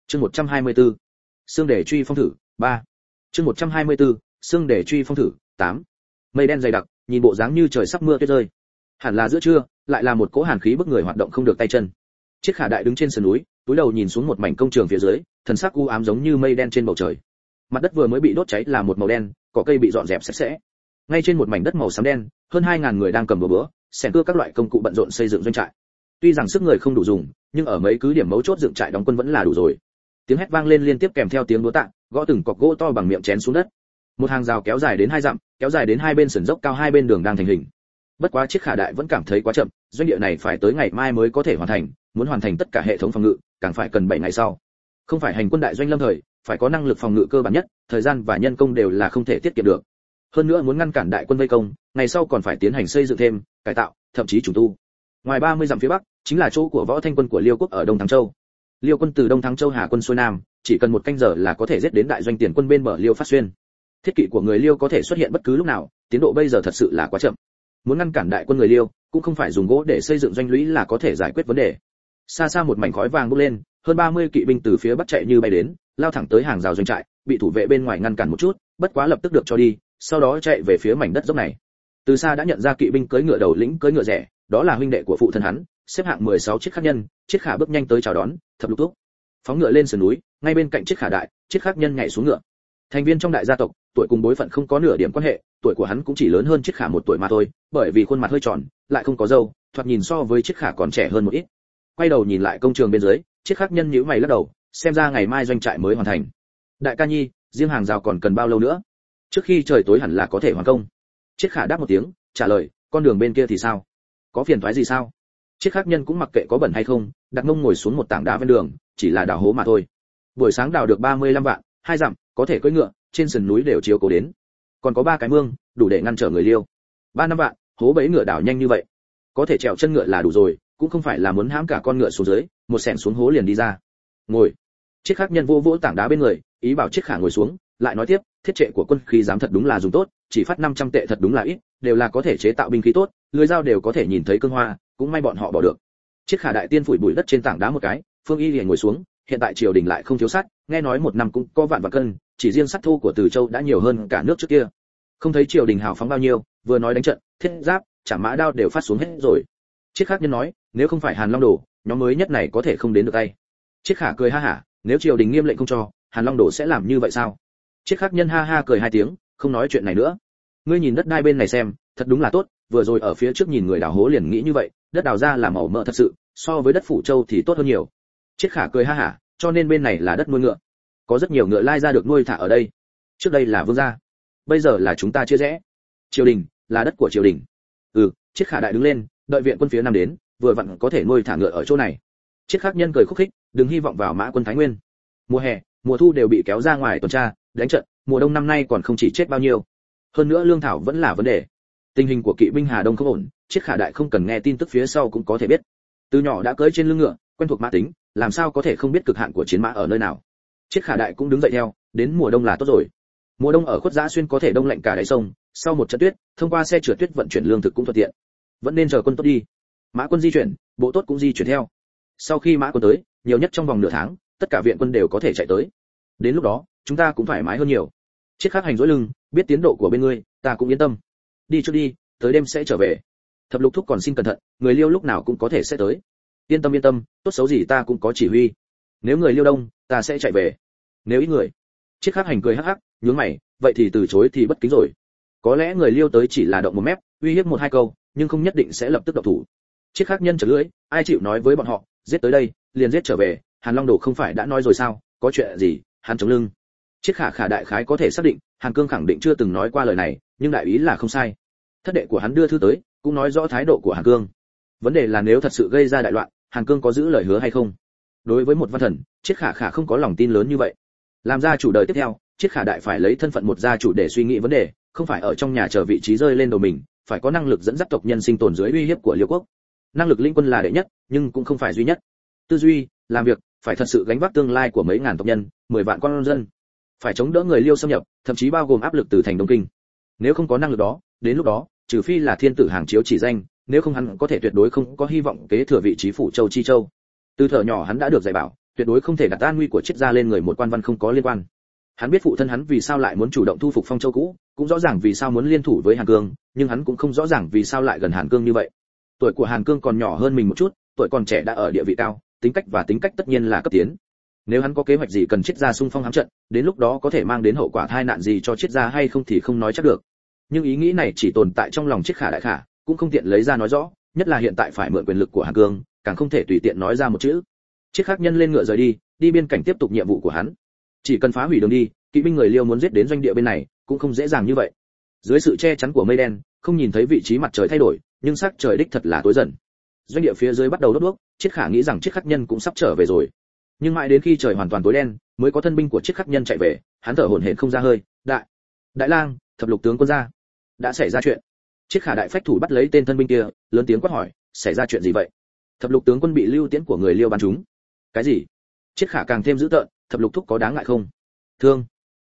Chương 124. Xương để truy phong thử 3. Chương 124. Xương để truy phong thử 8. Mây đen dày đặc, nhìn bộ dáng như trời sắp mưa tuyết rơi. Hẳn là giữa trưa, lại là một cỗ hàn khí bức người hoạt động không được tay chân. Chiếc Khả Đại đứng trên sườn núi, túi đầu nhìn xuống một mảnh công trường phía dưới, thần sắc u ám giống như mây đen trên bầu trời. Mặt đất vừa mới bị đốt cháy là một màu đen, cỏ cây bị dọn dẹp sạch sẽ. Ngay trên một mảnh đất màu xám đen, hơn 2000 người đang cầm búa, xẻng cưa các loại công cụ bận rộn xây dựng doanh trại. Tuy rằng sức người không đủ dùng, nhưng ở mấy cứ điểm mấu chốt dựng trại đóng quân vẫn là đủ rồi. Tiếng hét vang lên liên tiếp kèm theo tiếng đũa tạ, gõ từng cọc gỗ to bằng miệng chén xuống đất. Một hàng rào kéo dài đến 2 dặm, kéo dài đến hai bên sườn dốc cao hai bên đường đang thành hình. Bất quá Chiếc Khả Đại vẫn cảm thấy quá chậm, doanh địa này phải tới ngày mai mới có thể hoàn thành, muốn hoàn thành tất cả hệ thống phòng ngự, càng phải cần 7 ngày sau. Không phải hành quân đại doanh lâm thời, phải có năng lực phòng ngự cơ bản nhất, thời gian và nhân công đều là không thể tiết kiệm được. Hơn nữa muốn ngăn cản đại quân vây công, ngày sau còn phải tiến hành xây dựng thêm, cải tạo, thậm chí trùng tu. Ngoài 30 dặm phía bắc, chính là chỗ của Võ Thanh quân của Liêu quốc ở Đông Thắng Châu. Liêu quân từ Đông Thắng Châu Hà quân xuôi nam, chỉ cần 1 canh giờ là có thể giết đến đại doanh tiền quân bên bờ Liêu Phát Xuyên. Thiết kỵ của người Liêu có thể xuất hiện bất cứ lúc nào, tiến độ bây giờ thật sự là quá chậm. Muốn ngăn cản đại quân người Liêu, cũng không phải dùng gỗ để xây dựng doanh lũy là có thể giải quyết vấn đề. Xa xa một mảnh khói vàng bốc lên, hơn 30 kỵ binh từ phía bắc chạy như bay đến, lao thẳng tới hàng rào doanh trại, bị thủ vệ bên ngoài ngăn cản một chút, bất quá lập tức được cho đi, sau đó chạy về phía mảnh đất dốc này. Từ xa đã nhận ra kỵ binh cưỡi ngựa đầu lĩnh cưỡi ngựa rẻ, đó là huynh đệ của phụ thân hắn, xếp hạng 16 Chiếc Khắc Nhân. Chiếc Khả bước nhanh tới chào đón, thập lục túc, phóng ngựa lên sườn núi, ngay bên cạnh Chiếc Khả Đại, Chiếc Khắc Nhân nhảy xuống ngựa. Thành viên trong đại gia tộc, tuổi cùng bối phận không có nửa điểm quan hệ, tuổi của hắn cũng chỉ lớn hơn Chiếc Khả 1 tuổi mà thôi, bởi vì khuôn mặt hơi tròn, lại không có râu, thoạt nhìn so với Chiếc Khả còn trẻ hơn một ít. Quay đầu nhìn lại công trường bên dưới, Chiếc Khắc Nhân nhíu mày lắc đầu, xem ra ngày mai doanh trại mới hoàn thành. Đại ca nhi, riêng hàng rào còn cần bao lâu nữa? Trước khi trời tối hẳn là có thể hoàn công. Chiếc Khả đáp một tiếng, trả lời, con đường bên kia thì sao? Có phiền toái gì sao? Chiếc Khắc Nhân cũng mặc kệ có bẩn hay không, đặt mông ngồi xuống một tảng đá ven đường, chỉ là đào hố mà thôi. Buổi sáng đào được 35 vạn, 2 dặm, có thể cưỡi ngựa, trên sườn núi đều chiếu cố đến. Còn có 3 cái mương, đủ để ngăn trở người Liêu. 3-5 vạn, hố bẫy ngựa đào nhanh như vậy, có thể trèo chân ngựa là đủ rồi, cũng không phải là muốn hãm cả con ngựa xuống dưới, một xẻng xuống hố liền đi ra. Ngồi. Chiếc Khắc Nhân vô vỗ tảng đá bên người, ý bảo Chiếc Khả ngồi xuống, lại nói tiếp, thiết trệ của quân khí giám thật đúng là dùng tốt, chỉ phát 500 tệ thật đúng là ít, đều là có thể chế tạo binh khí tốt, lưỡi dao đều có thể nhìn thấy cương hoa, cũng may bọn họ bỏ được. Chiếc Khả Đại tiên phủi bụi đất trên tảng đá một cái, Phương Y liền ngồi xuống, hiện tại triều đình lại không thiếu sắt, nghe nói một năm cũng có vạn vạn cân, chỉ riêng sắt thô của Từ Châu đã nhiều hơn cả nước trước kia. Không thấy triều đình hào phóng bao nhiêu, vừa nói đánh trận, thiết giáp, chảm mã đao đều phát xuống hết rồi. Chiếc Khắc Nhân nói, nếu không phải Hàn Long Đồ, nhóm mới nhất này có thể không đến được tay. Chiếc Khả cười ha hả, nếu triều đình nghiêm lệnh không cho, Hàn Long Đồ sẽ làm như vậy sao? Chiếc Khắc Nhân ha ha cười 2 tiếng, không nói chuyện này nữa. Ngươi nhìn đất đai bên này xem, thật đúng là tốt, vừa rồi ở phía trước nhìn người đào hố liền nghĩ như vậy, đất đào ra là màu mỡ thật sự, so với đất Phủ Châu thì tốt hơn nhiều. Chiếc Khả cười ha hả, cho nên bên này là đất nuôi ngựa, có rất nhiều ngựa lai ra được nuôi thả ở đây. Trước đây là vương gia, bây giờ là chúng ta chia rẽ. Triều đình là đất của triều đình. Chiếc Khả Đại đứng lên, đợi viện quân phía nam đến, vừa vặn có thể nuôi thả ngựa ở chỗ này. Chiếc Khắc Nhân cười khúc khích, đừng hy vọng vào Mã quân Thái Nguyên. Mùa hè, mùa thu đều bị kéo ra ngoài tuần tra, đánh trận, mùa đông năm nay còn không chỉ chết bao nhiêu. Hơn nữa lương thảo vẫn là vấn đề. Tình hình của kỵ binh Hà Đông không ổn, Chiếc Khả Đại không cần nghe tin tức phía sau cũng có thể biết. Từ nhỏ đã cưỡi trên lưng ngựa, quen thuộc mã tính, làm sao có thể không biết cực hạn của chiến mã ở nơi nào. Chiếc Khả Đại cũng đứng dậy theo, đến mùa đông là tốt rồi. Mùa đông ở Khuất Giã Xuyên có thể đông lạnh cả đáy sông, sau một trận tuyết, thông qua xe trượt tuyết vận chuyển lương thực cũng thuận tiện. Vẫn nên chờ quân tốt đi. Mã quân di chuyển, bộ tốt cũng di chuyển theo. Sau khi mã quân tới, nhiều nhất trong vòng nửa tháng, tất cả viện quân đều có thể chạy tới. Đến lúc đó, chúng ta cũng thoải mái hơn nhiều. Chiếc Khắc Hành dỗi lưng, biết tiến độ của bên ngươi, ta cũng yên tâm. Đi trước đi, tới đêm sẽ trở về. Thập lục thúc còn xin cẩn thận, người Liêu lúc nào cũng có thể sẽ tới. Yên tâm, tốt xấu gì ta cũng có chỉ huy. Nếu người Liêu đông, ta sẽ chạy về. Nếu ít người. Chiếc Khắc Hành cười hắc hắc, nhướng mày, vậy thì từ chối thì bất kính rồi. Có lẽ người Liêu tới chỉ là động một mép, uy hiếp 1-2 câu, nhưng không nhất định sẽ lập tức động thủ. Chiếc Khắc Nhân chợt lưỡi, ai chịu nói với bọn họ, giết tới đây, liền giết trở về. Hàn Long Đồ không phải đã nói rồi sao, có chuyện gì? Hắn chống lưng. Chiếc Khả đại khái có thể xác định, Hàn Cương khẳng định chưa từng nói qua lời này, nhưng đại ý là không sai. Thất đệ của hắn đưa thư tới, cũng nói rõ thái độ của Hàn Cương. Vấn đề là nếu thật sự gây ra đại loạn, Hàn Cương có giữ lời hứa hay không? Đối với một văn thần, Chiếc Khả không có lòng tin lớn như vậy. Làm gia chủ đời tiếp theo, Chiếc Khả đại phải lấy thân phận một gia chủ để suy nghĩ vấn đề, không phải ở trong nhà chờ vị trí rơi lên đầu mình, phải có năng lực dẫn dắt tộc nhân sinh tồn dưới uy hiếp của Liêu quốc. Năng lực lĩnh quân là đệ nhất, nhưng cũng không phải duy nhất. Tư duy, làm việc, phải thật sự gánh vác tương lai của mấy ngàn tộc nhân, 10 vạn con dân. Phải chống đỡ người Liêu xâm nhập, thậm chí bao gồm áp lực từ thành Đông Kinh. Nếu không có năng lực đó, đến lúc đó, trừ phi là thiên tử hàng chiếu chỉ danh, nếu không hắn có thể tuyệt đối không có hy vọng kế thừa vị trí phủ châu chi châu. Từ thuở nhỏ hắn đã được dạy bảo, tuyệt đối không thể đặt an nguy của triết gia lên người một quan văn không có liên quan. Hắn biết phụ thân hắn vì sao lại muốn chủ động thu phục Phong Châu cũ, cũng rõ ràng vì sao muốn liên thủ với Hàn Cương, nhưng hắn cũng không rõ ràng vì sao lại gần Hàn Cương như vậy. Tuổi của Hàn Cương còn nhỏ hơn mình một chút, tuổi còn trẻ đã ở địa vị cao, tính cách tất nhiên là cấp tiến. Nếu hắn có kế hoạch gì cần triết gia xung phong hãm trận, đến lúc đó có thể mang đến hậu quả tai nạn gì cho triết gia hay không thì không nói chắc được. Nhưng ý nghĩ này chỉ tồn tại trong lòng Triết Khả đại khả, cũng không tiện lấy ra nói rõ, nhất là hiện tại phải mượn quyền lực của Hàn Cương, càng không thể tùy tiện nói ra một chữ. Triết Khắc Nhân lên ngựa rời đi biên cảnh tiếp tục nhiệm vụ của hắn. Chỉ cần phá hủy đường đi, kỵ binh người Liêu muốn giết đến doanh địa bên này, cũng không dễ dàng như vậy. Dưới sự che chắn của mây đen, không nhìn thấy vị trí mặt trời thay đổi, nhưng sắc trời đích thật là tối dần. Doanh địa phía dưới bắt đầu đốt đuốc, Triết Khả nghĩ rằng Triết Khắc Nhân cũng sắp trở về rồi. Nhưng mãi đến khi trời hoàn toàn tối đen, mới có thân binh của Triết Khắc Nhân chạy về, hắn thở hổn hển không ra hơi. Đại lang, thập lục tướng quân ra. Đã xảy ra chuyện. Triết Khả đại phách thủ bắt lấy tên thân binh kia, lớn tiếng quát hỏi, xảy ra chuyện gì vậy? Thập lục tướng quân bị lưu tiễn của người Liêu bắn trúng. Cái gì? Triết Khả càng thêm dữ tợn, thập lục thúc có đáng ngại không? Thương,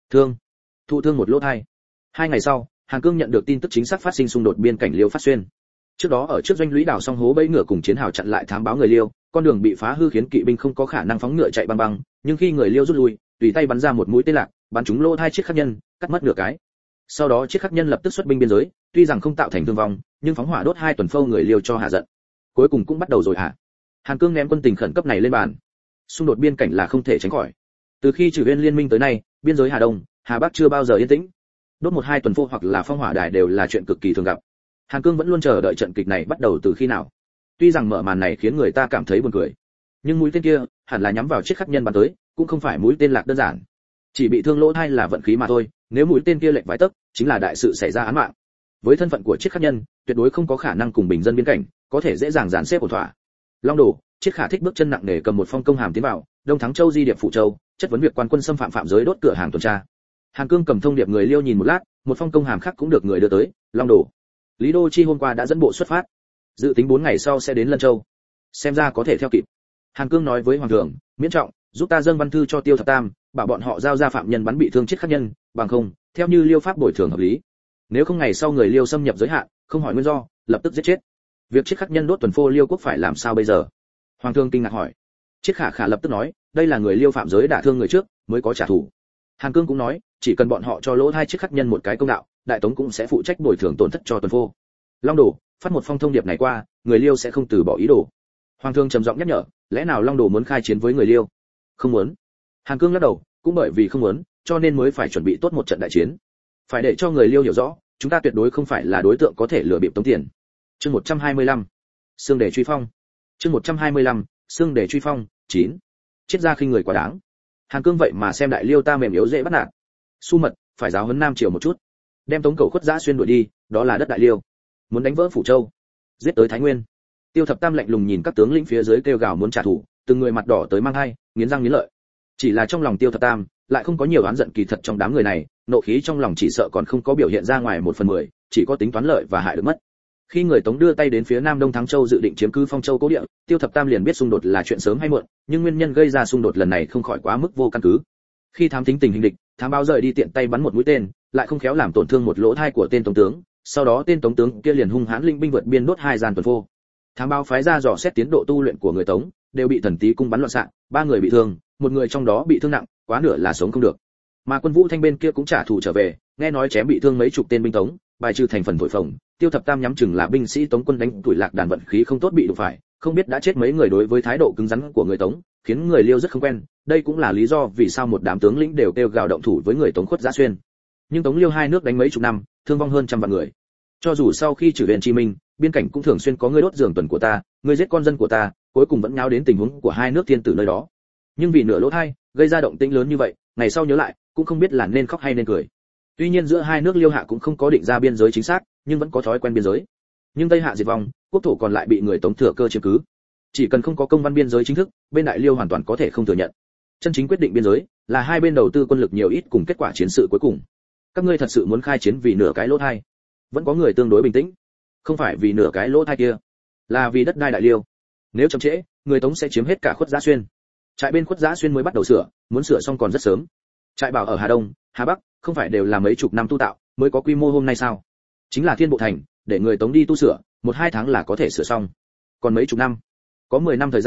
thụ thương một lỗ thai. 2 ngày sau, Hàn Cương nhận được tin tức chính xác phát sinh xung đột biên cảnh Liêu phát xuyên. Trước đó ở trước doanh lũy đào xong hố bẫy ngựa cùng chiến hào chặn lại thám báo người Liêu, con đường bị phá hư khiến kỵ binh không có khả năng phóng ngựa chạy băng băng, nhưng khi người Liêu rút lui, tùy tay bắn ra một mũi tên lạc, bắn trúng lỗ thai Triết Khắc Nhân, cắt mất nửa cái. Sau đó Triết Khắc Nhân lập tức xuất binh biên giới, tuy rằng không tạo thành thương vong, nhưng phóng hỏa đốt 2 tuần phâu người Liêu cho hạ giận. Cuối cùng cũng bắt đầu rồi hả? Hàn Cương ném quân tình khẩn cấp này lên bàn. Xung đột biên cảnh là không thể tránh khỏi. Từ khi Trừ Uyên liên minh tới nay, biên giới Hà Đông, Hà Bắc chưa bao giờ yên tĩnh. Đốt 1-2 tuần phô hoặc là phong hỏa đài đều là chuyện cực kỳ thường gặp. Hàn Cương vẫn luôn chờ đợi trận kịch này bắt đầu từ khi nào. Tuy rằng mở màn này khiến người ta cảm thấy buồn cười, nhưng mũi tên kia hẳn là nhắm vào Triết Khắc Nhân bắn tới, cũng không phải mũi tên lạc đơn giản. Chỉ bị thương lỗ thai là vận khí mà thôi, nếu mũi tên kia lệch vài tấc, chính là đại sự xảy ra án mạng. Với thân phận của Triết Khắc Nhân, tuyệt đối không có khả năng cùng bình dân biên cảnh có thể dễ dàng dàn xếp ổn thỏa. Long Đồ, Triết Khả thích bước chân nặng nề cầm một phong công hàm tiến vào, Đông Thắng Châu di điệp Phụ Châu, chất vấn việc quan quân xâm phạm phạm giới đốt cửa hàng tuần tra. Hàn Cương cầm thông điệp người Liêu nhìn một lát, một phong công hàm khác cũng được người đưa tới. Long Đồ, Lý Đô Chi hôm qua đã dẫn bộ xuất phát, dự tính 4 ngày sau sẽ đến Lân Châu, xem ra có thể theo kịp. Hàn Cương nói với hoàng thượng, miễn trọng, giúp ta dâng văn thư cho Tiêu Thập Tam, bảo bọn họ giao ra phạm nhân bắn bị thương Triết Khắc Nhân, bằng không, theo như Liêu pháp bồi thường hợp lý. Nếu không ngày sau người Liêu xâm nhập giới hạn, không hỏi nguyên do, lập tức giết chết. Việc Triết Khắc Nhân đốt tuần phô Liêu quốc phải làm sao bây giờ? Hoàng thượng kinh ngạc hỏi. Triết Khả lập tức nói, đây là người Liêu phạm giới đả thương người trước, mới có trả thù. Hàn Cương cũng nói, chỉ cần bọn họ cho lỗ hai Triết Khắc Nhân một cái công đạo, đại tống cũng sẽ phụ trách bồi thường tổn thất cho tuần phô. Long Đồ, phát một phong thông điệp này qua, người Liêu sẽ không từ bỏ ý đồ. Hoàng thượng trầm giọng nhắc nhở, lẽ nào Long Đồ muốn khai chiến với người Liêu? Không muốn. Hàn Cương lắc đầu, cũng bởi vì không muốn, cho nên mới phải chuẩn bị tốt một trận đại chiến. Phải để cho người Liêu hiểu rõ, chúng ta tuyệt đối không phải là đối tượng có thể lừa bịp tống tiền. Chương 125. Xương để truy phong. Chương 125. Xương để truy phong. 9. Triết gia khinh người quá đáng. Hàn Cương vậy mà xem đại Liêu ta mềm yếu dễ bắt nạt. Su Mật, phải giáo huấn Nam Triều một chút. Đem Tống Cầu Khuất Dã xuyên đuổi đi, đó là đất đại Liêu. Muốn đánh vỡ Phủ Châu, giết tới Thái Nguyên. Tiêu Thập Tam lạnh lùng nhìn các tướng lĩnh phía dưới kêu gào muốn trả thù, từng người mặt đỏ tới mang hai, nghiến răng nghiến lợi. Chỉ là trong lòng Tiêu Thập Tam lại không có nhiều oán giận, kỳ thật trong đám người này, nộ khí trong lòng chỉ sợ còn không có biểu hiện ra ngoài 1/10, chỉ có tính toán lợi và hại được mất. Khi người Tống đưa tay đến phía Nam Đông Thắng Châu dự định chiếm cứ Phong Châu cố địa, Tiêu Thập Tam liền biết xung đột là chuyện sớm hay muộn, nhưng nguyên nhân gây ra xung đột lần này không khỏi quá mức vô căn cứ. Khi thám thính tình hình địch, thám báo rời đi tiện tay bắn một mũi tên, lại không khéo làm tổn thương một lỗ thai của tên tống tướng, sau đó tên tống tướng kia liền hung hãn linh binh vượt biên đốt 2 gian tuần phô. Thám báo phái ra dò xét tiến độ tu luyện của người Tống, đều bị Thần Tý cung bắn loạn xạ, 3 người bị thương, một người trong đó bị thương nặng, quá nửa là sống không được. Mà quân Vũ Thanh bên kia cũng trả thù trở về, nghe nói chém bị thương mấy chục tên binh Tống, bài trừ thành phần thổi phồng. Tiêu Thập Tam nhắm chừng là binh sĩ Tống quân đánh tuổi lạc đàn vận khí không tốt bị đụng phải, không biết đã chết mấy người. Đối với thái độ cứng rắn của người Tống, khiến người Liêu rất không quen, đây cũng là lý do vì sao một đám tướng lĩnh đều kêu gào động thủ với người Tống Khuất Dã xuyên. Nhưng Tống Liêu hai nước đánh mấy chục năm, thương vong hơn trăm vạn người. Cho dù sau khi Trừ Uyên Chi Minh, biên cảnh cũng thường xuyên có người đốt giường tuần của ta, người giết con dân của ta, cuối cùng vẫn nháo đến tình huống của hai nước thiên tử nơi đó. Nhưng vì nửa lỗ thai, gây ra động tĩnh lớn như vậy, ngày sau nhớ lại, cũng không biết là nên khóc hay nên cười. Tuy nhiên giữa hai nước Liêu Hạ cũng không có định ra biên giới chính xác, nhưng vẫn có thói quen biên giới. Nhưng Tây Hạ diệt vong, quốc thổ còn lại bị người Tống thừa cơ chiếm cứ. Chỉ cần không có công văn biên giới chính thức, bên Đại Liêu hoàn toàn có thể không thừa nhận. Chân chính quyết định biên giới là hai bên đầu tư quân lực nhiều ít cùng kết quả chiến sự cuối cùng. Các ngươi thật sự muốn khai chiến vì nửa cái lỗ thai? Vẫn có người tương đối bình tĩnh. Không phải vì nửa cái lỗ thai kia, là vì đất đai Đại Liêu. Nếu chậm trễ, người Tống sẽ chiếm hết cả Khuất Dã xuyên. Trại bên Khuất Dã xuyên mới bắt đầu sửa, muốn sửa xong còn rất sớm. Trại Bảo ở Hà Đông, Hà Bắc, không phải đều là mấy chục năm tu tạo mới có quy mô hôm nay sao? Chính là Thiên Bộ thành, để người Tống đi tu sửa, 1-2 tháng là có thể sửa xong. Còn mấy chục năm, có 10 năm thời gian,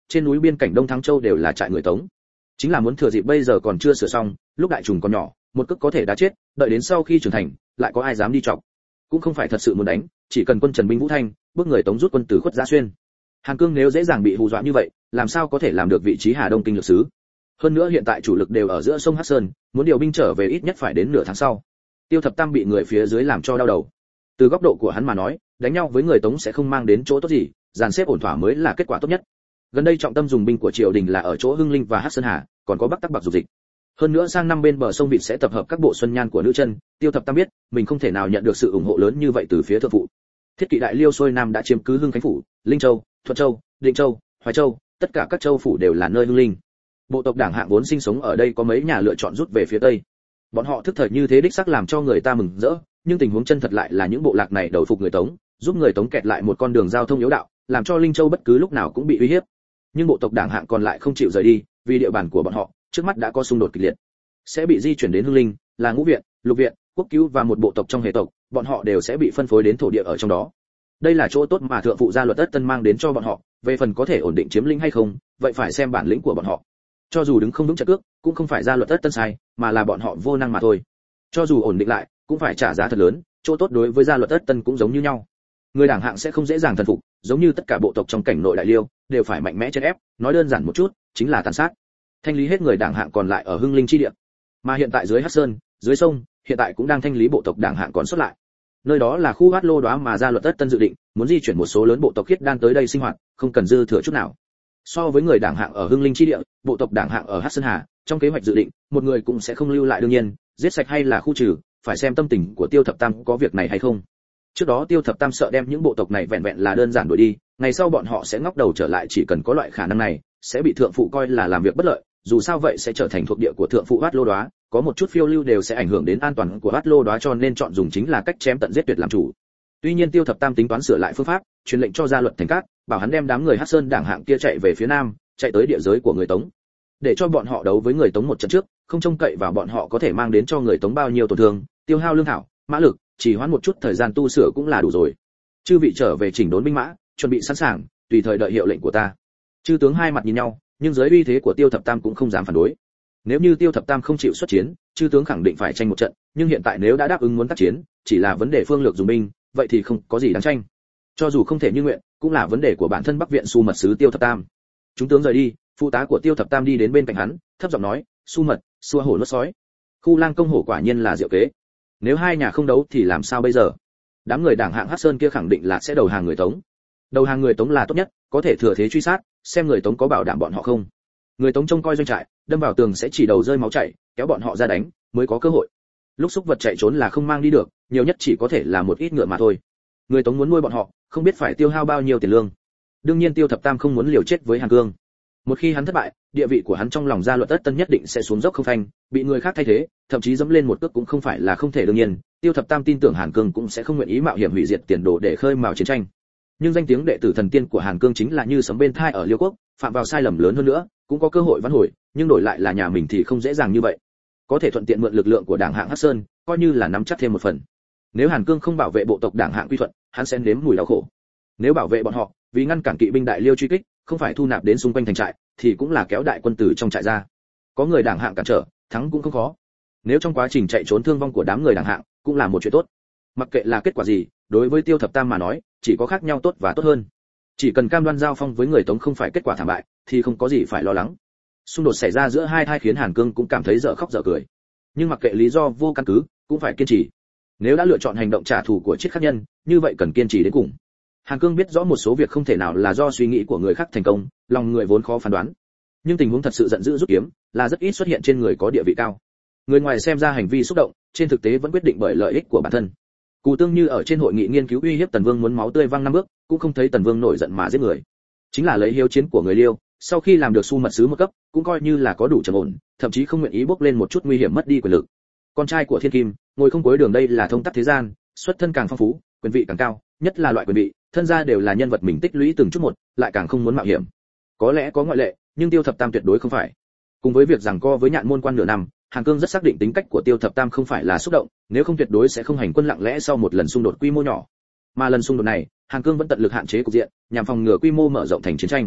trên núi biên cảnh Đông Thắng Châu đều là trại người Tống. Chính là muốn thừa dịp bây giờ còn chưa sửa xong, lúc đại trùng còn nhỏ, một cước có thể đá chết, đợi đến sau khi trưởng thành, lại có ai dám đi chọc. Cũng không phải thật sự muốn đánh, chỉ cần quân Trần binh Vũ Thanh, bước người Tống rút quân từ Khuất Giã Xuyên. Hàn Cương nếu dễ dàng bị hù dọa như vậy, làm sao có thể làm được vị trí Hà Đông kinh lược sứ? Hơn nữa hiện tại chủ lực đều ở giữa sông Hắc Sơn, muốn điều binh trở về ít nhất phải đến nửa tháng sau. Tiêu Thập Tam bị người phía dưới làm cho đau đầu. Từ góc độ của hắn mà nói, đánh nhau với người Tống sẽ không mang đến chỗ tốt gì, dàn xếp ổn thỏa mới là kết quả tốt nhất. Gần đây trọng tâm dùng binh của triều đình là ở chỗ Hưng Linh và Hắc Sơn Hà, còn có Bắc Tắc Bạc dục dịch. Hơn nữa sang năm bên bờ sông Vịt sẽ tập hợp các bộ xuân nhan của nữ chân, Tiêu Thập Tam biết, mình không thể nào nhận được sự ủng hộ lớn như vậy từ phía thượng phụ. Thiết kỵ đại liêu xuôi nam đã chiếm cứ Hưng Khánh phủ, Linh Châu, Thuận Châu, Định Châu, Hoài Châu, tất cả các châu phủ đều là nơi Hưng Linh. Bộ tộc Đảng Hạng vốn sinh sống ở đây có mấy nhà lựa chọn rút về phía tây. Bọn họ thức thời như thế đích xác làm cho người ta mừng rỡ, nhưng tình huống chân thật lại là những bộ lạc này đầu phục người Tống, giúp người Tống kẹt lại một con đường giao thông yếu đạo, làm cho Linh Châu bất cứ lúc nào cũng bị uy hiếp. Nhưng bộ tộc Đảng Hạng còn lại không chịu rời đi, vì địa bàn của bọn họ trước mắt đã có xung đột kịch liệt, sẽ bị di chuyển đến Hưng Linh, là Ngũ viện, Lục viện, Quốc cứu và một bộ tộc trong hệ tộc, bọn họ đều sẽ bị phân phối đến thổ địa ở trong đó. Đây là chỗ tốt mà thượng phụ gia luật Tất Tân mang đến cho bọn họ, về phần có thể ổn định chiếm lĩnh hay không, vậy phải xem bản lĩnh của bọn họ. Cho dù đứng không vững trận cước, cũng không phải gia luật Tất Tân sai, mà là bọn họ vô năng mà thôi. Cho dù ổn định lại, cũng phải trả giá thật lớn, chỗ tốt đối với gia luật Tất Tân cũng giống như nhau. Người Đảng Hạng sẽ không dễ dàng thần phục, giống như tất cả bộ tộc trong cảnh nội đại liêu, đều phải mạnh mẽ chèn ép, nói đơn giản một chút, chính là tàn sát. Thanh lý hết người Đảng Hạng còn lại ở Hưng Linh chi địa. Mà hiện tại dưới Hắc Sơn, dưới sông, hiện tại cũng đang thanh lý bộ tộc Đảng Hạng còn sót lại. Nơi đó là khu Hoát Lô Đóa mà gia luật Tất Tân dự định, muốn di chuyển một số lớn bộ tộc Khiết Đan tới đây sinh hoạt, không cần dư thừa chút nào. So với người Đảng Hạng ở Hưng Linh chi địa, bộ tộc Đảng Hạng ở Hắc Sơn Hà, trong kế hoạch dự định, một người cũng sẽ không lưu lại đương nhiên, giết sạch hay là khu trừ, phải xem tâm tình của Tiêu Thập Tam có việc này hay không. Trước đó Tiêu Thập Tam sợ đem những bộ tộc này vẹn vẹn là đơn giản đuổi đi, ngày sau bọn họ sẽ ngóc đầu trở lại, chỉ cần có loại khả năng này, sẽ bị thượng phụ coi là làm việc bất lợi, dù sao vậy sẽ trở thành thuộc địa của thượng phụ Hoát Lô Đóa, có một chút phiêu lưu đều sẽ ảnh hưởng đến an toàn của Hoát Lô Đóa, cho nên chọn dùng chính là cách chém tận giết tuyệt làm chủ. Tuy nhiên Tiêu Thập Tam tính toán sửa lại phương pháp, truyền lệnh cho gia luật Thành Cát, bảo hắn đem đám người Hắc Sơn Đảng Hạng kia chạy về phía nam, chạy tới địa giới của người Tống, để cho bọn họ đấu với người Tống một trận trước, không trông cậy vào bọn họ có thể mang đến cho người Tống bao nhiêu tổn thương, tiêu hao lương thảo, mã lực, chỉ hoãn một chút thời gian tu sửa cũng là đủ rồi. Chư vị trở về chỉnh đốn binh mã, chuẩn bị sẵn sàng, tùy thời đợi hiệu lệnh của ta. Chư tướng hai mặt nhìn nhau, nhưng dưới uy thế của Tiêu Thập Tam cũng không dám phản đối. Nếu như Tiêu Thập Tam không chịu xuất chiến, chư tướng khẳng định phải tranh một trận, nhưng hiện tại nếu đã đáp ứng muốn tác chiến, chỉ là vấn đề phương lược dùng binh, vậy thì không có gì đáng tranh. Cho dù không thể như nguyện, cũng là vấn đề của bản thân Bắc viện Su Mật sứ Tiêu Thập Tam. Chúng tướng rời đi, phụ tá của Tiêu Thập Tam đi đến bên cạnh hắn, thấp giọng nói, Su Mật, xua hổ nuốt sói. Khu Lang công hổ quả nhiên là diệu kế. Nếu hai nhà không đấu thì làm sao bây giờ? Đám người Đảng Hạng Hắc Sơn kia khẳng định là sẽ đầu hàng người Tống. Đầu hàng người Tống là tốt nhất, có thể thừa thế truy sát, xem người Tống có bảo đảm bọn họ không. Người Tống trông coi doanh trại, đâm vào tường sẽ chỉ đầu rơi máu chảy, kéo bọn họ ra đánh, mới có cơ hội. Lúc xúc vật chạy trốn là không mang đi được, nhiều nhất chỉ có thể là một ít ngựa mà thôi. Người Tống muốn nuôi bọn họ, không biết phải tiêu hao bao nhiêu tiền lương. Đương nhiên Tiêu Thập Tam không muốn liều chết với Hàn Cương. Một khi hắn thất bại, địa vị của hắn trong lòng gia luật Tất Tân nhất định sẽ xuống dốc không phanh, bị người khác thay thế, thậm chí dẫm lên một cước cũng không phải là không thể. Đương nhiên, Tiêu Thập Tam tin tưởng Hàn Cương cũng sẽ không nguyện ý mạo hiểm hủy diệt tiền đồ để khơi mào chiến tranh. Nhưng danh tiếng đệ tử thần tiên của Hàn Cương chính là như sấm bên tai ở Liêu Quốc, phạm vào sai lầm lớn hơn nữa, cũng có cơ hội vãn hồi, nhưng đổi lại là nhà mình thì không dễ dàng như vậy. Có thể thuận tiện mượn lực lượng của Đảng Hạng Hắc Sơn, coi như là nắm chắc thêm một phần. Nếu Hàn Cương không bảo vệ bộ tộc Đảng Hạng quy thuận, hắn sẽ nếm mùi đau khổ. Nếu bảo vệ bọn họ, vì ngăn cản kỵ binh đại liêu truy kích, không phải thu nạp đến xung quanh thành trại, thì cũng là kéo đại quân từ trong trại ra. Có người Đảng Hạng cản trở, thắng cũng không khó. Nếu trong quá trình chạy trốn thương vong của đám người Đảng Hạng, cũng là một chuyện tốt. Mặc kệ là kết quả gì, đối với Tiêu Thập Tam mà nói, chỉ có khác nhau tốt và tốt hơn. Chỉ cần cam đoan giao phong với người Tống không phải kết quả thảm bại, thì không có gì phải lo lắng. Xung đột xảy ra giữa hai thai khiến Hàn Cương cũng cảm thấy dở khóc dở cười. Nhưng mặc kệ lý do vô căn cứ, cũng phải kiên trì. Nếu đã lựa chọn hành động trả thù của triết khắc nhân, như vậy cần kiên trì đến cùng. Hàn Cương biết rõ một số việc không thể nào là do suy nghĩ của người khác thành công, lòng người vốn khó phán đoán. Nhưng tình huống thật sự giận dữ rút kiếm, là rất ít xuất hiện trên người có địa vị cao. Người ngoài xem ra hành vi xúc động, trên thực tế vẫn quyết định bởi lợi ích của bản thân. Cù Tương Như ở trên hội nghị nghiên cứu uy hiếp Tần Vương muốn máu tươi văng năm bước, cũng không thấy Tần Vương nổi giận mà giết người. Chính là lấy hiếu chiến của người Liêu, sau khi làm được Su Mật sứ một cấp, cũng coi như là có đủ trầm ổn, thậm chí không nguyện ý bước lên một chút nguy hiểm mất đi quyền lực. Con trai của Thiên Kim, ngồi không cuối đường đây là thông tắc thế gian, xuất thân càng phong phú, quyền vị càng cao, nhất là loại quyền vị, thân gia đều là nhân vật mình tích lũy từng chút một, lại càng không muốn mạo hiểm. Có lẽ có ngoại lệ, nhưng Tiêu Thập Tam tuyệt đối không phải. Cùng với việc giằng co với Nhạn Môn Quan nửa năm, Hàn Cương rất xác định tính cách của Tiêu Thập Tam không phải là xúc động, nếu không tuyệt đối sẽ không hành quân lặng lẽ sau một lần xung đột quy mô nhỏ. Mà lần xung đột này, Hàn Cương vẫn tận lực hạn chế cục diện, nhằm phòng ngừa quy mô mở rộng thành chiến tranh.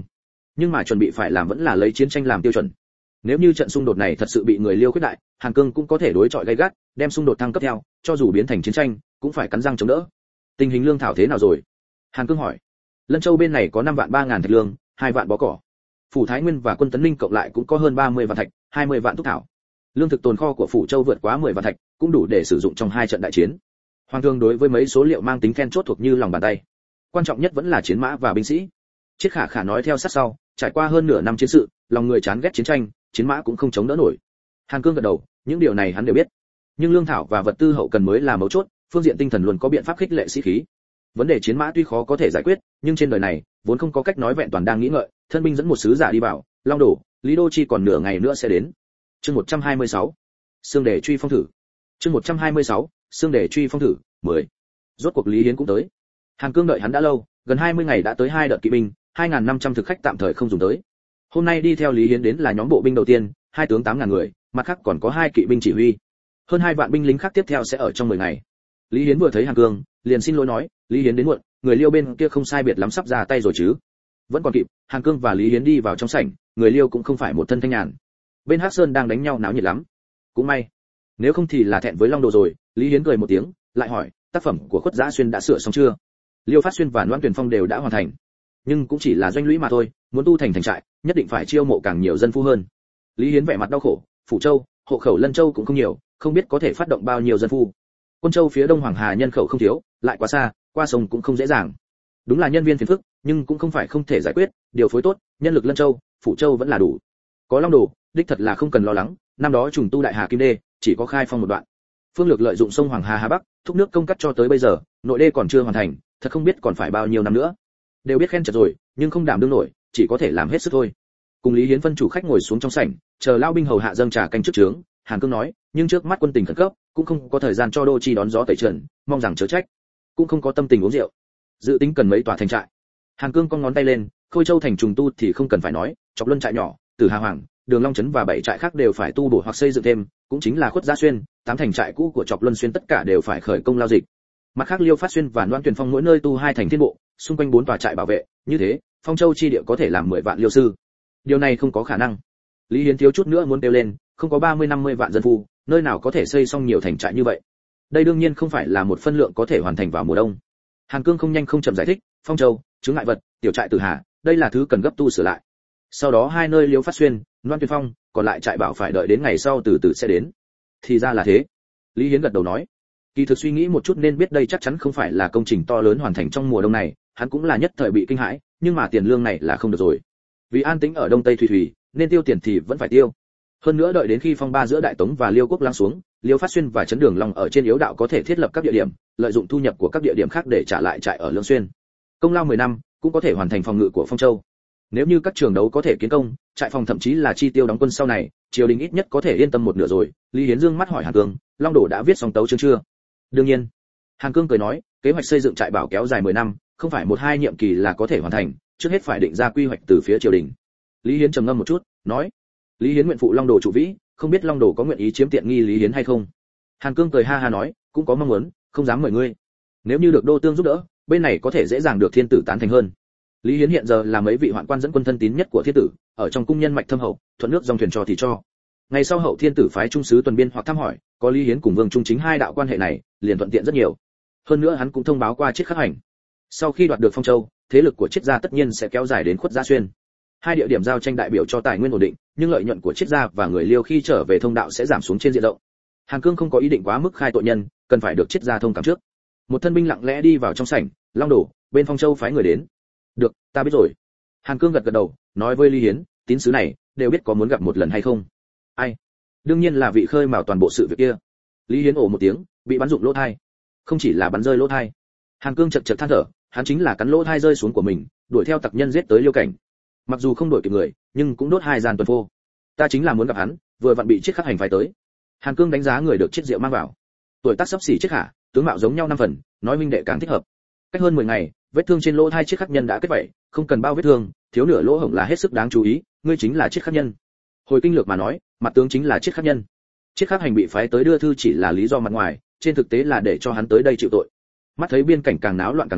nhưng mà chuẩn bị phải làm vẫn là lấy chiến tranh làm tiêu chuẩn. Nếu như trận xung đột này thật sự bị người Liêu khuyết đại, Hàn Cương cũng có thể đối chọi gay gắt, đem xung đột thăng cấp theo, cho dù biến thành chiến tranh, cũng phải cắn răng chống đỡ. Tình hình lương thảo thế nào rồi? Hàn Cương hỏi. Lân Châu bên này có 5 vạn 3.000 thạch lương, 2 vạn bó cỏ. Phủ Thái Nguyên và quân Tấn Ninh cộng lại cũng có hơn 30 vạn thạch, 20 vạn thuốc thảo. Lương thực tồn kho của phủ Châu vượt quá 10 vạn thạch, cũng đủ để sử dụng trong 2 trận đại chiến. Hoàng thương đối với mấy số liệu mang tính then chốt thuộc như lòng bàn tay. Quan trọng nhất vẫn là chiến mã và binh sĩ. Triết Khả Khả nói theo sát sau, trải qua hơn nửa năm chiến sự, lòng người chán ghét chiến tranh, chiến mã cũng không chống đỡ nổi. Hàn Cương gật đầu, những điều này hắn đều biết. Nhưng lương thảo và vật tư hậu cần mới là mấu chốt, phương diện tinh thần luôn có biện pháp khích lệ sĩ khí. Vấn đề chiến mã tuy khó có thể giải quyết, nhưng trên đời này vốn không có cách nói vẹn toàn đang nghĩ ngợi, thân binh dẫn một sứ giả đi vào, Long Đổ, Lý Đô Chi còn nửa ngày nữa sẽ đến. Chương 126. Xương Đề truy phong thử. Chương 126. Xương Đề truy phong thử 10. Rốt cuộc Lý Hiến cũng tới. Hàn Cương đợi hắn đã lâu, gần 20 ngày đã tới 2 đợt kỵ binh, 2.500 thực khách tạm thời không dùng tới. Hôm nay đi theo Lý Hiến đến là nhóm bộ binh đầu tiên, 2 tướng 8.000 người, mặt khác còn có 2 kỵ binh chỉ huy. Hơn 2 vạn binh lính khác tiếp theo sẽ ở trong 10 ngày. Lý Hiến vừa thấy Hàn Cương, liền xin lỗi nói, Lý Hiến đến muộn, người Liêu bên kia không sai biệt lắm sắp ra tay rồi chứ? Vẫn còn kịp. Hàn Cương và Lý Hiến đi vào trong sảnh, người Liêu cũng không phải một thân thanh nhàn. Bên Hắc Sơn đang đánh nhau náo nhiệt lắm. Cũng may, nếu không thì là thẹn với Long Đồ rồi. Lý Hiến cười một tiếng, lại hỏi, tác phẩm của Khuất Giã Xuyên đã sửa xong chưa? Liêu Phát Xuyên và Loan Tuyển Phong đều đã hoàn thành, nhưng cũng chỉ là doanh lũy mà thôi, muốn tu thành thành trại, nhất định phải chiêu mộ càng nhiều dân phu hơn. Lý Hiến vẻ mặt đau khổ, Phủ Châu, hộ khẩu Lân Châu cũng không nhiều, không biết có thể phát động bao nhiêu dân phu. Quân Châu phía đông Hoàng Hà nhân khẩu không thiếu, lại quá xa, qua sông cũng không dễ dàng. Đúng là nhân viên phiền phức, nhưng cũng không phải không thể giải quyết, điều phối tốt, nhân lực Lân Châu, Phủ Châu vẫn là đủ. Có Long Đồ, đích thật là không cần lo lắng, năm đó trùng tu Đại Hà Kim Đê, chỉ có khai phong một đoạn. Phương lược lợi dụng sông Hoàng Hà Hà Bắc, thúc nước công cắt cho tới bây giờ, nội đê còn chưa hoàn thành, thật không biết còn phải bao nhiêu năm nữa. Đều biết khen chật rồi, nhưng không đảm đương nổi, chỉ có thể làm hết sức thôi. Cùng Lý Hiến phân chủ khách ngồi xuống trong sảnh, chờ lao binh hầu hạ dâng trà canh trước trướng. Hàn Cương nói, nhưng trước mắt quân tình khẩn cấp, cũng không có thời gian cho Đô Chi đón gió tẩy trần, mong rằng chớ trách. Cũng không có tâm tình uống rượu. Dự tính cần mấy tòa thành trại. Hàn Cương cong ngón tay lên, Khôi Châu thành trùng tu thì không cần phải nói, Chọc Luân trại nhỏ, Từ Hà Hoàng, Đường Long trấn và 7 trại khác đều phải tu bổ hoặc xây dựng thêm, cũng chính là Khuất Giã Xuyên, 8 thành trại cũ của Chọc Luân Xuyên tất cả đều phải khởi công lao dịch. Mặt khác Liêu Phát Xuyên và Loan Tuyển Phong mỗi nơi tu 2 thành thiên bộ, xung quanh 4 tòa trại bảo vệ, như thế, Phong Châu chi địa có thể làm 10 vạn liêu sư. Điều này không có khả năng. Lý Hiến thiếu chút nữa muốn kêu lên, không có 30-50 vạn dân phu, nơi nào có thể xây xong nhiều thành trại như vậy. Đây đương nhiên không phải là một phân lượng có thể hoàn thành vào mùa đông. Hàn Cương không nhanh không chậm giải thích, Phong Châu, chướng ngại vật, tiểu trại Từ Hà, đây là thứ cần gấp tu sửa lại. Sau đó 2 nơi Liêu Phát Xuyên, Loan Tuyển Phong, còn lại trại bảo phải đợi đến ngày sau từ từ sẽ đến. Thì ra là thế. Lý Hiến gật đầu nói. Kỳ thực suy nghĩ một chút nên biết đây chắc chắn không phải là công trình to lớn hoàn thành trong mùa đông này, hắn cũng là nhất thời bị kinh hãi, nhưng mà tiền lương này là không được rồi. Vì an tĩnh ở Đông Tây Thủy, nên tiêu tiền thì vẫn phải tiêu. Hơn nữa đợi đến khi phong ba giữa Đại Tống và Liêu quốc lắng xuống, Liêu Phát Xuyên và Trấn Đường Long ở trên yếu đạo có thể thiết lập các địa điểm, lợi dụng thu nhập của các địa điểm khác để trả lại trại ở Lương Xuyên. Công lao 10 năm, cũng có thể hoàn thành phòng ngự của Phong Châu. Nếu như các trường đấu có thể kiến công, trại phòng thậm chí là chi tiêu đóng quân sau này, triều đình ít nhất có thể yên tâm một nửa rồi. Lý Hiến dương mắt hỏi Hàn Cương, Long Đồ đã viết xong tấu chương chưa? Đương nhiên. Hàn Cương cười nói, kế hoạch xây dựng trại bảo kéo dài 10 năm, không phải 1-2 nhiệm kỳ là có thể hoàn thành, trước hết phải định ra quy hoạch từ phía triều đình. Lý Hiến trầm ngâm một chút, nói, Lý Hiến nguyện phụ Long Đồ trụ vĩ, không biết Long Đồ có nguyện ý chiếm tiện nghi Lý Hiến hay không? Hàn Cương cười ha ha nói, cũng có mong muốn, không dám mời ngươi. Nếu như được Đô Tương giúp đỡ, bên này có thể dễ dàng được thiên tử tán thành hơn. Lý Hiến hiện giờ là mấy vị hoạn quan dẫn quân thân tín nhất của thiên tử, ở trong cung nhân mạch thâm hậu, thuận nước dòng thuyền cho thì cho. Ngày sau hậu thiên tử phái trung sứ tuần biên hoặc thăm hỏi, có Lý Hiến cùng Vương Trung Chính 2 đạo quan hệ này, liền thuận tiện rất nhiều. Hơn nữa hắn cũng thông báo qua Triết Khắc Hành. Sau khi đoạt được Phong Châu, thế lực của Triết gia tất nhiên sẽ kéo dài đến Khuất Giã Xuyên. 2 địa điểm giao tranh đại biểu cho tài nguyên ổn định, nhưng lợi nhuận của Triết gia và người Liêu khi trở về thông đạo sẽ giảm xuống trên diện rộng. Hàn Cương không có ý định quá mức khai tội nhân, cần phải được Triết gia thông cảm trước. Một thân binh lặng lẽ đi vào trong sảnh, Long Đồ, bên Phong Châu phái người đến. Được, ta biết rồi. Hàn Cương gật gật đầu, nói với Lý Hiến, tín sứ này đều biết có muốn gặp một lần hay không? Ai? Đương nhiên là vị khơi mào toàn bộ sự việc kia. Lý Hiến ồ một tiếng, bị bắn rụng lỗ tai. Không chỉ là bắn rơi lỗ tai. Hàn Cương chật chật than thở, hắn chính là cắn lỗ tai rơi xuống của mình, đuổi theo tặc nhân giết tới Liêu cảnh. Mặc dù không đuổi kịp người, nhưng cũng đốt 2 gian tuần phô. Ta chính là muốn gặp hắn, vừa vặn bị Triết Khắc Hành phái tới. Hàn Cương đánh giá người được Triết Diệu mang vào. Tuổi tác sắp xỉ Triết Khả, tướng mạo giống nhau 5 phần, nói minh đệ càng thích hợp. Cách hơn 10 ngày, vết thương trên lỗ tai Triết Khắc nhân đã kết vảy, không cần bao vết thương, thiếu nửa lỗ hổng là hết sức đáng chú ý, ngươi chính là Triết Khắc nhân. Hồi kinh lược mà nói, mặt tướng chính là Triết Khắc nhân. Triết Khắc Hành bị phái tới đưa thư chỉ là lý do mặt ngoài, trên thực tế là để cho hắn tới đây chịu tội. Mắt thấy biên cảnh càng náo loạn càng lớn,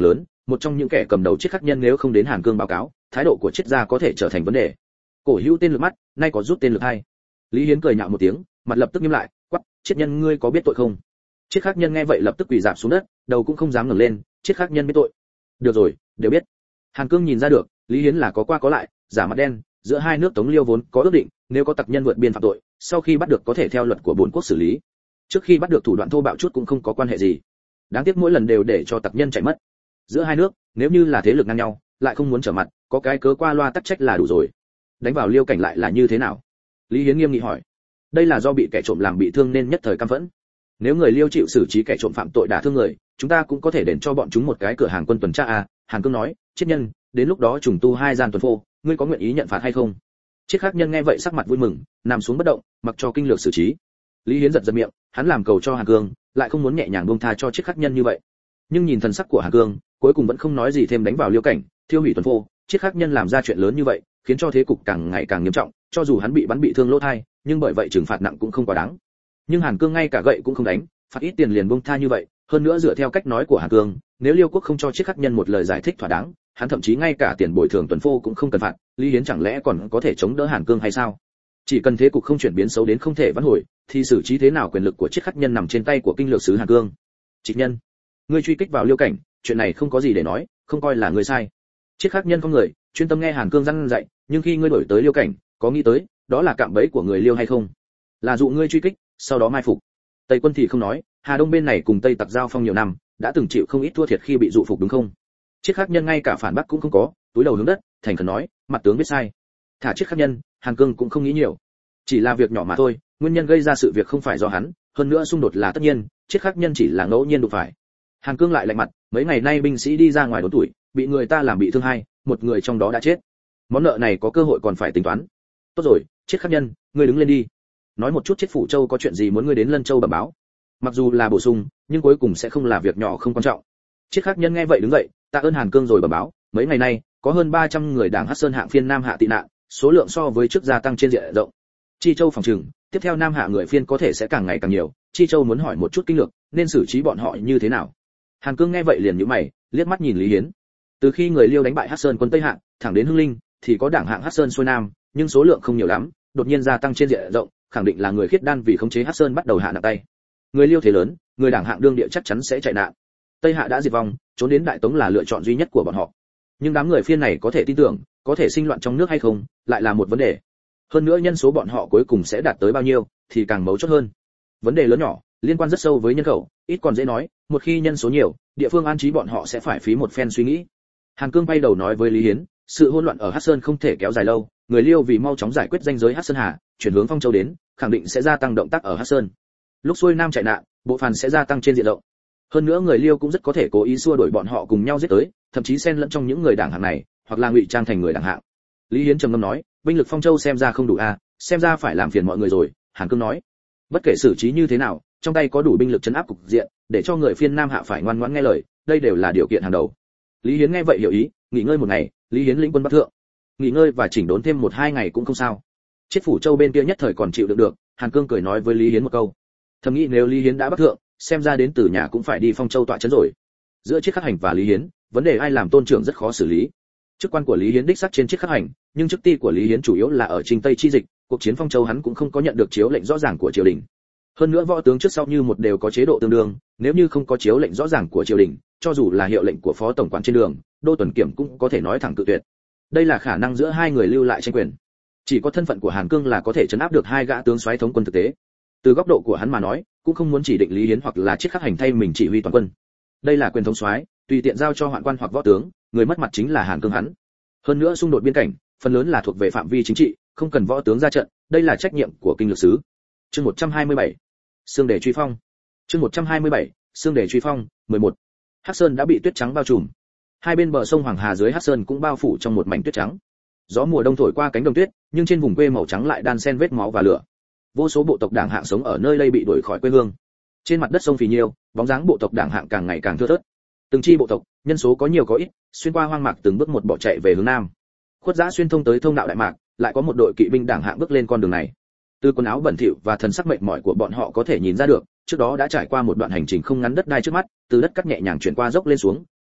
một trong những kẻ cầm đầu Triết Khắc Nhân nếu không đến Hàn Cương báo cáo, thái độ của Triết gia có thể trở thành vấn đề. Cổ hữu tên lực mắt, nay có rút tên lực hai. Lý Hiến cười nhạo một tiếng, mặt lập tức nghiêm lại, quắc, Triết Nhân ngươi có biết tội không? Triết Khắc Nhân nghe vậy lập tức quỳ rạp xuống đất, đầu cũng không dám ngẩng lên, Triết Khắc Nhân biết tội. Được rồi, đều biết. Hàn Cương nhìn ra được, Lý Hiến là có qua có lại, giả mặt đen, giữa hai nước Tống Liêu vốn có ước định, nếu có tặc nhân vượt biên phạm tội, sau khi bắt được có thể theo luật của bốn quốc xử lý. Trước khi bắt được thủ đoạn thô bạo chút cũng không có quan hệ gì. Đáng tiếc mỗi lần đều để cho tặc nhân chạy mất. Giữa hai nước, nếu như là thế lực ngang nhau, lại không muốn trở mặt, có cái cớ qua loa tắc trách là đủ rồi. Đánh vào Liêu cảnh lại là như thế nào? Lý Hiến nghiêm nghị hỏi. Đây là do bị kẻ trộm làm bị thương nên nhất thời căm phẫn. Nếu người Liêu chịu xử trí kẻ trộm phạm tội đả thương người, chúng ta cũng có thể đền cho bọn chúng một cái cửa hàng quân tuần tra à? Hàn Cương nói, Triết Nhân, đến lúc đó trùng tu hai gian tuần phô, ngươi có nguyện ý nhận phạt hay không? Triết Khắc Nhân nghe vậy sắc mặt vui mừng, nằm xuống bất động, mặc cho kinh lược xử trí. Lý Hiến giật giật miệng, hắn làm cầu cho Hàn Cương, lại không muốn nhẹ nhàng buông tha cho Triết Khắc Nhân như vậy. Nhưng nhìn thần sắc của Hàn Cương, cuối cùng vẫn không nói gì thêm, đánh vào Liêu cảnh, thiêu hủy tuần phô. Triết Khắc Nhân làm ra chuyện lớn như vậy, khiến cho thế cục càng ngày càng nghiêm trọng, cho dù hắn bị bắn bị thương lỗ tai, nhưng bởi vậy trừng phạt nặng cũng không quá đáng. Nhưng Hàn Cương ngay cả gậy cũng không đánh, phạt ít tiền liền buông tha như vậy, hơn nữa dựa theo cách nói của Hàn Cương, nếu Liêu quốc không cho Triết Khắc Nhân một lời giải thích thỏa đáng, hắn thậm chí ngay cả tiền bồi thường tuần phô cũng không cần phạt, Lý Hiến chẳng lẽ còn có thể chống đỡ Hàn Cương hay sao? Chỉ cần thế cục không chuyển biến xấu đến không thể vãn hồi, thì xử trí thế nào quyền lực của Triết Khắc Nhân nằm trên tay của kinh lược sứ Hàn Cương. Trịnh Nhân, ngươi truy kích vào Liêu cảnh, chuyện này không có gì để nói, không coi là ngươi sai. Triết Khắc Nhân không người, chuyên tâm nghe Hàn Cương răn dạy, nhưng khi ngươi đổi tới Liêu cảnh, có nghĩ tới, đó là cạm bẫy của người Liêu hay không? Là dụ ngươi truy kích, sau đó mai phục. Tây quân thì không nói, Hà Đông bên này cùng Tây Tặc giao phong nhiều năm, đã từng chịu không ít thua thiệt khi bị dụ phục đúng không? Triết Khắc Nhân ngay cả phản bác cũng không có, túi đầu hướng đất, thành khẩn nói, mặt tướng biết sai. Thả Triết Khắc Nhân, Hàn Cương cũng không nghĩ nhiều, chỉ là việc nhỏ mà thôi, nguyên nhân gây ra sự việc không phải do hắn, hơn nữa xung đột là tất nhiên, Triết Khắc Nhân chỉ là ngẫu nhiên đụng phải. Hàn Cương lại lạnh mặt, mấy ngày nay binh sĩ đi ra ngoài đốn tuổi, bị người ta làm bị thương hai, một người trong đó đã chết. Món nợ này có cơ hội còn phải tính toán. Tốt rồi, Triết Khắc Nhân, ngươi đứng lên đi. Nói một chút Triết Phủ Châu có chuyện gì muốn ngươi đến Lân Châu bẩm báo. Mặc dù là bổ sung, nhưng cuối cùng sẽ không là việc nhỏ không quan trọng. Triết Khắc Nhân nghe vậy đứng dậy, tạ ơn Hàn Cương rồi bẩm báo, mấy ngày nay có hơn 300 người đảng Hắc Sơn hạng phiên Nam Hạ tị nạn, số lượng so với trước gia tăng trên diện rộng. Chi Châu phòng trừng, tiếp theo Nam Hạ người phiên có thể sẽ càng ngày càng nhiều, Chi Châu muốn hỏi một chút kinh lược, nên xử trí bọn họ như thế nào. Hàn Cương nghe vậy liền nhíu mày, liếc mắt nhìn Lý Hiến. Từ khi người Liêu đánh bại Hắc Sơn quân Tây Hạng, thẳng đến Hưng Linh, thì có đảng hạng Hắc Sơn xuôi Nam, nhưng số lượng không nhiều lắm, đột nhiên gia tăng trên diện rộng, khẳng định là người khiết đan vì khống chế Hắc Sơn bắt đầu hạ nặng tay. Người Liêu thế lớn, người đảng hạng đương địa chắc chắn sẽ chạy nạn. Tây Hạ đã diệt vong, trốn đến Đại Tống là lựa chọn duy nhất của bọn họ. Nhưng đám người phiên này có thể tin tưởng, có thể sinh loạn trong nước hay không, lại là một vấn đề. Hơn nữa nhân số bọn họ cuối cùng sẽ đạt tới bao nhiêu, thì càng mấu chốt hơn. Vấn đề lớn nhỏ, liên quan rất sâu với nhân khẩu, ít còn dễ nói, một khi nhân số nhiều, địa phương an trí bọn họ sẽ phải phí một phen suy nghĩ. Hàn Cương bay đầu nói với Lý Hiến, sự hỗn loạn ở Hắc Sơn không thể kéo dài lâu, người Liêu vì mau chóng giải quyết ranh giới Hắc Sơn Hà, chuyển hướng Phong Châu đến, khẳng định sẽ gia tăng động tác ở Hắc Sơn. Lúc xuôi Nam chạy nạn, bộ phàn sẽ gia tăng trên diện rộng. Hơn nữa người Liêu cũng rất có thể cố ý xua đuổi bọn họ cùng nhau giết tới, thậm chí xen lẫn trong những người đảng hạng này, hoặc là ngụy trang thành người đảng hạng. Lý Hiến trầm ngâm nói, binh lực Phong Châu xem ra không đủ a, xem ra phải làm phiền mọi người rồi. Hàn Cương nói, bất kể xử trí như thế nào, trong tay có đủ binh lực trấn áp cục diện, để cho người phiên Nam Hạ phải ngoan ngoãn nghe lời, đây đều là điều kiện hàng đầu. Lý Hiến nghe vậy hiểu ý, nghỉ ngơi một ngày, Lý Hiến lĩnh quân Bắc Thượng. Nghỉ ngơi và chỉnh đốn thêm 1-2 ngày cũng không sao. Triết Phủ Châu bên kia nhất thời còn chịu đựng được, Hàn Cương cười nói với Lý Hiến một câu. Thầm nghĩ nếu Lý Hiến đã Bắc Thượng, xem ra đến từ nhà cũng phải đi Phong Châu tọa trấn rồi. Giữa Triết Khắc Hành và Lý Hiến, vấn đề ai làm tôn trưởng rất khó xử lý. Chức quan của Lý Hiến đích xác trên Triết Khắc Hành, nhưng chức ti của Lý Hiến chủ yếu là ở Trinh Tây chi dịch, cuộc chiến Phong Châu hắn cũng không có nhận được chiếu lệnh rõ ràng của triều đình. Hơn nữa võ tướng trước sau như một đều có chế độ tương đương, nếu như không có chiếu lệnh rõ ràng của triều đình, cho dù là hiệu lệnh của phó tổng quản trên đường, đô tuần kiểm cũng có thể nói thẳng cự tuyệt. Đây là khả năng giữa hai người lưu lại tranh quyền. Chỉ có thân phận của Hàn Cương là có thể trấn áp được hai gã tướng soái thống quân thực tế. Từ góc độ của hắn mà nói, cũng không muốn chỉ định Lý Hiến hoặc là Triết Khắc Hành thay mình chỉ huy toàn quân. Đây là quyền thống soái, tùy tiện giao cho hoạn quan hoặc võ tướng, người mất mặt chính là Hàn Cương hắn. Hơn nữa xung đột biên cảnh, phần lớn là thuộc về phạm vi chính trị, không cần võ tướng ra trận, đây là trách nhiệm của kinh lược sứ. Chương 127. Xương để truy phong. Chương 127. Xương để truy phong. 11. Hắc Sơn đã bị tuyết trắng bao trùm. Hai bên bờ sông Hoàng Hà dưới Hắc Sơn cũng bao phủ trong một mảnh tuyết trắng. Gió mùa đông thổi qua cánh đồng tuyết, nhưng trên vùng quê màu trắng lại đan xen vết máu và lửa. Vô số bộ tộc đảng hạng sống ở nơi đây bị đuổi khỏi quê hương. Trên mặt đất sông phì nhiêu, bóng dáng bộ tộc đảng hạng càng ngày càng thưa thớt. Từng chi bộ tộc, nhân số có nhiều có ít, xuyên qua hoang mạc từng bước một bỏ chạy về hướng nam. Khuất Giã xuyên thông tới thông đạo đại mạc, lại có một đội kỵ binh đảng hạng bước lên con đường này. Từ quần áo bẩn thỉu và thần sắc mệt mỏi của bọn họ có thể nhìn ra được, trước đó đã trải qua một đoạn hành trình không ngắn đất đai trước mắt, từ đất cắt nhẹ nhàng chuyển qua dốc lên xuống,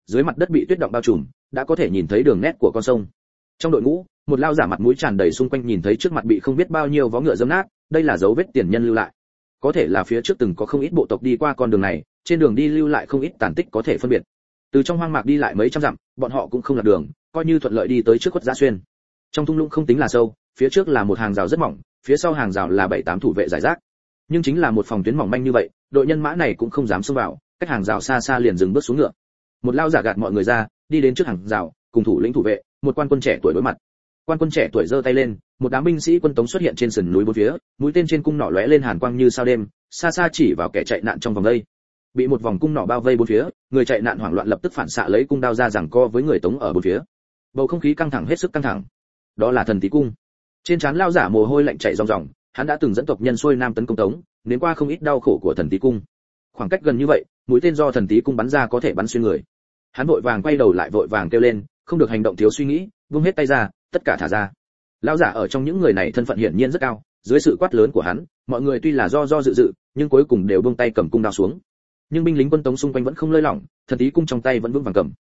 dưới mặt đất bị tuyết động bao trùm, đã có thể nhìn thấy đường nét của con sông. Trong đội ngũ, một lao giả mặt mũi tràn đầy xung quanh nhìn thấy trước mặt bị không biết bao nhiêu vó ngựa dẫm nát, đây là dấu vết tiền nhân lưu lại. Có thể là phía trước từng có không ít bộ tộc đi qua con đường này, trên đường đi lưu lại không ít tàn tích có thể phân biệt. Từ trong hoang mạc đi lại mấy trăm dặm, bọn họ cũng không lạc đường, coi như thuận lợi đi tới trước Quất Giã Xuyên. Trong thung lũng không tính là sâu, phía trước là một hàng rào rất mỏng, phía sau hàng rào là 7-8 thủ vệ giải rác. Nhưng chính là một phòng tuyến mỏng manh như vậy, đội nhân mã này cũng không dám xông vào, cách hàng rào xa xa liền dừng bước xuống ngựa. Một lao giả gạt mọi người ra, đi đến trước hàng rào, cùng thủ lĩnh thủ vệ, một quan quân trẻ tuổi đối mặt. Quan quân trẻ tuổi giơ tay lên, một đám binh sĩ quân tống xuất hiện trên sườn núi bốn phía, mũi tên trên cung nỏ lóe lên hàn quang như sao đêm, xa xa chỉ vào kẻ chạy nạn trong vòng đây. Bị một vòng cung nỏ bao vây bốn phía, người chạy nạn hoảng loạn lập tức phản xạ lấy cung đao ra giằng co với người tống ở bốn phía. Bầu không khí căng thẳng hết sức căng thẳng. Đó là Thần Tí cung. Trên trán lao giả mồ hôi lạnh chảy ròng ròng, hắn đã từng dẫn tộc nhân xuôi nam tấn công tống, nếm qua không ít đau khổ của Thần Tí cung. Khoảng cách gần như vậy, mũi tên do Thần Tí cung bắn ra có thể bắn xuyên người. Hắn vội vàng quay đầu lại vội vàng kêu lên, không được hành động thiếu suy nghĩ, buông hết tay ra, tất cả thả ra. Lão giả ở trong những người này thân phận hiển nhiên rất cao, dưới sự quát lớn của hắn, mọi người tuy là do dự, nhưng cuối cùng đều buông tay cầm cung đao xuống. Nhưng binh lính quân tống xung quanh vẫn không lơi lỏng, Thần Tí cung trong tay vẫn vững vàng cầm.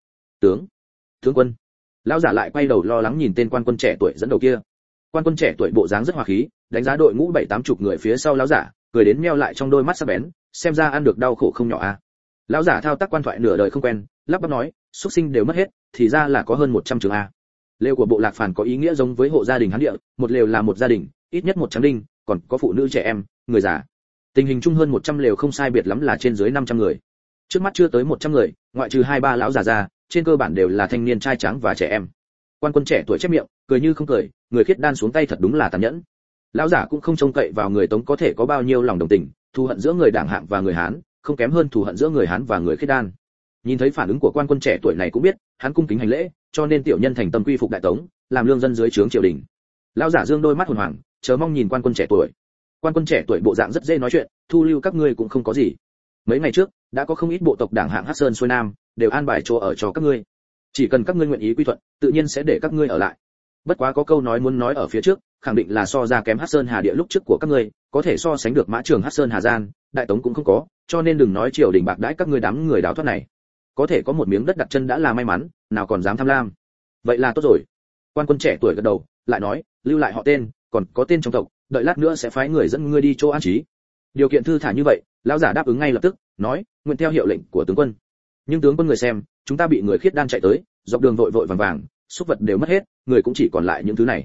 Tướng quân. Lão giả lại quay đầu lo lắng nhìn tên quan quân trẻ tuổi dẫn đầu kia. Quan quân trẻ tuổi bộ dáng rất hòa khí, đánh giá đội ngũ 7-80 người phía sau lão giả, cười đến meo lại trong đôi mắt sắc bén, xem ra ăn được đau khổ không nhỏ a. Lão giả thao tác quan thoại nửa đời không quen, lắp bắp nói, xuất sinh đều mất hết, thì ra là có hơn 100 trường a. Lều của bộ lạc phàn có ý nghĩa giống với hộ gia đình hán địa, một lều là một gia đình, ít nhất 100 đinh, còn có phụ nữ trẻ em, người già. Tình hình chung hơn 100 lều không sai biệt lắm là trên dưới 500 người. Trước mắt chưa tới 100 người, ngoại trừ 2-3 lão già già, trên cơ bản đều là thanh niên trai tráng và trẻ em. Quan quân trẻ tuổi chép miệng, cười như không cười, người khiết đan xuống tay thật đúng là tàn nhẫn. Lão giả cũng không trông cậy vào người Tống có thể có bao nhiêu lòng đồng tình, thù hận giữa người Đảng Hạng và người Hán, không kém hơn thù hận giữa người Hán và người khiết đan. Nhìn thấy phản ứng của quan quân trẻ tuổi này cũng biết, hắn cung kính hành lễ, cho nên tiểu nhân thành tâm quy phục đại Tống, làm lương dân dưới trướng triều đình. Lão giả dương đôi mắt hồn hoàng, chờ mong nhìn quan quân trẻ tuổi. Quan quân trẻ tuổi bộ dạng rất dễ nói chuyện, thu lưu các ngươi cũng không có gì. Mấy ngày trước, đã có không ít bộ tộc Đảng Hạng Hắc Sơn xuôi nam, đều an bài chỗ ở cho các ngươi. Chỉ cần các ngươi nguyện ý quy thuận, tự nhiên sẽ để các ngươi ở lại. Bất quá có câu nói muốn nói ở phía trước, khẳng định là so ra kém Hắc Sơn Hà địa lúc trước của các ngươi, có thể so sánh được Mã Trường Hắc Sơn Hà Gian, đại Tống cũng không có, cho nên đừng nói triều đình bạc đãi các ngươi đám người đào thoát này. Có thể có một miếng đất đặt chân đã là may mắn, nào còn dám tham lam. Vậy là tốt rồi. Quan quân trẻ tuổi gật đầu, lại nói, lưu lại họ tên, còn có tên trong tộc, đợi lát nữa sẽ phái người dẫn ngươi đi chỗ an trí. Điều kiện thư thả như vậy, lão giả đáp ứng ngay lập tức, nói, nguyện theo hiệu lệnh của tướng quân. Nhưng tướng quân người xem, chúng ta bị người khiết đan chạy tới, dọc đường vội vội vàng vàng, xúc vật đều mất hết, người cũng chỉ còn lại những thứ này.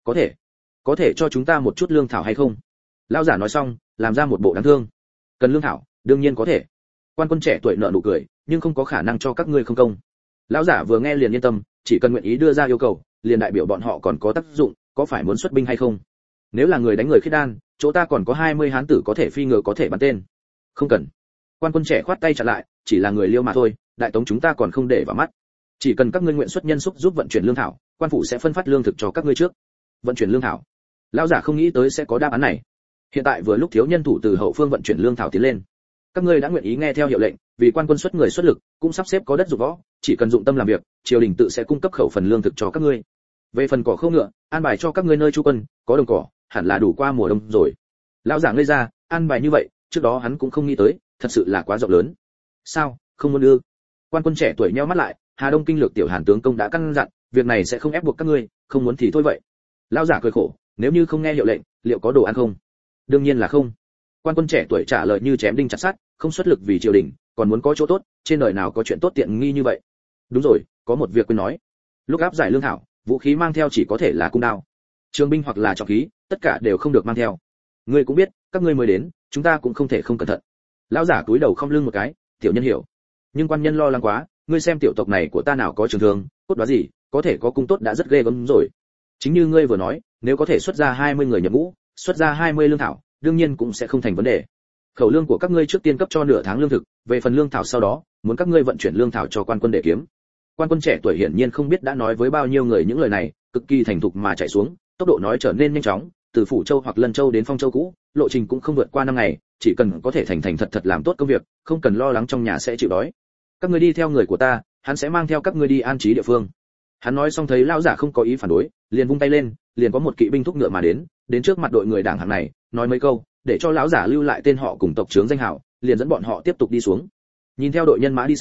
Có thể cho chúng ta một chút lương thảo hay không? Lão giả nói xong, làm ra một bộ đáng thương. Cần lương thảo, đương nhiên có thể. Quan quân trẻ tuổi nở nụ cười, nhưng không có khả năng cho các ngươi không công. Lão giả vừa nghe liền yên tâm, chỉ cần nguyện ý đưa ra yêu cầu, liền đại biểu bọn họ còn có tác dụng, có phải muốn xuất binh hay không? Nếu là người đánh người khiết đan, chỗ ta còn có 20 hán tử có thể phi ngựa có thể bắn tên. Không cần. Quan quân trẻ khoát tay chặn lại, chỉ là người liêu mà thôi, đại Tống chúng ta còn không để vào mắt. Chỉ cần các ngươi nguyện xuất nhân xúc giúp vận chuyển lương thảo, quan phủ sẽ phân phát lương thực cho các ngươi trước. Vận chuyển lương thảo. Lão giả không nghĩ tới sẽ có đáp án này. Hiện tại vừa lúc thiếu nhân thủ từ hậu phương vận chuyển lương thảo tiến lên. Các ngươi đã nguyện ý nghe theo hiệu lệnh, vì quan quân xuất người xuất lực, cũng sắp xếp có đất dụng võ, chỉ cần dụng tâm làm việc, triều đình tự sẽ cung cấp khẩu phần lương thực cho các ngươi. Về phần cỏ khâu ngựa, an bài cho các ngươi nơi trú quân, có đồng cỏ, hẳn là đủ qua mùa đông rồi. Lão giả ngây ra, an bài như vậy, trước đó hắn cũng không nghĩ tới, thật sự là quá rộng lớn. Sao, không muốn đưa? Quan quân trẻ tuổi nheo mắt lại, Hà Đông kinh lược tiểu Hàn tướng công đã căn dặn, việc này sẽ không ép buộc các ngươi, không muốn thì thôi vậy. Lão giả cười khổ, nếu như không nghe hiệu lệnh, liệu có đồ ăn không? Đương nhiên là không. Quan quân trẻ tuổi trả lời như chém đinh chặt sắt, không xuất lực vì triều đình, còn muốn có chỗ tốt, trên đời nào có chuyện tốt tiện nghi như vậy. Đúng rồi, có một việc quên nói. Lúc áp giải lương thảo, vũ khí mang theo chỉ có thể là cung đao, trường binh hoặc là trọng khí, tất cả đều không được mang theo. Ngươi cũng biết, các ngươi mới đến, chúng ta cũng không thể không cẩn thận. Lão giả cúi đầu không lưng một cái, tiểu nhân hiểu. Nhưng quan nhân lo lắng quá, ngươi xem tiểu tộc này của ta nào có trường thương, cốt đoá gì, có thể có cung tốt đã rất ghê gớm rồi. Chính như ngươi vừa nói, nếu có thể xuất ra 20 người nhập ngũ, xuất ra 20 lương thảo, đương nhiên cũng sẽ không thành vấn đề. Khẩu lương của các ngươi trước tiên cấp cho nửa tháng lương thực, về phần lương thảo sau đó, muốn các ngươi vận chuyển lương thảo cho quan quân để kiếm. Quan quân trẻ tuổi hiển nhiên không biết đã nói với bao nhiêu người những lời này, cực kỳ thành thục mà chạy xuống, tốc độ nói trở nên nhanh chóng, từ Phủ Châu hoặc Lân Châu đến Phong Châu cũ, lộ trình cũng không vượt qua 5 ngày, chỉ cần có thể thành thật làm tốt công việc, không cần lo lắng trong nhà sẽ chịu đói. Các ngươi đi theo người của ta, hắn sẽ mang theo các ngươi đi an trí địa phương. Hắn nói xong thấy lão giả không có ý phản đối, liền vung tay lên, liền có một kỵ binh thúc ngựa mà đến trước mặt đội người Đảng Hạng này, nói mấy câu, để cho lão giả lưu lại tên họ cùng tộc trưởng danh hào, liền dẫn bọn họ tiếp tục đi xuống. Nhìn theo đội nhân mã đi xa,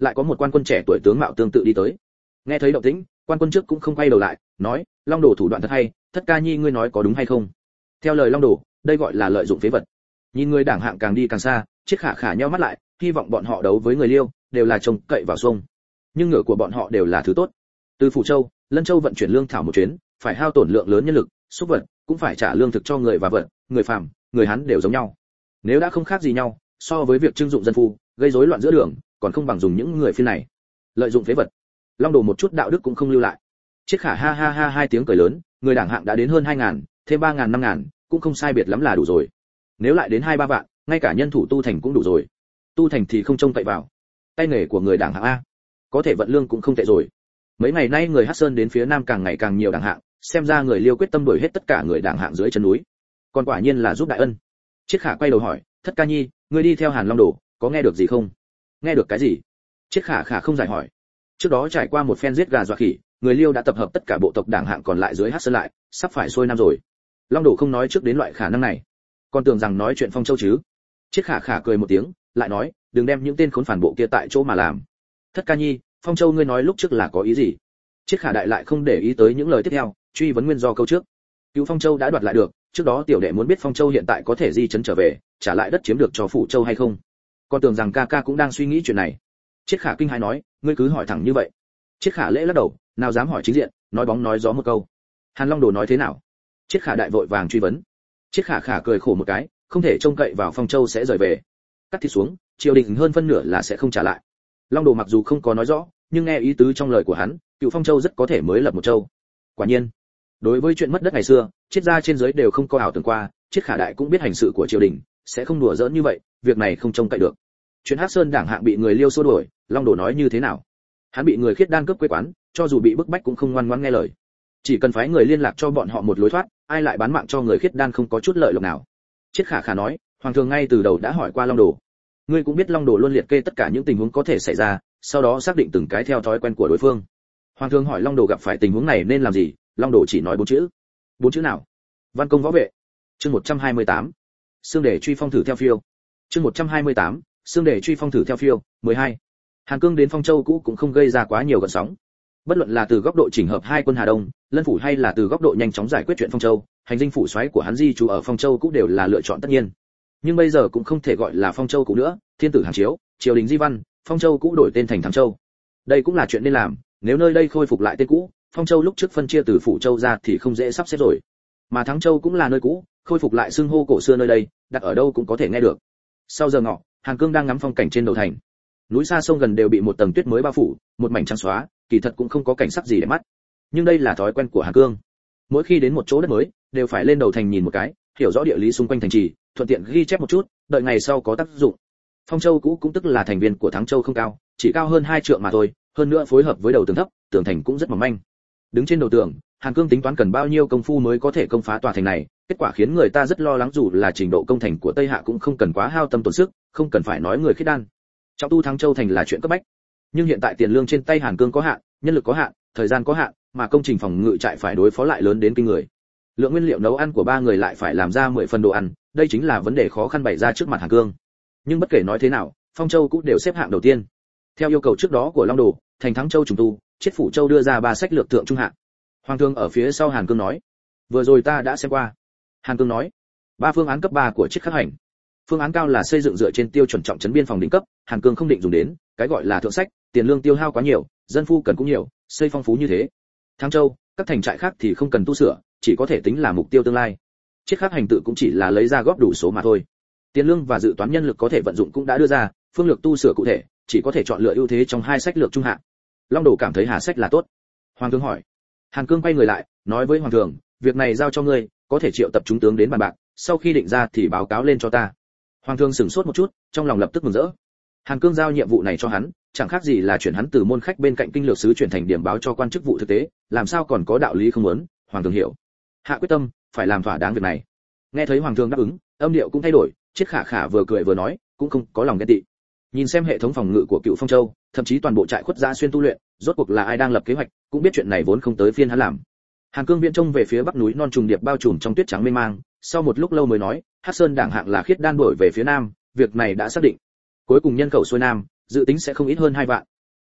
lại có một quan quân trẻ tuổi tướng mạo tương tự đi tới. Nghe thấy động tĩnh, quan quân trước cũng không quay đầu lại, nói, Long Đồ thủ đoạn thật hay, Thất ca nhi ngươi nói có đúng hay không? Theo lời Long Đồ, đây gọi là lợi dụng phế vật. Nhìn người đảng hạng càng đi càng xa, Chiết Khả Khả nheo mắt lại, hy vọng bọn họ đấu với người Liêu, đều là trông cậy vào xuông. Nhưng ngựa của bọn họ đều là thứ tốt. Từ Phủ Châu, Lân Châu vận chuyển lương thảo một chuyến, phải hao tổn lượng lớn nhân lực, xúc vật, cũng phải trả lương thực cho người và vật, người phàm, người Hán đều giống nhau. Nếu đã không khác gì nhau, so với việc trưng dụng dân phu, gây rối loạn giữa đường, còn không bằng dùng những người phiên này. Lợi dụng phế vật. Long Đồ một chút đạo đức cũng không lưu lại. Chiết Khả ha ha ha hai tiếng cười lớn, người đảng hạng đã đến hơn 2000, thêm 3000 5000, cũng không sai biệt lắm là đủ rồi. Nếu lại đến 2-3 vạn, ngay cả nhân thủ tu thành cũng đủ rồi. Tu thành thì không trông cậy vào. Tay nghề của người đảng hạng a, có thể vận lương cũng không tệ rồi. Mấy ngày nay người Hắc Sơn đến phía nam càng ngày càng nhiều đảng hạng, xem ra người Liêu quyết tâm đuổi hết tất cả người đảng hạng dưới chân núi. Còn quả nhiên là giúp đại ân. Chiết Khả quay đầu hỏi, Thất ca nhi, ngươi đi theo Hàn Long Đồ, có nghe được gì không? Nghe được cái gì? Chiết Khả Khả không giải hỏi. Trước đó trải qua một phen giết gà dọa khỉ, người Liêu đã tập hợp tất cả bộ tộc đảng hạng còn lại dưới Hắc Sơn lại, sắp phải xuôi nam rồi. Long Đồ không nói trước đến loại khả năng này, còn tưởng rằng nói chuyện Phong Châu chứ. Chiết Khả Khả cười một tiếng, lại nói, đừng đem những tên khốn phản bộ kia tại chỗ mà làm. Thất ca nhi, Phong Châu ngươi nói lúc trước là có ý gì? Chiết Khả đại lại không để ý tới những lời tiếp theo, truy vấn nguyên do câu trước. Cứu Phong Châu đã đoạt lại được, trước đó tiểu đệ muốn biết Phong Châu hiện tại có thể di chấn trở về, trả lại đất chiếm được cho Phủ Châu hay không. Con tưởng rằng ca ca cũng đang suy nghĩ chuyện này. Chiết Khả kinh hãi nói, ngươi cứ hỏi thẳng như vậy. Chiết Khả lễ lắc đầu, nào dám hỏi chính diện, nói bóng nói gió một câu. Hàn Long Đồ nói thế nào? Chiết Khả đại vội vàng truy vấn. Chiết Khả Khả cười khổ một cái, không thể trông cậy vào Phong Châu sẽ rời về. Cắt thịt xuống, triều đình hơn phân nửa là sẽ không trả lại. Long Đồ mặc dù không có nói rõ, nhưng nghe ý tứ trong lời của hắn, cựu Phong Châu rất có thể mới lập một châu. Quả nhiên, đối với chuyện mất đất ngày xưa, Chiết gia trên dưới đều không có ảo tưởng qua, Chiết Khả đại cũng biết hành sự của triều đình, sẽ không đùa giỡn như vậy, việc này không trông cậy được. Chuyện Hắc Sơn đảng hạng bị người Liêu xua đuổi, Long Đồ nói như thế nào? Hắn bị người khiết đan cướp quê quán, cho dù bị bức bách cũng không ngoan ngoãn nghe lời. Chỉ cần phái người liên lạc cho bọn họ một lối thoát, ai lại bán mạng cho người khiết đan không có chút lợi lộc nào. Chiết Khả Khả nói, hoàng thượng ngay từ đầu đã hỏi qua Long Đồ. Ngươi cũng biết Long Đồ luôn liệt kê tất cả những tình huống có thể xảy ra, sau đó xác định từng cái theo thói quen của đối phương. Hoàng thượng hỏi Long Đồ gặp phải tình huống này nên làm gì, Long Đồ chỉ nói 4 chữ. 4 chữ nào? Văn công võ vệ. Chương 128. Xương để truy phong thử theo phiêu. Chương 128. Xương để truy phong thử theo phiêu. 12. Hàn Cương đến Phong Châu cũ cũng không gây ra quá nhiều gợn sóng. Bất luận là từ góc độ chỉnh hợp hai quân Hà Đông, Lân phủ hay là từ góc độ nhanh chóng giải quyết chuyện Phong Châu, hành dinh phủ soái của hắn di trú ở Phong Châu cũ đều là lựa chọn tất nhiên. Nhưng bây giờ cũng không thể gọi là Phong Châu cũ nữa, thiên tử Hàn Chiếu, triều đình di văn, Phong Châu cũ đổi tên thành Thắng Châu. Đây cũng là chuyện nên làm, nếu nơi đây khôi phục lại tên cũ, Phong Châu lúc trước phân chia từ Phủ Châu ra thì không dễ sắp xếp rồi. Mà Thắng Châu cũng là nơi cũ, khôi phục lại xưng hô cổ xưa nơi đây, đặt ở đâu cũng có thể nghe được. Sau giờ ngọ, Hàn Cương đang ngắm phong cảnh trên đầu thành. Núi xa sông gần đều bị một tầng tuyết mới bao phủ, một mảnh trắng xóa, kỳ thật cũng không có cảnh sắc gì để mắt. Nhưng đây là thói quen của Hàn Cương. Mỗi khi đến một chỗ đất mới, đều phải lên đầu thành nhìn một cái, hiểu rõ địa lý xung quanh thành trì, thuận tiện ghi chép một chút, đợi ngày sau có tác dụng. Phong Châu cũ cũng tức là thành viên của Thắng Châu không cao, chỉ cao hơn 2 trượng mà thôi, hơn nữa phối hợp với đầu tường thấp, tường thành cũng rất mỏng manh. Đứng trên đầu tường, Hàn Cương tính toán cần bao nhiêu công phu mới có thể công phá tòa thành này, kết quả khiến người ta rất lo lắng, dù là trình độ công thành của Tây Hạ cũng không cần quá hao tâm tổn sức, không cần phải nói người khiết đan. Trọng tu Thắng Châu thành là chuyện cấp bách. Nhưng hiện tại tiền lương trên tay Hàn Cương có hạn, nhân lực có hạn, thời gian có hạn, mà công trình phòng ngự trại phải đối phó lại lớn đến kinh người. Lượng nguyên liệu nấu ăn của 3 người lại phải làm ra 10 phần đồ ăn, đây chính là vấn đề khó khăn bày ra trước mặt Hàn Cương. Nhưng bất kể nói thế nào, Phong Châu cũng đều xếp hạng đầu tiên. Theo yêu cầu trước đó của Long Đồ, thành Thắng Châu trùng tu, Chiết Phủ Châu đưa ra 3 sách lược thượng trung hạ. Hoàng thương ở phía sau Hàn Cương nói, vừa rồi ta đã xem qua. Hàn Cương nói, 3 phương án cấp 3 của Chiết Khắc Hành. Phương án cao là xây dựng dựa trên tiêu chuẩn trọng trấn biên phòng đỉnh cấp, Hàn Cương không định dùng đến, cái gọi là thượng sách, tiền lương tiêu hao quá nhiều, dân phu cần cũng nhiều, xây phong phú như thế. Thắng Châu, các thành trại khác thì không cần tu sửa, chỉ có thể tính là mục tiêu tương lai. Chiết Khắc Hành tự cũng chỉ là lấy ra góp đủ số mà thôi. Tiền lương và dự toán nhân lực có thể vận dụng cũng đã đưa ra, phương lược tu sửa cụ thể, chỉ có thể chọn lựa ưu thế trong 2 sách lược trung hạ. Long Đồ cảm thấy Hà sách là tốt. Hoàng thương hỏi. Hàn Cương quay người lại, nói với Hoàng thượng, việc này giao cho ngươi, có thể triệu tập chúng tướng đến bàn bạc, sau khi định ra thì báo cáo lên cho ta. Hoàng thương sửng sốt một chút, trong lòng lập tức mừng rỡ. Hàn Cương giao nhiệm vụ này cho hắn, chẳng khác gì là chuyển hắn từ môn khách bên cạnh kinh lược sứ chuyển thành điểm báo cho quan chức vụ thực tế, làm sao còn có đạo lý không muốn. Hoàng thượng hiểu, hạ quyết tâm phải làm thỏa đáng việc này. Nghe thấy Hoàng thượng đáp ứng, âm điệu cũng thay đổi, Chiết Khả Khả vừa cười vừa nói, cũng không có lòng ghen tị. Nhìn xem hệ thống phòng ngự của cựu Phong Châu, thậm chí toàn bộ trại khuất giã xuyên tu luyện, rốt cuộc là ai đang lập kế hoạch, cũng biết chuyện này vốn không tới phiên hắn làm. Hàn Cương viễn trông về phía bắc núi non trùng điệp bao trùm trong tuyết trắng mênh mang, sau một lúc lâu mới nói, Hắc Sơn đảng hạng là khiết đan đổi về phía nam, việc này đã xác định. Cuối cùng nhân khẩu xuôi nam, dự tính sẽ không ít hơn 2 vạn,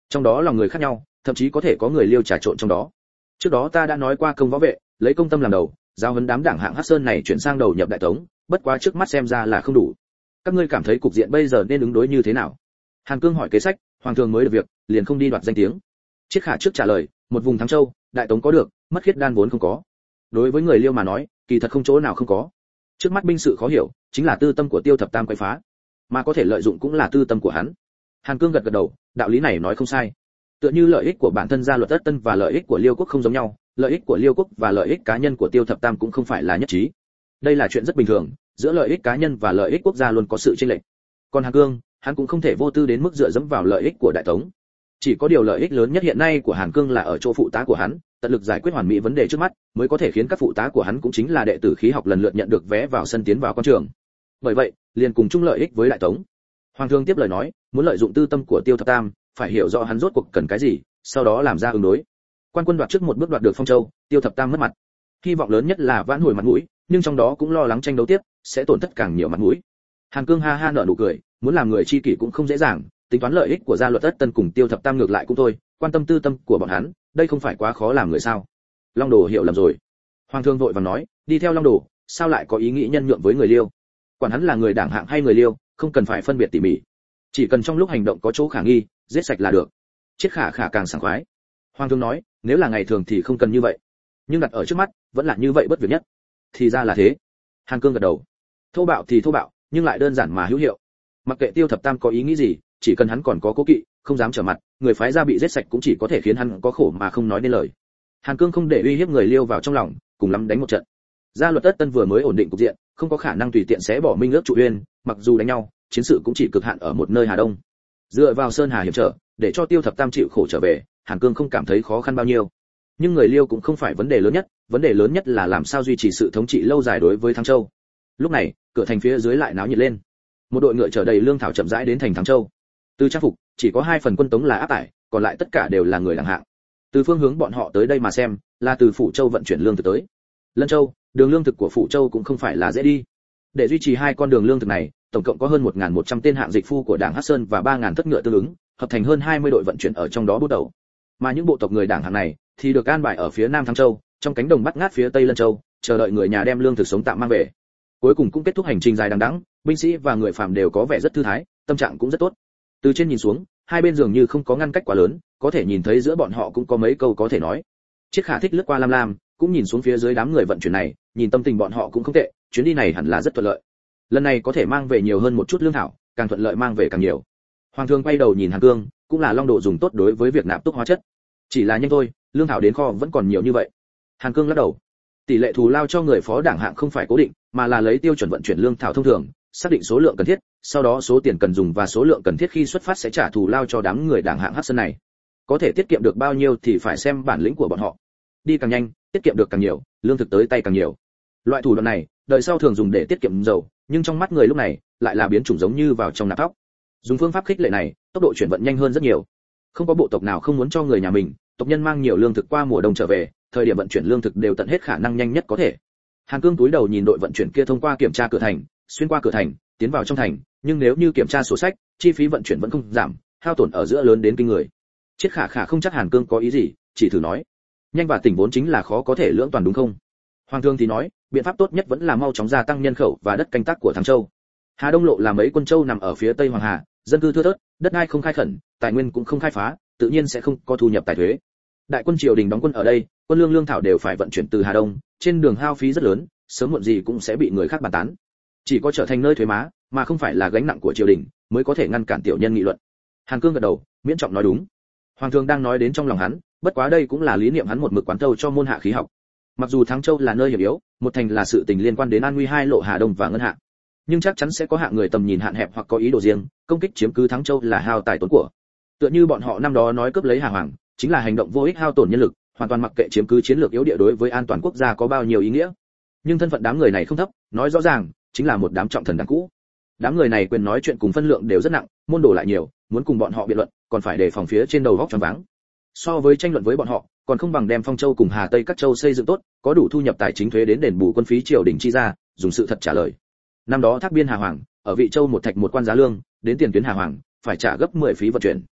Trong đó lòng người khác nhau, thậm chí có thể có người liêu trà trộn trong đó. Trước đó ta đã nói qua công võ vệ, lấy công tâm làm đầu, giao huấn đám đảng hạng Hắc Sơn này chuyển sang đầu nhập Đại Tống, bất quá trước mắt xem ra là không đủ. Các ngươi cảm thấy cục diện bây giờ nên ứng đối như thế nào? Hàn Cương hỏi kế sách, hoàng thường mới được việc, liền không đi đoạt danh tiếng. Chiết Khả trước trả lời, một vùng Thắng Châu, Đại Tống có được, mất Khiết Đan vốn không có. Đối với người Liêu mà nói, kỳ thật không chỗ nào không có. Trước mắt binh sự khó hiểu, chính là tư tâm của Tiêu Thập Tam quấy phá, mà có thể lợi dụng cũng là tư tâm của hắn. Hàn Cương gật gật đầu, đạo lý này nói không sai. Tựa như lợi ích của bản thân Gia Luật Tất Tân và lợi ích của Liêu quốc không giống nhau, lợi ích của Liêu quốc và lợi ích cá nhân của Tiêu Thập Tam cũng không phải là nhất trí. Đây là chuyện rất bình thường, giữa lợi ích cá nhân và lợi ích quốc gia luôn có sự chênh lệch. Còn Hàn Cương, hắn cũng không thể vô tư đến mức dựa dẫm vào lợi ích của Đại Tống. Chỉ có điều lợi ích lớn nhất hiện nay của Hàn Cương là ở chỗ phụ tá của hắn, tận lực giải quyết hoàn mỹ vấn đề trước mắt, mới có thể khiến các phụ tá của hắn cũng chính là đệ tử khí học lần lượt nhận được vé vào sân tiến vào con trường. Bởi vậy, liền cùng chung lợi ích với Đại Tống. Hoàng thương tiếp lời nói, muốn lợi dụng tư tâm của Tiêu Thập Tam, phải hiểu rõ hắn rốt cuộc cần cái gì, sau đó làm ra ứng đối. Quan quân đoạt trước một bước đoạt được Phong Châu, Tiêu Thập Tam mất mặt. Hy vọng lớn nhất là vãn hồi mặt mũi, nhưng trong đó cũng lo lắng tranh đấu tiếp sẽ tổn thất càng nhiều mặt mũi. Hàn Cương ha ha nở nụ cười, muốn làm người chi kỷ cũng không dễ dàng, tính toán lợi ích của Gia Luật Tất Tân cùng Tiêu Thập Tam ngược lại cũng thôi, quan tâm tư tâm của bọn hắn, đây không phải quá khó làm người sao? Long Đồ hiểu lầm rồi. Hoàng thương vội vàng nói, đi theo Long Đồ, sao lại có ý nghĩ nhân nhượng với người Liêu? Quản hắn là người đảng hạng hay người Liêu, không cần phải phân biệt tỉ mỉ, chỉ cần trong lúc hành động có chỗ khả nghi, giết sạch là được. Chiết Khả Khả càng sảng khoái. Hoàng thương nói, nếu là ngày thường thì không cần như vậy, nhưng đặt ở trước mắt, vẫn là như vậy bất việc nhất. Thì ra là thế. Hàn Cương gật đầu. Thô bạo thì thô bạo, nhưng lại đơn giản mà hữu hiệu. Mặc kệ Tiêu Thập Tam có ý nghĩ gì, chỉ cần hắn còn có cố kỵ, không dám trở mặt, người phái ra bị giết sạch cũng chỉ có thể khiến hắn có khổ mà không nói nên lời. Hàn Cương không để uy hiếp người Liêu vào trong lòng, cùng lắm đánh một trận. Gia Luật Tất Tân vừa mới ổn định cục diện, không có khả năng tùy tiện xé bỏ Minh ước Trụ Uyên, mặc dù đánh nhau, chiến sự cũng chỉ cực hạn ở một nơi Hà Đông. Dựa vào sơn hà hiểm trở, để cho Tiêu Thập Tam chịu khổ trở về, Hàn Cương không cảm thấy khó khăn bao nhiêu. Nhưng người Liêu cũng không phải vấn đề lớn nhất là làm sao duy trì sự thống trị lâu dài đối với Thắng Châu. Lúc này, cửa thành phía dưới lại náo nhiệt lên. Một đội ngựa chở đầy lương thảo chậm rãi đến thành Thắng Châu. Từ trang phục, chỉ có 2 phần quân tống là áp tải, còn lại tất cả đều là người đẳng hạng. Từ phương hướng bọn họ tới đây mà xem, là từ Phủ Châu vận chuyển lương thực tới. Lân Châu, đường lương thực của Phủ Châu cũng không phải là dễ đi. Để duy trì 2 con đường lương thực này, tổng cộng có hơn 1.100 tên hạng dịch phu của đảng Hắc Sơn và 3.000 thất ngựa tương ứng, hợp thành hơn 20 đội vận chuyển ở trong đó bút đầu. Mà những bộ tộc người đảng hạng này thì được an bài ở phía Nam Thắng Châu, trong cánh đồng bắt ngát phía Tây Lân Châu, chờ đợi người nhà đem lương thực sống tạm mang về. Cuối cùng cũng kết thúc hành trình dài đằng đẵng, binh sĩ và người phàm đều có vẻ rất thư thái, tâm trạng cũng rất tốt. Từ trên nhìn xuống, hai bên dường như không có ngăn cách quá lớn, có thể nhìn thấy giữa bọn họ cũng có mấy câu có thể nói. Chiết Khả thích lướt qua Lam Lam, cũng nhìn xuống phía dưới đám người vận chuyển này, nhìn tâm tình bọn họ cũng không tệ, chuyến đi này hẳn là rất thuận lợi. Lần này có thể mang về nhiều hơn một chút lương thảo, càng thuận lợi mang về càng nhiều. Hoàng thương quay đầu nhìn Hàn Cương, cũng là Long Đồ dùng tốt đối với việc nạp túc hóa chất. Chỉ là nhanh thôi, lương thảo đến kho vẫn còn nhiều như vậy. Hàn Cương lắc đầu. Tỷ lệ thù lao cho người phó đảng hạng không phải cố định, mà là lấy tiêu chuẩn vận chuyển lương thảo thông thường, xác định số lượng cần thiết, sau đó số tiền cần dùng và số lượng cần thiết khi xuất phát sẽ trả thù lao cho đám người đảng hạng Hắc Sơn này. Có thể tiết kiệm được bao nhiêu thì phải xem bản lĩnh của bọn họ. Đi càng nhanh, tiết kiệm được càng nhiều, lương thực tới tay càng nhiều. Loại thủ đoạn này, đời sau thường dùng để tiết kiệm dầu, nhưng trong mắt người lúc này, lại là biến chủng giống như vào trong nạp thóc. Dùng phương pháp khích lệ này, tốc độ chuyển vận nhanh hơn rất nhiều. Không có bộ tộc nào không muốn cho người nhà mình, tộc nhân mang nhiều lương thực qua mùa đông trở về, thời điểm vận chuyển lương thực đều tận hết khả năng nhanh nhất có thể. Hàn Cương túi đầu nhìn đội vận chuyển kia thông qua kiểm tra cửa thành, xuyên qua cửa thành, tiến vào trong thành, nhưng nếu như kiểm tra sổ sách, chi phí vận chuyển vẫn không giảm, hao tổn ở giữa lớn đến kinh người. Chiết Khả Khả không chắc Hàn Cương có ý gì, chỉ thử nói, nhanh và tỉnh vốn chính là khó có thể lưỡng toàn đúng không? Hoàng thương thì nói, biện pháp tốt nhất vẫn là mau chóng gia tăng nhân khẩu và đất canh tác của Thắng Châu. Hà Đông lộ là mấy quân châu nằm ở phía tây Hoàng Hà, dân cư thưa thớt, đất đai không khai khẩn, tài nguyên cũng không khai phá, tự nhiên sẽ không có thu nhập tài thuế. Đại quân triều đình đóng quân ở đây, quân lương lương thảo đều phải vận chuyển từ Hà Đông, trên đường hao phí rất lớn, sớm muộn gì cũng sẽ bị người khác bàn tán. Chỉ có trở thành nơi thuế má, mà không phải là gánh nặng của triều đình, mới có thể ngăn cản tiểu nhân nghị luận. Hàn Cương gật đầu, miễn trọng nói đúng. Hoàng thương đang nói đến trong lòng hắn, bất quá đây cũng là lý niệm hắn một mực quán thâu cho môn hạ khí học. Mặc dù Thắng Châu là nơi hiểm yếu, một thành là sự tình liên quan đến an nguy hai lộ Hà Đông và ngân hạ, nhưng chắc chắn sẽ có hạng người tầm nhìn hạn hẹp hoặc có ý đồ riêng, công kích chiếm cứ Thắng Châu là hao tài tốn của. Tựa như bọn họ năm đó nói cướp lấy Hà Hoàng, chính là hành động vô ích hao tổn nhân lực, hoàn toàn mặc kệ chiếm cứ chiến lược yếu địa đối với an toàn quốc gia có bao nhiêu ý nghĩa. Nhưng thân phận đám người này không thấp, nói rõ ràng chính là một đám trọng thần đáng cũ. Đám người này quyền nói chuyện cùng phân lượng đều rất nặng, môn đồ lại nhiều, muốn cùng bọn họ biện luận, còn phải đề phòng phía trên đầu góc choáng váng. So với tranh luận với bọn họ, còn không bằng đem Phong Châu cùng Hà Tây các châu xây dựng tốt, có đủ thu nhập tài chính thuế đến đền bù quân phí triều đình chi ra, dùng sự thật trả lời. Năm đó Thác Biên Hà Hoàng, ở Vị Châu một thạch một quan giá lương, đến tiền tuyến Hà Hoàng, phải trả gấp 10 phí vận chuyển.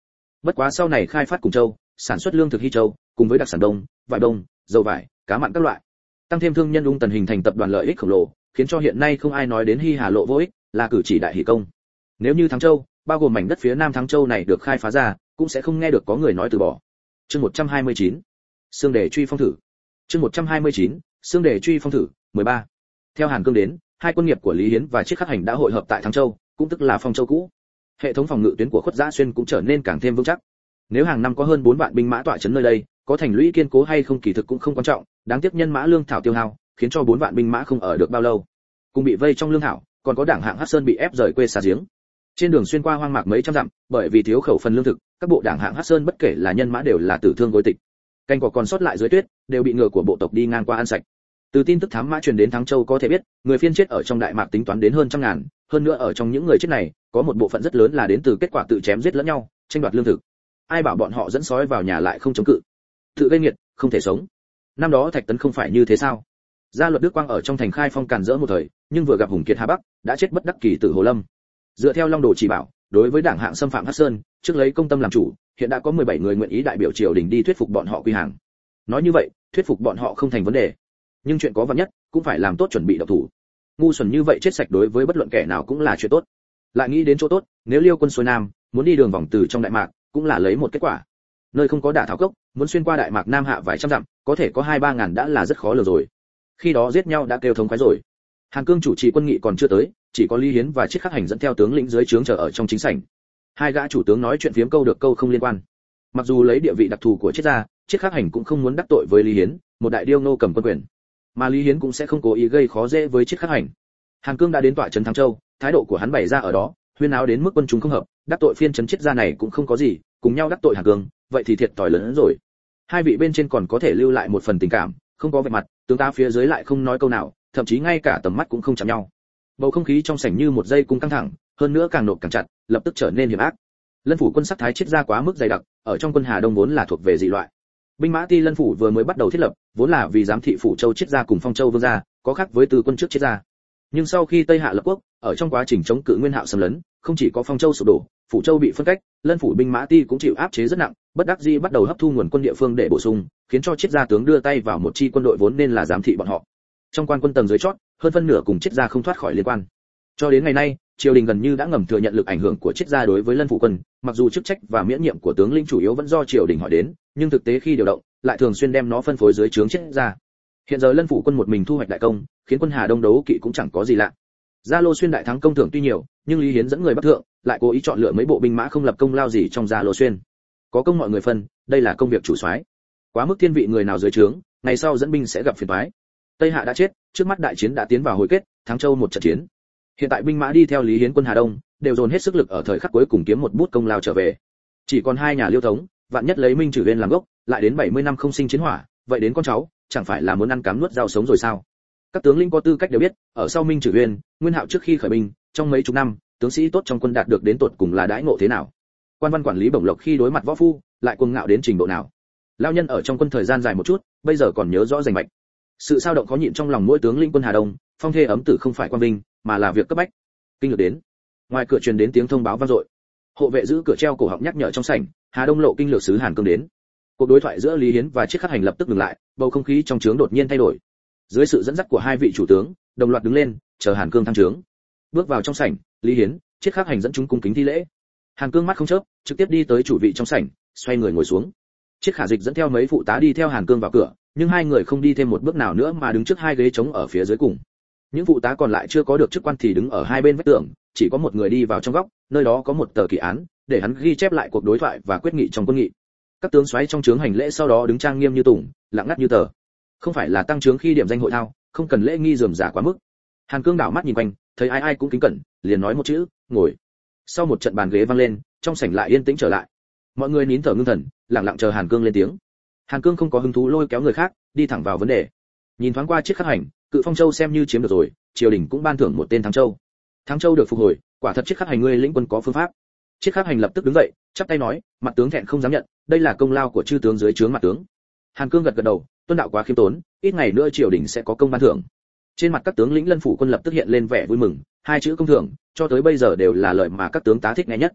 Bất quá sau này khai phát cùng châu, sản xuất lương thực hy châu, cùng với đặc sản đông, vải đông, dầu vải, cá mặn các loại. Tăng thêm thương nhân ung tần hình thành tập đoàn lợi ích khổng lồ, khiến cho hiện nay không ai nói đến Hy Hà lộ vô ích, là cử chỉ đại hỷ công. Nếu như Thắng Châu, bao gồm mảnh đất phía Nam Thắng Châu này được khai phá ra, cũng sẽ không nghe được có người nói từ bỏ. Chương 129. Xương Đề truy phong thử. Chương 129. Xương Đề truy phong thử 13. Theo Hàn Cương đến, hai quân nghiệp của Lý Hiến và Chiết Khắc Hành đã hội hợp tại Thắng Châu, cũng tức là Phong Châu cũ. Hệ thống phòng ngự tuyến của Khuất Giã Xuyên cũng trở nên càng thêm vững chắc. Nếu hàng năm có hơn 4 vạn binh mã tọa trấn nơi đây, có thành lũy kiên cố hay không kỳ thực cũng không quan trọng, đáng tiếc nhân mã lương thảo tiêu hao, khiến cho 4 vạn binh mã không ở được bao lâu. Cùng bị vây trong lương thảo, còn có đảng hạng Hắc Sơn bị ép rời quê xa giếng. Trên đường xuyên qua hoang mạc mấy trăm dặm, bởi vì thiếu khẩu phần lương thực, các bộ đảng hạng Hắc Sơn bất kể là nhân mã đều là tử thương gối tịch. Canh cỏ còn sót lại dưới tuyết, đều bị ngựa của bộ tộc đi ngang qua ăn sạch. Từ tin tức thám mã truyền đến Thắng Châu có thể biết, người phiên chết ở trong Đại Mạc tính toán đến hơn trăm ngàn, hơn nữa ở trong những người chết này, có một bộ phận rất lớn là đến từ kết quả tự chém giết lẫn nhau, tranh đoạt lương thực. Ai bảo bọn họ dẫn sói vào nhà lại không chống cự, tự gây nghiệt, không thể sống. Năm đó Thạch Tấn không phải như thế sao? Gia luật Đức Quang ở trong thành Khai Phong càn rỡ một thời, nhưng vừa gặp Hùng Kiệt Hà Bắc, đã chết bất đắc kỳ tử Hồ Lâm. Dựa theo Long Đồ chỉ bảo, đối với đảng hạng xâm phạm Hắc Sơn, trước lấy công tâm làm chủ, hiện đã có 17 người nguyện ý đại biểu triều đình đi thuyết phục bọn họ quy hàng. Nói như vậy, thuyết phục bọn họ không thành vấn đề. Nhưng chuyện có vạn nhất, cũng phải làm tốt chuẩn bị động thủ. Ngu xuẩn như vậy chết sạch đối với bất luận kẻ nào cũng là chuyện tốt. Lại nghĩ đến chỗ tốt, nếu Liêu quân xuôi nam, muốn đi đường vòng từ trong Đại Mạc, cũng là lấy một kết quả. Nơi không có đả thảo cốc, muốn xuyên qua Đại Mạc Nam hạ vài trăm dặm, có thể có 2-3 ngàn đã là rất khó lường rồi. Khi đó giết nhau đã kêu thống khoái rồi. Hàn Cương chủ trì quân nghị còn chưa tới, chỉ có Lý Hiến và Chiết Khắc Hành dẫn theo tướng lĩnh dưới trướng chờ ở trong chính sảnh. Hai gã chủ tướng nói chuyện phiếm câu được câu không liên quan. Mặc dù lấy địa vị đặc thù của Chiết gia, Chiết Khắc Hành cũng không muốn đắc tội với Lý Hiến, một đại điêu nô cầm quân quyền, mà Lý Hiến cũng sẽ không cố ý gây khó dễ với Chiết Khắc Hành. Hàn Cương đã đến tọa trấn Thắng Châu, thái độ của hắn bày ra ở đó, huyên áo đến mức quân chúng không hợp, đắc tội phiên trấn Chiết gia này cũng không có gì, cùng nhau đắc tội Hàn Cương, vậy thì thiệt thòi lớn hơn rồi. Hai vị bên trên còn có thể lưu lại một phần tình cảm, không có vẻ mặt, tướng tá phía dưới lại không nói câu nào, thậm chí ngay cả tầm mắt cũng không chạm nhau. Bầu không khí trong sảnh như một dây cung căng thẳng, hơn nữa càng nộp càng chặt, lập tức trở nên hiểm ác. Lân phủ quân sắc thái Chiết gia quá mức dày đặc, ở trong quân Hà Đông vốn là thuộc về dị loại. Binh mã ti Lân phủ vừa mới bắt đầu thiết lập, vốn là vì giám thị phủ châu Chiết gia cùng Phong Châu vương gia, có khác với từ quân trước Chiết gia. Nhưng sau khi Tây Hạ lập quốc, ở trong quá trình chống cự Nguyên Hạo xâm lấn, không chỉ có Phong Châu sụp đổ, phủ châu bị phân cách, Lân phủ binh mã ti cũng chịu áp chế rất nặng, bất đắc dĩ bắt đầu hấp thu nguồn quân địa phương để bổ sung, khiến cho Chiết gia tướng đưa tay vào một chi quân đội vốn nên là giám thị bọn họ. Trong quan quân tầng dưới chót, hơn phân nửa cùng Chiết gia không thoát khỏi liên quan. Cho đến ngày nay, triều đình gần như đã ngầm thừa nhận lực ảnh hưởng của Chiết gia đối với Lân phủ quân, mặc dù chức trách và miễn nhiệm của tướng lĩnh chủ yếu vẫn do triều đình hỏi đến, nhưng thực tế khi điều động, lại thường xuyên đem nó phân phối dưới trướng Chiết gia. Hiện giờ Lân phủ quân một mình thu hoạch đại công, khiến quân Hà Đông đấu kỵ cũng chẳng có gì lạ. Gia Lô Xuyên đại thắng công thưởng tuy nhiều, nhưng Lý Hiến dẫn người bắc thượng, lại cố ý chọn lựa mấy bộ binh mã không lập công lao gì trong Gia Lô Xuyên. Có công mọi người phân, đây là công việc chủ soái. Quá mức thiên vị người nào dưới trướng, ngày sau dẫn binh sẽ gặp phiền toái. Tây Hạ đã chết, trước mắt đại chiến đã tiến vào hồi kết, Thắng Châu một trận chiến. Hiện tại binh mã đi theo Lý Hiến quân Hà Đông, đều dồn hết sức lực ở thời khắc cuối cùng kiếm một bút công lao trở về. Chỉ còn hai nhà Liêu thống, vạn nhất lấy Minh Trử Uyên làm gốc, lại đến 70 năm không sinh chiến hỏa, vậy đến con cháu, chẳng phải là muốn ăn cám nuốt rau sống rồi sao? Các tướng lĩnh có tư cách đều biết, ở sau Minh Trử Uyên, Nguyên Hạo trước khi khởi binh, trong mấy chục năm, tướng sĩ tốt trong quân đạt được đến tột cùng là đãi ngộ thế nào? Quan văn quản lý bổng lộc khi đối mặt võ phu, lại cuồng ngạo đến trình độ nào? Lão nhân ở trong quân thời gian dài một chút, bây giờ còn nhớ rõ rành mạch. Sự sao động khó nhịn trong lòng mỗi tướng lĩnh quân Hà Đông, phong thê ấm tử không phải quan vinh, mà là việc cấp bách. Kinh lược đến. Ngoài cửa truyền đến tiếng thông báo vang dội. Hộ vệ giữ cửa treo cổ họng nhắc nhở trong sảnh, Hà Đông lộ kinh lược sứ Hàn Cương đến. Cuộc đối thoại giữa Lý Hiến và Chiết Khắc Hành lập tức dừng lại, bầu không khí trong trướng đột nhiên thay đổi. Dưới sự dẫn dắt của hai vị chủ tướng, đồng loạt đứng lên, chờ Hàn Cương thăng trướng. Bước vào trong sảnh, Lý Hiến, Chiết Khắc Hành dẫn chúng cung kính thi lễ. Hàn Cương mắt không chớp, trực tiếp đi tới chủ vị trong sảnh, xoay người ngồi xuống. Chiết Khả Dịch dẫn theo mấy phụ tá đi theo Hàn Cương vào cửa, nhưng hai người không đi thêm một bước nào nữa mà đứng trước hai ghế trống ở phía dưới cùng. Những phụ tá còn lại chưa có được chức quan thì đứng ở hai bên vách tường, chỉ có một người đi vào trong góc, nơi đó có một tờ kỳ án, để hắn ghi chép lại cuộc đối thoại và quyết nghị trong quân nghị. Các tướng soái trong trướng hành lễ sau đó đứng trang nghiêm như tùng, lặng ngắt như tờ. Không phải là tăng trướng khi điểm danh hội thao, không cần lễ nghi rườm rà quá mức. Hàn Cương đảo mắt nhìn quanh, thấy ai ai cũng kính cẩn, liền nói một chữ, ngồi. Sau một trận bàn ghế vang lên, trong sảnh lại yên tĩnh trở lại. Mọi người nín thở ngưng thần, lặng lặng chờ Hàn Cương lên tiếng. Hàn Cương không có hứng thú lôi kéo người khác, đi thẳng vào vấn đề. Nhìn thoáng qua Chiết Khắc Hành, Cự Phong Châu xem như chiếm được rồi, triều đình cũng ban thưởng một tên Thắng Châu. Thắng Châu được phục hồi, quả thật Chiết Khắc Hành ngươi lĩnh quân có phương pháp. Chiết Khắc Hành lập tức đứng dậy, chắp tay nói, mặt tướng thẹn không dám nhận, đây là công lao của chư tướng dưới trướng mặt tướng. Hàn Cương gật gật đầu, tuân đạo quá khiêm tốn, ít ngày nữa triều đình sẽ có công ban thưởng. Trên mặt các tướng lĩnh Lân phủ quân lập tức hiện lên vẻ vui mừng, hai chữ công thưởng, cho tới bây giờ đều là lời mà các tướng tá thích nghe nhất.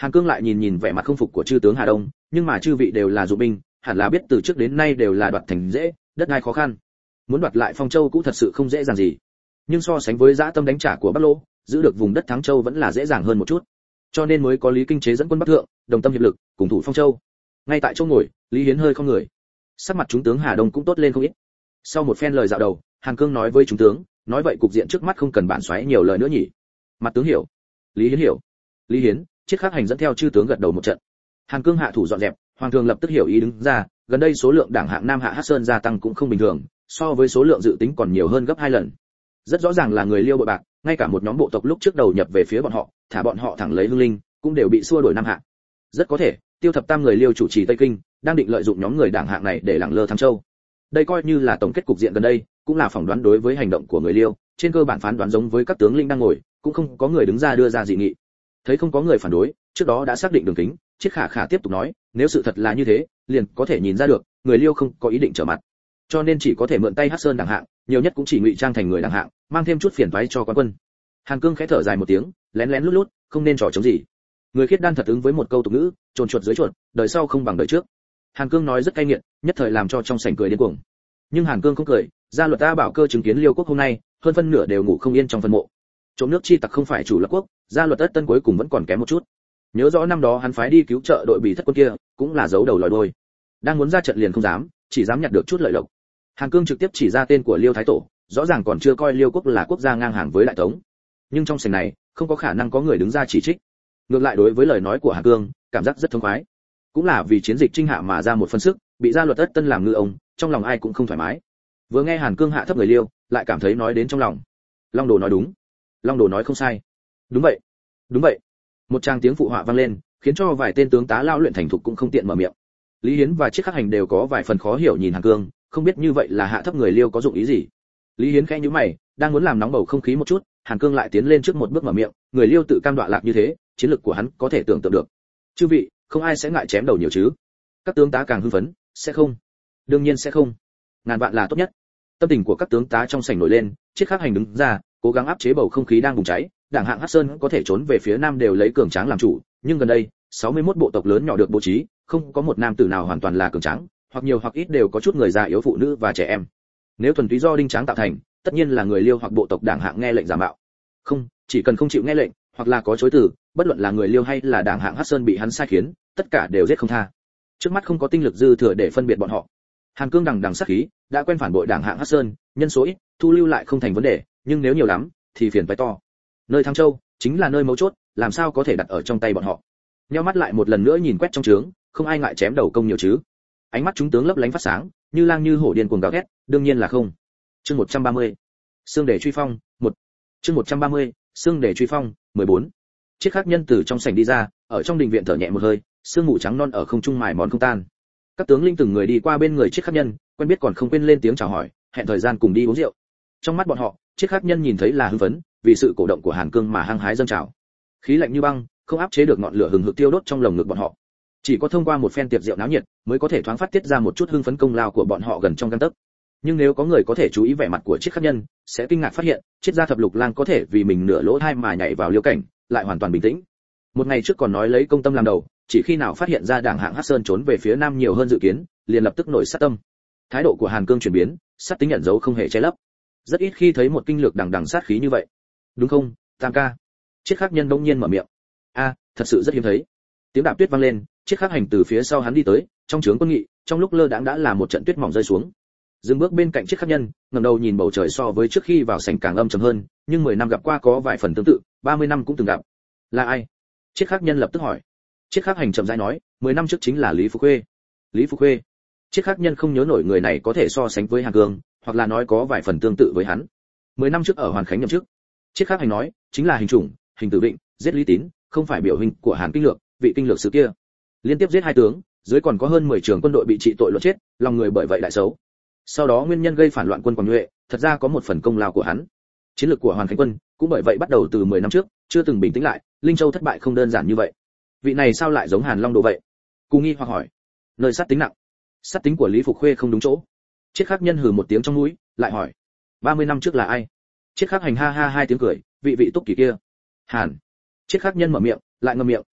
Hàn Cương lại nhìn nhìn vẻ mặt không phục của chư tướng Hà Đông, nhưng mà chư vị đều là dụng binh, hẳn là biết từ trước đến nay đều là đoạt thành dễ, đất đai khó khăn. Muốn đoạt lại Phong Châu cũng thật sự không dễ dàng gì. Nhưng so sánh với dã tâm đánh trả của Bắc Lô, giữ được vùng đất Thắng Châu vẫn là dễ dàng hơn một chút. Cho nên mới có Lý Kinh Chế dẫn quân Bắc thượng, đồng tâm hiệp lực, cùng thủ Phong Châu. Ngay tại chỗ ngồi, Lý Hiến hơi không người. Sắc mặt chúng tướng Hà Đông cũng tốt lên không ít. Sau một phen lời dạo đầu, Hàn Cương nói với chúng tướng, nói vậy cục diện trước mắt không cần bản xoáy nhiều lời nữa nhỉ. Mặt tướng hiểu. Lý Hiến hiểu. Lý Hiến, Chiết Khắc Hành dẫn theo chư tướng gật đầu một trận. Hàn Cương hạ thủ dọn dẹp, hoàng thường lập tức hiểu ý đứng ra, gần đây số lượng đảng hạng Nam Hạ Hắc Sơn gia tăng cũng không bình thường, so với số lượng dự tính còn nhiều hơn gấp 2 lần. Rất rõ ràng là người Liêu bội bạc, ngay cả một nhóm bộ tộc lúc trước đầu nhập về phía bọn họ, thả bọn họ thẳng lấy Hưng Linh, cũng đều bị xua đuổi Nam Hạ. Rất có thể, Tiêu Thập Tam người Liêu chủ trì Tây Kinh, đang định lợi dụng nhóm người đảng hạng này để lẳng lơ Thăng Châu. Đây coi như là tổng kết cục diện gần đây, cũng là phỏng đoán đối với hành động của người Liêu, trên cơ bản phán đoán giống với các tướng lĩnh đang ngồi, cũng không có người đứng ra đưa ra dị nghị. Thấy không có người phản đối, trước đó đã xác định đường kính, Chiết Khả Khả tiếp tục nói, nếu sự thật là như thế, liền có thể nhìn ra được, người Liêu không có ý định trở mặt, cho nên chỉ có thể mượn tay Hắc Sơn đảng hạng, nhiều nhất cũng chỉ ngụy trang thành người đảng hạng, mang thêm chút phiền toái cho quan quân. Hàn Cương khẽ thở dài một tiếng, lén lén lút lút, không nên trò chống gì. Người khiết đan thật ứng với một câu tục ngữ, trồn chuột dưới chuột, đời sau không bằng đời trước. Hàn Cương nói rất cay nghiệt, nhất thời làm cho trong sảnh cười điên cuồng. Nhưng Hàn Cương không cười, gia luật ta bảo cơ chứng kiến Liêu quốc hôm nay, hơn phân nửa đều ngủ không yên trong phân mộ. Trộm nước chi tặc không phải chủ lập quốc, gia luật Tất Tân cuối cùng vẫn còn kém một chút. Nhớ rõ năm đó hắn phái đi cứu trợ đội bị thất quân kia, cũng là giấu đầu lòi đuôi. Đang muốn ra trận liền không dám, chỉ dám nhặt được chút lợi lộc. Hàn Cương trực tiếp chỉ ra tên của Liêu thái tổ, rõ ràng còn chưa coi Liêu quốc là quốc gia ngang hàng với Đại Tống. Nhưng trong sảnh này, không có khả năng có người đứng ra chỉ trích. Ngược lại đối với lời nói của Hàn Cương, cảm giác rất thông khoái. Cũng là vì chiến dịch chinh hạ mà ra một phân sức, bị gia luật Tất Tân làm ngư ông, trong lòng ai cũng không thoải mái. Vừa nghe Hàn Cương hạ thấp người Liêu, lại cảm thấy nói đến trong lòng. Long Đồ nói đúng, Long Đồ nói không sai. Đúng vậy, đúng vậy. Một tràng tiếng phụ họa vang lên, khiến cho vài tên tướng tá lao luyện thành thục cũng không tiện mở miệng. Lý Hiến và Chiết Khắc Hành đều có vài phần khó hiểu nhìn Hàn Cương, không biết như vậy là hạ thấp người Liêu có dụng ý gì. Lý Hiến khẽ nhíu mày, đang muốn làm nóng bầu không khí một chút, Hàn Cương lại tiến lên trước một bước mở miệng, người Liêu tự cam đoạ lạc như thế, chiến lược của hắn có thể tưởng tượng được. Chư vị, không ai sẽ ngại chém đầu nhiều chứ? Các tướng tá càng hưng phấn, sẽ không? Đương nhiên sẽ không. Ngàn vạn là tốt nhất. Tâm tình của các tướng tá trong sảnh nổi lên, Chiết Khắc Hành đứng ra, cố gắng áp chế bầu không khí đang bùng cháy. Đảng hạng Hắc Sơn có thể trốn về phía nam đều lấy cường tráng làm chủ, nhưng gần đây, 61 bộ tộc lớn nhỏ được bố trí, không có một nam tử nào hoàn toàn là cường tráng, hoặc nhiều hoặc ít đều có chút người già yếu, phụ nữ và trẻ em. Nếu thuần túy do đinh tráng tạo thành, tất nhiên là người Liêu hoặc bộ tộc đảng hạng nghe lệnh giả mạo. Không, chỉ cần không chịu nghe lệnh, hoặc là có chối từ, bất luận là người Liêu hay là đảng hạng Hắc Sơn bị hắn sai khiến, tất cả đều giết không tha. Trước mắt không có tinh lực dư thừa để phân biệt bọn họ. Hàn Cương đằng đằng sát khí, đã quen phản bội đảng hạng Hắc Sơn, nhân số ít, thu lưu lại không thành vấn đề, nhưng nếu nhiều lắm, thì phiền toái to. Nơi Thăng Châu chính là nơi mấu chốt, làm sao có thể đặt ở trong tay bọn họ. Nheo mắt lại một lần nữa nhìn quét trong trướng, không ai ngại chém đầu công nhiều chứ. Ánh mắt chúng tướng lấp lánh phát sáng, như lang như hổ điên cuồng gào thét, đương nhiên là không. Chương 130. Xương để truy phong, 1. Chương 130. Xương để truy phong, 14. Chiết Khắc Nhân từ trong sảnh đi ra, ở trong đình viện thở nhẹ một hơi, sương mù trắng non ở không trung mài mòn không tan. Các tướng linh từng người đi qua bên người Chiết Khắc Nhân, quen biết còn không quên lên tiếng chào hỏi, hẹn thời gian cùng đi uống rượu. Trong mắt bọn họ, Chiết Khắc Nhân nhìn thấy là hưng phấn, vì sự cổ động của Hàn Cương mà hăng hái dâng trào. Khí lạnh như băng, không áp chế được ngọn lửa hừng hực tiêu đốt trong lồng ngực bọn họ. Chỉ có thông qua một phen tiệc rượu náo nhiệt, mới có thể thoáng phát tiết ra một chút hưng phấn công lao của bọn họ gần trong gang tấc. Nhưng nếu có người có thể chú ý vẻ mặt của Chiết Khắc Nhân, sẽ kinh ngạc phát hiện, Chiết gia thập lục lang có thể vì mình nửa lỗ hai mà nhảy vào Liêu cảnh, lại hoàn toàn bình tĩnh. Một ngày trước còn nói lấy công tâm làm đầu, chỉ khi nào phát hiện ra đảng hạng Hắc Sơn trốn về phía nam nhiều hơn dự kiến, liền lập tức nổi sát tâm. Thái độ của Hàn Cương chuyển biến, sát tính nhận dấu không hề che lấp. Rất ít khi thấy một kinh lược đằng đằng sát khí như vậy. Đúng không, Tam ca? Chiết Khắc Nhân bỗng nhiên mở miệng. A, thật sự rất hiếm thấy. Tiếng đạp tuyết vang lên, Chiết Khắc Hành từ phía sau hắn đi tới, trong trướng quân nghị, trong lúc lơ đãng đã là một trận tuyết mỏng rơi xuống. Dừng bước bên cạnh Chiết Khắc Nhân, ngẩng đầu nhìn bầu trời so với trước khi vào sảnh càng âm trầm hơn, nhưng 10 năm gặp qua có vài phần tương tự, 30 năm cũng từng gặp. Là ai? Chiết Khắc Nhân lập tức hỏi. Chiết Khắc Hành chậm rãi nói, 10 năm trước chính là Lý Phục Khuê. Lý Phục Khuê? Chiết Khắc Nhân không nhớ nổi người này có thể so sánh với Hàn Cương, hoặc là nói có vài phần tương tự với hắn. 10 năm trước ở Hoàn Khánh nhậm chức. Chiết Khắc Hành nói, chính là Hình Chủng, Hình Tử Vịnh, giết Lý Tín, không phải biểu hình của Hàn Kinh Lược, vị kinh lược sứ kia. Liên tiếp giết 2 tướng, dưới còn có hơn 10 trường quân đội bị trị tội luận chết, lòng người bởi vậy đại xấu. Sau đó nguyên nhân gây phản loạn quân Quảng Nhuệ, thật ra có một phần công lao của hắn. Chiến lược của Hoàn Khánh quân cũng bởi vậy bắt đầu từ 10 năm trước, chưa từng bình tĩnh lại, Linh Châu thất bại không đơn giản như vậy. Vị này sao lại giống Hàn Long Đồ vậy? Cù nghi hoặc hỏi. Nơi sát tính nặng. Sát tính của Lý Phục Khuê không đúng chỗ. Chiết Khắc Nhân hừ một tiếng trong mũi, lại hỏi. 30 năm trước là ai? Chiết Khắc Hành ha ha hai tiếng cười, vị túc kỳ kia. Hàn. Chiết Khắc Nhân mở miệng, lại ngậm miệng,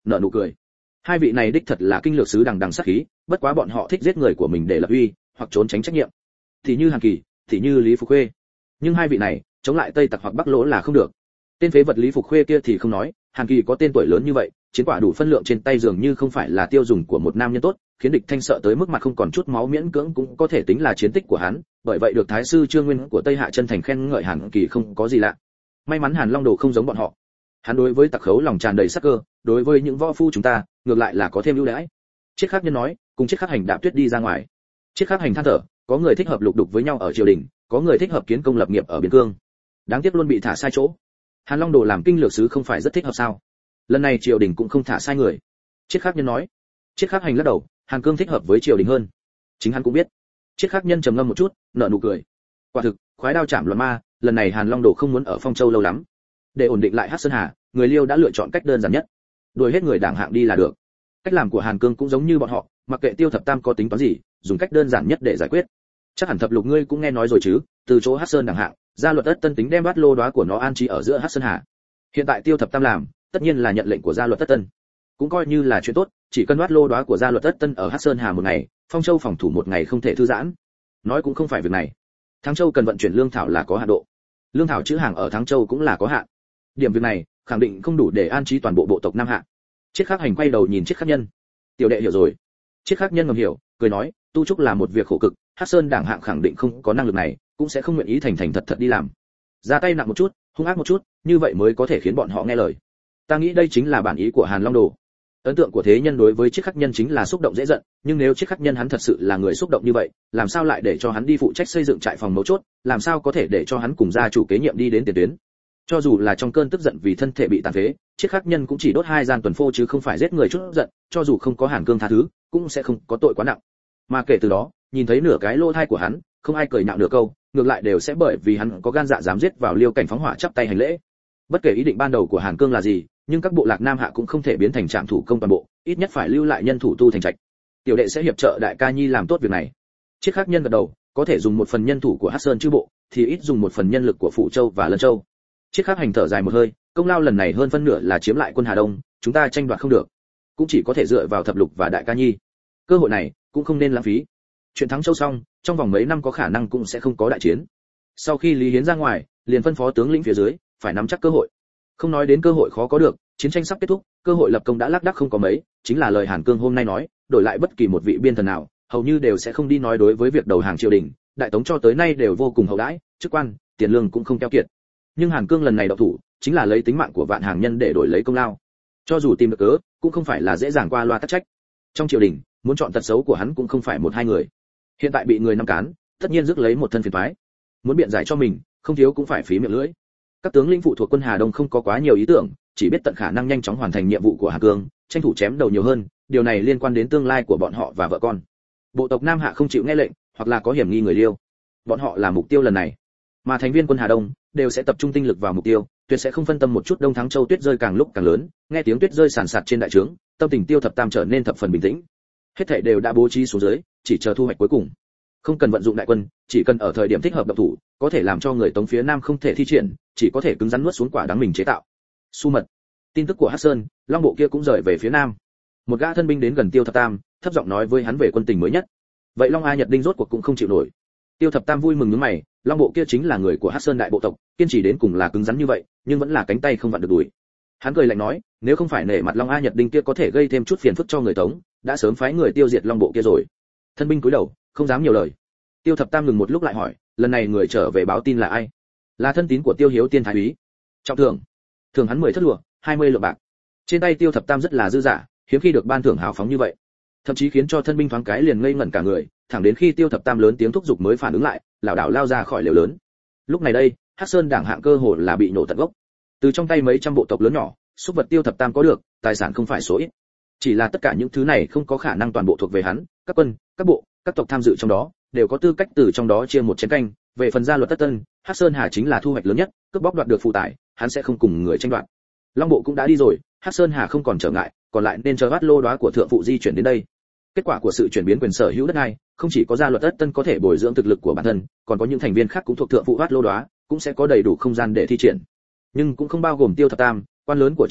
nở nụ cười. Hai vị này đích thật là kinh lược sứ đằng đằng sát khí, bất quá bọn họ thích giết người của mình để lập uy, hoặc trốn tránh trách nhiệm. Thì như Hàn Kỳ, thì như Lý Phục Khuê. Nhưng hai vị này, chống lại Tây Tặc hoặc Bắc Lỗ là không được. Tên phế vật Lý Phục Khuê kia thì không nói, Hàn Kỳ có tên tuổi lớn như vậy, chiến quả đủ phân lượng trên tay dường như không phải là tiêu dùng của một nam nhân tốt, khiến địch thanh sợ tới mức mặt không còn chút máu miễn cưỡng cũng có thể tính là chiến tích của hắn, bởi vậy được thái sư Trương Nguyên của Tây Hạ chân thành khen ngợi Hàn Kỳ không có gì lạ. May mắn Hàn Long Đồ không giống bọn họ. Hắn đối với tặc khấu lòng tràn đầy sắc cơ, đối với những võ phu chúng ta, ngược lại là có thêm ưu đãi. Triết Khắc Nhân nói, cùng Triết Khắc Hành đạp tuyết đi ra ngoài. Triết Khắc Hành than thở, có người thích hợp lục đục với nhau ở triều đình, có người thích hợp kiến công lập nghiệp ở biên cương. Đáng tiếc luôn bị thả sai chỗ. Hàn Long Đồ làm kinh lược sứ không phải rất thích hợp sao? Lần này triều đình cũng không thả sai người. Triết Khắc Nhân nói. Triết Khắc Hành lắc đầu, Hàn Cương thích hợp với triều đình hơn. Chính hắn cũng biết. Triết Khắc Nhân trầm ngâm một chút, nở nụ cười. Quả thực, khoái đao chạm loạn ma, lần này Hàn Long Đồ không muốn ở Phong Châu lâu lắm. Để ổn định lại Hắc Sơn Hà, người Liêu đã lựa chọn cách đơn giản nhất, đuổi hết người đảng hạng đi là được. Cách làm của Hàn Cương cũng giống như bọn họ, mặc kệ Tiêu Thập Tam có tính toán gì, dùng cách đơn giản nhất để giải quyết. Chắc hẳn Thập Lục ngươi cũng nghe nói rồi chứ, từ chỗ Hắc Sơn đảng hạng, ra luật Ất Tân tính đem bát lô đóa của nó an trí ở giữa Hắc Sơn Hà. Hiện tại Tiêu Thập Tam làm, tất nhiên là nhận lệnh của gia luật Ất Tân, cũng coi như là chuyện tốt, chỉ cần bát lô đóa của gia luật Ất Tân ở Hắc Sơn Hà một ngày, Phong Châu phòng thủ một ngày không thể thư giãn. Nói cũng không phải việc này. Thắng Châu cần vận chuyển lương thảo là có hạn độ, lương thảo chữ hàng ở Thắng Châu cũng là có hạn. Điểm việc này khẳng định không đủ để an trí toàn bộ bộ tộc Nam Hạ. Triết Khắc Hành quay đầu nhìn Triết Khắc Nhân. Tiểu đệ hiểu rồi. Triết Khắc Nhân ngầm hiểu, cười nói, tu trúc là một việc khổ cực, Hắc Sơn đảng hạng khẳng định không có năng lực này, cũng sẽ không nguyện ý thành thành thật thật đi làm. Ra tay nặng một chút, hung ác một chút, như vậy mới có thể khiến bọn họ nghe lời. Ta nghĩ đây chính là bản ý của Hàn Long Đồ. Ấn tượng của thế nhân đối với Triết Khắc Nhân chính là xúc động dễ giận, nhưng nếu Triết Khắc Nhân hắn thật sự là người xúc động như vậy, làm sao lại để cho hắn đi phụ trách xây dựng trại phòng mấu chốt, làm sao có thể để cho hắn cùng gia chủ kế nhiệm đi đến tiền tuyến? Cho dù là trong cơn tức giận vì thân thể bị tàn phế, Triết Khắc Nhân cũng chỉ đốt 2 gian tuần phô chứ không phải giết người chút giận, cho dù không có Hàn Cương tha thứ, cũng sẽ không có tội quá nặng. Mà kể từ đó, nhìn thấy nửa cái lỗ thai của hắn, không ai cười nhạo nửa câu, ngược lại đều sẽ bởi vì hắn có gan dạ dám giết vào Liêu Cảnh phóng hỏa chắp tay hành lễ. Bất kể ý định ban đầu của Hàn Cương là gì, nhưng các bộ lạc Nam Hạ cũng không thể biến thành trạm thủ công toàn bộ, ít nhất phải lưu lại nhân thủ tu thành trạch. Tiểu đệ sẽ hiệp trợ đại ca nhi làm tốt việc này. Triết Khắc Nhân gật đầu, có thể dùng một phần nhân thủ của Hắc Sơn chư bộ, thì ít dùng một phần nhân lực của Phủ Châu và Lân Châu. Triết Khắc Hành thở dài một hơi, công lao lần này hơn phân nửa là chiếm lại quân Hà Đông, chúng ta tranh đoạt không được, cũng chỉ có thể dựa vào Thập Lục và đại ca nhi. Cơ hội này cũng không nên lãng phí. Chuyện Thắng Châu xong, trong vòng mấy năm có khả năng cũng sẽ không có đại chiến. Sau khi Lý Hiến ra ngoài, liền phân phó tướng lĩnh phía dưới phải nắm chắc cơ hội. Không nói đến cơ hội khó có được, chiến tranh sắp kết thúc, cơ hội lập công đã lác đác không có mấy, chính là lời Hàn Cương hôm nay nói, đổi lại bất kỳ một vị biên thần nào, hầu như đều sẽ không đi nói đối với việc đầu hàng triều đình, đại tống cho tới nay đều vô cùng hậu đãi, chức quan, tiền lương cũng không keo kiệt. Nhưng Hàn Cương lần này động thủ, chính là lấy tính mạng của vạn hàng nhân để đổi lấy công lao. Cho dù tìm được cớ, cũng không phải là dễ dàng qua loa tắc trách. Trong triều đình, muốn chọn tật xấu của hắn cũng không phải một hai người. Hiện tại bị người năm cán, tất nhiên rước lấy một thân phiền toái. Muốn biện giải cho mình, không thiếu cũng phải phí miệng lưỡi. Các tướng lĩnh phụ thuộc quân Hà Đông không có quá nhiều ý tưởng, chỉ biết tận khả năng nhanh chóng hoàn thành nhiệm vụ của Hàn Cương, tranh thủ chém đầu nhiều hơn, điều này liên quan đến tương lai của bọn họ và vợ con. Bộ tộc Nam Hạ không chịu nghe lệnh, hoặc là có hiểm nghi người Liêu, bọn họ là mục tiêu lần này. Mà thành viên quân Hà Đông đều sẽ tập trung tinh lực vào mục tiêu, tuyệt sẽ không phân tâm một chút. Đông Thắng Châu tuyết rơi càng lúc càng lớn, nghe tiếng tuyết rơi sàn sạt trên đại trướng, tâm tình Tiêu Thập Tam trở nên thập phần bình tĩnh. Hết thảy đều đã bố trí xuống dưới, chỉ chờ thu hoạch cuối cùng. Không cần vận dụng đại quân, chỉ cần ở thời điểm thích hợp động thủ, có thể làm cho người Tống phía Nam không thể thi triển, chỉ có thể cứng rắn nuốt xuống quả đắng mình chế tạo. Su mật. Tin tức của Hắc Sơn, Long bộ kia cũng rời về phía Nam. Một gã thân binh đến gần Tiêu Thập Tam, thấp giọng nói với hắn về quân tình mới nhất. Vậy Long A Nhật Đinh rốt cuộc cũng không chịu nổi. Tiêu Thập Tam vui mừng nhướng mày, Long bộ kia chính là người của Hắc Sơn đại bộ tộc, kiên trì đến cùng là cứng rắn như vậy, nhưng vẫn là cánh tay không vặn được đùi. Hắn cười lạnh nói, nếu không phải nể mặt Long A Nhật Đinh kia có thể gây thêm chút phiền phức cho người Tống, đã sớm phái người tiêu diệt Long bộ kia rồi. Thân binh cúi đầu, không dám nhiều lời. Tiêu Thập Tam ngừng một lúc lại hỏi, lần này người trở về báo tin là ai? Là thân tín của Tiêu Hiếu Tiên thái úy. Trọng thưởng. Thưởng hắn 10 thất lụa, 20 lượng bạc. Trên tay Tiêu Thập Tam rất là dư dả, hiếm khi được ban thưởng hào phóng như vậy. Thậm chí khiến cho thân binh thoáng cái liền ngây ngẩn cả người, thẳng đến khi Tiêu Thập Tam lớn tiếng thúc giục mới phản ứng lại, lảo đảo lao ra khỏi lều lớn. Lúc này đây, Hắc Sơn đảng hạng cơ hồ là bị nổ tận gốc. Từ trong tay mấy trăm bộ tộc lớn nhỏ, súc vật Tiêu Thập Tam có được, tài sản không phải số ít. Chỉ là tất cả những thứ này không có khả năng toàn bộ thuộc về hắn, các quân, các bộ, các tộc tham dự trong đó, đều có tư cách từ trong đó chia một chén canh. Về phần gia luật Tất Tân, Hắc Sơn Hà chính là thu hoạch lớn nhất, cướp bóc đoạt được phụ tải, hắn sẽ không cùng người tranh đoạt. Long bộ cũng đã đi rồi, Hắc Sơn Hà không còn trở ngại, còn lại nên chờ bát lô đóa của thượng phụ di chuyển đến đây. Kết quả của sự chuyển biến quyền sở hữu đất này, không chỉ có gia luật Tất Tân có thể bồi dưỡng thực lực của bản thân, còn có những thành viên khác cũng thuộc thượng phụ bát lô đóa, cũng sẽ có đầy đủ không gian để thi triển. Nhưng cũng không bao gồm Tiêu Thập Tam, quan lớn của triều đình,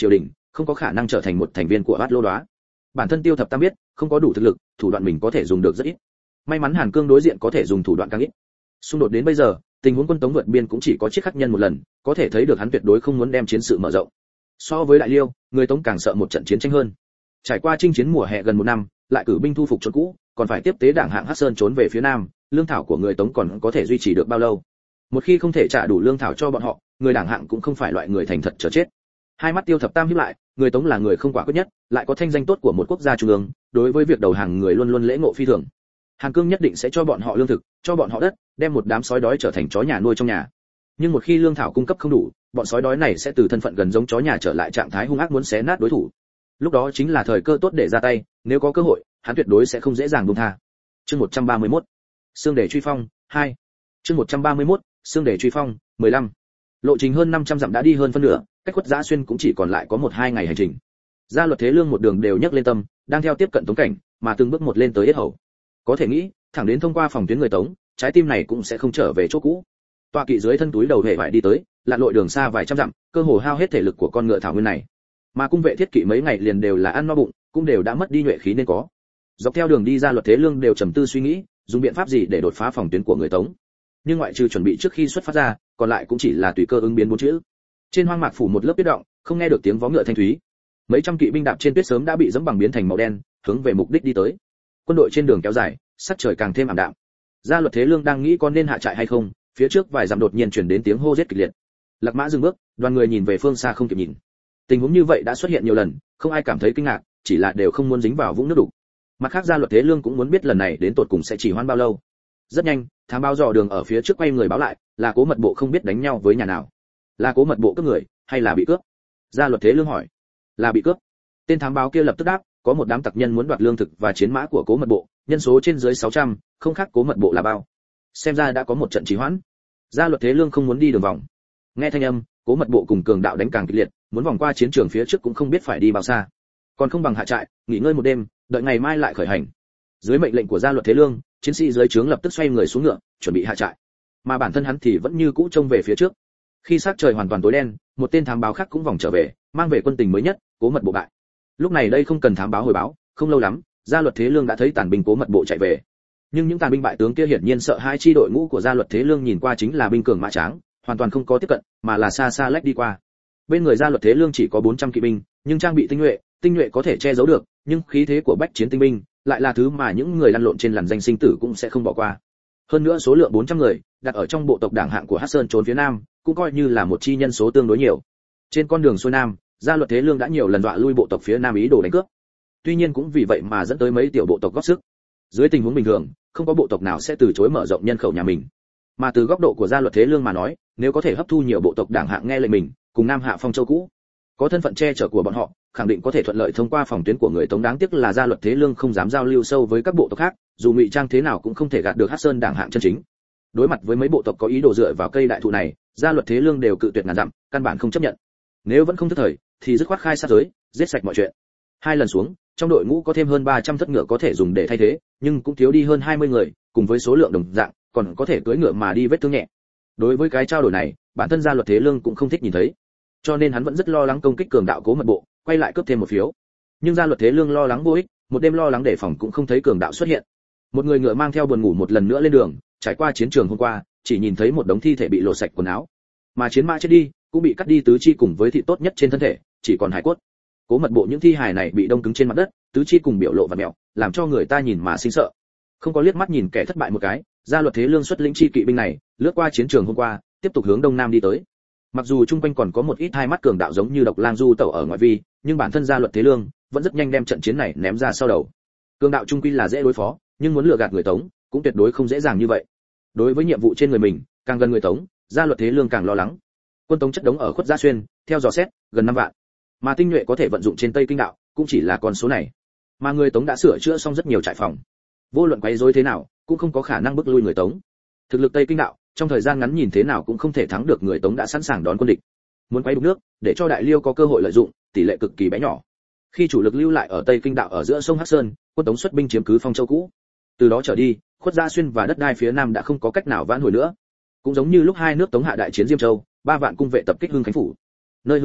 không có khả năng trở thành một thành viên của Bát Lô Đóa. Bản thân Tiêu Thập Tam biết, không có đủ thực lực, thủ đoạn mình có thể dùng được rất ít. May mắn Hàn Cương đối diện có thể dùng thủ đoạn càng ít. Xung đột đến bây giờ, tình huống quân Tống vượt biên cũng chỉ có chiếc khắc nhân một lần, có thể thấy được hắn tuyệt đối không muốn đem chiến sự mở rộng. So với Đại Liêu, người Tống càng sợ một trận chiến tranh hơn. Trải qua chinh chiến mùa hè gần một năm, lại cử binh thu phục chỗ cũ, còn phải tiếp tế đảng hạng Hắc Sơn trốn về phía nam, lương thảo của người Tống còn có thể duy trì được bao lâu? Một khi không thể trả đủ lương thảo cho bọn họ, người đảng hạng cũng không phải loại người thành thật chờ chết. Hai mắt Tiêu Thập Tam híp lại, người Tống là người không quả quyết nhất, lại có thanh danh tốt của một quốc gia trung ương, đối với việc đầu hàng người luôn luôn lễ ngộ phi thường. Hàn Cương nhất định sẽ cho bọn họ lương thực, cho bọn họ đất, đem một đám sói đói trở thành chó nhà nuôi trong nhà. Nhưng một khi lương thảo cung cấp không đủ, bọn sói đói này sẽ từ thân phận gần giống chó nhà trở lại trạng thái hung ác muốn xé nát đối thủ. Lúc đó chính là thời cơ tốt để ra tay, nếu có cơ hội, hắn tuyệt đối sẽ không dễ dàng buông tha. Chương 131. Xương để truy phong 2. Chương 131. Xương để truy phong 15. Lộ trình hơn 500 dặm đã đi hơn phân nửa, cách Khuất Giã Xuyên cũng chỉ còn lại có 1-2 ngày hành trình. Gia Luật Thế Lương một đường đều nhấc lên tâm, đang theo tiếp cận Tống cảnh, mà từng bước một lên tới yết hầu. Có thể nghĩ, thẳng đến thông qua phòng tuyến người Tống, trái tim này cũng sẽ không trở về chỗ cũ. Tọa kỵ dưới thân túi đầu hệ vải đi tới, lặn lội đường xa vài trăm dặm, cơ hồ hao hết thể lực của con ngựa thảo nguyên này. Mà cung vệ thiết kỵ mấy ngày liền đều là ăn no bụng, cũng đều đã mất đi nhuệ khí nên có. Dọc theo đường đi Gia Luật Thế Lương đều trầm tư suy nghĩ, dùng biện pháp gì để đột phá phòng tuyến của người Tống. Nhưng ngoại trừ chuẩn bị trước khi xuất phát ra, còn lại cũng chỉ là tùy cơ ứng biến bốn chữ. Trên hoang mạc phủ một lớp tuyết động, không nghe được tiếng vó ngựa thanh thúy. Mấy trăm kỵ binh đạp trên tuyết sớm đã bị dẫm bằng biến thành màu đen, hướng về mục đích đi tới. Quân đội trên đường kéo dài, sắc trời càng thêm ảm đạm. Gia Luật Thế Lương đang nghĩ có nên hạ trại hay không, phía trước vài dặm đột nhiên truyền đến tiếng hô giết kịch liệt. Lạc Mã dừng bước, đoàn người nhìn về phương xa không kịp nhìn. Tình huống như vậy đã xuất hiện nhiều lần, không ai cảm thấy kinh ngạc, chỉ là đều không muốn dính vào vũng nước đục. Mặt khác Gia Luật Thế Lương cũng muốn biết lần này đến tột cùng sẽ chỉ hoãn bao lâu. Rất nhanh, thám báo dò đường ở phía trước quay người báo lại, là Cố Mật Bộ không biết đánh nhau với nhà nào. Là Cố Mật Bộ cướp người, hay là bị cướp? Gia Luật Thế Lương hỏi. Là bị cướp. Tên thám báo kia lập tức đáp, có một đám tặc nhân muốn đoạt lương thực và chiến mã của Cố Mật Bộ, nhân số trên dưới 600, không khác Cố Mật Bộ là bao. Xem ra đã có một trận trì hoãn. Gia Luật Thế Lương không muốn đi đường vòng. Nghe thanh âm, Cố Mật Bộ cùng cường đạo đánh càng kịch liệt, muốn vòng qua chiến trường phía trước cũng không biết phải đi bao xa. Còn không bằng hạ trại, nghỉ ngơi một đêm, đợi ngày mai lại khởi hành. Dưới mệnh lệnh của Gia Luật Thế Lương, chiến sĩ dưới trướng lập tức xoay người xuống ngựa, chuẩn bị hạ trại. Mà bản thân hắn thì vẫn như cũ trông về phía trước. Khi sắc trời hoàn toàn tối đen, một tên thám báo khác cũng vòng trở về, mang về quân tình mới nhất, Cố Mật Bộ bại. Lúc này đây không cần thám báo hồi báo, không lâu lắm, Gia Luật Thế Lương đã thấy tàn binh Cố Mật Bộ chạy về. Nhưng những tàn binh bại tướng kia hiển nhiên sợ hai chi đội ngũ của Gia Luật Thế Lương nhìn qua chính là binh cường mã tráng, hoàn toàn không có tiếp cận, mà là xa xa lách đi qua. Bên người Gia Luật Thế Lương chỉ có 400 kỵ binh, nhưng trang bị tinh nhuệ có thể che giấu được, nhưng khí thế của bách chiến tinh binh lại là thứ mà những người lăn lộn trên làn danh sinh tử cũng sẽ không bỏ qua. Hơn nữa số lượng 400 người, đặt ở trong bộ tộc đảng hạng của Hắc Sơn trốn phía nam, cũng coi như là một chi nhân số tương đối nhiều. Trên con đường xuôi nam, Gia Luật Thế Lương đã nhiều lần dọa lui bộ tộc phía nam ý đồ đánh cướp. Tuy nhiên cũng vì vậy mà dẫn tới mấy tiểu bộ tộc góp sức. Dưới tình huống bình thường, không có bộ tộc nào sẽ từ chối mở rộng nhân khẩu nhà mình. Mà từ góc độ của Gia Luật Thế Lương mà nói, nếu có thể hấp thu nhiều bộ tộc đảng hạng nghe lệnh mình, cùng Nam Hạ Phong Châu cũ, có thân phận che chở của bọn họ, khẳng định có thể thuận lợi thông qua phòng tuyến của người Tống. Đáng tiếc là Gia Luật Thế Lương không dám giao lưu sâu với các bộ tộc khác, dù ngụy trang thế nào cũng không thể gạt được Hắc Sơn đảng hạng chân chính. Đối mặt với mấy bộ tộc có ý đồ dựa vào cây đại thụ này, Gia Luật Thế Lương đều cự tuyệt ngàn dặm, căn bản không chấp nhận. Nếu vẫn không thức thời, thì dứt khoát khai sát giới, giết sạch mọi chuyện. Hai lần xuống, trong đội ngũ có thêm hơn 300 thất ngựa có thể dùng để thay thế, nhưng cũng thiếu đi hơn 20 người, cùng với số lượng đồng dạng, còn có thể cưỡi ngựa mà đi vết thương nhẹ. Đối với cái trao đổi này, bản thân Gia Luật Thế Lương cũng không thích nhìn thấy, cho nên hắn vẫn rất lo lắng công kích cường đạo Cố Mật Bộ, quay lại cướp thêm một phiếu. Nhưng Gia Luật Thế Lương lo lắng vô ích, một đêm lo lắng đề phòng cũng không thấy cường đạo xuất hiện. Một người ngựa mang theo buồn ngủ một lần nữa lên đường, trải qua chiến trường hôm qua, chỉ nhìn thấy một đống thi thể bị lột sạch quần áo, mà chiến mã chết đi, cũng bị cắt đi tứ chi cùng với thịt tốt nhất trên thân thể, chỉ còn hải cốt. Cố Mật Bộ những thi hài này bị đông cứng trên mặt đất, tứ chi cùng biểu lộ vặn mèo, làm cho người ta nhìn mà sinh sợ. Không có liếc mắt nhìn kẻ thất bại một cái, Gia Luật Thế Lương xuất lĩnh chi kỵ binh này, lướt qua chiến trường hôm qua, tiếp tục hướng đông nam đi tới. Mặc dù chung quanh còn có một ít hai mắt cường đạo giống như Độc Lang du tẩu ở ngoại vi, nhưng bản thân Gia Luật Thế Lương vẫn rất nhanh đem trận chiến này ném ra sau đầu. Cường đạo trung quy là dễ đối phó, nhưng muốn lừa gạt người Tống, cũng tuyệt đối không dễ dàng như vậy. Đối với nhiệm vụ trên người mình, càng gần người Tống, Gia Luật Thế Lương càng lo lắng. Quân Tống chất đống ở Khuất Giã Xuyên, theo dò xét, gần 5 vạn. Mà tinh nhuệ có thể vận dụng trên Tây Kinh đạo, cũng chỉ là con số này. Mà người Tống đã sửa chữa xong rất nhiều trại phòng. Vô luận quấy rối thế nào, cũng không có khả năng bức lui người Tống. Thực lực Tây Kinh đạo, trong thời gian ngắn nhìn thế nào cũng không thể thắng được người Tống đã sẵn sàng đón quân địch. Muốn quấy đục nước, để cho Đại Liêu có cơ hội lợi dụng, tỷ lệ cực kỳ bé nhỏ. Khi chủ lực lưu lại ở Tây Kinh đạo ở giữa sông Hắc Sơn, quân Tống xuất binh chiếm cứ Phong Châu cũ. Từ đó trở đi, Khuất Giã Xuyên và đất đai phía nam đã không có cách nào vãn hồi nữa. Cũng giống như lúc hai nước Tống hạ đại chiến Diêm Châu, 3 vạn cung vệ tập kích Hưng Khánh phủ. Nơi Hưng Linh,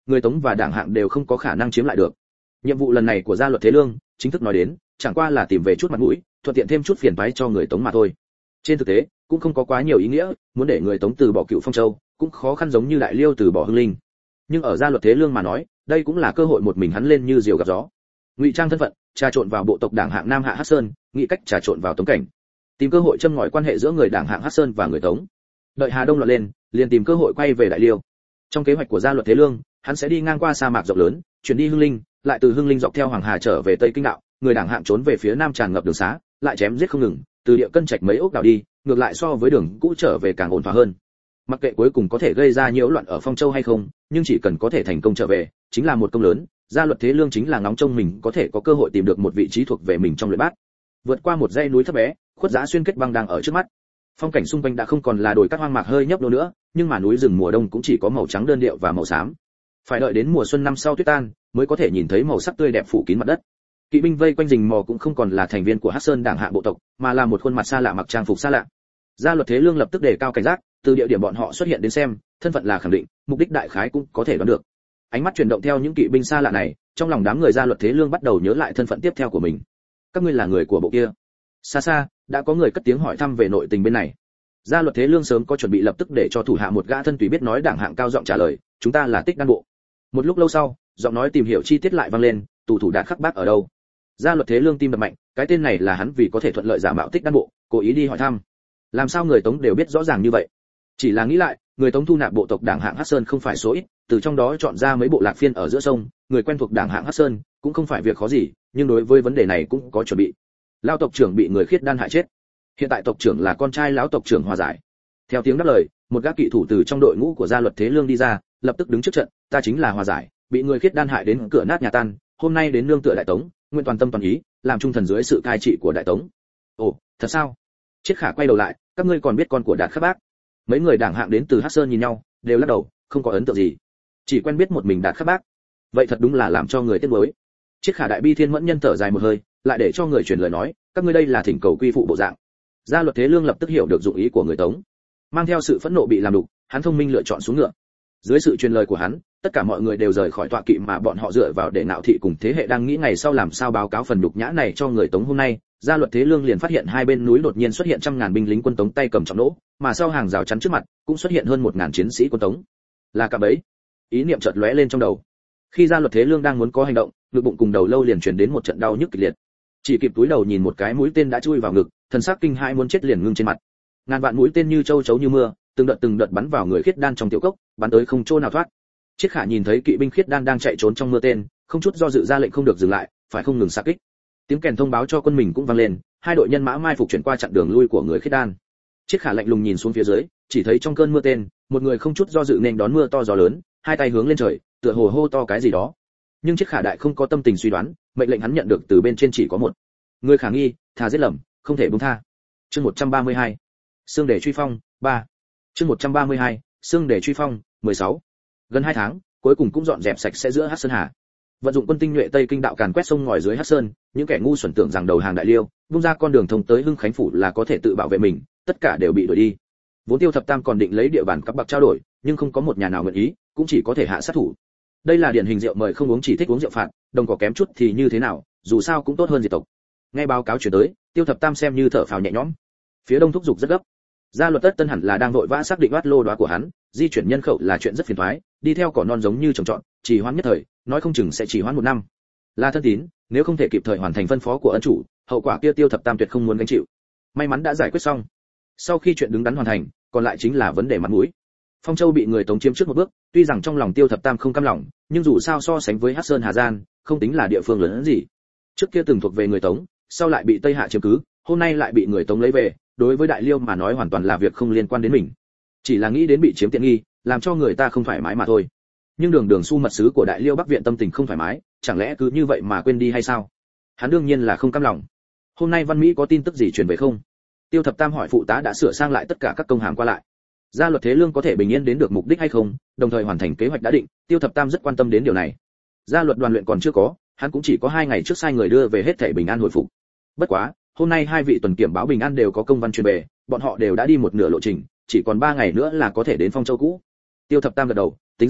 người Tống và Đảng Hạng đều không có khả năng chiếm lại được. Nhiệm vụ lần này của Gia Luật Thế Lương, chính thức nói đến, chẳng qua là tìm về chút mặt mũi, thuận tiện thêm chút phiền toái cho người Tống mà thôi. Trên thực tế, cũng không có quá nhiều ý nghĩa, muốn để người Tống từ bỏ Cựu Phong Châu, cũng khó khăn giống như Đại Liêu từ bỏ Hưng Linh. Nhưng ở Gia Luật Thế Lương mà nói, đây cũng là cơ hội một mình hắn lên như diều gặp gió. Ngụy trang thân phận, trà trộn vào bộ tộc Đảng Hạng Nam Hạ Hắc Sơn, nghĩ cách trà trộn vào Tống cảnh. Tìm cơ hội châm ngòi quan hệ giữa người Đảng Hạng Hắc Sơn và người Tống. Đợi Hà Đông loạn lên, liền tìm cơ hội quay về Đại Liêu. Trong kế hoạch của Gia Luật Thế Lương, hắn sẽ đi ngang qua sa mạc rộng lớn, chuyển đi Hưng Linh, lại từ Hưng Linh dọc theo Hoàng Hà trở về Tây Kinh đạo, người Đảng Hạng trốn về phía nam tràn ngập đường xá, lại chém giết không ngừng, từ địa cân trạch mấy ốc đảo đi, ngược lại so với đường cũ trở về càng ổn thỏa hơn. Mặc kệ cuối cùng có thể gây ra nhiễu loạn ở Phong Châu hay không, nhưng chỉ cần có thể thành công trở về, chính là một công lớn. Gia Luật Thế Lương chính là ngóng trông mình có thể có cơ hội tìm được một vị trí thuộc về mình trong luyện bát. Vượt qua một dãy núi thấp bé, khuất giá xuyên kết băng đang ở trước mắt. Phong cảnh xung quanh đã không còn là đồi cát hoang mạc hơi nhấp nhô nữa, nhưng mà núi rừng mùa đông cũng chỉ có màu trắng đơn điệu và màu xám. Phải đợi đến mùa xuân năm sau tuyết tan, mới có thể nhìn thấy màu sắc tươi đẹp phủ kín mặt đất. Kỵ binh vây quanh rình mò cũng không còn là thành viên của Hắc Sơn Đảng Hạng bộ tộc, mà là một khuôn mặt xa lạ mặc trang phục xa lạ. Gia Luật Thế Lương lập tức đề cao cảnh giác, từ địa điểm bọn họ xuất hiện đến xem, thân phận là khẳng định, mục đích đại khái cũng có thể đoán được. Ánh mắt chuyển động theo những kỵ binh xa lạ này, trong lòng đám người Gia Luật Thế Lương bắt đầu nhớ lại thân phận tiếp theo của mình. Các ngươi là người của bộ kia? Xa xa, đã có người cất tiếng hỏi thăm về nội tình bên này. Gia Luật Thế Lương sớm có chuẩn bị, lập tức để cho thủ hạ một gã thân tùy biết nói Đảng Hạng cao giọng trả lời, chúng ta là Tích Đan bộ. Một lúc lâu sau, giọng nói tìm hiểu chi tiết lại vang lên, tù thủ Đạt Khắc Bác ở đâu? Gia Luật Thế Lương tim đập mạnh, cái tên này là hắn vì có thể thuận lợi giả mạo Tích Đan bộ, cố ý đi hỏi thăm. Làm sao người Tống đều biết rõ ràng như vậy? Chỉ là nghĩ lại, người Tống thu nạp bộ tộc Đảng Hạng Hắc Sơn không phải số ít, từ trong đó chọn ra mấy bộ lạc phiên ở giữa sông, người quen thuộc Đảng Hạng Hắc Sơn, cũng không phải việc khó gì, nhưng đối với vấn đề này cũng có chuẩn bị. Lão tộc trưởng bị người khiết đan hại chết. Hiện tại tộc trưởng là con trai lão tộc trưởng Hòa Giải. Theo tiếng đáp lời, một gã kỵ thủ từ trong đội ngũ của Gia Luật Thế Lương đi ra, lập tức đứng trước trận, ta chính là Hòa Giải, bị người khiết đan hại đến cửa nát nhà tan, hôm nay đến nương tựa Đại Tống, nguyện toàn tâm toàn ý, làm trung thần dưới sự cai trị của Đại Tống. Ồ, thật sao? Chiết Khả quay đầu lại, các ngươi còn biết con của Đạt Khắc Bác? Mấy người Đảng Hạng đến từ Hắc Sơn nhìn nhau, đều lắc đầu, không có ấn tượng gì, chỉ quen biết một mình Đạt Khắc Bác. Vậy thật đúng là làm cho người tiếc nuối. Chiết Khả đại bi thiên mẫn nhân thở dài một hơi, lại để cho người truyền lời nói, các ngươi đây là thỉnh cầu quy phụ bộ dạng. Gia Luật Thế Lương lập tức hiểu được dụng ý của người Tống, mang theo sự phẫn nộ bị làm đục, hắn thông minh lựa chọn xuống ngựa. Dưới sự truyền lời của hắn, tất cả mọi người đều rời khỏi tọa kỵ mà bọn họ dựa vào để nạo thị cùng thế hệ đang nghĩ ngày sau làm sao báo cáo phần nhục nhã này cho người Tống. Hôm nay, Gia Luật Thế Lương liền phát hiện hai bên núi đột nhiên xuất hiện trăm ngàn binh lính quân Tống tay cầm trọng nỗ, mà sau hàng rào chắn trước mặt cũng xuất hiện hơn 1000 chiến sĩ quân Tống. Là cả bấy. Ý niệm chợt lóe lên trong đầu. Khi Gia Luật Thế Lương đang muốn có hành động, ngực bụng cùng đầu lâu liền truyền đến một trận đau nhức kịch liệt. Chỉ kịp túi đầu nhìn một cái mũi tên đã chui vào ngực, thần sắc kinh hãi muốn chết liền ngưng trên mặt. Ngàn vạn mũi tên như châu chấu như mưa, từng đợt bắn vào người khiết đan trong tiểu cốc, bắn tới không chỗ nào thoát. Chiết Khả nhìn thấy kỵ binh khiết đan đang chạy trốn trong mưa tên, không chút do dự ra lệnh không được dừng lại, phải không ngừng xạ kích. Tiếng kèn thông báo cho quân mình cũng vang lên, hai đội nhân mã mai phục chuyển qua chặn đường lui của người khiết đan. Chiết Khả lạnh lùng nhìn xuống phía dưới, chỉ thấy trong cơn mưa tên, một người không chút do dự nên đón mưa to gió lớn, hai tay hướng lên trời, tựa hồ hô to cái gì đó. Nhưng Chiết Khả đại không có tâm tình suy đoán, mệnh lệnh hắn nhận được từ bên trên chỉ có một: người khả nghi, thà giết lầm, không thể buông tha. Chương 132. Xương để truy phong 3. Chương 132. Xương để truy phong 16. Gần 2 tháng, cuối cùng cũng dọn dẹp sạch sẽ giữa Hắc Sơn Hà. Vận dụng quân tinh nhuệ Tây Kinh đạo càn quét sông ngòi dưới Hắc Sơn, những kẻ ngu xuẩn tưởng rằng đầu hàng Đại Liêu, vung ra con đường thông tới Hưng Khánh phủ là có thể tự bảo vệ mình, tất cả đều bị đuổi đi. Vốn Tiêu Thập Tam còn định lấy địa bàn cấp bậc trao đổi, nhưng không có một nhà nào nguyện ý, cũng chỉ có thể hạ sát thủ. Đây là điển hình rượu mời không uống chỉ thích uống rượu phạt, đồng cỏ kém chút thì như thế nào, dù sao cũng tốt hơn diệt tộc. Nghe báo cáo chuyển tới, Tiêu Thập Tam xem như thở phào nhẹ nhõm. Phía đông thúc giục rất gấp. Gia Luật Tất Tân hẳn là đang vội vã xác định oát lô đoá của hắn, di chuyển nhân khẩu là chuyện rất phiền toái, đi theo cỏ non giống như trồng trọt, trì hoãn nhất thời, nói không chừng sẽ trì hoãn 1 năm. Là thân tín, nếu không thể kịp thời hoàn thành phân phó của ân chủ, hậu quả kia Tiêu Thập Tam tuyệt không muốn gánh chịu. May mắn đã giải quyết xong. Sau khi chuyện đứng đắn hoàn thành, còn lại chính là vấn đề mặt mũi. Phong Châu bị người Tống chiếm trước một bước, tuy rằng trong lòng Tiêu Thập Tam không cam lòng, nhưng dù sao so sánh với Hắc Sơn Hà Gian, không tính là địa phương lớn hơn gì. Trước kia từng thuộc về người Tống, sau lại bị Tây Hạ chiếm cứ, hôm nay lại bị người Tống lấy về, đối với Đại Liêu mà nói hoàn toàn là việc không liên quan đến mình. Chỉ là nghĩ đến bị chiếm tiện nghi, làm cho người ta không thoải mái mà thôi. Nhưng Đường Su mật sứ của Đại Liêu Bắc viện tâm tình không thoải mái, chẳng lẽ cứ như vậy mà quên đi hay sao? Hắn đương nhiên là không cam lòng. Hôm nay Văn Mỹ có tin tức gì truyền về không? Tiêu Thập Tam hỏi phụ tá đã sửa sang lại tất cả các công hàm qua lại. Gia Luật Thế Lương có thể bình yên đến được mục đích hay không, đồng thời hoàn thành kế hoạch đã định, Tiêu Thập Tam rất quan tâm đến điều này. Gia Luật đoàn luyện còn chưa có, hắn cũng chỉ có 2 ngày trước sai người đưa về hết thảy bình an hồi phục. Bất quá, hôm nay 2 vị tuần kiểm báo bình an đều có công văn truyền về, bọn họ đều đã đi một nửa lộ trình, chỉ còn 3 ngày nữa là có thể đến Phong Châu cũ. Tiêu Thập Tam gật đầu, tính ra,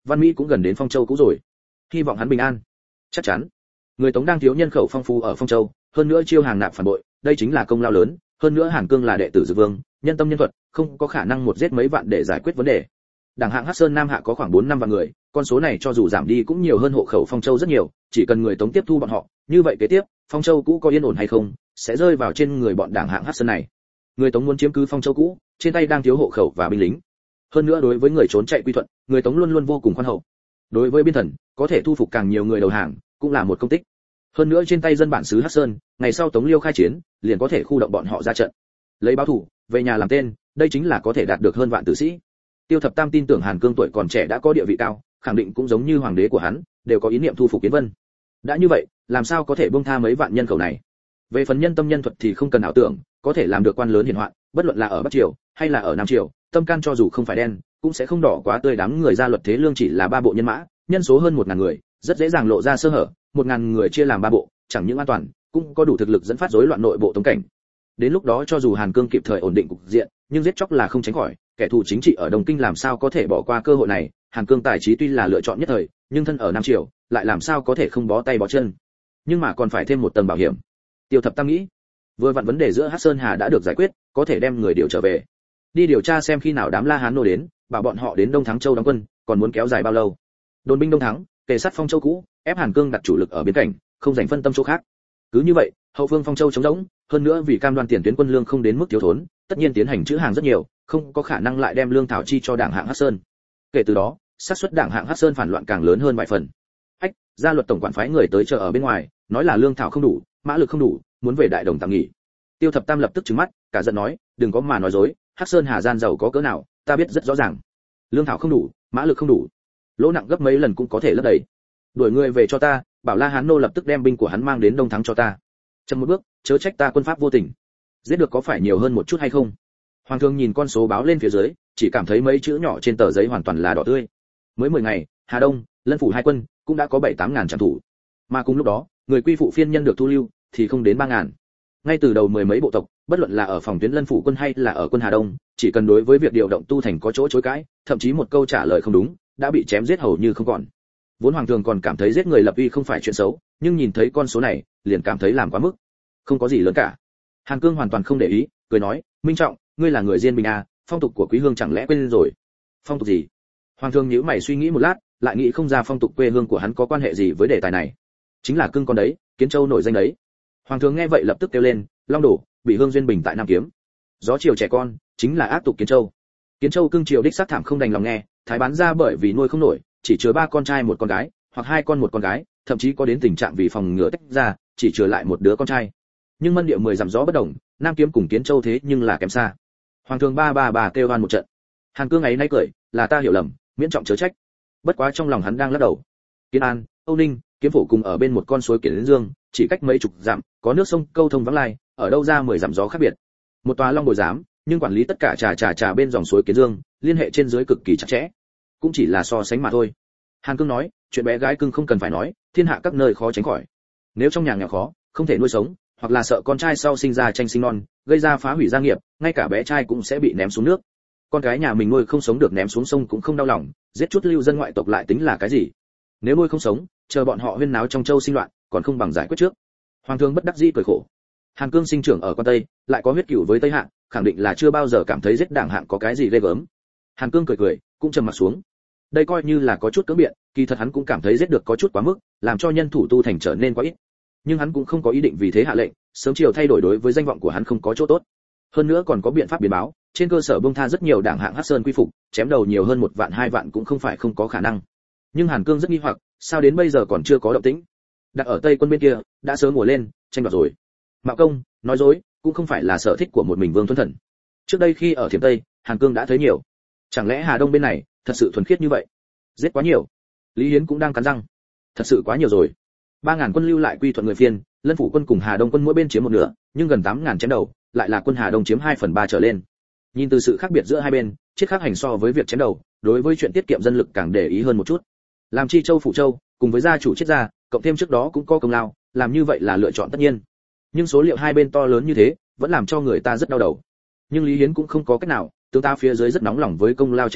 Văn Mỹ cũng gần đến Phong Châu cũ rồi, hy vọng hắn bình an. Chắc chắn, người Tống đang thiếu nhân khẩu phong phú ở Phong Châu, hơn nữa chiêu hàng nạp phản bội, đây chính là công lao lớn, hơn nữa Hàn Cương là đệ tử Dược Vương, nhân tâm nhân thuật, không có khả năng một giết mấy vạn để giải quyết vấn đề. Đảng hạng Hắc Sơn Nam hạ có khoảng 4-5 vạn người, con số này cho dù giảm đi cũng nhiều hơn hộ khẩu Phong Châu rất nhiều, chỉ cần người Tống tiếp thu bọn họ, như vậy kế tiếp, Phong Châu cũ có yên ổn hay không, sẽ rơi vào trên người bọn đảng hạng Hắc Sơn này. Người Tống muốn chiếm cứ Phong Châu cũ, trên tay đang thiếu hộ khẩu và binh lính. Hơn nữa đối với người trốn chạy quy thuận, người Tống luôn luôn vô cùng khoan hậu. Đối với biên thần, có thể thu phục càng nhiều người đầu hàng, cũng là một công tích. Hơn nữa trên tay dân bản xứ Hắc Sơn, ngày sau Tống Liêu khai chiến, liền có thể khu động bọn họ ra trận. Lấy báo thủ, về nhà làm tên, đây chính là có thể đạt được hơn vạn tử sĩ. Tiêu Thập Tam tin tưởng Hàn Cương tuổi còn trẻ đã có địa vị cao, khẳng định cũng giống như hoàng đế của hắn, đều có ý niệm thu phục Kiến Vân. Đã như vậy, làm sao có thể buông tha mấy vạn nhân khẩu này? Về phần nhân tâm nhân thuật thì không cần ảo tưởng, có thể làm được quan lớn hiển hoạn, bất luận là ở Bắc Triều hay là ở Nam Triều, tâm can cho dù không phải đen, cũng sẽ không đỏ quá tươi. Đám người ra luật thế lương chỉ là 3 bộ nhân mã, nhân số hơn 1000 người, rất dễ dàng lộ ra sơ hở, 1000 người chia làm 3 bộ, chẳng những an toàn, cũng có đủ thực lực dẫn phát rối loạn nội bộ Tống cảnh. Đến lúc đó cho dù Hàn Cương kịp thời ổn định cục diện, nhưng giết chóc là không tránh khỏi, kẻ thù chính trị ở Đông Kinh làm sao có thể bỏ qua cơ hội này. Hàn Cương tài trí tuy là lựa chọn nhất thời, nhưng thân ở Nam Triều, lại làm sao có thể không bó tay bó chân. Nhưng mà còn phải thêm một tầng bảo hiểm. Tiêu Thập Tam nghĩ, vừa vặn vấn đề giữa Hắc Sơn Hà đã được giải quyết, có thể đem người điều trở về, đi điều tra xem khi nào đám La Hán nô đến, bảo bọn họ đến Đông Thắng Châu đóng quân, còn muốn kéo dài bao lâu. Đồn binh Đông Thắng, kề sát Phong Châu cũ, ép Hàn Cương đặt chủ lực ở biên cảnh, không dành phân tâm chỗ khác. Cứ như vậy, hậu phương Phong Châu trống rỗng, hơn nữa vì cam đoan tiền tuyến quân lương không đến mức thiếu thốn, tất nhiên tiến hành trữ hàng rất nhiều, không có khả năng lại đem lương thảo chi cho đảng hạng Hắc Sơn. Kể từ đó, xác suất đảng hạng Hắc Sơn phản loạn càng lớn hơn vài phần. Ách, gia luật tổng quản phái người tới chờ ở bên ngoài, nói là lương thảo không đủ, mã lực không đủ, muốn về đại đồng tạm nghỉ. Tiêu Thập Tam lập tức trừng mắt, cả giận nói, đừng có mà nói dối, Hắc Sơn Hà gian giàu có cỡ nào, ta biết rất rõ ràng. Lương thảo không đủ, mã lực không đủ, lỗ nặng gấp mấy lần cũng có thể lấp đầy. Đuổi người về cho ta, bảo La Hán nô lập tức đem binh của hắn mang đến Đông Thắng cho ta. Chậm một bước, chớ trách ta quân pháp vô tình. Giết được có phải nhiều hơn một chút hay không? Hoàng thương nhìn con số báo lên phía dưới, chỉ cảm thấy mấy chữ nhỏ trên tờ giấy hoàn toàn là đỏ tươi. Mới 10 ngày, Hà Đông, Lân phủ hai quân cũng đã có 7-8 ngàn trảm thủ. Mà cùng lúc đó, người quy phụ phiên nhân được thu lưu thì không đến 3 ngàn. Ngay từ đầu mười mấy bộ tộc, bất luận là ở phòng tuyến Lân phủ quân hay là ở quân Hà Đông, chỉ cần đối với việc điều động tu thành có chỗ chối cãi, thậm chí một câu trả lời không đúng, đã bị chém giết hầu như không còn. Vốn hoàng thường còn cảm thấy giết người lập uy không phải chuyện xấu, nhưng nhìn thấy con số này, liền cảm thấy làm quá mức. Không có gì lớn cả. Hàn Cương hoàn toàn không để ý, cười nói, Minh Trọng, ngươi là người Diên Bình à, phong tục của quý hương chẳng lẽ quên rồi? Phong tục gì? Hoàng thương nhíu mày suy nghĩ một lát, lại nghĩ không ra phong tục quê hương của hắn có quan hệ gì với đề tài này. Chính là cưng con đấy, Kiến Châu nổi danh đấy. Hoàng thương nghe vậy lập tức kêu lên, Long Đổ, bị hương duyên bình tại Nam Kiếm. Gió chiều trẻ con, chính là ác tục Kiến Châu. Kiến Châu cưng chiều đích xác thảm không đành lòng nghe, thái bán ra bởi vì nuôi không nổi, chỉ chứa 3 con trai 1 con gái, hoặc 2 con 1 con gái, thậm chí có đến tình trạng vì phòng ngừa tách ra, chỉ chứa lại 1 đứa con trai. Nhưng mân địa 10 dặm gió bất đồng, Nam Kiếm cùng Kiến Châu thế nhưng là kém xa. Hoàng thương ba kêu oan một trận. Hàn Cương ấy nay cười, là ta hiểu lầm, miễn trọng chớ trách. Bất quá trong lòng hắn đang lắc đầu. Kiến An, Âu Ninh, Kiếm Phủ cùng ở bên một con suối Kiến Dương, chỉ cách mấy chục dặm, có nước sông câu thông vắng lai, ở đâu ra 10 dặm gió khác biệt. Một tòa long bồi giám, nhưng quản lý tất cả trà bên dòng suối Kiến Dương, liên hệ trên dưới cực kỳ chặt chẽ. Cũng chỉ là so sánh mà thôi. Hàn Cương nói, chuyện bé gái cưng không cần phải nói, thiên hạ các nơi khó tránh khỏi. Nếu trong nhà nghèo khó, không thể nuôi sống, hoặc là sợ con trai sau sinh ra tranh sinh non, gây ra phá hủy gia nghiệp, ngay cả bé trai cũng sẽ bị ném xuống nước. Con cái nhà mình nuôi không sống được ném xuống sông cũng không đau lòng, giết chút lưu dân ngoại tộc lại tính là cái gì? Nếu nuôi không sống, chờ bọn họ huyên náo trong châu sinh loạn, còn không bằng giải quyết trước. Hoàng thương bất đắc dĩ cười khổ. Hàn Cương sinh trưởng ở quan Tây, lại có huyết cửu với Tây Hạng, khẳng định là chưa bao giờ cảm thấy giết đảng hạng có cái gì ghê gớm. Hàn Cương cười, cũng trầm mặt xuống. Đây coi như là có chút cưỡng biện, kỳ thật hắn cũng cảm thấy giết được có chút quá mức, làm cho nhân thủ tu thành trở nên quá ít. Nhưng hắn cũng không có ý định vì thế hạ lệnh, sớm chiều thay đổi đối với danh vọng của hắn không có chỗ tốt. Hơn nữa còn có biện pháp biến báo, trên cơ sở bông tha rất nhiều đảng hạng Hắc Sơn quy phục, chém đầu nhiều hơn 1 vạn 2 vạn cũng không phải không có khả năng. Nhưng Hàn Cương rất nghi hoặc, sao đến bây giờ còn chưa có động tĩnh? Đặt ở Tây quân bên kia, đã sớm mùa lên, tranh đoạt rồi. Mạo Công, nói dối, cũng không phải là sở thích của một mình Vương Tuấn Thần. Trước đây khi ở Thiểm Tây, Hàn Cương đã thấy nhiều. Chẳng lẽ Hà Đông bên này thật sự thuần khiết như vậy? Giết quá nhiều. Lý Hiến cũng đang cắn răng. Thật sự quá nhiều rồi. 3.000 quân lưu lại quy thuận người phiên, Lân phủ quân cùng Hà Đông quân mỗi bên chiếm một nửa, nhưng gần 8.000 chém đầu, lại là quân Hà Đông chiếm 2/3 trở lên. Nhìn từ sự khác biệt giữa hai bên, chiết khác hành so với việc chém đầu, đối với chuyện tiết kiệm dân lực càng để ý hơn một chút. Làm Chi Châu Phủ Châu, cùng với gia chủ chiết gia, cộng thêm trước đó cũng có công lao, làm như vậy là lựa chọn tất nhiên. Nhưng số liệu hai bên to lớn như thế, vẫn làm cho người ta rất đau đầu. Nhưng Lý Hiến cũng không có cách nào, tướng ta phía dưới rất nóng lòng với công lao chém đầu,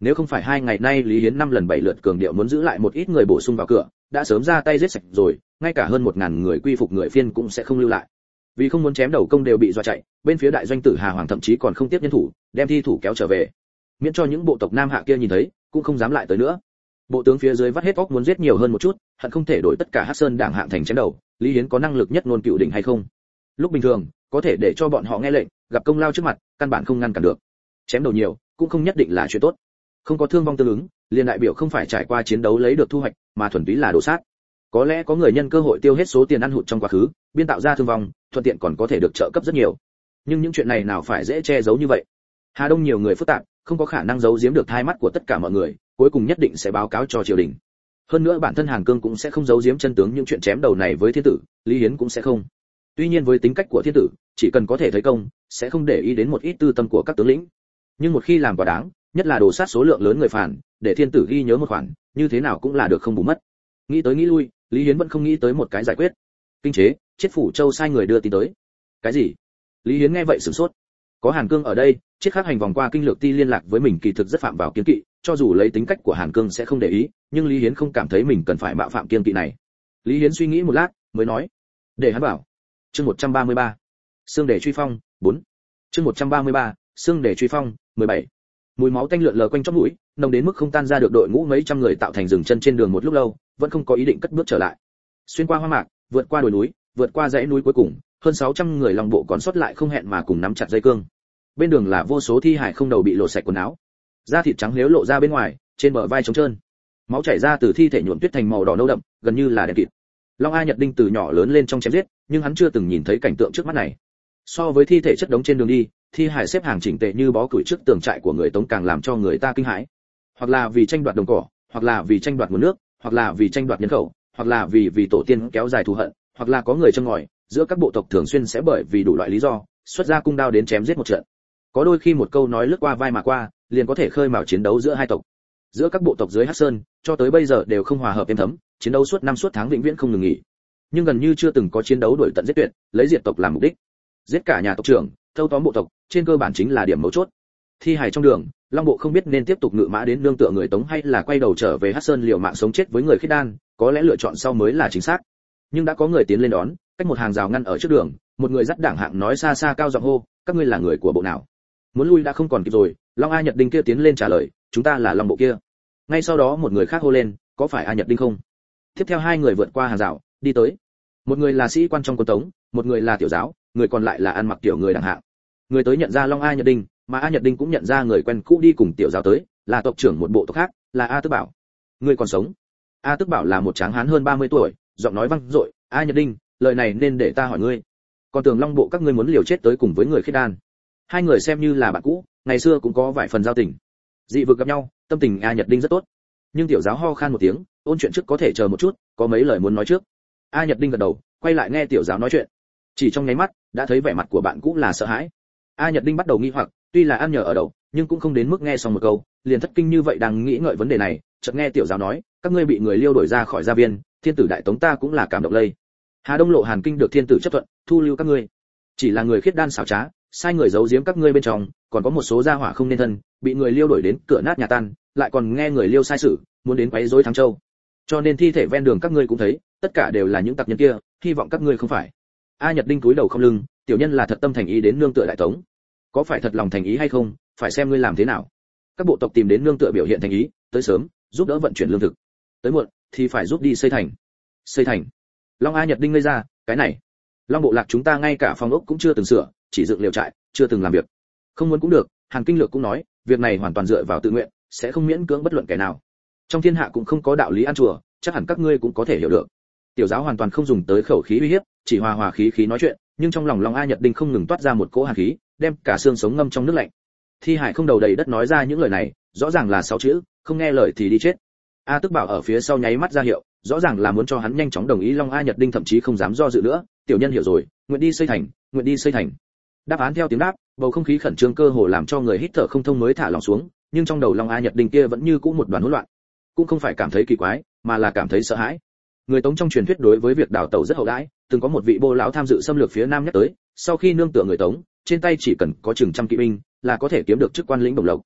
nếu không phải 2 ngày nay Lý Hiến 5 lần 7 lượt cường điệu muốn giữ lại một ít người bổ sung vào cửa, đã sớm ra tay giết sạch rồi, ngay cả hơn 1000 người quy phục người phiên cũng sẽ không lưu lại. Vì không muốn chém đầu công đều bị dọa chạy, bên phía đại doanh tử Hà Hoàng thậm chí còn không tiếp nhân thủ, đem thi thủ kéo trở về. Miễn cho những bộ tộc Nam Hạ kia nhìn thấy, cũng không dám lại tới nữa. Bộ tướng phía dưới vắt hết óc muốn giết nhiều hơn một chút, hận không thể đổi tất cả Hắc Sơn đảng hạng thành chém đầu, Lý Hiến có năng lực nhất ngôn cựu đỉnh hay không? Lúc bình thường, có thể để cho bọn họ nghe lệnh, gặp công lao trước mặt, căn bản không ngăn cản được. Chém đầu nhiều, cũng không nhất định là chuyện tốt. Không có thương vong tương ứng, liền đại biểu không phải trải qua chiến đấu lấy được thu hoạch, mà thuần túy là đồ sát. Có lẽ có người nhân cơ hội tiêu hết số tiền ăn hụt trong quá khứ, biên tạo ra thương vong, thuận tiện còn có thể được trợ cấp rất nhiều. Nhưng những chuyện này nào phải dễ che giấu như vậy? Hà Đông nhiều người phức tạp, không có khả năng giấu giếm được hai mắt của tất cả mọi người, cuối cùng nhất định sẽ báo cáo cho triều đình. Hơn nữa bản thân Hàn Cương cũng sẽ không giấu giếm chân tướng những chuyện chém đầu này với thiên tử, Lý Hiến cũng sẽ không. Tuy nhiên với tính cách của thiên tử, chỉ cần có thể thấy công, sẽ không để ý đến một ít tư tâm của các tướng lĩnh. Nhưng một khi làm quá đáng, nhất là đồ sát số lượng lớn người phản, để thiên tử ghi nhớ một khoản, như thế nào cũng là được không bù mất. Nghĩ tới nghĩ lui, Lý Hiến vẫn không nghĩ tới một cái giải quyết. Kinh chế, Chiết Phủ Châu sai người đưa tin tới. Cái gì? Lý Hiến nghe vậy sửng sốt. Có Hàn Cương ở đây, Chiết Khắc Hành vòng qua kinh lược ti liên lạc với mình kỳ thực rất phạm vào kiêng kỵ, cho dù lấy tính cách của Hàn Cương sẽ không để ý, nhưng Lý Hiến không cảm thấy mình cần phải mạo phạm kiêng kỵ này. Lý Hiến suy nghĩ một lát, mới nói: "Để hắn bảo." Chương 133. Xương để truy phong, 4. Chương 133. Xương để truy phong, 17. Mùi máu tanh lượn lờ quanh trong mũi, nồng đến mức không tan ra được đội ngũ mấy trăm người tạo thành dừng chân trên đường một lúc lâu, vẫn không có ý định cất bước trở lại. Xuyên qua hoa mạc, vượt qua đồi núi, vượt qua dãy núi cuối cùng, hơn 600 người Long Bộ còn sót lại không hẹn mà cùng nắm chặt dây cương. Bên đường là vô số thi hải không đầu bị lột sạch quần áo, da thịt trắng liếu lộ ra bên ngoài, trên bờ vai trống trơn. Máu chảy ra từ thi thể nhuộm tuyết thành màu đỏ nâu đậm, gần như là đen kịt. Long A Nhật Đinh từ nhỏ lớn lên trong chém giết, nhưng hắn chưa từng nhìn thấy cảnh tượng trước mắt này. So với thi thể chất đống trên đường đi, thi hải xếp hàng chỉnh tề như bó củi trước tường trại của người Tống càng làm cho người ta kinh hãi. Hoặc là vì tranh đoạt đồng cỏ, hoặc là vì tranh đoạt nguồn nước, hoặc là vì tranh đoạt nhân khẩu, hoặc là vì tổ tiên kéo dài thù hận, hoặc là có người châm ngòi, giữa các bộ tộc thường xuyên sẽ bởi vì đủ loại lý do, xuất ra cung đao đến chém giết một trận. Có đôi khi một câu nói lướt qua vai mà qua, liền có thể khơi mào chiến đấu giữa hai tộc. Giữa các bộ tộc dưới Hắc Sơn, cho tới bây giờ đều không hòa hợp êm thấm, chiến đấu suốt năm suốt tháng vĩnh viễn không ngừng nghỉ. Nhưng gần như chưa từng có chiến đấu đuổi tận giết tuyệt, lấy diệt tộc làm mục đích. Giết cả nhà tộc trưởng, thâu tóm bộ tộc, trên cơ bản chính là điểm mấu chốt. Thi hài trong đường, Long Bộ không biết nên tiếp tục ngự mã đến nương tựa người Tống hay là quay đầu trở về Hắc Sơn liều mạng sống chết với người Khiết Đan, có lẽ lựa chọn sau mới là chính xác. Nhưng đã có người tiến lên đón, cách một hàng rào ngăn ở trước đường, một người dắt đảng hạng nói xa xa cao giọng hô: "Các ngươi là người của bộ nào?" Muốn lui đã không còn kịp rồi, Long A Nhật Đinh kia tiến lên trả lời: "Chúng ta là Long Bộ kia." Ngay sau đó một người khác hô lên: "Có phải A Nhật Đinh không?" Tiếp theo hai người vượt qua hàng rào, đi tới. Một người là sĩ quan trong quân Tống, một người là tiểu giáo, người còn lại là ăn mặc tiểu người đẳng hạng. Người tới nhận ra Long A Nhật Đinh, mà A Nhật Đinh cũng nhận ra người quen cũ đi cùng tiểu giáo tới, là tộc trưởng một bộ tộc khác, là A Tước Bảo. Người còn sống? A Tước Bảo là một tráng hán hơn 30 tuổi, giọng nói vang dội: "A Nhật Đinh, lời này nên để ta hỏi ngươi. Còn tưởng Long Bộ các ngươi muốn liều chết tới cùng với người Khiết Đan?" Hai người xem như là bạn cũ, ngày xưa cũng có vài phần giao tình. Dị vực gặp nhau, tâm tình A Nhật Đinh rất tốt. Nhưng tiểu giáo ho khan một tiếng, ôn chuyện trước có thể chờ một chút, có mấy lời muốn nói trước. A Nhật Đinh gật đầu, quay lại nghe tiểu giáo nói chuyện. Chỉ trong nháy mắt, đã thấy vẻ mặt của bạn cũ là sợ hãi. A Nhật Đinh bắt đầu nghi hoặc, tuy là ăn nhờ ở đậu, nhưng cũng không đến mức nghe xong một câu, liền thất kinh như vậy đang nghĩ ngợi vấn đề này, chợt nghe tiểu giáo nói: "Các ngươi bị người Liêu đuổi ra khỏi gia viên, thiên tử đại tống ta cũng là cảm động lây. Hà Đông Lộ Hàn Kinh được thiên tử chấp thuận, thu lưu các ngươi. Chỉ là người Khiết Đan xảo trá, sai người giấu giếm các ngươi bên trong, còn có một số gia hỏa không nên thân, bị người Liêu đuổi đến cửa nát nhà tan, lại còn nghe người Liêu sai sử, muốn đến quấy rối Thắng Châu. Cho nên thi thể ven đường các ngươi cũng thấy, tất cả đều là những tặc nhân kia, hy vọng các ngươi không phải." A Nhật Đinh cúi đầu không lưng, tiểu nhân là thật tâm thành ý đến nương tựa đại tống. Có phải thật lòng thành ý hay không, phải xem ngươi làm thế nào. Các bộ tộc tìm đến nương tựa biểu hiện thành ý, tới sớm, giúp đỡ vận chuyển lương thực. Tới muộn, thì phải giúp đi xây thành. Xây thành. Long A Nhật Đinh ngây ra, cái này. Long Bộ lạc chúng ta ngay cả phòng ốc cũng chưa từng sửa, chỉ dựng lều trại, chưa từng làm việc. Không muốn cũng được, Hàn Kinh Lược cũng nói, việc này hoàn toàn dựa vào tự nguyện, sẽ không miễn cưỡng bất luận kẻ nào. Trong thiên hạ cũng không có đạo lý ăn chùa, chắc hẳn các ngươi cũng có thể hiểu được. Tiểu giáo hoàn toàn không dùng tới khẩu khí uy hiếp, chỉ hòa hòa khí khí nói chuyện, nhưng trong lòng Long A Nhật Đinh không ngừng toát ra một cỗ hàn khí, đem cả xương sống ngâm trong nước lạnh. Thi hải không đầu đầy đất nói ra những lời này, rõ ràng là 6 chữ, không nghe lời thì đi chết. A Tước Bảo ở phía sau nháy mắt ra hiệu, rõ ràng là muốn cho hắn nhanh chóng đồng ý. Long A Nhật Đinh thậm chí không dám do dự nữa, tiểu nhân hiểu rồi, nguyện đi xây thành, nguyện đi xây thành. Đáp án theo tiếng đáp, bầu không khí khẩn trương cơ hồ làm cho người hít thở không thông mới thả lỏng xuống, nhưng trong đầu Long A Nhật Đinh kia vẫn như cũ một đoàn hỗn loạn. Cũng không phải cảm thấy kỳ quái, mà là cảm thấy sợ hãi. Người Tống trong truyền thuyết đối với việc đào tẩu rất hậu đãi, từng có một vị bô lão tham dự xâm lược phía Nam nhắc tới, sau khi nương tựa người Tống, trên tay chỉ cần có chừng trăm kỵ binh, là có thể kiếm được chức quan lĩnh bổng lộc.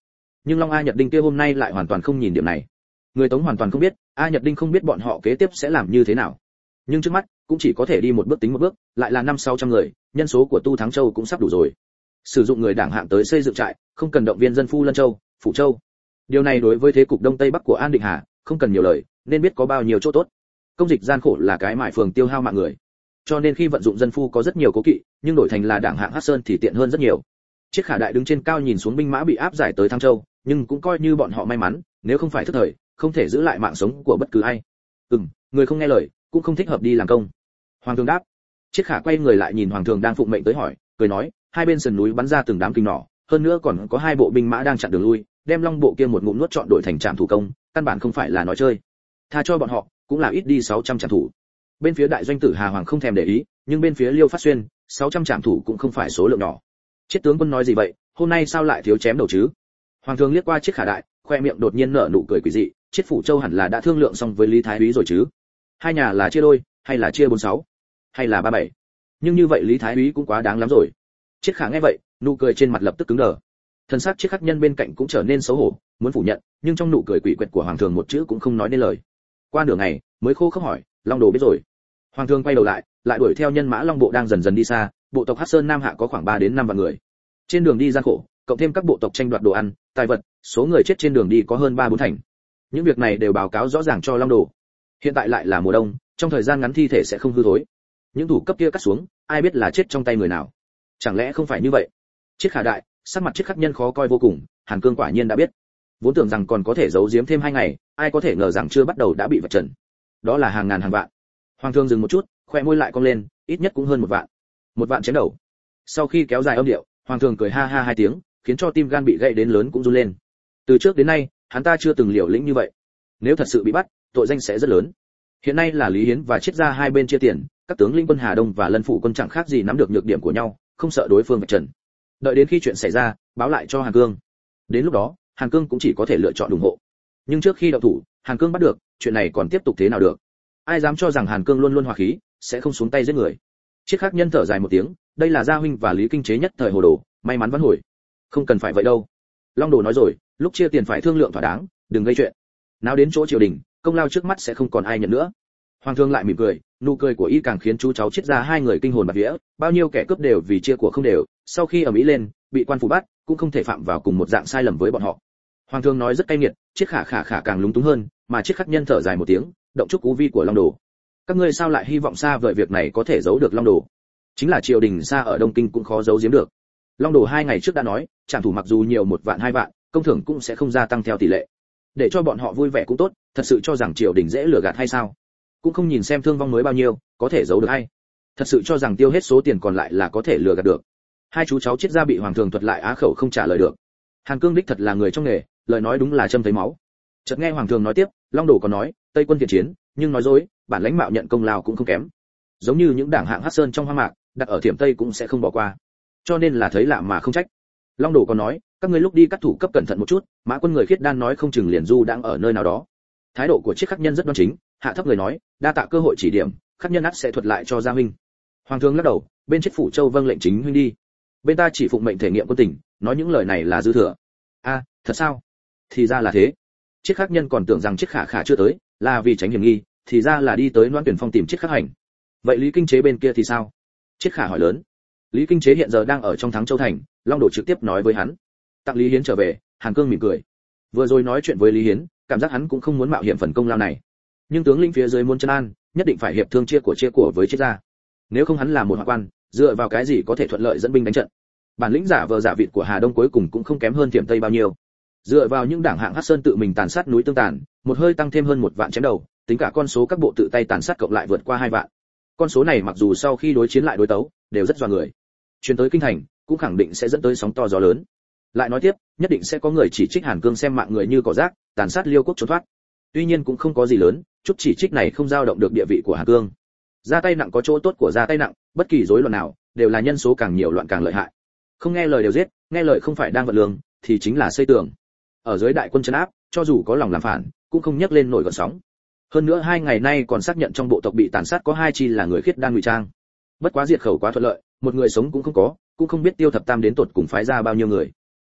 Nhưng Long A Nhật Đinh kia hôm nay lại hoàn toàn không nhìn điểm này. Người Tống hoàn toàn không biết, A Nhật Đinh không biết bọn họ kế tiếp sẽ làm như thế nào. Nhưng trước mắt cũng chỉ có thể đi một bước tính một bước, lại là 500-600 người, nhân số của Tu Thắng Châu cũng sắp đủ rồi. Sử dụng người đảng hạng tới xây dựng trại, không cần động viên dân phu Lân Châu, Phủ Châu. Điều này đối với thế cục đông tây bắc của An Định Hà, không cần nhiều lời, nên biết có bao nhiêu chỗ tốt. Công dịch gian khổ là cái mải phường tiêu hao mạng người. Cho nên khi vận dụng dân phu có rất nhiều cố kỵ, nhưng đổi thành là đảng hạng Hắc Sơn thì tiện hơn rất nhiều. Chiết Khả Đại đứng trên cao nhìn xuống binh mã bị áp giải tới Thăng Châu, nhưng cũng coi như bọn họ may mắn, nếu không phải thức thời, không thể giữ lại mạng sống của bất cứ ai. Người không nghe lời, cũng không thích hợp đi làm công. Hoàng thượng đáp. Chiết Khả quay người lại nhìn hoàng thượng đang phụng mệnh tới hỏi, cười nói, hai bên sườn núi bắn ra từng đám kinh nỏ, hơn nữa còn có hai bộ binh mã đang chặn đường lui, đem Long bộ kia một ngụm nuốt trọn đổi thành trạm thủ công, căn bản không phải là nói chơi. Tha cho bọn họ, cũng là ít đi 600 trạm thủ. Bên phía đại doanh tử Hà Hoàng không thèm để ý, nhưng bên phía Liêu Phát Xuyên, 600 trạm thủ cũng không phải số lượng nhỏ. Chiết tướng quân nói gì vậy, hôm nay sao lại thiếu chém đầu chứ? Hoàng thượng liếc qua Chiết Khả Đại, khoe miệng đột nhiên nở nụ cười quỷ dị, Chiết Phủ Châu hẳn là đã thương lượng xong với Lý Thái Úy rồi chứ? Hai nhà là chia đôi, hay là chia 46, hay là 37? Nhưng như vậy Lý Thái Úy cũng quá đáng lắm rồi. Chiết Khả nghe vậy, nụ cười trên mặt lập tức cứng đờ. Thân xác Chiết Khắc Nhân bên cạnh cũng trở nên xấu hổ, muốn phủ nhận, nhưng trong nụ cười quỷ quyệt của hoàng thượng một chữ cũng không nói nên lời. Qua nửa ngày, mới khô khốc hỏi, Long Đồ biết rồi. Hoàng thượng quay đầu lại, lại đuổi theo nhân mã Long bộ đang dần dần đi xa, bộ tộc Hắc Sơn Nam Hạ có khoảng 3 đến 5 vạn người. Trên đường đi gian khổ, cộng thêm các bộ tộc tranh đoạt đồ ăn, tài vật, số người chết trên đường đi có hơn 3-4 thành. Những việc này đều báo cáo rõ ràng cho Long Đồ. Hiện tại lại là mùa đông, trong thời gian ngắn thi thể sẽ không hư thối. Những thủ cấp kia cắt xuống, ai biết là chết trong tay người nào? Chẳng lẽ không phải như vậy? Chiết Khả Đại, sắc mặt Chiết Khắc Nhân khó coi vô cùng, Hàn Cương quả nhiên đã biết. Vốn tưởng rằng còn có thể giấu giếm thêm 2 ngày, ai có thể ngờ rằng chưa bắt đầu đã bị vạch trần. Đó là hàng ngàn hàng vạn. Hoàng thượng dừng một chút, khóe môi lại cong lên, ít nhất cũng hơn 1 vạn. 1 vạn chém đầu. Sau khi kéo dài âm điệu, hoàng thượng cười ha ha 2 tiếng, khiến cho tim gan bị gãy đến lớn cũng run lên. Từ trước đến nay, hắn ta chưa từng liều lĩnh như vậy. Nếu thật sự bị bắt, tội danh sẽ rất lớn. Hiện nay là Lý Hiến và Chiết gia hai bên chia tiền, các tướng lĩnh quân Hà Đông và Lân Phủ quân chẳng khác gì nắm được nhược điểm của nhau, không sợ đối phương vạch trần. Đợi đến khi chuyện xảy ra, báo lại cho Hàn Cương. Đến lúc đó, Hàn Cương cũng chỉ có thể lựa chọn ủng hộ. Nhưng trước khi động thủ, Hàn Cương bắt được, chuyện này còn tiếp tục thế nào được? Ai dám cho rằng Hàn Cương luôn luôn hòa khí, sẽ không xuống tay giết người? Chiết Khắc Nhân thở dài một tiếng, đây là gia huynh và Lý Kinh Chế nhất thời hồ đồ, may mắn vãn hồi. Không cần phải vậy đâu. Long Đồ nói rồi, lúc chia tiền phải thương lượng thỏa đáng, đừng gây chuyện. Nào đến chỗ triều đình, công lao trước mắt sẽ không còn ai nhận nữa. Hoàng thượng lại mỉm cười, nụ cười của y càng khiến chú cháu Chiết gia hai người kinh hồn bạt vía, bao nhiêu kẻ cướp đều vì chia của không đều, sau khi ở Mỹ lên, bị quan phủ bắt, cũng không thể phạm vào cùng một dạng sai lầm với bọn họ. Hoàng thượng nói rất cay nghiệt, Chiết Khả càng lúng túng hơn, mà Chiết Khắc Nhân thở dài một tiếng, động chúc cú vi của Long Đồ. Các ngươi sao lại hy vọng xa vời việc này có thể giấu được Long Đồ? Chính là triều đình xa ở Đông Kinh cũng khó giấu giếm được. Long Đồ 2 ngày trước đã nói, trảm thủ mặc dù nhiều 1 vạn 2 vạn, công thưởng cũng sẽ không gia tăng theo tỷ lệ. Để cho bọn họ vui vẻ cũng tốt, thật sự cho rằng triều đình dễ lừa gạt hay sao? Cũng không nhìn xem thương vong mới bao nhiêu, có thể giấu được hay? Thật sự cho rằng tiêu hết số tiền còn lại là có thể lừa gạt được? Hai chú cháu Chiết gia bị hoàng thượng thuật lại á khẩu không trả lời được. Hàn Cương đích thật là người trong nghề, lời nói đúng là châm thấy máu. Chợt nghe hoàng thượng nói tiếp, Long Đồ còn nói, Tây quân thiện chiến, nhưng nói dối, bản lãnh mạo nhận công lao cũng không kém. Giống như những đảng hạng Hắc Sơn trong hoang mạc, đặt ở Thiểm Tây cũng sẽ không bỏ qua. Cho nên là thấy lạ mà không trách. Long Đồ còn nói, các ngươi lúc đi cắt thủ cấp cẩn thận một chút, Mã quân người Khiết Đan nói không chừng liền du đang ở nơi nào đó. Thái độ của Chiết Khắc Nhân rất đoan chính, hạ thấp người nói, đa tạ cơ hội chỉ điểm, Khắc Nhân ắt sẽ thuật lại cho gia huynh. Hoàng thượng lắc đầu, bên Chiết Phủ Châu vâng lệnh chính huynh đi. Bên ta chỉ phụng mệnh thể nghiệm quân tình, nói những lời này là dư thừa. A, thật sao? Thì ra là thế. Chiết Khắc Nhân còn tưởng rằng Chiết Khả chưa tới, là vì tránh hiểm nghi, thì ra là đi tới Loan Tuyển Phong tìm Chiết Khắc Hành. Vậy Lý Kinh Chế bên kia thì sao? Chiết Khả hỏi lớn. Lý Kinh Chế hiện giờ đang ở trong Thắng Châu thành, Long Đồ trực tiếp nói với hắn. Tặng Lý Hiến trở về, Hàn Cương mỉm cười. Vừa rồi nói chuyện với Lý Hiến, cảm giác hắn cũng không muốn mạo hiểm phần công lao này. Nhưng tướng lĩnh phía dưới muốn chân an, nhất định phải hiệp thương chia của với Chiết gia. Nếu không hắn là một hoạn quan, dựa vào cái gì có thể thuận lợi dẫn binh đánh trận? Bản lĩnh giả vờ giả vịt của Hà Đông cuối cùng cũng không kém hơn Thiểm Tây bao nhiêu. Dựa vào những đảng hạng Hắc Sơn tự mình tàn sát núi tương tàn, một hơi tăng thêm hơn 1 vạn chém đầu, tính cả con số các bộ tự tay tàn sát cộng lại vượt qua 2 vạn. Con số này mặc dù sau khi đối chiến lại đối tấu, đều rất dọa người. Truyền tới kinh thành, cũng khẳng định sẽ dẫn tới sóng to gió lớn. Lại nói tiếp, nhất định sẽ có người chỉ trích Hàn Cương xem mạng người như cỏ rác, tàn sát Liêu quốc trốn thoát. Tuy nhiên cũng không có gì lớn, chút chỉ trích này không dao động được địa vị của Hàn Cương. Ra tay nặng có chỗ tốt của ra tay nặng, bất kỳ rối loạn nào đều là nhân số càng nhiều loạn càng lợi hại. Không nghe lời đều giết, nghe lời không phải đang vận lương, thì chính là xây tường. Ở dưới đại quân trấn áp, cho dù có lòng làm phản, cũng không nhấc lên nổi gợn sóng. Hơn nữa 2 ngày nay còn xác nhận trong bộ tộc bị tàn sát có 2 chi là người Khiết Đan ngụy trang. Bất quá diệt khẩu quá thuận lợi, một người sống cũng không có, cũng không biết Tiêu Thập Tam đến tột cùng phái ra bao nhiêu người.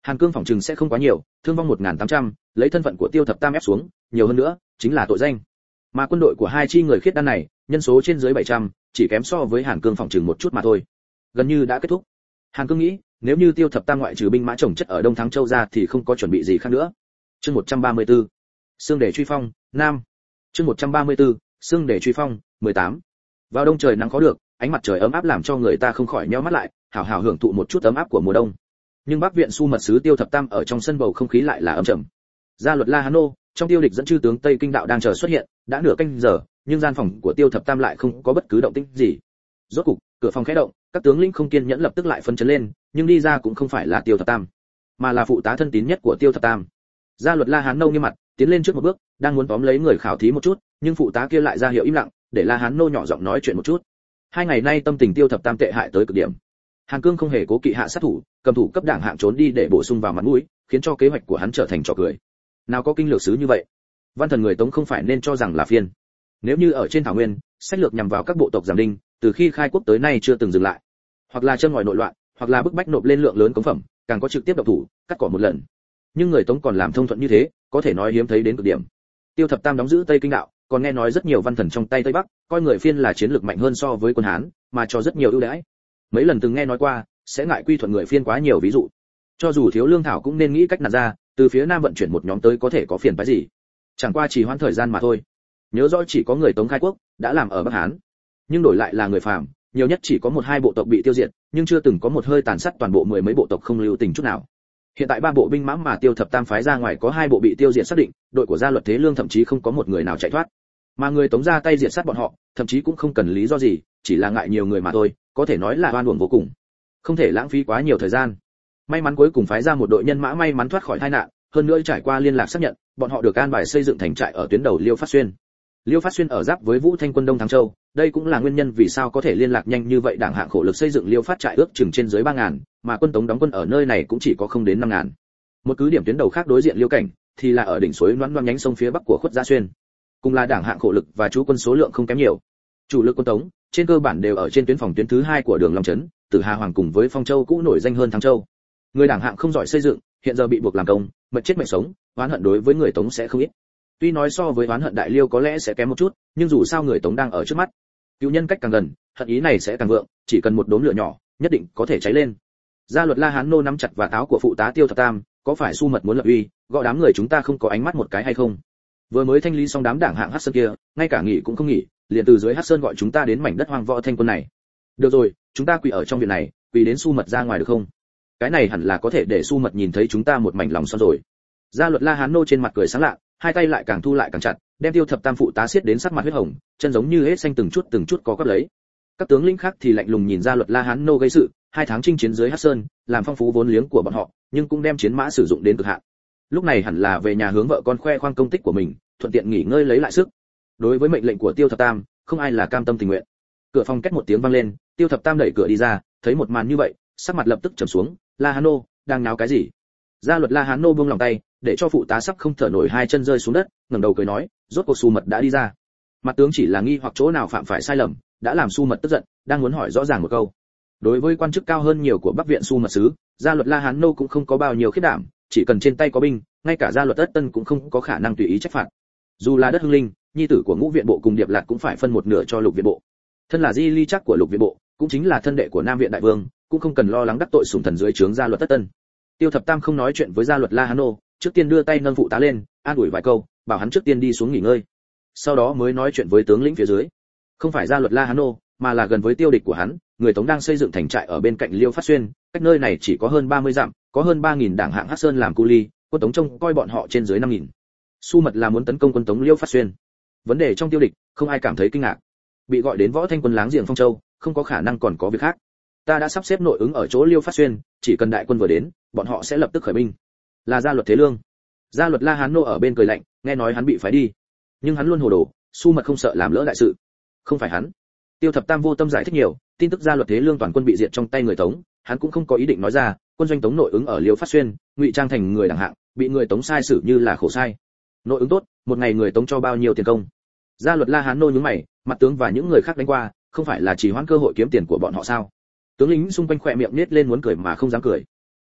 Hàn Cương phỏng chừng sẽ không quá nhiều, thương vong 1.800, lấy thân phận của Tiêu Thập Tam ép xuống, nhiều hơn nữa chính là tội danh. Mà quân đội của hai chi người khiết đan này, nhân số trên dưới 700, chỉ kém so với Hàn Cương phỏng chừng một chút mà thôi. Gần như đã kết thúc. Hàn Cương nghĩ, nếu như Tiêu Thập Tam ngoại trừ binh mã chồng chất ở Đông Thắng Châu ra thì không có chuẩn bị gì khác nữa. Chương 134. Xương để truy phong, Nam. Chương 134. Xương để truy phong, 18. Vào đông trời nắng khó được, ánh mặt trời ấm áp làm cho người ta không khỏi nheo mắt lại, hào hào hưởng thụ một chút ấm áp của mùa đông. Nhưng Bắc viện Su mật sứ Tiêu Thập Tam ở trong sân bầu không khí lại là ấm trầm. Gia luật La Hán Nô, trong Tiêu Địch dẫn chư tướng Tây Kinh đạo đang chờ xuất hiện, đã nửa canh giờ, nhưng gian phòng của Tiêu Thập Tam lại không có bất cứ động tĩnh gì. Rốt cục, cửa phòng khẽ động, các tướng lĩnh không kiên nhẫn lập tức lại phấn chấn lên, nhưng đi ra cũng không phải là Tiêu Thập Tam, mà là phụ tá thân tín nhất của Tiêu Thập Tam. Gia luật La Hán Nô nghiêm mặt, tiến lên trước một bước, đang muốn tóm lấy người khảo thí một chút, nhưng phụ tá kia lại ra hiệu im lặng, để La Hán Nô nhỏ giọng nói chuyện một chút. Hai ngày nay tâm tình Tiêu Thập Tam tệ hại tới cực điểm. Hàn Cương không hề cố kỵ hạ sát thủ, cầm thủ cấp đảng hạng trốn đi để bổ sung vào mặt mũi, khiến cho kế hoạch của hắn trở thành trò cười. Nào có kinh lược sứ như vậy, văn thần người Tống không phải nên cho rằng là phiên. Nếu như ở trên thảo nguyên, sách lược nhằm vào các bộ tộc Giàng Đinh, từ khi khai quốc tới nay chưa từng dừng lại, hoặc là châm ngòi nội loạn, hoặc là bức bách nộp lên lượng lớn cống phẩm, càng có trực tiếp động thủ, cắt cỏ một lần. Nhưng người Tống còn làm thông thuận như thế, có thể nói hiếm thấy đến cực điểm. Tiêu Thập Tam đóng giữ Tây Kinh đạo, còn nghe nói rất nhiều văn thần trong tay Tây Bắc, coi người phiên là chiến lược mạnh hơn so với quân Hán, mà cho rất nhiều ưu đãi. Mấy lần từng nghe nói qua, sẽ ngại quy thuận người phiên quá nhiều ví dụ. Cho dù thiếu lương thảo cũng nên nghĩ cách nặn ra, từ phía Nam vận chuyển một nhóm tới có thể có phiền phức gì. Chẳng qua chỉ hoãn thời gian mà thôi. Nhớ rõ chỉ có người Tống khai quốc đã làm ở Bắc Hán, nhưng đổi lại là người phàm, nhiều nhất chỉ có một hai bộ tộc bị tiêu diệt, nhưng chưa từng có một hơi tàn sát toàn bộ mười mấy bộ tộc không lưu tình chút nào. Hiện tại ba bộ binh mã mà Tiêu Thập Tam phái ra ngoài có hai bộ bị tiêu diệt xác định, đội của Gia Luật Thế Lương thậm chí không có một người nào chạy thoát. Mà người Tống ra tay diệt sát bọn họ, thậm chí cũng không cần lý do gì, chỉ là ngại nhiều người mà thôi, có thể nói là oan uổng vô cùng. Không thể lãng phí quá nhiều thời gian. May mắn cuối cùng phái ra một đội nhân mã may mắn thoát khỏi tai nạn, hơn nữa trải qua liên lạc xác nhận, bọn họ được an bài xây dựng thành trại ở tuyến đầu Liêu Phát Xuyên. Liêu Phát Xuyên ở giáp với Vũ Thanh quân Đông Thắng Châu, đây cũng là nguyên nhân vì sao có thể liên lạc nhanh như vậy. Đảng hạng khổ lực xây dựng Liêu Phát trại ước chừng trên dưới 3000, mà quân Tống đóng quân ở nơi này cũng chỉ có không đến 5000. Một cứ điểm tuyến đầu khác đối diện Liêu Cảnh thì là ở đỉnh suối Loan Loan nhánh sông phía bắc của Khuất Gia Xuyên. Cùng là đảng hạng khổ lực và chú quân số lượng không kém nhiều. Chủ lực quân Tống trên cơ bản đều ở trên tuyến phòng tuyến thứ 2 của đường Long Trấn, Tử Hà Hoàng cùng với Phong Châu cũ nổi danh hơn Thắng Châu. Người đảng hạng không giỏi xây dựng, hiện giờ bị buộc làm công, mệt chết mệt sống, oán hận đối với người Tống sẽ không ít. Tuy nói so với oán hận Đại Liêu có lẽ sẽ kém một chút, nhưng dù sao người Tống đang ở trước mắt, cựu nhân cách càng gần, hận ý này sẽ càng vượng, chỉ cần một đốm lửa nhỏ, nhất định có thể cháy lên. Gia luật La Hán Nô nắm chặt và táo của phụ tá Tiêu Thập Tam, có phải Su mật muốn lập uy, gọi đám người chúng ta không có ánh mắt một cái hay không? Vừa mới thanh lý xong đám đảng hạng Hắc Sơn kia, ngay cả nghỉ cũng không nghỉ, liền từ dưới Hắc Sơn gọi chúng ta đến mảnh đất hoang võ thanh quân này. Được rồi, chúng ta quỳ ở trong viện này, quỳ đến Su mật ra ngoài được không? Cái này hẳn là có thể để Su mật nhìn thấy chúng ta một mảnh lòng son rồi. Gia luật La Hán Nô trên mặt cười sáng lạ, hai tay lại càng thu lại càng chặt, đem Tiêu Thập Tam phụ tá siết đến sắc mặt huyết hồng, chân giống như hết xanh từng chút có quắp lấy. Các tướng lĩnh khác thì lạnh lùng nhìn Gia luật La Hán Nô gây sự, 2 tháng chinh chiến dưới Hắc Sơn, làm phong phú vốn liếng của bọn họ, nhưng cũng đem chiến mã sử dụng đến cực hạn. Lúc này hẳn là về nhà hướng vợ con khoe khoang công tích của mình, thuận tiện nghỉ ngơi lấy lại sức. Đối với mệnh lệnh của Tiêu Thập Tam, không ai là cam tâm tình nguyện. Cửa phòng két một tiếng vang lên, Tiêu Thập Tam đẩy cửa đi ra, thấy một màn như vậy, sắc mặt lập tức trầm xuống. La Hán Nô đang náo cái gì? Gia luật La Hán Nô buông lòng tay, để cho phụ tá sắp không thở nổi hai chân rơi xuống đất, ngẩng đầu cười nói, rốt cuộc Su mật đã đi ra. Mặt tướng chỉ là nghi hoặc chỗ nào phạm phải sai lầm, đã làm Su mật tức giận, đang muốn hỏi rõ ràng một câu. Đối với quan chức cao hơn nhiều của Bắc viện Su mật sứ, Gia luật La Hán Nô cũng không có bao nhiêu khiết đảm, chỉ cần trên tay có binh, ngay cả Gia luật Tất Tân cũng không có khả năng tùy ý trách phạt. Dù là đất Hưng Linh, nhi tử của Ngũ viện bộ cùng Điệp Lạt cũng phải phân một nửa cho Lục viện bộ. Thân là di ly chắc của Lục viện bộ, cũng chính là thân đệ của Nam viện đại vương, cũng không cần lo lắng đắc tội sủng thần dưới trướng Gia luật Tất Tân. Tiêu Thập Tam không nói chuyện với Gia luật La Hán Nô, trước tiên đưa tay nâng phụ tá lên, an ủi vài câu, bảo hắn trước tiên đi xuống nghỉ ngơi. Sau đó mới nói chuyện với tướng lĩnh phía dưới. Không phải Gia luật La Hán Nô, mà là gần với tiêu địch của hắn, người Tống đang xây dựng thành trại ở bên cạnh Liêu Phát Xuyên, cách nơi này chỉ có hơn 30 dặm, có hơn 3000 đảng hạng Hắc Sơn làm cu ly, quân Tống trông coi bọn họ trên dưới 5000. Su mật là muốn tấn công quân Tống Liêu Phát Xuyên. Vấn đề trong tiêu địch, không ai cảm thấy kinh ngạc. Bị gọi đến võ thanh quân láng giềng Phong Châu, không có khả năng còn có việc khác. Ta đã sắp xếp nội ứng ở chỗ Liêu Phát Xuyên, chỉ cần đại quân vừa đến, bọn họ sẽ lập tức khởi binh. Là Gia luật Thế Lương. Gia luật La Hán Nô ở bên cười lạnh, nghe nói hắn bị phái đi, nhưng hắn luôn hồ đồ, Su mật không sợ làm lỡ đại sự. Không phải hắn. Tiêu Thập Tam vô tâm giải thích nhiều, tin tức Gia luật Thế Lương toàn quân bị diệt trong tay người Tống, hắn cũng không có ý định nói ra. Quân doanh Tống nội ứng ở Liêu Phát Xuyên, ngụy trang thành người đẳng hạng, bị người Tống sai xử như là khổ sai. Nội ứng tốt, một ngày người Tống cho bao nhiêu tiền công? Gia luật La Hán Nô nhướng mày, mặt tướng và những người khác đánh qua, không phải là chỉ hoãn cơ hội kiếm tiền của bọn họ sao? Tướng lĩnh xung quanh khỏe miệng nhếch lên muốn cười mà không dám cười.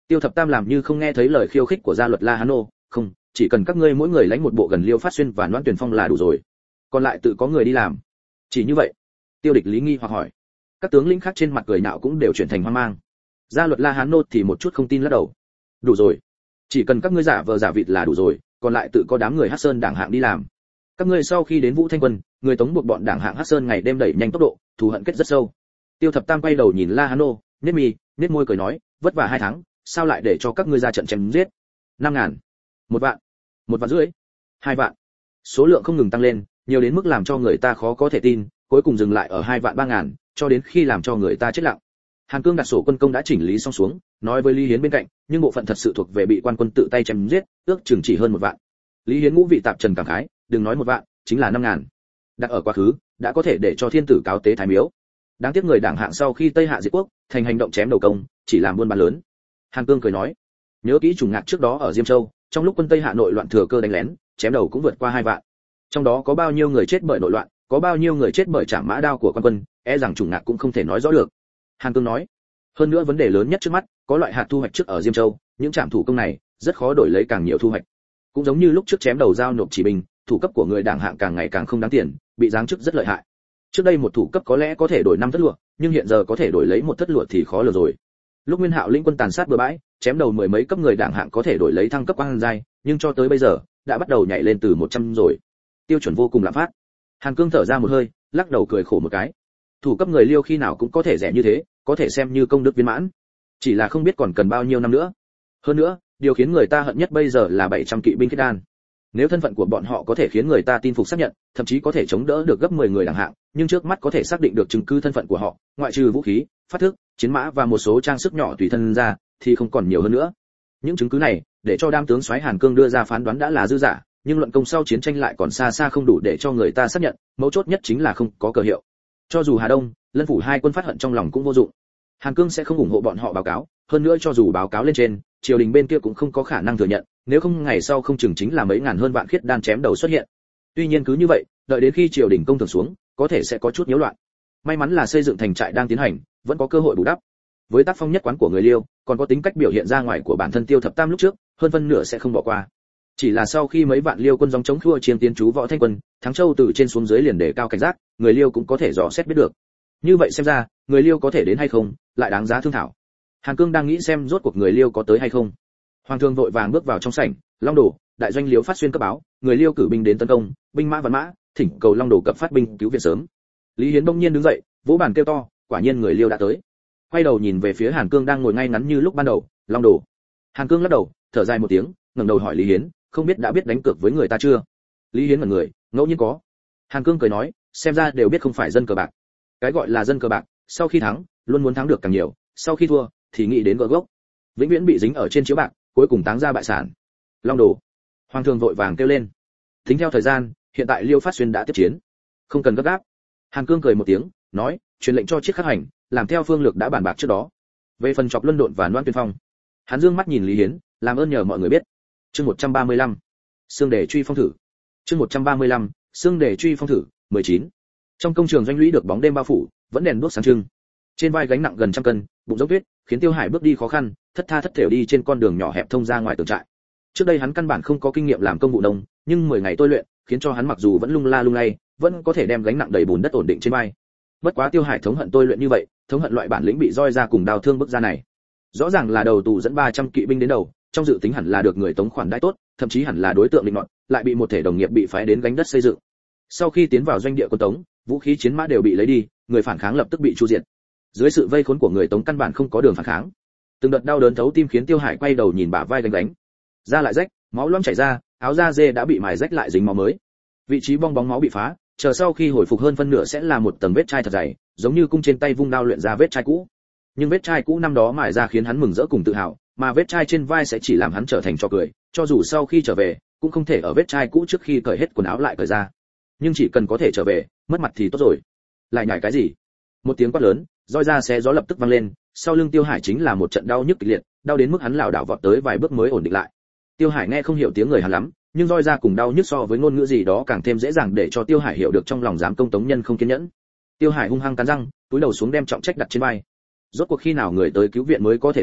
Tiêu Thập Tam làm như không nghe thấy lời khiêu khích của gia luật La Hán Nô, không, chỉ cần các ngươi mỗi người lãnh một bộ gần Liêu Phát Xuyên và Loan Tuyển Phong là đủ rồi, còn lại tự có người đi làm. Chỉ như vậy? Tiêu Địch Lý nghi hoặc hỏi. Các tướng lĩnh khác trên mặt cười nhạo cũng đều chuyển thành hoang mang. Gia luật La Hán Nô thì một chút không tin lắc đầu. Đủ rồi, chỉ cần các ngươi giả vờ giả vịt là đủ rồi, còn lại tự có đám người Hắc Sơn đảng hạng đi làm. Các ngươi sau khi đến Vũ Thanh Quân, người tống buộc bọn đảng hạng Hắc Sơn ngày đêm đẩy nhanh tốc độ, thù hận kết rất sâu. Tiêu Thập Tam quay đầu nhìn La Hán Nô, nhếch mi, nhếch môi cười nói, vất vả 2 tháng, sao lại để cho các ngươi ra trận chém giết? 5.000, 1 vạn, 1 vạn rưỡi, 2 vạn. Số lượng không ngừng tăng lên, nhiều đến mức làm cho người ta khó có thể tin, cuối cùng dừng lại ở 2 vạn 3.000, cho đến khi làm cho người ta chết lặng. Hàn Cương đặt sổ quân công đã chỉnh lý xong xuống, nói với Lý Hiến bên cạnh, nhưng bộ phận thật sự thuộc về bị quan quân tự tay chém giết, ước chừng chỉ hơn 1 vạn. Lý Hiến ngũ vị tạp trần cảm khái, đừng nói 1 vạn, chính là 5.000. Đặt ở quá khứ, đã có thể để cho thiên tử cáo tế thái miếu. Đáng tiếc người đảng hạng sau khi Tây Hạ diệt quốc, thành hành động chém đầu công, chỉ làm buôn bán lớn. Hàn Cương cười nói, nhớ kỹ trùng ngạc trước đó ở Diêm Châu, trong lúc quân Tây Hạ nội loạn thừa cơ đánh lén, chém đầu cũng vượt qua 2 vạn. Trong đó có bao nhiêu người chết bởi nội loạn, có bao nhiêu người chết bởi chạm mã đao của quan quân, e rằng trùng ngạc cũng không thể nói rõ được. Hàn Cương nói, hơn nữa vấn đề lớn nhất trước mắt, có loại hạt thu hoạch trước ở Diêm Châu, những trạm thủ công này rất khó đổi lấy càng nhiều thu hoạch. Cũng giống như lúc trước chém đầu giao nộp chỉ bình, thủ cấp của người đảng hạng càng ngày càng không đáng tiền, bị giáng chức rất lợi hại. Trước đây một thủ cấp có lẽ có thể đổi 5 thất lụa, nhưng hiện giờ có thể đổi lấy 1 thất lụa thì khó lường rồi. Lúc Nguyên Hạo lĩnh quân tàn sát bừa bãi, chém đầu mười mấy cấp người đảng hạng có thể đổi lấy thăng cấp quan giai, nhưng cho tới bây giờ đã bắt đầu nhảy lên từ 100 rồi. Tiêu chuẩn vô cùng lạm phát. Hàn Cương thở ra một hơi, lắc đầu cười khổ một cái. Thủ cấp người Liêu khi nào cũng có thể rẻ như thế, có thể xem như công đức viên mãn. Chỉ là không biết còn cần bao nhiêu năm nữa. Hơn nữa, điều khiến người ta hận nhất bây giờ là 700 kỵ binh kết đan. Nếu thân phận của bọn họ có thể khiến người ta tin phục xác nhận, thậm chí có thể chống đỡ được gấp 10 người đẳng hạng, nhưng trước mắt có thể xác định được chứng cứ thân phận của họ, ngoại trừ vũ khí, phát thức, chiến mã và một số trang sức nhỏ tùy thân ra, thì không còn nhiều hơn nữa. Những chứng cứ này, để cho đam tướng soái Hàn Cương đưa ra phán đoán đã là dư giả, nhưng luận công sau chiến tranh lại còn xa xa không đủ để cho người ta xác nhận, mấu chốt nhất chính là không có cờ hiệu. Cho dù Hà Đông, Lân phủ hai quân phát hận trong lòng cũng vô dụng. Hàn Cương sẽ không ủng hộ bọn họ báo cáo, hơn nữa cho dù báo cáo lên trên, triều đình bên kia cũng không có khả năng thừa nhận, nếu không ngày sau không chừng chính là mấy ngàn hơn vạn khiết đan chém đầu xuất hiện. Tuy nhiên cứ như vậy, đợi đến khi triều đình công thường xuống, có thể sẽ có chút nhiễu loạn. May mắn là xây dựng thành trại đang tiến hành, vẫn có cơ hội bù đắp. Với tác phong nhất quán của người Liêu, còn có tính cách biểu hiện ra ngoài của bản thân Tiêu Thập Tam lúc trước, hơn phân nửa sẽ không bỏ qua. Chỉ là sau khi mấy vạn Liêu quân dòng chống khua chiêm tiến chú Võ Thanh quân, Thắng Châu từ trên xuống dưới liền đề cao cảnh giác, người Liêu cũng có thể dò xét biết được. Như vậy xem ra, người Liêu có thể đến hay không, lại đáng giá thương thảo. Hàn Cương đang nghĩ xem rốt cuộc người Liêu có tới hay không. Hoàng thương vội vàng bước vào trong sảnh, Long Đồ, đại doanh Liêu phát xuyên cấp báo, người Liêu cử binh đến tấn công, binh mã vạn mã, thỉnh cầu Long Đồ cập phát binh cứu viện sớm. Lý Hiến bỗng nhiên đứng dậy, vỗ bàn kêu to, quả nhiên người Liêu đã tới. Quay đầu nhìn về phía Hàn Cương đang ngồi ngay ngắn như lúc ban đầu, Long Đồ. Hàn Cương lắc đầu, thở dài một tiếng, ngẩng đầu hỏi Lý Hiến, không biết đã biết đánh cược với người ta chưa? Lý Hiến ngẩn người, ngẫu nhiên có. Hàn Cương cười nói, xem ra đều biết không phải dân cờ bạc. Cái gọi là dân cờ bạc, sau khi thắng, luôn muốn thắng được càng nhiều, sau khi thua, thì nghĩ đến gỡ gốc. Vĩnh viễn bị dính ở trên chiếu bạc, cuối cùng táng ra bại sản. Long Đồ. Hoàng thương vội vàng kêu lên. Tính theo thời gian, hiện tại Liêu Phát Xuyên đã tiếp chiến, không cần gấp gáp. Hàn Cương cười một tiếng, nói, truyền lệnh cho Chiết Khắc Hành, làm theo phương lược đã bàn bạc trước đó. Về phần chọc Luân Độn và Loan Tuyên Phong, hắn dương mắt nhìn Lý Hiến, làm ơn nhờ mọi người biết. Chương 135. Xương Đề truy phong thử. Chương 135. Xương Đề truy phong thử. 19. Trong công trường doanh lũy được bóng đêm bao phủ, vẫn đèn đuốc sáng trưng. Trên vai gánh nặng gần trăm cân, bụng dốc tuyết, khiến Tiêu Hải bước đi khó khăn, thất tha thất thểu đi trên con đường nhỏ hẹp thông ra ngoài tường trại. Trước đây hắn căn bản không có kinh nghiệm làm công vụ nông, nhưng 10 ngày tôi luyện, khiến cho hắn mặc dù vẫn lung la lung lay, vẫn có thể đem gánh nặng đầy bùn đất ổn định trên vai. Bất quá Tiêu Hải thống hận tôi luyện như vậy, thống hận loại bản lĩnh bị roi ra cùng đào thương bức ra này. Rõ ràng là đầu tù dẫn 300 kỵ binh đến đầu, trong dự tính hẳn là được người Tống khoản đãi tốt, thậm chí hẳn là đối tượng định nọt, lại bị một thể đồng nghiệp bị phái đến gánh đất xây dựng. Sau khi tiến vào doanh địa quân Tống, vũ khí chiến mã đều bị lấy đi, người phản kháng lập tức bị chu diệt. Dưới sự vây khốn của người Tống căn bản không có đường phản kháng. Từng đợt đau đớn thấu tim khiến Tiêu Hải quay đầu nhìn bả vai gánh, da lại rách, máu loãng chảy ra, áo da dê đã bị mài rách lại dính máu mới. Vị trí bong bóng máu bị phá, chờ sau khi hồi phục hơn phân nửa sẽ là một tầng vết chai thật dày, giống như cung trên tay vung đao luyện ra vết chai cũ. Nhưng vết chai cũ năm đó mài ra khiến hắn mừng rỡ cùng tự hào, mà vết chai trên vai sẽ chỉ làm hắn trở thành trò cười, cho dù sau khi trở về, cũng không thể ở vết chai cũ trước khi cởi hết quần áo lại cởi ra. Nhưng chỉ cần có thể trở về, mất mặt thì tốt rồi. Lại nhảy cái gì? Một tiếng quát lớn, roi ra xé gió lập tức vang lên, sau lưng Tiêu Hải chính là một trận đau nhức kịch liệt, đau đến mức hắn lảo đảo vọt tới vài bước mới ổn định lại. Tiêu Hải nghe không hiểu tiếng người hắn lắm, nhưng roi ra cùng đau nhức so với ngôn ngữ gì đó càng thêm dễ dàng để cho Tiêu Hải hiểu được trong lòng dám công Tống nhân không kiên nhẫn. Tiêu Hải hung hăng cắn răng, túi đầu xuống đem trọng trách đặt trên vai. Rốt cuộc khi nào người tới cứu viện mới có thể đến,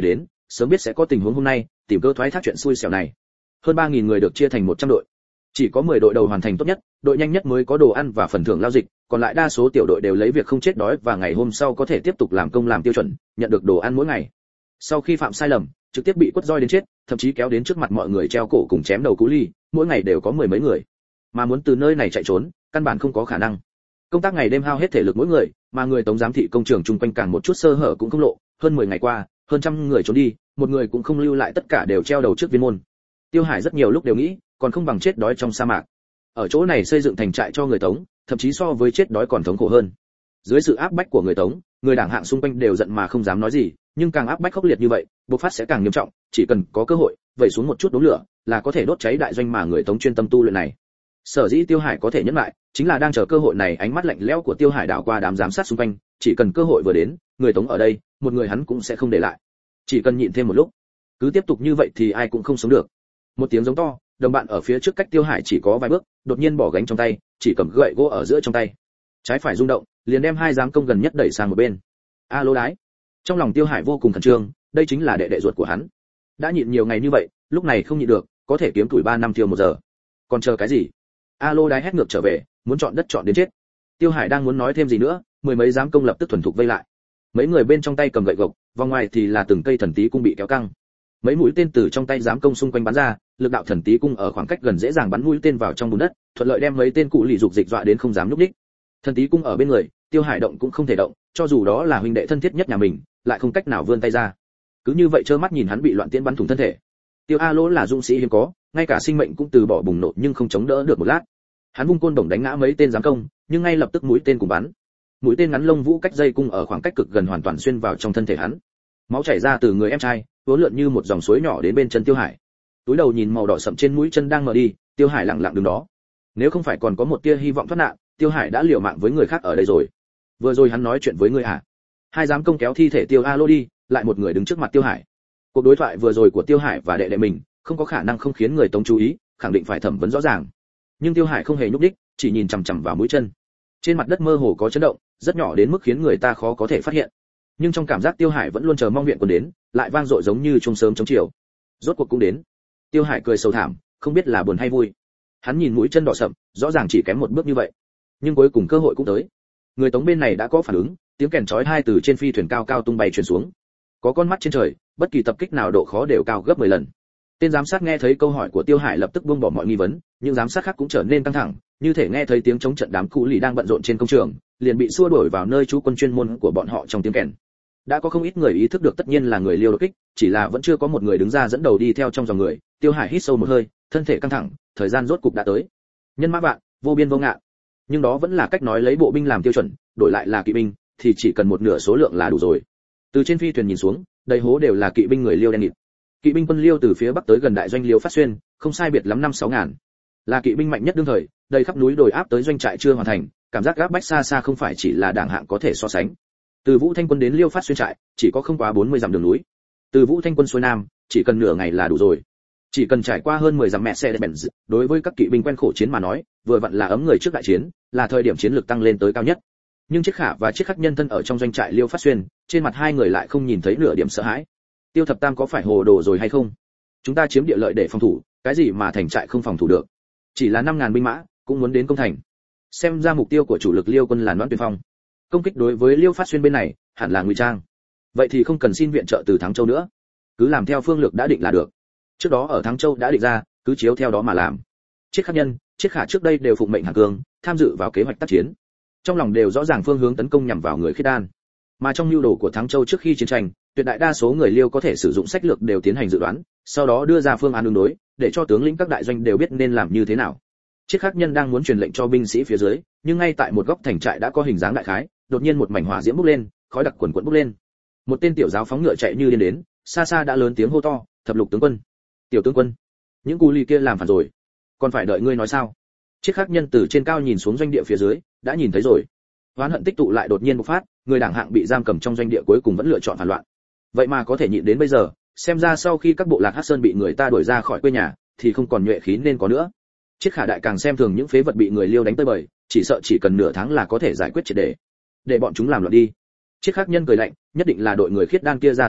sớm biết sẽ có tình huống hôm nay, tìm cơ thoái thác chuyện xui xẻo này. Hơn 3000 người được chia thành 100 đội. Chỉ có 10 đội đầu hoàn thành tốt nhất, đội nhanh nhất mới có đồ ăn và phần thưởng lao dịch, còn lại đa số tiểu đội đều lấy việc không chết đói và ngày hôm sau có thể tiếp tục làm công làm tiêu chuẩn, nhận được đồ ăn mỗi ngày. Sau khi phạm sai lầm, trực tiếp bị quất roi đến chết, thậm chí kéo đến trước mặt mọi người treo cổ cùng chém đầu cú ly, mỗi ngày đều có 10 mấy người. Mà muốn từ nơi này chạy trốn, căn bản không có khả năng. Công tác ngày đêm hao hết thể lực mỗi người, mà người tống giám thị công trường chung quanh càng một chút sơ hở cũng không lộ, hơn 10 ngày qua, hơn trăm người trốn đi, một người cũng không lưu lại, tất cả đều treo đầu trước viên môn. Tiêu Hải rất nhiều lúc đều nghĩ, còn không bằng chết đói trong sa mạc. Ở chỗ này xây dựng thành trại cho người Tống, thậm chí so với chết đói còn thống khổ hơn. Dưới sự áp bách của người Tống, người đảng hạng xung quanh đều giận mà không dám nói gì, nhưng càng áp bách khốc liệt như vậy, bộc phát sẽ càng nghiêm trọng, chỉ cần có cơ hội, vẩy xuống một chút đống lửa, là có thể đốt cháy đại doanh mà người Tống chuyên tâm tu luyện này. Sở dĩ Tiêu Hải có thể nhẫn lại, chính là đang chờ cơ hội này. Ánh mắt lạnh lẽo của Tiêu Hải đảo qua đám giám sát xung quanh, chỉ cần cơ hội vừa đến, người Tống ở đây, một người hắn cũng sẽ không để lại. Chỉ cần nhịn thêm một lúc, cứ tiếp tục như vậy thì ai cũng không sống được. Một tiếng giống to, đồng bạn ở phía trước cách Tiêu Hải chỉ có vài bước, đột nhiên bỏ gánh trong tay, chỉ cầm gậy gỗ ở giữa trong tay, trái phải rung động, liền đem hai giám công gần nhất đẩy sang một bên. A Lô Đái. Trong lòng Tiêu Hải vô cùng khẩn trương, đây chính là đệ đệ ruột của hắn. Đã nhịn nhiều ngày như vậy, lúc này không nhịn được, có thể kiếm tuổi 3 năm tiêu 1 giờ. Còn chờ cái gì? A Lô Đái hét ngược trở về, muốn chọn đất chọn đến chết. Tiêu Hải đang muốn nói thêm gì nữa, mười mấy giám công lập tức thuần thục vây lại. Mấy người bên trong tay cầm gậy gộc, vòng ngoài thì là từng cây thần tí cung bị kéo căng. Mấy mũi tên từ trong tay giám công xung quanh bắn ra, lực đạo thần tí cung ở khoảng cách gần dễ dàng bắn mũi tên vào trong bùn đất, thuận lợi đem mấy tên cụ lì dục dịch dọa đến không dám nhúc nhích. Thần tí cung ở bên người, Tiêu Hải động cũng không thể động, cho dù đó là huynh đệ thân thiết nhất nhà mình, lại không cách nào vươn tay ra. Cứ như vậy trơ mắt nhìn hắn bị loạn tiễn bắn thủng thân thể. Tiêu A Lỗ là dũng sĩ hiếm có, ngay cả sinh mệnh cũng từ bỏ bùng nổ nhưng không chống đỡ được một lát. Hắn vung côn đồng đánh ngã mấy tên giám công, nhưng ngay lập tức mũi tên cùng bắn. Mũi tên ngắn lông vũ cách dây cung ở khoảng cách cực gần hoàn toàn xuyên vào trong thân thể hắn. Máu chảy ra từ người em trai, uốn lượn như một dòng suối nhỏ đến bên chân Tiêu Hải. Túi đầu nhìn màu đỏ sậm trên mũi chân đang mở đi, Tiêu Hải lặng lặng đứng đó. Nếu không phải còn có một tia hy vọng thoát nạn, Tiêu Hải đã liều mạng với người khác ở đây rồi. Vừa rồi hắn nói chuyện với ngươi à? Hai giám công kéo thi thể Tiêu A Lô đi, lại một người đứng trước mặt Tiêu Hải. Cuộc đối thoại vừa rồi của Tiêu Hải và đệ đệ mình, không có khả năng không khiến người Tống chú ý, khẳng định phải thẩm vấn rõ ràng. Nhưng Tiêu Hải không hề nhúc nhích, chỉ nhìn chằm chằm vào mũi chân. Trên mặt đất mơ hồ có chấn động, rất nhỏ đến mức khiến người ta khó có thể phát hiện. Nhưng trong cảm giác Tiêu Hải vẫn luôn chờ mong viện quân đến, lại vang dội giống như trung sớm chống chiều. Rốt cuộc cũng đến. Tiêu Hải cười sầu thảm, không biết là buồn hay vui. Hắn nhìn mũi chân đỏ sậm, rõ ràng chỉ kém một bước như vậy. Nhưng cuối cùng cơ hội cũng tới. Người Tống bên này đã có phản ứng, tiếng kèn chói tai từ trên phi thuyền cao cao tung bay truyền xuống. Có con mắt trên trời, bất kỳ tập kích nào độ khó đều cao gấp 10 lần. Tên giám sát nghe thấy câu hỏi của Tiêu Hải lập tức buông bỏ mọi nghi vấn, nhưng giám sát khác cũng trở nên căng thẳng, như thể nghe thấy tiếng chống trận đám cụ lì đang bận rộn trên công trường, liền bị xua đuổi vào nơi trú quân chuyên môn của bọn họ trong tiếng kèn. Đã có không ít người ý thức được tất nhiên là người Liêu đột kích, chỉ là vẫn chưa có một người đứng ra dẫn đầu đi theo trong dòng người. Tiêu Hải hít sâu một hơi, thân thể căng thẳng, thời gian rốt cục đã tới. Nhân mã vạn, vô biên vô ngạn. Nhưng đó vẫn là cách nói lấy bộ binh làm tiêu chuẩn, đổi lại là kỵ binh, thì chỉ cần một nửa số lượng là đủ rồi. Từ trên phi thuyền nhìn xuống, đầy hố đều là kỵ binh người Liêu đen nghịt. Kỵ binh quân Liêu từ phía bắc tới gần đại doanh Liêu Phát Xuyên, không sai biệt lắm 5-6 ngàn. Là kỵ binh mạnh nhất đương thời, đầy khắp núi đồi áp tới doanh trại chưa hoàn thành, cảm giác gáp bách xa xa không phải chỉ là đảng hạng có thể so sánh. Từ Vũ Thanh quân đến Liêu Phát Xuyên trại, chỉ có không quá 40 dặm đường núi. Từ Vũ Thanh quân xuôi nam, chỉ cần nửa ngày là đủ rồi. Chỉ cần trải qua hơn 10 dặm Mercedes-Benz, đối với các kỵ binh quen khổ chiến mà nói, vừa vặn là ấm người trước đại chiến, là thời điểm chiến lược tăng lên tới cao nhất. Nhưng Chiết Khả và Chiết Khắc nhân thân ở trong doanh trại Liêu Phát Xuyên, trên mặt hai người lại không nhìn thấy nửa điểm sợ hãi. Tiêu Thập Tam có phải hồ đồ rồi hay không? Chúng ta chiếm địa lợi để phòng thủ, cái gì mà thành trại không phòng thủ được? Chỉ là 5000 binh mã, cũng muốn đến công thành. Xem ra mục tiêu của chủ lực Liêu quân là Noãn Tuyên Phong. Công kích đối với Liêu Phát Xuyên bên này, hẳn là ngụy trang. Vậy thì không cần xin viện trợ từ Thắng Châu nữa, cứ làm theo phương lược đã định là được. Trước đó ở Thắng Châu đã định ra, cứ chiếu theo đó mà làm. Chiết Khắc nhân, Chiết Khả trước đây đều phụng mệnh Hàn Cương, tham dự vào kế hoạch tác chiến. Trong lòng đều rõ ràng phương hướng tấn công nhằm vào người Khiết Đan. Mà trong nhu đồ của Thắng Châu trước khi chiến tranh, tuyệt đại đa số người Liêu có thể sử dụng sách lược đều tiến hành dự đoán, sau đó đưa ra phương án ứng đối, để cho tướng lĩnh các đại doanh đều biết nên làm như thế nào. Chiết Khắc nhân đang muốn truyền lệnh cho binh sĩ phía dưới, nhưng ngay tại một góc thành trại đã có hình dáng đại khái, đột nhiên một mảnh hỏa diễm bốc lên, khói đặc quần quần bốc lên. Một tên tiểu giáo phóng ngựa chạy như điên đến, xa xa đã lớn tiếng hô to, "Thập lục tướng quân, tiểu tướng quân, những cù lì kia làm phản rồi, còn phải đợi ngươi nói sao?" Chiết Khắc nhân từ trên cao nhìn xuống doanh địa phía dưới, đã nhìn thấy rồi. Oán hận tích tụ lại đột nhiên bộc phát, người đảng hạng bị giam cầm trong doanh địa cuối cùng vẫn lựa chọn phản loạn. Vậy mà có thể nhịn đến bây giờ, xem ra sau khi các bộ lạc Hắc Sơn bị người ta đuổi ra khỏi quê nhà, thì không còn nhuệ khí nên có nữa. Chiết Khả đại càng xem thường những phế vật bị người Liêu đánh tơi bời, chỉ sợ chỉ cần nửa tháng là có thể giải quyết triệt để bọn chúng làm loạn đi. Chiết Khắc nhân cười lạnh, nhất định là đội người Khiết Đan kia ra tay trước,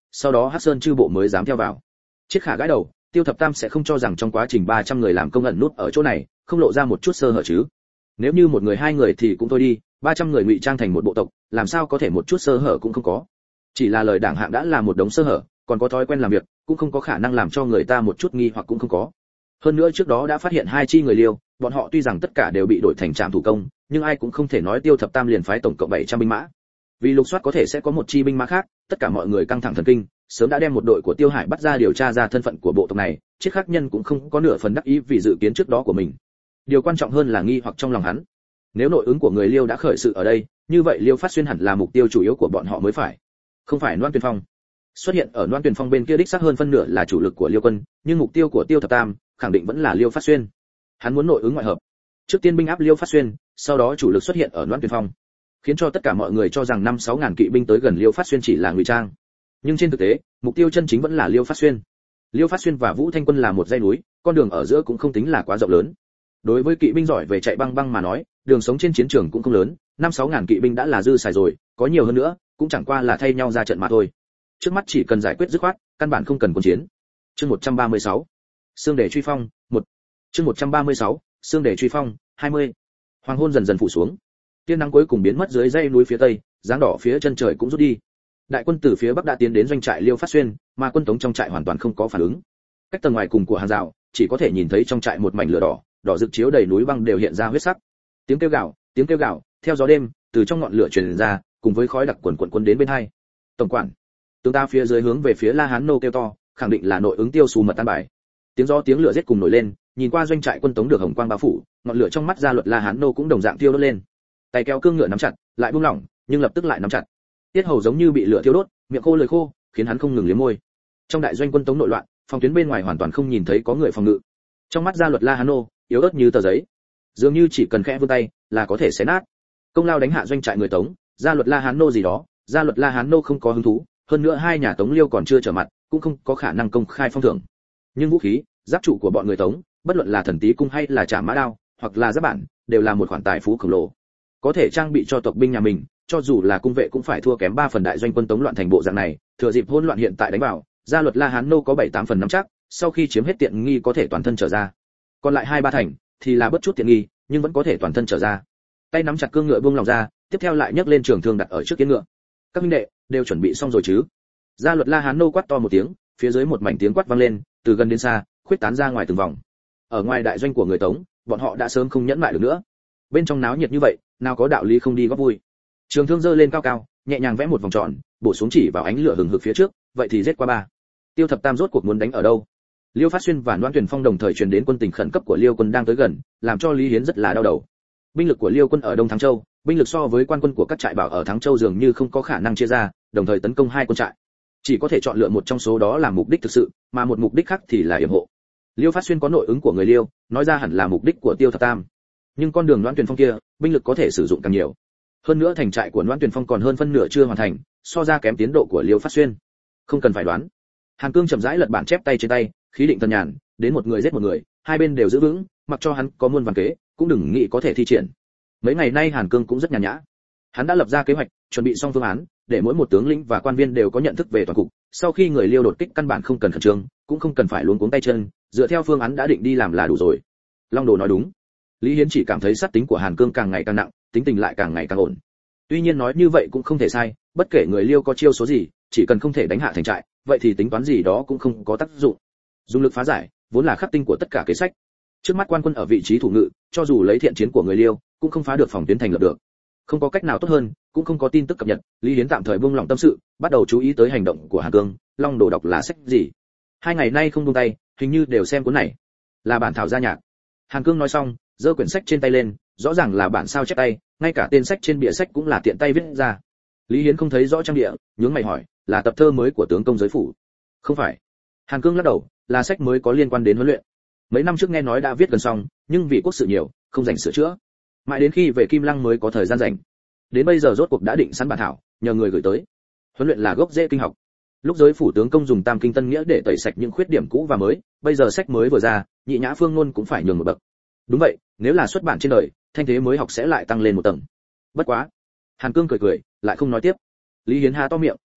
sau đó Hắc Sơn chư bộ mới dám theo vào. Chiết Khả gãi đầu, Tiêu Thập Tam sẽ không cho rằng trong quá trình 300 người làm công ẩn nút ở chỗ này, không lộ ra một chút sơ hở chứ? Nếu như một người hai người thì cũng thôi đi, 300 người ngụy trang thành một bộ tộc, làm sao có thể một chút sơ hở cũng không có? Chỉ là lời đảng hạng đã là một đống sơ hở, còn có thói quen làm việc, cũng không có khả năng làm cho người ta một chút nghi hoặc cũng không có. Hơn nữa trước đó đã phát hiện hai chi người Liêu, bọn họ tuy rằng tất cả đều bị đổi thành trạm thủ công, nhưng ai cũng không thể nói Tiêu Thập Tam liền phái tổng cộng 700 binh mã. Vì lục soát có thể sẽ có một chi binh mã khác, tất cả mọi người căng thẳng thần kinh, sớm đã đem một đội của Tiêu Hải bắt ra điều tra ra thân phận của bộ tộc này, Chiết Khắc Nhân cũng không có nửa phần đắc ý vì dự kiến trước đó của mình. Điều quan trọng hơn là nghi hoặc trong lòng hắn. Nếu nội ứng của người Liêu đã khởi sự ở đây, như vậy Liêu Phát Xuyên hẳn là mục tiêu chủ yếu của bọn họ mới phải, không phải Loan Tuyền Phong. Xuất hiện ở Loan Tuyền Phong bên kia đích xác hơn phân nửa là chủ lực của Liêu quân, nhưng mục tiêu của Tiêu Thập Tam khẳng định vẫn là Liêu Phát Xuyên. Hắn muốn nội ứng ngoại hợp, trước tiên binh áp Liêu Phát Xuyên, sau đó chủ lực xuất hiện ở Loan Tuyền Phong, khiến cho tất cả mọi người cho rằng 5-6 ngàn kỵ binh tới gần Liêu Phát Xuyên chỉ là ngụy trang. Nhưng trên thực tế, mục tiêu chân chính vẫn là Liêu Phát Xuyên. Liêu Phát Xuyên và Vũ Thanh Quân là một dãy núi, con đường ở giữa cũng không tính là quá rộng lớn. Đối với kỵ binh giỏi về chạy băng băng mà nói, đường sống trên chiến trường cũng không lớn, 5-6 ngàn kỵ binh đã là dư xài rồi, có nhiều hơn nữa, cũng chẳng qua là thay nhau ra trận mà thôi. Trước mắt chỉ cần giải quyết dứt khoát, căn bản không cần quân chiến. Chương 136. Xương để truy phong, 1. Chương 136. Xương để truy phong, 20. Hoàng hôn dần dần phủ xuống. Tia nắng cuối cùng biến mất dưới dãy núi phía tây, dáng đỏ phía chân trời cũng rút đi. Đại quân từ phía bắc đã tiến đến doanh trại Liêu Phát Xuyên, mà quân tống trong trại hoàn toàn không có phản ứng. Cách tầng ngoài cùng của hàng rào, chỉ có thể nhìn thấy trong trại một mảnh lửa đỏ, đỏ rực chiếu đầy núi băng đều hiện ra huyết sắc. Tiếng kêu gào, theo gió đêm, từ trong ngọn lửa truyền ra, cùng với khói đặc quần quần đến bên hai. Tổng quản, tướng ta phía dưới hướng về phía La Hán nô kêu to, khẳng định là nội ứng Tiêu Xù mật tan bài. Tiếng gió tiếng lửa giết cùng nổi lên, nhìn qua doanh trại quân tống được hồng quang bao phủ, ngọn lửa trong mắt Gia Luật La Hán nô cũng đồng dạng thiêu đốt lên. Tay kéo cương ngựa nắm chặt, lại buông lỏng, nhưng lập tức lại nắm chặt. Tiết hầu giống như bị lửa thiêu đốt, miệng khô lời khô, khiến hắn không ngừng liếm môi. Trong đại doanh quân tống nội loạn, phòng tuyến bên ngoài hoàn toàn không nhìn thấy có người phòng ngự. Trong mắt Gia Luật La Hán nô, yếu ớt như tờ giấy, dường như chỉ cần khẽ vươn tay là có thể xé nát. Công lao đánh hạ doanh trại người tống, Gia Luật La Hán nô gì đó, Gia Luật La Hán nô không có hứng thú, hơn nữa hai nhà Tống Liêu còn chưa trở mặt, cũng không có khả năng công khai phong thưởng. Nhưng vũ khí, giáp trụ của bọn người Tống, bất luận là thần tí cung hay là trảm mã đao, hoặc là giáp bản, đều là một khoản tài phú khổng lồ. Có thể trang bị cho tộc binh nhà mình, cho dù là cung vệ cũng phải thua kém 3 phần đại doanh quân Tống loạn thành bộ dạng này, thừa dịp hỗn loạn hiện tại đánh vào, Gia Luật La Hán nô có 7-8 phần nắm chắc, sau khi chiếm hết tiện nghi có thể toàn thân trở ra. Còn lại 2-3 thành thì là bất chút tiện nghi, nhưng vẫn có thể toàn thân trở ra. Tay nắm chặt cương ngựa buông lòng ra, tiếp theo lại nhấc lên trường thương đặt ở trước yên ngựa. Các huynh đệ đều chuẩn bị xong rồi chứ? Gia Luật La Hán nô quát to một tiếng, phía dưới một mảnh tiếng quát vang lên, từ gần đến xa, khuyết tán ra ngoài từng vòng. Ở ngoài đại doanh của người Tống, bọn họ đã sớm không nhẫn nại được nữa. Bên trong náo nhiệt như vậy, nào có đạo lý không đi góp vui. Trường thương giơ lên cao cao, nhẹ nhàng vẽ một vòng tròn, bổ xuống chỉ vào ánh lửa hừng hực phía trước, vậy thì giết qua ba. Tiêu Thập Tam rốt cuộc muốn đánh ở đâu? Liêu Phát Xuyên và Loan Tuyền Phong đồng thời truyền đến quân tình khẩn cấp của Liêu quân đang tới gần, làm cho Lý Hiến rất là đau đầu. Binh lực của Liêu quân ở Đông Thắng Châu, binh lực so với quan quân của các trại bảo ở Thắng Châu dường như không có khả năng chia ra, đồng thời tấn công hai quân trại. Chỉ có thể chọn lựa một trong số đó làm mục đích thực sự, mà một mục đích khác thì là yểm hộ. Liêu Phát Xuyên có nội ứng của người Liêu, nói ra hẳn là mục đích của Tiêu Thập Tam. Nhưng con đường Loan Tuyền Phong kia, binh lực có thể sử dụng càng nhiều. Hơn nữa thành trại của Loan Tuyền Phong còn hơn phân nửa chưa hoàn thành, so ra kém tiến độ của Liêu Phát Xuyên. Không cần phải đoán. Hàn Cương chậm rãi lật bản chép tay trên tay, khí định thần nhàn, đến một người giết một người, hai bên đều giữ vững, mặc cho hắn có muôn vàn kế, cũng đừng nghĩ có thể thi triển. Mấy ngày nay Hàn Cương cũng rất nhàn nhã. Hắn đã lập ra kế hoạch, chuẩn bị xong phương án, để mỗi một tướng lĩnh và quan viên đều có nhận thức về toàn cục. Sau khi người Liêu đột kích căn bản không cần khẩn trương, cũng không cần phải luống cuống tay chân, dựa theo phương án đã định đi làm là đủ rồi. Long Đồ nói đúng. Lý Hiến chỉ cảm thấy sát tính của Hàn Cương càng ngày càng nặng, tính tình lại càng ngày càng ổn. Tuy nhiên nói như vậy cũng không thể sai, bất kể người Liêu có chiêu số gì, chỉ cần không thể đánh hạ thành trại, vậy thì tính toán gì đó cũng không có tác dụng. Dùng lực phá giải, vốn là khắc tinh của tất cả kế sách. Trước mắt quan quân ở vị trí thủ ngự, cho dù lấy thiện chiến của người Liêu, cũng không phá được phòng tuyến thành lập được. Không có cách nào tốt hơn, cũng không có tin tức cập nhật, Lý Hiến tạm thời buông lỏng tâm sự, bắt đầu chú ý tới hành động của Hàn Cương. Long Đồ đọc là sách gì? Hai ngày nay không buông tay, hình như đều xem cuốn này. Là bản thảo gia nhạc. Hàn Cương nói xong, giơ quyển sách trên tay lên, rõ ràng là bản sao chép tay, ngay cả tên sách trên bìa sách cũng là tiện tay viết ra. Lý Hiến không thấy rõ trang địa, nhướng mày hỏi, là tập thơ mới của tướng công giới phủ? Không phải. Hàn Cương lắc đầu, là sách mới có liên quan đến huấn luyện. Mấy năm trước nghe nói đã viết gần xong, nhưng vì quốc sự nhiều, không rảnh sửa chữa. Mãi đến khi về Kim Lăng mới có thời gian rảnh. Đến bây giờ rốt cuộc đã định sẵn bản thảo, nhờ người gửi tới. Huấn luyện là gốc rễ kinh học. Lúc giới phủ tướng công dùng Tam Kinh Tân Nghĩa để tẩy sạch những khuyết điểm cũ và mới, bây giờ sách mới vừa ra, Nhị Nhã Phương Ngôn cũng phải nhường một bậc. Đúng vậy, nếu là xuất bản trên đời, thanh thế mới học sẽ lại tăng lên một tầng. Bất quá, Hàn Cương cười cười, lại không nói tiếp. Lý Hiến há to miệng,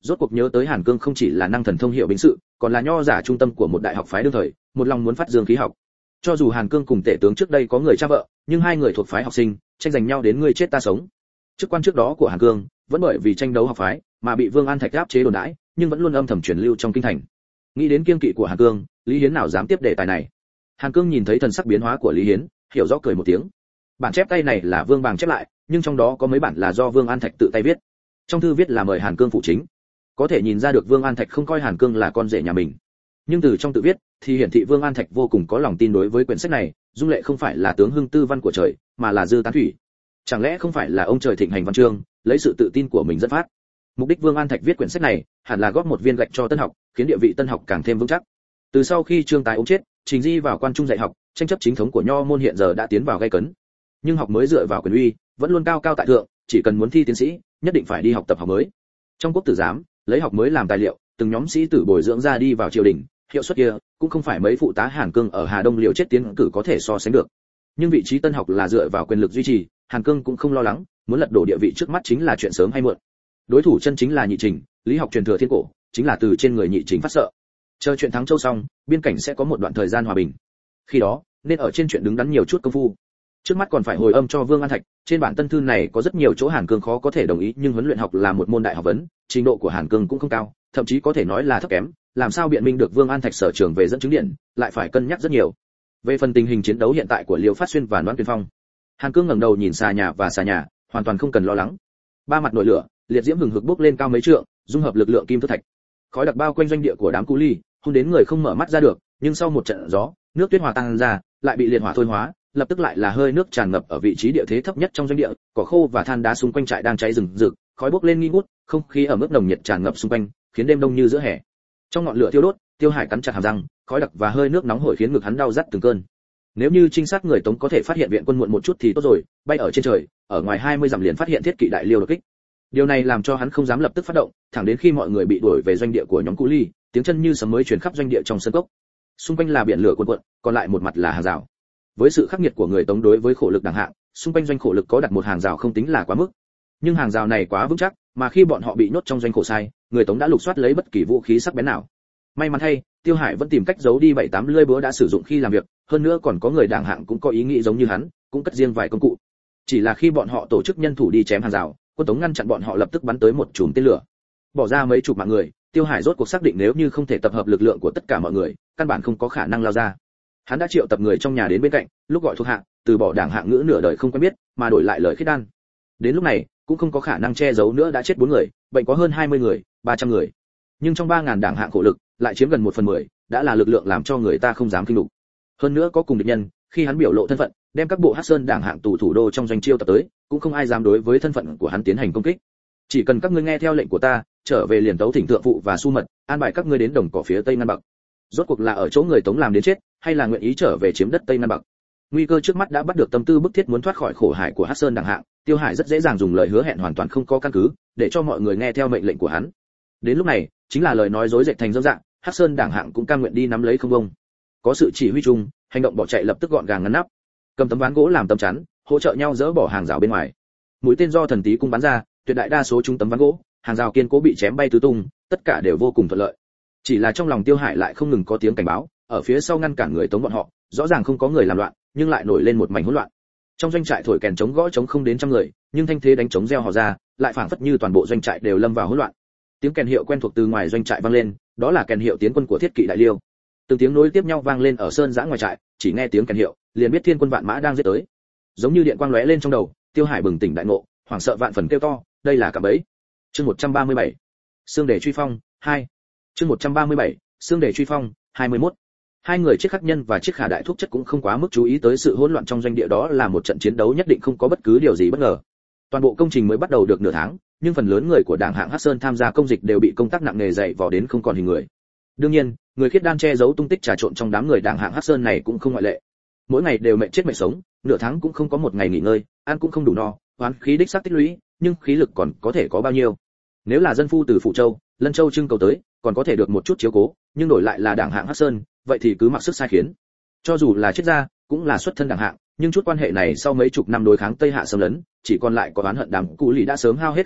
Rốt cuộc nhớ tới Hàn Cương không chỉ là năng thần thông hiệu binh sự, còn là nho giả trung tâm của một đại học phái đương thời, một lòng muốn phát dương khí học. Cho dù Hàn Cương cùng Tể tướng trước đây có người cha vợ, nhưng hai người thuộc phái học sinh, tranh giành nhau đến ngươi chết ta sống. Chức quan trước đó của Hàn Cương, vẫn bởi vì tranh đấu học phái mà bị Vương An Thạch áp chế đồn đãi, nhưng vẫn luôn âm thầm truyền lưu trong kinh thành. Nghĩ đến kiêng kỵ của Hàn Cương, Lý Hiến nào dám tiếp đề tài này. Hàn Cương nhìn thấy thần sắc biến hóa của Lý Hiến, hiểu rõ cười một tiếng. Bản chép tay này là Vương Bàng chép lại, nhưng trong đó có mấy bản là do Vương An Thạch tự tay viết. Trong thư viết là mời Hàn Cương phụ chính. Có thể nhìn ra được Vương An Thạch không coi Hàn Cương là con rể nhà mình. Nhưng từ trong tự viết thì hiển thị Vương An Thạch vô cùng có lòng tin đối với quyển sách này, dung lệ không phải là tướng hưng tư văn của trời, mà là dư tán thủy. Chẳng lẽ không phải là ông trời thịnh hành văn chương, lấy sự tự tin của mình dẫn phát. Mục đích Vương An Thạch viết quyển sách này, hẳn là góp một viên gạch cho Tân học, khiến địa vị Tân học càng thêm vững chắc. Từ sau khi Trương Tái ốm chết, Trình Di vào quan trung dạy học, tranh chấp chính thống của nho môn hiện giờ đã tiến vào gay cấn. Nhưng học mới dựa vào quyền uy, vẫn luôn cao cao tại thượng, chỉ cần muốn thi tiến sĩ, nhất định phải đi học tập học mới. Trong quốc tử giám, lấy học mới làm tài liệu, từng nhóm sĩ tử bồi dưỡng ra đi vào triều đình, hiệu suất kia cũng không phải mấy phụ tá Hàn Cương ở Hà Đông liều chết tiến cử có thể so sánh được. Nhưng vị trí Tân học là dựa vào quyền lực duy trì, Hàn Cương cũng không lo lắng, muốn lật đổ địa vị trước mắt chính là chuyện sớm hay muộn. Đối thủ chân chính là Nhị Trình, lý học truyền thừa thiên cổ, chính là từ trên người Nhị Trình phát sợ. Chờ chuyện thắng Châu xong, biên cảnh sẽ có một đoạn thời gian hòa bình. Khi đó, nên ở trên chuyện đứng đắn nhiều chút công phu. Trước mắt còn phải hồi âm cho Vương An Thạch, trên bản tân thư này có rất nhiều chỗ Hàn Cương khó có thể đồng ý, nhưng huấn luyện học là một môn đại học vấn, trình độ của Hàn Cương cũng không cao, thậm chí có thể nói là thấp kém, làm sao biện minh được Vương An Thạch sở trường về dẫn chứng điện, lại phải cân nhắc rất nhiều. Về phần tình hình chiến đấu hiện tại của Liêu Phát Xuyên và Đoán Tuyên Phong, Hàn Cương ngẩng đầu nhìn xà nhà, hoàn toàn không cần lo lắng. Ba mặt nổi lửa, liệt diễm hừng hực bốc lên cao mấy trượng, dung hợp lực lượng kim thức thạch. Khói đặc bao quanh doanh địa của đám cu ly, hun đến người không mở mắt ra được, nhưng sau một trận gió, nước tuyết hòa tan ra, lại bị liệt hỏa thôi hóa, lập tức lại là hơi nước tràn ngập ở vị trí địa thế thấp nhất trong doanh địa, cỏ khô và than đá xung quanh trại đang cháy rừng rực, khói bốc lên nghi ngút, không khí ở mức nồng nhiệt tràn ngập xung quanh, khiến đêm đông như giữa hè. Trong ngọn lửa thiêu đốt, Tiêu Hải cắn chặt hàm răng, khói đặc và hơi nước nóng hổi khiến ngực hắn đau rát từng cơn. Nếu như trinh sát người Tống có thể phát hiện viện quân muộn một chút thì tốt rồi, bay ở trên trời, ở ngoài 20 dặm liền phát hiện thiết kỵ đại liêu đột kích. Điều này làm cho hắn không dám lập tức phát động, thẳng đến khi mọi người bị đuổi về doanh địa của nhóm Cú Ly, tiếng chân như sấm mới truyền khắp doanh địa trong sân cốc. Xung quanh là biển lửa cuồn cuộn, còn lại một mặt là hàng rào. Với sự khắc nghiệt của người Tống đối với khổ lực đẳng hạng, xung quanh doanh khổ lực có đặt một hàng rào không tính là quá mức. Nhưng hàng rào này quá vững chắc, mà khi bọn họ bị nhốt trong doanh khổ sai, người Tống đã lục soát lấy bất kỳ vũ khí sắc bén nào. May mắn thay, Tiêu Hải vẫn tìm cách giấu đi 7-8 lưỡi búa đã sử dụng khi làm việc, hơn nữa còn có người đảng hạng cũng có ý nghĩ giống như hắn, cũng cất riêng vài công cụ. Chỉ là khi bọn họ tổ chức nhân thủ đi chém hàng rào, quân Tống ngăn chặn bọn họ lập tức bắn tới một chùm tên lửa. Bỏ ra mấy chục mạng người, Tiêu Hải rốt cuộc xác định nếu như không thể tập hợp lực lượng của tất cả mọi người, căn bản không có khả năng lao ra. Hắn đã triệu tập người trong nhà đến bên cạnh, lúc gọi thuộc hạ, từ bỏ đảng hạng ngữ nửa đời không quen biết, mà đổi lại lời khiết đan. Đến lúc này, cũng không có khả năng che giấu nữa, đã chết 4 người, bệnh có hơn 20 người, 300 người. Nhưng trong 3000 đảng hạng khổ lực, lại chiếm gần 1/10, đã là lực lượng làm cho người ta không dám kinh lục. Hơn nữa có cùng địch nhân, khi hắn biểu lộ thân phận, đem các bộ Hắc Sơn đảng hạng tù thủ đô trong doanh chiêu tập tới, cũng không ai dám đối với thân phận của hắn tiến hành công kích. Chỉ cần các ngươi nghe theo lệnh của ta, trở về liền tấu thỉnh thượng phụ và su mật, an bài các ngươi đến đồng cỏ phía tây Nam Bắc. Rốt cuộc là ở chỗ người Tống làm đến chết, hay là nguyện ý trở về chiếm đất tây Nam Bắc? Nguy cơ trước mắt đã bắt được tâm tư bức thiết muốn thoát khỏi khổ hải của Hắc Sơn đảng hạng, Tiêu Hải rất dễ dàng dùng lời hứa hẹn hoàn toàn không có căn cứ, để cho mọi người nghe theo mệnh lệnh của hắn. Đến lúc này, chính là lời nói dối dệt thành dâm dạng, Hắc Sơn đảng hạng cũng cam nguyện đi nắm lấy không bông. Có sự chỉ huy chung, hành động bỏ chạy lập tức gọn gàng ngăn nắp. Cầm tấm ván gỗ làm tấm chắn, hỗ trợ nhau dỡ bỏ hàng rào bên ngoài. Mũi tên do thần tí cung bắn ra, tuyệt đại đa số chúng tấm ván gỗ, hàng rào kiên cố bị chém bay tứ tung, tất cả đều vô cùng thuận lợi. Chỉ là trong lòng Tiêu Hải lại không ngừng có tiếng cảnh báo, ở phía sau ngăn cản người Tống bọn họ, rõ ràng không có người làm loạn, nhưng lại nổi lên một mảnh hỗn loạn. Trong doanh trại thổi kèn trống gõ trống không đến trăm người, nhưng thanh thế đánh trống reo hò ra, lại phảng phất như toàn bộ doanh trại đều lâm vào hỗn loạn. Tiếng kèn hiệu quen thuộc từ ngoài doanh trại vang lên, đó là kèn hiệu tiến quân của thiết kỵ đại liêu. Từng tiếng nối tiếp nhau vang lên ở sơn giã ngoài trại, chỉ nghe tiếng kèn hiệu, liền biết thiên quân vạn mã đang giết tới. Giống như điện quang lóe lên trong đầu, Tiêu Hải bừng tỉnh đại ngộ, hoảng sợ vạn phần kêu to, đây là cạm bẫy. Chương 137. Xương để truy phong 2. Chương 137. Xương để truy phong 21. Hai người Chiết Khắc Nhân và Chiết Khả Đại Thúc Chất cũng không quá mức chú ý tới sự hỗn loạn trong doanh địa, đó là một trận chiến đấu nhất định không có bất cứ điều gì bất ngờ. Toàn bộ công trình mới bắt đầu được nửa tháng, nhưng phần lớn người của đảng hạng Hắc Sơn tham gia công dịch đều bị công tác nặng nề dày vò đến không còn hình người. Đương nhiên, người khiết đan che giấu tung tích trà trộn trong đám người đảng hạng Hắc Sơn này cũng không ngoại lệ. Mỗi ngày đều mệt chết mệt sống, nửa tháng cũng không có một ngày nghỉ ngơi, ăn cũng không đủ no, oán khí đích xác tích lũy, nhưng khí lực còn có thể có bao nhiêu? Nếu là dân phu từ Phụ Châu, Lân Châu trưng cầu tới, còn có thể được một chút chiếu cố, nhưng đổi lại là đảng hạng Hắc Sơn, vậy thì cứ mặc sức sai khiến. Cho dù là triết gia, cũng là xuất thân đảng hạng, nhưng chút quan hệ này sau mấy chục năm đối kháng Tây Hạ xâm lấn, chỉ còn lại có oán hận đám Cú Lý đã sớm hao hết khí lực,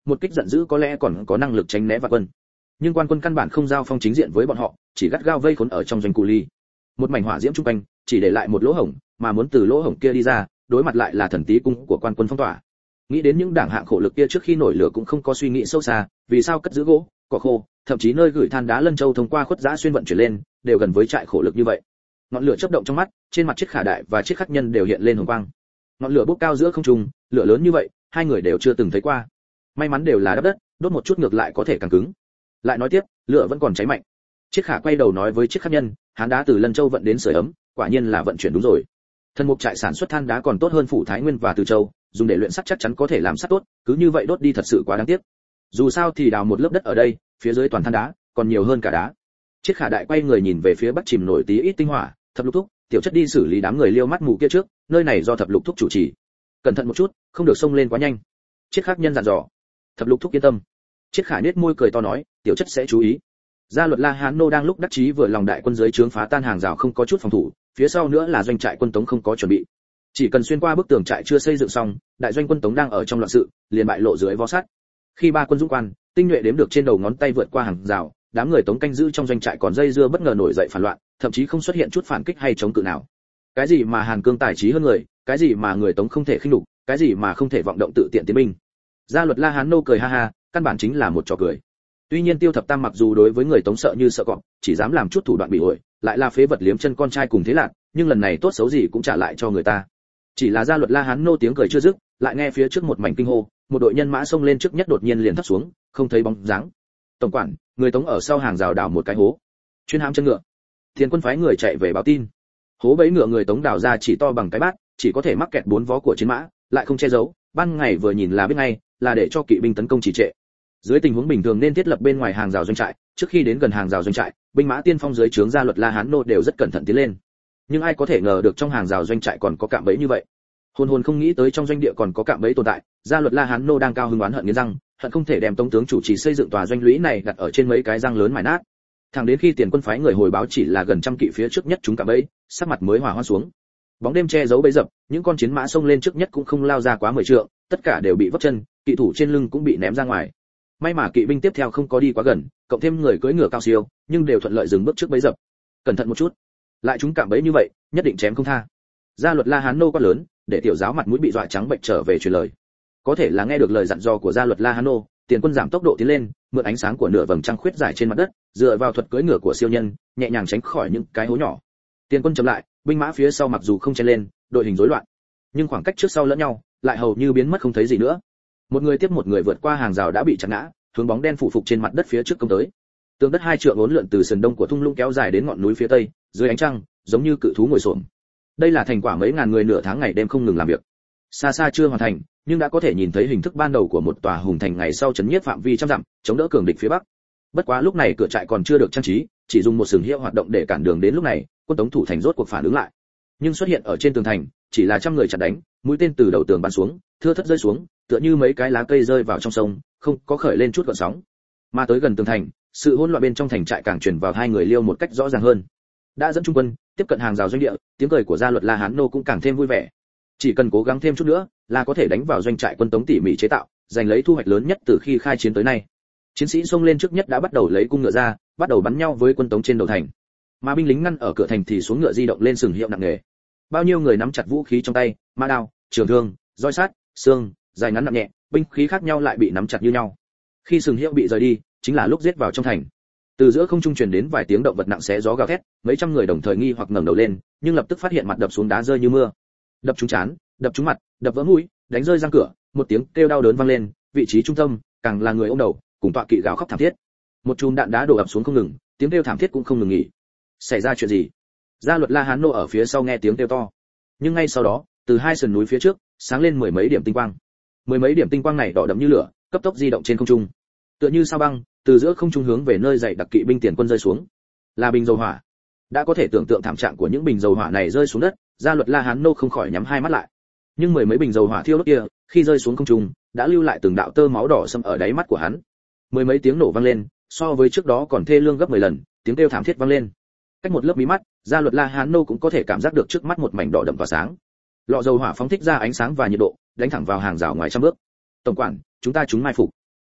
một kích giận dữ có lẽ còn có năng lực tránh né vạn quân. Nhưng quan quân căn bản không giao phong chính diện với bọn họ, chỉ gắt gao vây khốn ở trong doanh cù ly. Một mảnh hỏa diễm trung quanh, chỉ để lại một lỗ hổng, mà muốn từ lỗ hổng kia đi ra, đối mặt lại là thần tí cung của quan quân phong tỏa. Nghĩ đến những đảng hạng khổ lực kia trước khi nổi lửa cũng không có suy nghĩ sâu xa, vì sao cất giữ gỗ, cỏ khô, thậm chí nơi gửi than đá Lân Châu thông qua khuất giã xuyên vận chuyển lên, đều gần với trại khổ lực như vậy. Ngọn lửa chớp động trong mắt, trên mặt Chiết Khả Đại và Chiết Khắc Nhân đều hiện lên hồng quang. Ngọn lửa bốc cao giữa không trung, lửa lớn như vậy, hai người đều chưa từng thấy qua. May mắn đều là đắp đất, đốt một chút ngược lại có thể càng cứng. Lại nói tiếp, lửa vẫn còn cháy mạnh. Chiết Khả quay đầu nói với Chiết Khắc Nhân, hán đá từ Lân Châu vận đến sưởi ấm, quả nhiên là vận chuyển đúng rồi. Thần mục trại sản xuất than đá còn tốt hơn phủ Thái Nguyên và Từ Châu, dùng để luyện sắt chắc chắn có thể làm sắt tốt, cứ như vậy đốt đi thật sự quá đáng tiếc. Dù sao thì đào một lớp đất ở đây, phía dưới toàn than đá, còn nhiều hơn cả đá. Chiết Khả Đại quay người nhìn về phía bắc chìm nổi tí ít tinh hỏa, Thập Lục Thúc, tiểu chất đi xử lý đám người liêu mắt mù kia trước, nơi này do Thập Lục Thúc chủ trì. Cẩn thận một chút, không được xông lên quá nhanh. Chiết Khắc Nhân dặn dò. Thập Lục Thúc yên tâm. Chiết Khả nhếch môi cười to nói, tiểu chất sẽ chú ý. Gia luật La Hán Nô đang lúc đắc chí vừa lòng đại quân dưới trướng phá tan hàng rào không có chút phòng thủ, phía sau nữa là doanh trại quân Tống không có chuẩn bị. Chỉ cần xuyên qua bức tường trại chưa xây dựng xong, đại doanh quân Tống đang ở trong loạn sự, liền bại lộ dưới vó sắt. Khi ba quân dũng quan, tinh nhuệ đếm được trên đầu ngón tay vượt qua hàng rào, đám người Tống canh giữ trong doanh trại còn dây dưa bất ngờ nổi dậy phản loạn, thậm chí không xuất hiện chút phản kích hay chống cự nào. Cái gì mà Hàn Cương tài trí hơn người, cái gì mà người Tống không thể khinh nhục, cái gì mà không thể vọng động tự tiện tiến binh. Gia luật La Hán Nô cười ha ha, căn bản chính là một trò cười. Tuy nhiên Tiêu Thập Tam mặc dù đối với người Tống sợ như sợ cọp, chỉ dám làm chút thủ đoạn bị ổi, lại là phế vật liếm chân con trai cùng thế lạc, nhưng lần này tốt xấu gì cũng trả lại cho người ta. Chỉ là Gia luật La Hán Nô tiếng cười chưa dứt, lại nghe phía trước một mảnh kinh hô, một đội nhân mã xông lên trước nhất đột nhiên liền thấp xuống, không thấy bóng dáng. Tổng quản, người Tống ở sau hàng rào đào một cái hố, chuyên hãm chân ngựa. Thiên quân phái người chạy về báo tin. Hố bẫy ngựa người Tống đào ra chỉ to bằng cái bát, chỉ có thể mắc kẹt bốn vó của chiến mã, lại không che giấu, ban ngày vừa nhìn là biết ngay, là để cho kỵ binh tấn công trì trệ. Dưới tình huống bình thường nên thiết lập bên ngoài hàng rào doanh trại, trước khi đến gần hàng rào doanh trại, binh mã tiên phong dưới trướng Gia luật La Hán Nô đều rất cẩn thận tiến lên. Nhưng ai có thể ngờ được trong hàng rào doanh trại còn có cạm bẫy như vậy. Hồn hồn không nghĩ tới trong doanh địa còn có cạm bẫy tồn tại, Gia luật La Hán Nô đang cao hứng oán hận nghiến răng, hận không thể đem Tống tướng chủ trì xây dựng tòa doanh lũy này đặt ở trên mấy cái răng lớn mài nát. Thẳng đến khi Tiền quân phái người hồi báo chỉ là gần trăm kỵ phía trước nhất chúng cạm bẫy, sắc mặt mới hòa hoãn xuống. Bóng đêm che giấu bẫy dập, những con chiến mã xông lên trước nhất cũng không lao ra quá 10 trượng, tất cả đều bị vấp chân, kỵ thủ trên lưng cũng bị ném ra ngoài. May mà kỵ binh tiếp theo không có đi quá gần, cộng thêm người cưỡi ngựa cao siêu, nhưng đều thuận lợi dừng bước trước bẫy dập. Cẩn thận một chút, lại chúng cạm bẫy như vậy, nhất định chém không tha. Gia luật La Hán Nô quá lớn, để tiểu giáo mặt mũi bị dọa trắng bệch trở về truyền lời. Có thể là nghe được lời dặn dò của Gia luật La Hán Nô, Tiền quân giảm tốc độ tiến lên, mượn ánh sáng của nửa vầng trăng khuyết giải trên mặt đất, dựa vào thuật cưỡi ngựa của siêu nhân, nhẹ nhàng tránh khỏi những cái hố nhỏ. Tiền quân chậm lại, binh mã phía sau mặc dù không chen lên, đội hình rối loạn, nhưng khoảng cách trước sau lẫn nhau, lại hầu như biến mất không thấy gì nữa. Một người tiếp một người vượt qua hàng rào đã bị chặn ngã, hướng bóng đen phủ phục trên mặt đất phía trước công tới. Tường đất hai trượng uốn lượn từ sườn đông của thung lũng kéo dài đến ngọn núi phía tây, dưới ánh trăng, giống như cự thú ngồi xổm. Đây là thành quả mấy ngàn người nửa tháng ngày đêm không ngừng làm việc. Xa xa chưa hoàn thành, nhưng đã có thể nhìn thấy hình thức ban đầu của một tòa hùng thành ngày sau chấn nhiếp phạm vi trăm dặm, chống đỡ cường địch phía bắc. Bất quá lúc này cửa trại còn chưa được trang trí, chỉ dùng một sừng hiệu hoạt động để cản đường đến lúc này, quân Tống thủ thành rốt cuộc phản ứng lại. Nhưng xuất hiện ở trên tường thành, chỉ là trăm người chặn đánh, mũi tên từ đầu tường bắn xuống, thưa thớt rơi xuống, tựa như mấy cái lá cây rơi vào trong sông, không có khởi lên chút gợn sóng. Mà tới gần tường thành, sự hỗn loạn bên trong thành trại càng truyền vào hai người liêu một cách rõ ràng hơn. Đã dẫn trung quân tiếp cận hàng rào doanh địa, tiếng cười của Gia luật La Hán Nô cũng càng thêm vui vẻ. Chỉ cần cố gắng thêm chút nữa, là có thể đánh vào doanh trại quân Tống tỉ mỉ chế tạo, giành lấy thu hoạch lớn nhất từ khi khai chiến tới nay. Chiến sĩ xông lên trước nhất đã bắt đầu lấy cung ngựa ra, bắt đầu bắn nhau với quân Tống trên đầu thành. Mà binh lính ngăn ở cửa thành thì xuống ngựa di động lên sừng hiệu nặng nề. Bao nhiêu người nắm chặt vũ khí trong tay, mã đao, trường thương, roi sắt, xương, dài ngắn nặng nhẹ, binh khí khác nhau lại bị nắm chặt như nhau. Khi sừng hiệu bị rời đi, chính là lúc giết vào trong thành. Từ giữa không trung truyền đến vài tiếng động vật nặng xé gió gào thét, mấy trăm người đồng thời nghi hoặc ngẩng đầu lên, nhưng lập tức phát hiện mặt đập xuống đá rơi như mưa. Đập trúng trán, đập trúng mặt, đập vỡ mũi, đánh rơi răng cửa, một tiếng kêu đau đớn vang lên, vị trí trung tâm, càng là người ôm đầu, cùng tọa kỵ gào khóc thảm thiết. Một chùm đạn đá đổ ập xuống không ngừng, tiếng kêu thảm thiết cũng không ngừng nghỉ. Xảy ra chuyện gì? Gia luật La Hán Nô ở phía sau nghe tiếng kêu to, nhưng ngay sau đó, từ hai sườn núi phía trước, sáng lên mười mấy điểm tinh quang. Mười mấy điểm tinh quang này đỏ đậm như lửa, cấp tốc di động trên không trung, tựa như sao băng, từ giữa không trung hướng về nơi dày đặc kỵ binh Tiền quân rơi xuống. Là bình dầu hỏa. Đã có thể tưởng tượng thảm trạng của những bình dầu hỏa này rơi xuống đất, Gia luật La Hán Nô không khỏi nhắm hai mắt lại. Nhưng mười mấy bình dầu hỏa thiêu đốt kia, khi rơi xuống không trung, đã lưu lại từng đạo tơ máu đỏ sẫm ở đáy mắt của hắn. Mười mấy tiếng nổ vang lên, so với trước đó còn thê lương gấp 10 lần, tiếng kêu thảm thiết vang lên. Cách một lớp mí mắt, Gia luật La Hán Nô cũng có thể cảm giác được trước mắt một mảnh đỏ đậm tỏa sáng. Lọ dầu hỏa phóng thích ra ánh sáng và nhiệt độ, đánh thẳng vào hàng rào ngoài trăm bước. Tổng quản, chúng ta trúng mai phục.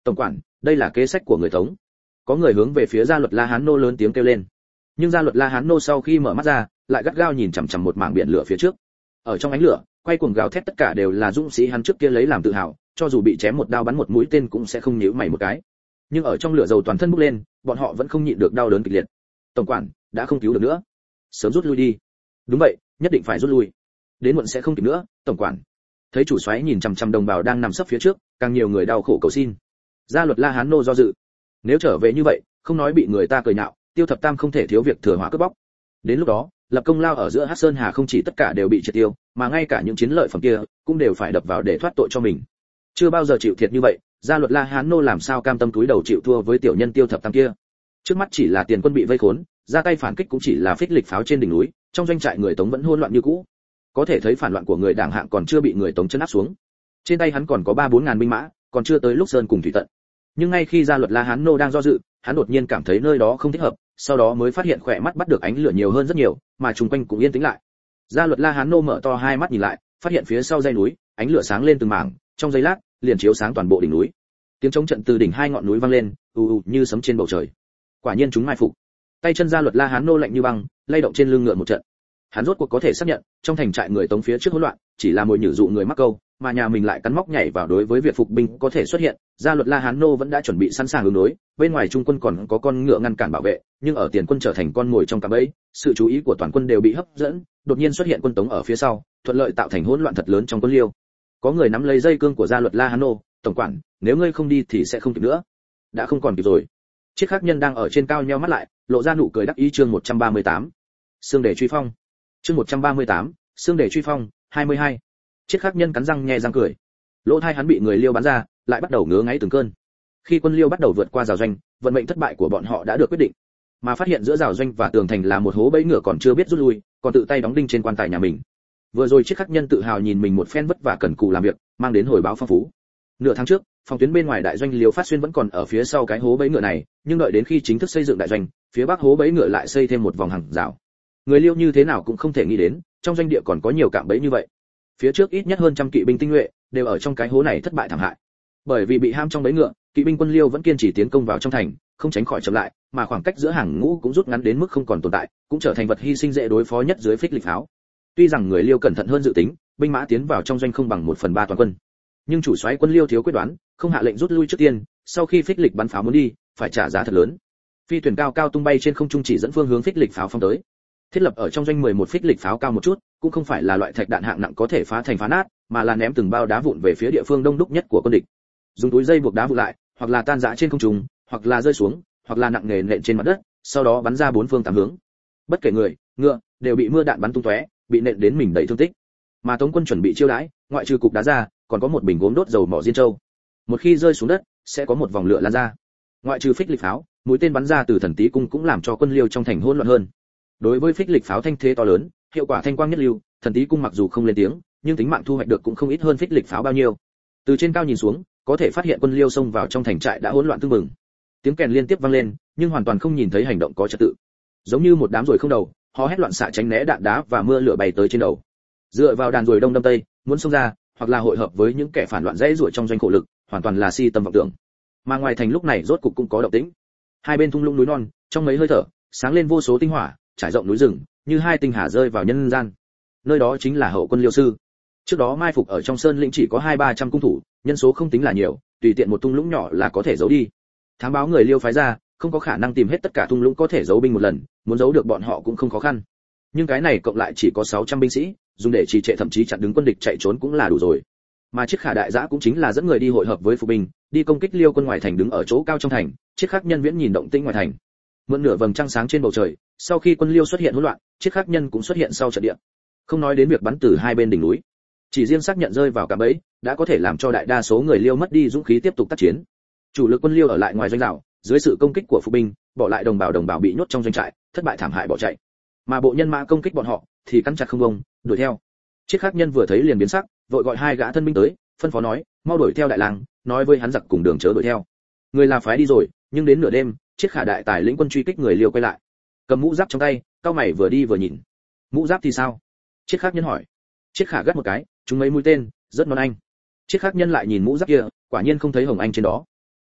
Tổng quản, đây là kế sách của người Tống. Có người hướng về phía gia luật La Hán Nô lớn tiếng kêu lên. Nhưng gia luật La Hán Nô sau khi mở mắt ra, lại gắt gao nhìn chằm chằm một mảng biển lửa phía trước. Ở trong ánh lửa, quay cuồng gào thét tất cả đều là dũng sĩ hắn trước kia lấy làm tự hào, cho dù bị chém một đao bắn một mũi tên cũng sẽ không nhíu mày một cái. Nhưng ở trong lửa dầu toàn thân bốc lên, bọn họ vẫn không nhịn được đau đớn kịch liệt. Tổng quản, đã không cứu được nữa, sớm rút lui đi. Đúng vậy, nhất định phải rút lui, đến muộn sẽ không kịp nữa. Tổng quản. Thấy chủ soái nhìn chằm chằm đồng bào đang nằm sấp phía trước, càng nhiều người đau khổ cầu xin. Gia luật La Hán Nô do dự. Nếu trở về như vậy, không nói bị người ta cười nhạo, Tiêu Thập Tam không thể thiếu việc thừa hỏa cướp bóc. Đến lúc đó, lập công lao ở giữa Hắc Sơn Hà không chỉ tất cả đều bị triệt tiêu, mà ngay cả những chiến lợi phẩm kia cũng đều phải đập vào để thoát tội cho mình. Chưa bao giờ chịu thiệt như vậy, gia luật La Hán Nô làm sao cam tâm túi đầu chịu thua với tiểu nhân Tiêu Thập Tam kia. Trước mắt chỉ là tiền quân bị vây khốn, ra tay phản kích cũng chỉ là phích lịch pháo trên đỉnh núi, trong doanh trại người Tống vẫn hỗn loạn như cũ. Có thể thấy phản loạn của người Đảng Hạng còn chưa bị người Tống trấn áp xuống. Trên tay hắn còn có 3-4 ngàn binh mã, còn chưa tới lúc sơn cùng thủy tận. Nhưng ngay khi gia luật La Hán Nô đang do dự, hắn đột nhiên cảm thấy nơi đó không thích hợp, sau đó mới phát hiện khỏe mắt bắt được ánh lửa nhiều hơn rất nhiều, mà xung quanh cũng yên tĩnh lại. Gia luật La Hán Nô mở to hai mắt nhìn lại, phát hiện phía sau dãy núi, ánh lửa sáng lên từng mảng, trong giây lát, liền chiếu sáng toàn bộ đỉnh núi. Tiếng trống trận từ đỉnh hai ngọn núi vang lên, như sấm trên bầu trời. Quả nhiên chúng mai phục. Tay chân gia luật La Hán Nô lạnh như băng, lay động trên lưng ngựa một trận. Hắn rốt cuộc có thể xác nhận, trong thành trại người Tống phía trước hỗn loạn, chỉ là mồi nhử dụ người mắc câu, mà nhà mình lại cắn móc nhảy vào đối với việc phục binh có thể xuất hiện, gia luật La Hán Nô vẫn đã chuẩn bị sẵn sàng ứng đối, bên ngoài trung quân còn có con ngựa ngăn cản bảo vệ, nhưng ở tiền quân trở thành con mồi trong cạm bẫy, sự chú ý của toàn quân đều bị hấp dẫn, đột nhiên xuất hiện quân Tống ở phía sau, thuận lợi tạo thành hỗn loạn thật lớn trong quân Liêu. Có người nắm lấy dây cương của gia luật La Hán Nô, tổng quản, nếu ngươi không đi thì sẽ không kịp nữa. Đã không còn kịp rồi. Chiếc Khắc Nhân đang ở trên cao nheo mắt lại, lộ ra nụ cười đắc ý. Chương 138. Xương để truy phong. Chương 138. Xương để truy phong. 22. Chiếc Khắc Nhân cắn răng nhe răng cười. Lỗ tai hắn bị người Liêu bắn ra, lại bắt đầu ngứa ngáy từng cơn. Khi quân Liêu bắt đầu vượt qua rào doanh, vận mệnh thất bại của bọn họ đã được quyết định. Mà phát hiện giữa rào doanh và tường thành là một hố bẫy ngựa còn chưa biết rút lui, còn tự tay đóng đinh trên quan tài nhà mình. Vừa rồi Chiếc Khắc Nhân tự hào nhìn mình một phen vất vả cần cù làm việc, mang đến hồi báo phong phú. Nửa tháng trước, phòng tuyến bên ngoài đại doanh Liêu Phát Xuyên vẫn còn ở phía sau cái hố bẫy ngựa này, nhưng đợi đến khi chính thức xây dựng đại doanh, phía bắc hố bẫy ngựa lại xây thêm một vòng hàng rào. Người Liêu như thế nào cũng không thể nghĩ đến, trong doanh địa còn có nhiều cạm bẫy như vậy. Phía trước ít nhất hơn trăm kỵ binh tinh nhuệ đều ở trong cái hố này thất bại thảm hại. Bởi vì bị ham trong bẫy ngựa, kỵ binh quân Liêu vẫn kiên trì tiến công vào trong thành, không tránh khỏi chậm lại, mà khoảng cách giữa hàng ngũ cũng rút ngắn đến mức không còn tồn tại, cũng trở thành vật hy sinh dễ đối phó nhất dưới phích lịch pháo. Tuy rằng người Liêu cẩn thận hơn dự tính, binh mã tiến vào trong doanh không bằng 1/3 toàn quân, nhưng chủ soái quân Liêu thiếu quyết đoán, không hạ lệnh rút lui trước tiên, sau khi phích lịch bắn pháo muốn đi, phải trả giá thật lớn. Phi thuyền cao cao tung bay trên không trung chỉ dẫn phương hướng phích lịch pháo phóng tới. Thiết lập ở trong doanh 11 phích lịch pháo cao một chút, cũng không phải là loại thạch đạn hạng nặng có thể phá thành phá nát, mà là ném từng bao đá vụn về phía địa phương đông đúc nhất của quân địch. Dùng túi dây buộc đá vụn lại, hoặc là tan rã trên không trung, hoặc là rơi xuống, hoặc là nặng nề nện trên mặt đất, sau đó bắn ra bốn phương tám hướng. Bất kể người, ngựa đều bị mưa đạn bắn tung tóe, bị nện đến mình đầy thương tích. Mà Tống quân chuẩn bị chiêu đãi, ngoại trừ cục đá ra, còn có một bình gốm đốt dầu mỏ diên châu. Một khi rơi xuống đất, sẽ có một vòng lửa lan ra. Ngoại trừ phích lịch pháo, mũi tên bắn ra từ thần tí cung cũng làm cho quân Liêu trong thành hỗn loạn hơn. Đối với phích lịch pháo thanh thế to lớn, hiệu quả thanh quang nhất lưu, thần tí cung mặc dù không lên tiếng, nhưng tính mạng thu hoạch được cũng không ít hơn phích lịch pháo bao nhiêu. Từ trên cao nhìn xuống, có thể phát hiện quân Liêu xông vào trong thành trại đã hỗn loạn tương mừng. Tiếng kèn liên tiếp vang lên, nhưng hoàn toàn không nhìn thấy hành động có trật tự. Giống như một đám ruồi không đầu, hò hét loạn xạ tránh né đạn đá và mưa lửa bay tới trên đầu. Dựa vào đàn ruồi đông đâm tây, muốn xông ra, hoặc là hội hợp với những kẻ phản loạn dễ ruổi trong doanh khổ lực, hoàn toàn là si tâm vọng tưởng. Mà ngoài thành lúc này rốt cục cũng có động tĩnh. Hai bên thung lũng núi non, trong mấy hơi thở, sáng lên vô số tinh hỏa, trải rộng núi rừng, như hai tinh hà rơi vào nhân gian. Nơi đó chính là hậu quân Liêu sư. Trước đó mai phục ở trong sơn lĩnh chỉ có 200-300 cung thủ, nhân số không tính là nhiều, tùy tiện một thung lũng nhỏ là có thể giấu đi. Thám báo người Liêu phái ra, không có khả năng tìm hết tất cả thung lũng có thể giấu binh một lần, muốn giấu được bọn họ cũng không khó khăn. Nhưng cái này cộng lại chỉ có 600 binh sĩ, dùng để trì trệ thậm chí chặn đứng quân địch chạy trốn cũng là đủ rồi. Mà Chiếc Khả đại dã cũng chính là dẫn người đi hội hợp với phục binh, đi công kích Liêu quân ngoài thành đứng ở chỗ cao trong thành. Chiếc Khắc Nhân viễn nhìn động tĩnh ngoài thành, mượn nửa vầng trăng sáng trên bầu trời, sau khi quân Liêu xuất hiện hỗn loạn, Chiếc Khắc Nhân cũng xuất hiện sau trận địa. Không nói đến việc bắn từ hai bên đỉnh núi, chỉ riêng xác nhận rơi vào cạm bẫy, đã có thể làm cho đại đa số người Liêu mất đi dũng khí tiếp tục tác chiến. Chủ lực quân Liêu ở lại ngoài doanh rào, dưới sự công kích của phục binh, bỏ lại đồng bào bị nhốt trong doanh trại, thất bại thảm hại bỏ chạy. Mà bộ nhân mã công kích bọn họ thì cắn chặt không bông, đuổi theo. Chiếc Khắc Nhân vừa thấy liền biến sắc, vội gọi hai gã thân binh tới, phân phó nói, mau đuổi theo đại lang, nói với hắn giặc cùng đường chớ đuổi theo. Người là phái đi rồi, nhưng đến nửa đêm, Chiếc Khả đại tài lĩnh quân truy kích người Liêu quay lại, cầm mũ giáp trong tay, cao mày vừa đi vừa nhìn. Mũ giáp thì sao? Chiếc Khắc Nhân hỏi. Chiếc Khả gắt một cái, chúng mấy mũi tên, rất non anh. Chiếc Khắc Nhân lại nhìn mũ giáp kia, quả nhiên không thấy hồng anh trên đó.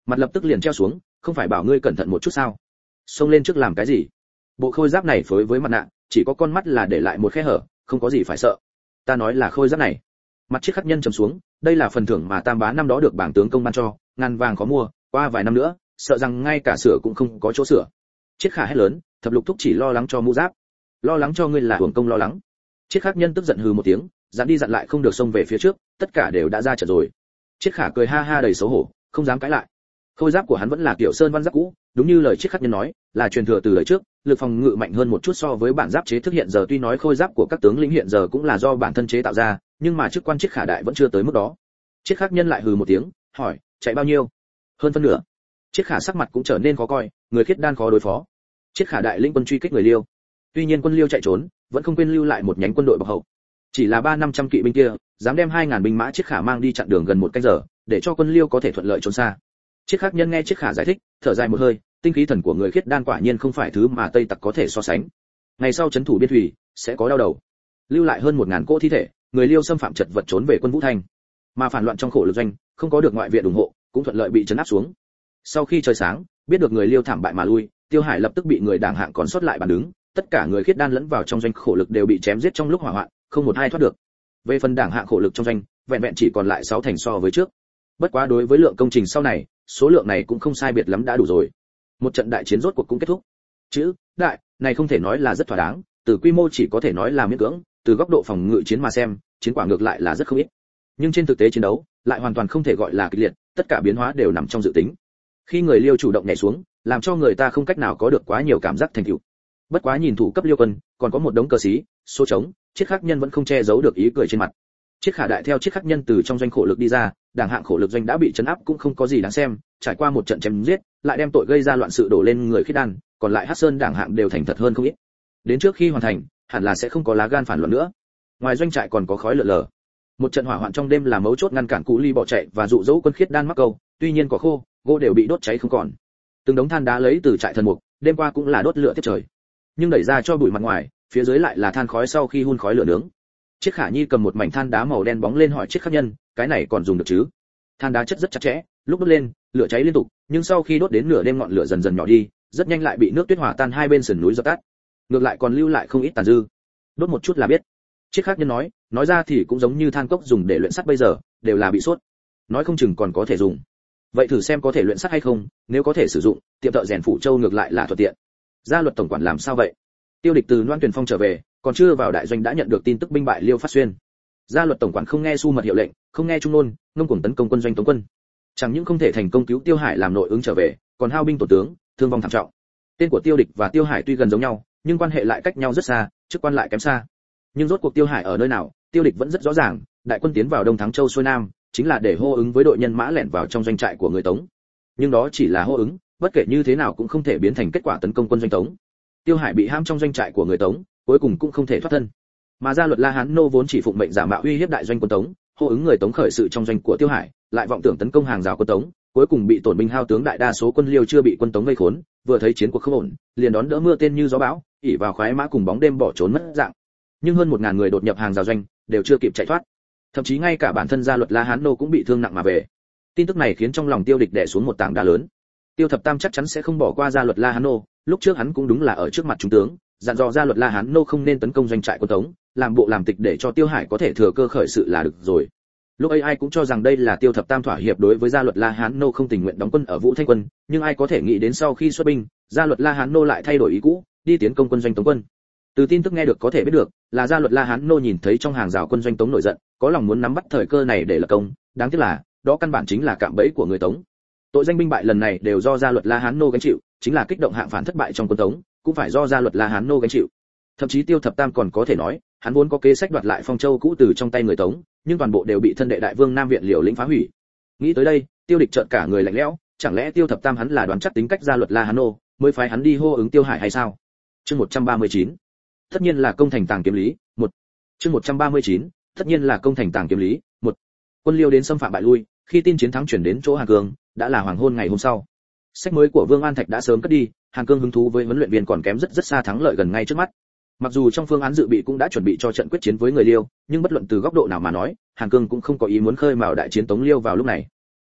mặt lập tức liền treo xuống, không phải bảo ngươi cẩn thận một chút sao? Xông lên trước làm cái gì? Bộ khôi giáp này phối với mặt nạ, chỉ có con mắt là để lại một khe hở, không có gì phải sợ. Ta nói là khôi giáp này. Mặt Chiết Khắc Nhân trầm xuống, đây là phần thưởng mà Tam Bá năm đó được bảng tướng công ban cho, ngàn vàng khó mua, qua vài năm nữa, sợ rằng ngay cả sửa cũng không có chỗ sửa. Chiết Khả hét lớn, Thập Lục Thúc chỉ lo lắng cho mũ giáp, lo lắng cho ngươi là hưởng công lo lắng. Chiết Khắc Nhân tức giận hừ một tiếng, dặn đi dặn lại không được xông về phía trước, tất cả đều đã ra trận rồi. Chiết Khả cười ha ha đầy xấu hổ, không dám cãi lại. Khôi giáp của hắn vẫn là kiểu sơn văn giáp cũ, đúng như lời Chiết Khắc Nhân nói, là truyền thừa từ đời trước, lực phòng ngự mạnh hơn một chút so với bản giáp chế thức hiện giờ. Tuy nói khôi giáp của các tướng lĩnh hiện giờ cũng là do bản thân chế tạo ra, nhưng mà chức quan Chiết Khả đại vẫn chưa tới mức đó. Chiết Khắc Nhân lại hừ một tiếng, hỏi, chạy bao nhiêu? Hơn phân nửa. Chiết Khả sắc mặt cũng trở nên khó coi, người khiết đan khó đối phó. Chiết Khả đại lĩnh quân truy kích người Liêu. Tuy nhiên quân Liêu chạy trốn, vẫn không quên lưu lại một nhánh quân đội bọc hậu. Chỉ là 300-500 kỵ binh kia, dám đem 2000 binh mã Chiết Khả mang đi chặn đường gần một canh giờ, để cho quân Liêu có thể thuận lợi trốn xa. Chiết Khắc Nhân nghe Chiết Khả giải thích, thở dài một hơi, tinh khí thần của người khiết đan quả nhiên không phải thứ mà Tây tặc có thể so sánh. Ngày sau trấn thủ biên thủy, sẽ có đau đầu. Lưu lại hơn 1000 cỗ thi thể, người Liêu xâm phạm chật vật trốn về quân Vũ Thanh. Mà phản loạn trong khổ lực doanh, không có được ngoại viện ủng hộ, cũng thuận lợi bị trấn áp xuống. Sau khi trời sáng, biết được người Liêu thảm bại mà lui, Tiêu Hải lập tức bị người đảng hạng còn sót lại bàn đứng, tất cả người khiết đan lẫn vào trong doanh khổ lực đều bị chém giết trong lúc hỏa hoạn, không một ai thoát được. Về phần đảng hạng khổ lực trong doanh, vẹn vẹn chỉ còn lại 6 thành so với trước. Bất quá đối với lượng công trình sau này, số lượng này cũng không sai biệt lắm đã đủ rồi. Một trận đại chiến rốt cuộc cũng kết thúc. Chữ đại này không thể nói là rất thỏa đáng, từ quy mô chỉ có thể nói là miễn cưỡng, từ góc độ phòng ngự chiến mà xem, chiến quả ngược lại là rất không ít. Nhưng trên thực tế chiến đấu, lại hoàn toàn không thể gọi là kịch liệt, tất cả biến hóa đều nằm trong dự tính. Khi người Liêu chủ động nhảy xuống, làm cho người ta không cách nào có được quá nhiều cảm giác thành tựu. Bất quá nhìn thủ cấp Liêu quân, còn có một đống cờ xí, số trống, Chiết Khắc Nhân vẫn không che giấu được ý cười trên mặt. Chiết Khả đại theo Chiết Khắc Nhân từ trong doanh khổ lực đi ra, đảng hạng khổ lực doanh đã bị trấn áp cũng không có gì đáng xem, trải qua một trận chém giết, lại đem tội gây ra loạn sự đổ lên người khiết đan, còn lại Hắc Sơn đảng hạng đều thành thật hơn không ít. Đến trước khi hoàn thành, hẳn là sẽ không có lá gan phản loạn nữa. Ngoài doanh trại còn có khói lượn lờ. Một trận hỏa hoạn trong đêm là mấu chốt ngăn cản Cú Ly bỏ chạy và dụ dỗ quân khiết đan mắc câu, tuy nhiên cỏ khô, gỗ đều bị đốt cháy không còn. Từng đống than đá lấy từ trại thần mục, đêm qua cũng là đốt lửa tiếp trời. Nhưng đẩy ra cho bụi mặt ngoài, phía dưới lại là than khói sau khi hun khói lửa nướng. Chiết Khả Nhi cầm một mảnh than đá màu đen bóng lên hỏi Chiết Khắc Nhân, cái này còn dùng được chứ? Than đá chất rất chặt chẽ, lúc đốt lên, lửa cháy liên tục, nhưng sau khi đốt đến nửa đêm ngọn lửa dần dần nhỏ đi, rất nhanh lại bị nước tuyết hòa tan hai bên sườn núi dập tắt. Ngược lại còn lưu lại không ít tàn dư. Đốt một chút là biết. Chiết Khắc Nhân nói ra thì cũng giống như than cốc dùng để luyện sắt bây giờ, đều là bị sốt. Nói không chừng còn có thể dùng. Vậy thử xem có thể luyện sắt hay không, nếu có thể sử dụng, tiệm thợ rèn Phủ Châu ngược lại là thuận tiện. Gia luật tổng quản làm sao vậy? Tiêu Địch từ Loan Tuyền Phong trở về, còn chưa vào đại doanh đã nhận được tin tức binh bại Liêu Phát Xuyên. Gia luật tổng quản không nghe Su Mật hiệu lệnh, không nghe trung nôn, ngông cuồng tấn công quân doanh Tống quân. Chẳng những không thể thành công cứu Tiêu Hải làm nội ứng trở về, còn hao binh tổn tướng, thương vong thảm trọng. Tên của Tiêu Địch và Tiêu Hải tuy gần giống nhau, nhưng quan hệ lại cách nhau rất xa, chức quan lại kém xa. Nhưng rốt cuộc Tiêu Hải ở nơi nào, Tiêu Địch vẫn rất rõ ràng, đại quân tiến vào Đông Thắng Châu xuôi nam, chính là để hô ứng với đội nhân mã lẻn vào trong doanh trại của người Tống. Nhưng đó chỉ là hô ứng, bất kể như thế nào cũng không thể biến thành kết quả tấn công quân doanh Tống. Tiêu Hải bị hãm trong doanh trại của người Tống, cuối cùng cũng không thể thoát thân. Mà Gia luật La Hán Nô vốn chỉ phụng mệnh giả mạo uy hiếp đại doanh quân Tống, hô ứng người Tống khởi sự trong doanh của Tiêu Hải, lại vọng tưởng tấn công hàng rào quân Tống, cuối cùng bị tổn binh hao tướng, đại đa số quân Liêu chưa bị quân Tống vây khốn, vừa thấy chiến cuộc không ổn, liền đón đỡ mưa tên như gió bão, ỉ vào khoái mã cùng bóng đêm bỏ trốn mất dạng. Nhưng hơn 1000 người đột nhập hàng rào doanh, đều chưa kịp chạy thoát. Thậm chí ngay cả bản thân Gia luật La Hán Nô cũng bị thương nặng mà về. Tin tức này khiến trong lòng Tiêu Địch đè xuống một tảng đá lớn. Tiêu Thập Tam chắc chắn sẽ không bỏ qua Gia luật La Hán Nô, lúc trước hắn cũng đúng là ở trước mặt trung tướng, dặn dò Gia luật La Hán Nô không nên tấn công doanh trại quân Tống, làm bộ làm tịch để cho Tiêu Hải có thể thừa cơ khởi sự là được rồi. Lúc ấy ai cũng cho rằng đây là Tiêu Thập Tam thỏa hiệp đối với Gia luật La Hán Nô không tình nguyện đóng quân ở Vũ Thanh quân, nhưng ai có thể nghĩ đến sau khi xuất binh, Gia luật La Hán Nô lại thay đổi ý cũ, đi tiến công quân doanh Tống quân. Từ tin tức nghe được có thể biết được, là Gia luật La Hán Nô nhìn thấy trong hàng rào quân doanh Tống nổi giận, có lòng muốn nắm bắt thời cơ này để lập công, đáng tiếc là, đó căn bản chính là cạm bẫy của người Tống. Tội danh binh bại lần này đều do Gia luật La Hán Nô gánh chịu, chính là kích động hạng phản thất bại trong quân Tống, cũng phải do Gia luật La Hán Nô gánh chịu. Thậm chí Tiêu Thập Tam còn có thể nói, hắn vốn có kế sách đoạt lại Phong Châu cũ từ trong tay người Tống, nhưng toàn bộ đều bị thân đệ đại vương Nam Viện liều lĩnh phá hủy. Nghĩ tới đây, Tiêu Địch chợt cả người lạnh lẽo, chẳng lẽ Tiêu Thập Tam hắn là đoán chắc tính cách Gia luật La Hán Nô, mới phái hắn đi hô ứng Tiêu Hải hay sao? Chương 139. Tất nhiên là công thành tàng kiếm lý, 1. Chương 139. Tất nhiên là công thành tàng kiếm lý, 1. Quân Liêu đến xâm phạm bại lui, khi tin chiến thắng chuyển đến chỗ Hàng Cương, đã là hoàng hôn ngày hôm sau. Sách mới của Vương An Thạch đã sớm cất đi, Hàng Cương hứng thú với huấn luyện viên còn kém rất xa thắng lợi gần ngay trước mắt. Mặc dù trong phương án dự bị cũng đã chuẩn bị cho trận quyết chiến với người Liêu, nhưng bất luận từ góc độ nào mà nói, Hàng Cương cũng không có ý muốn khơi mào đại chiến Tống Liêu vào lúc này.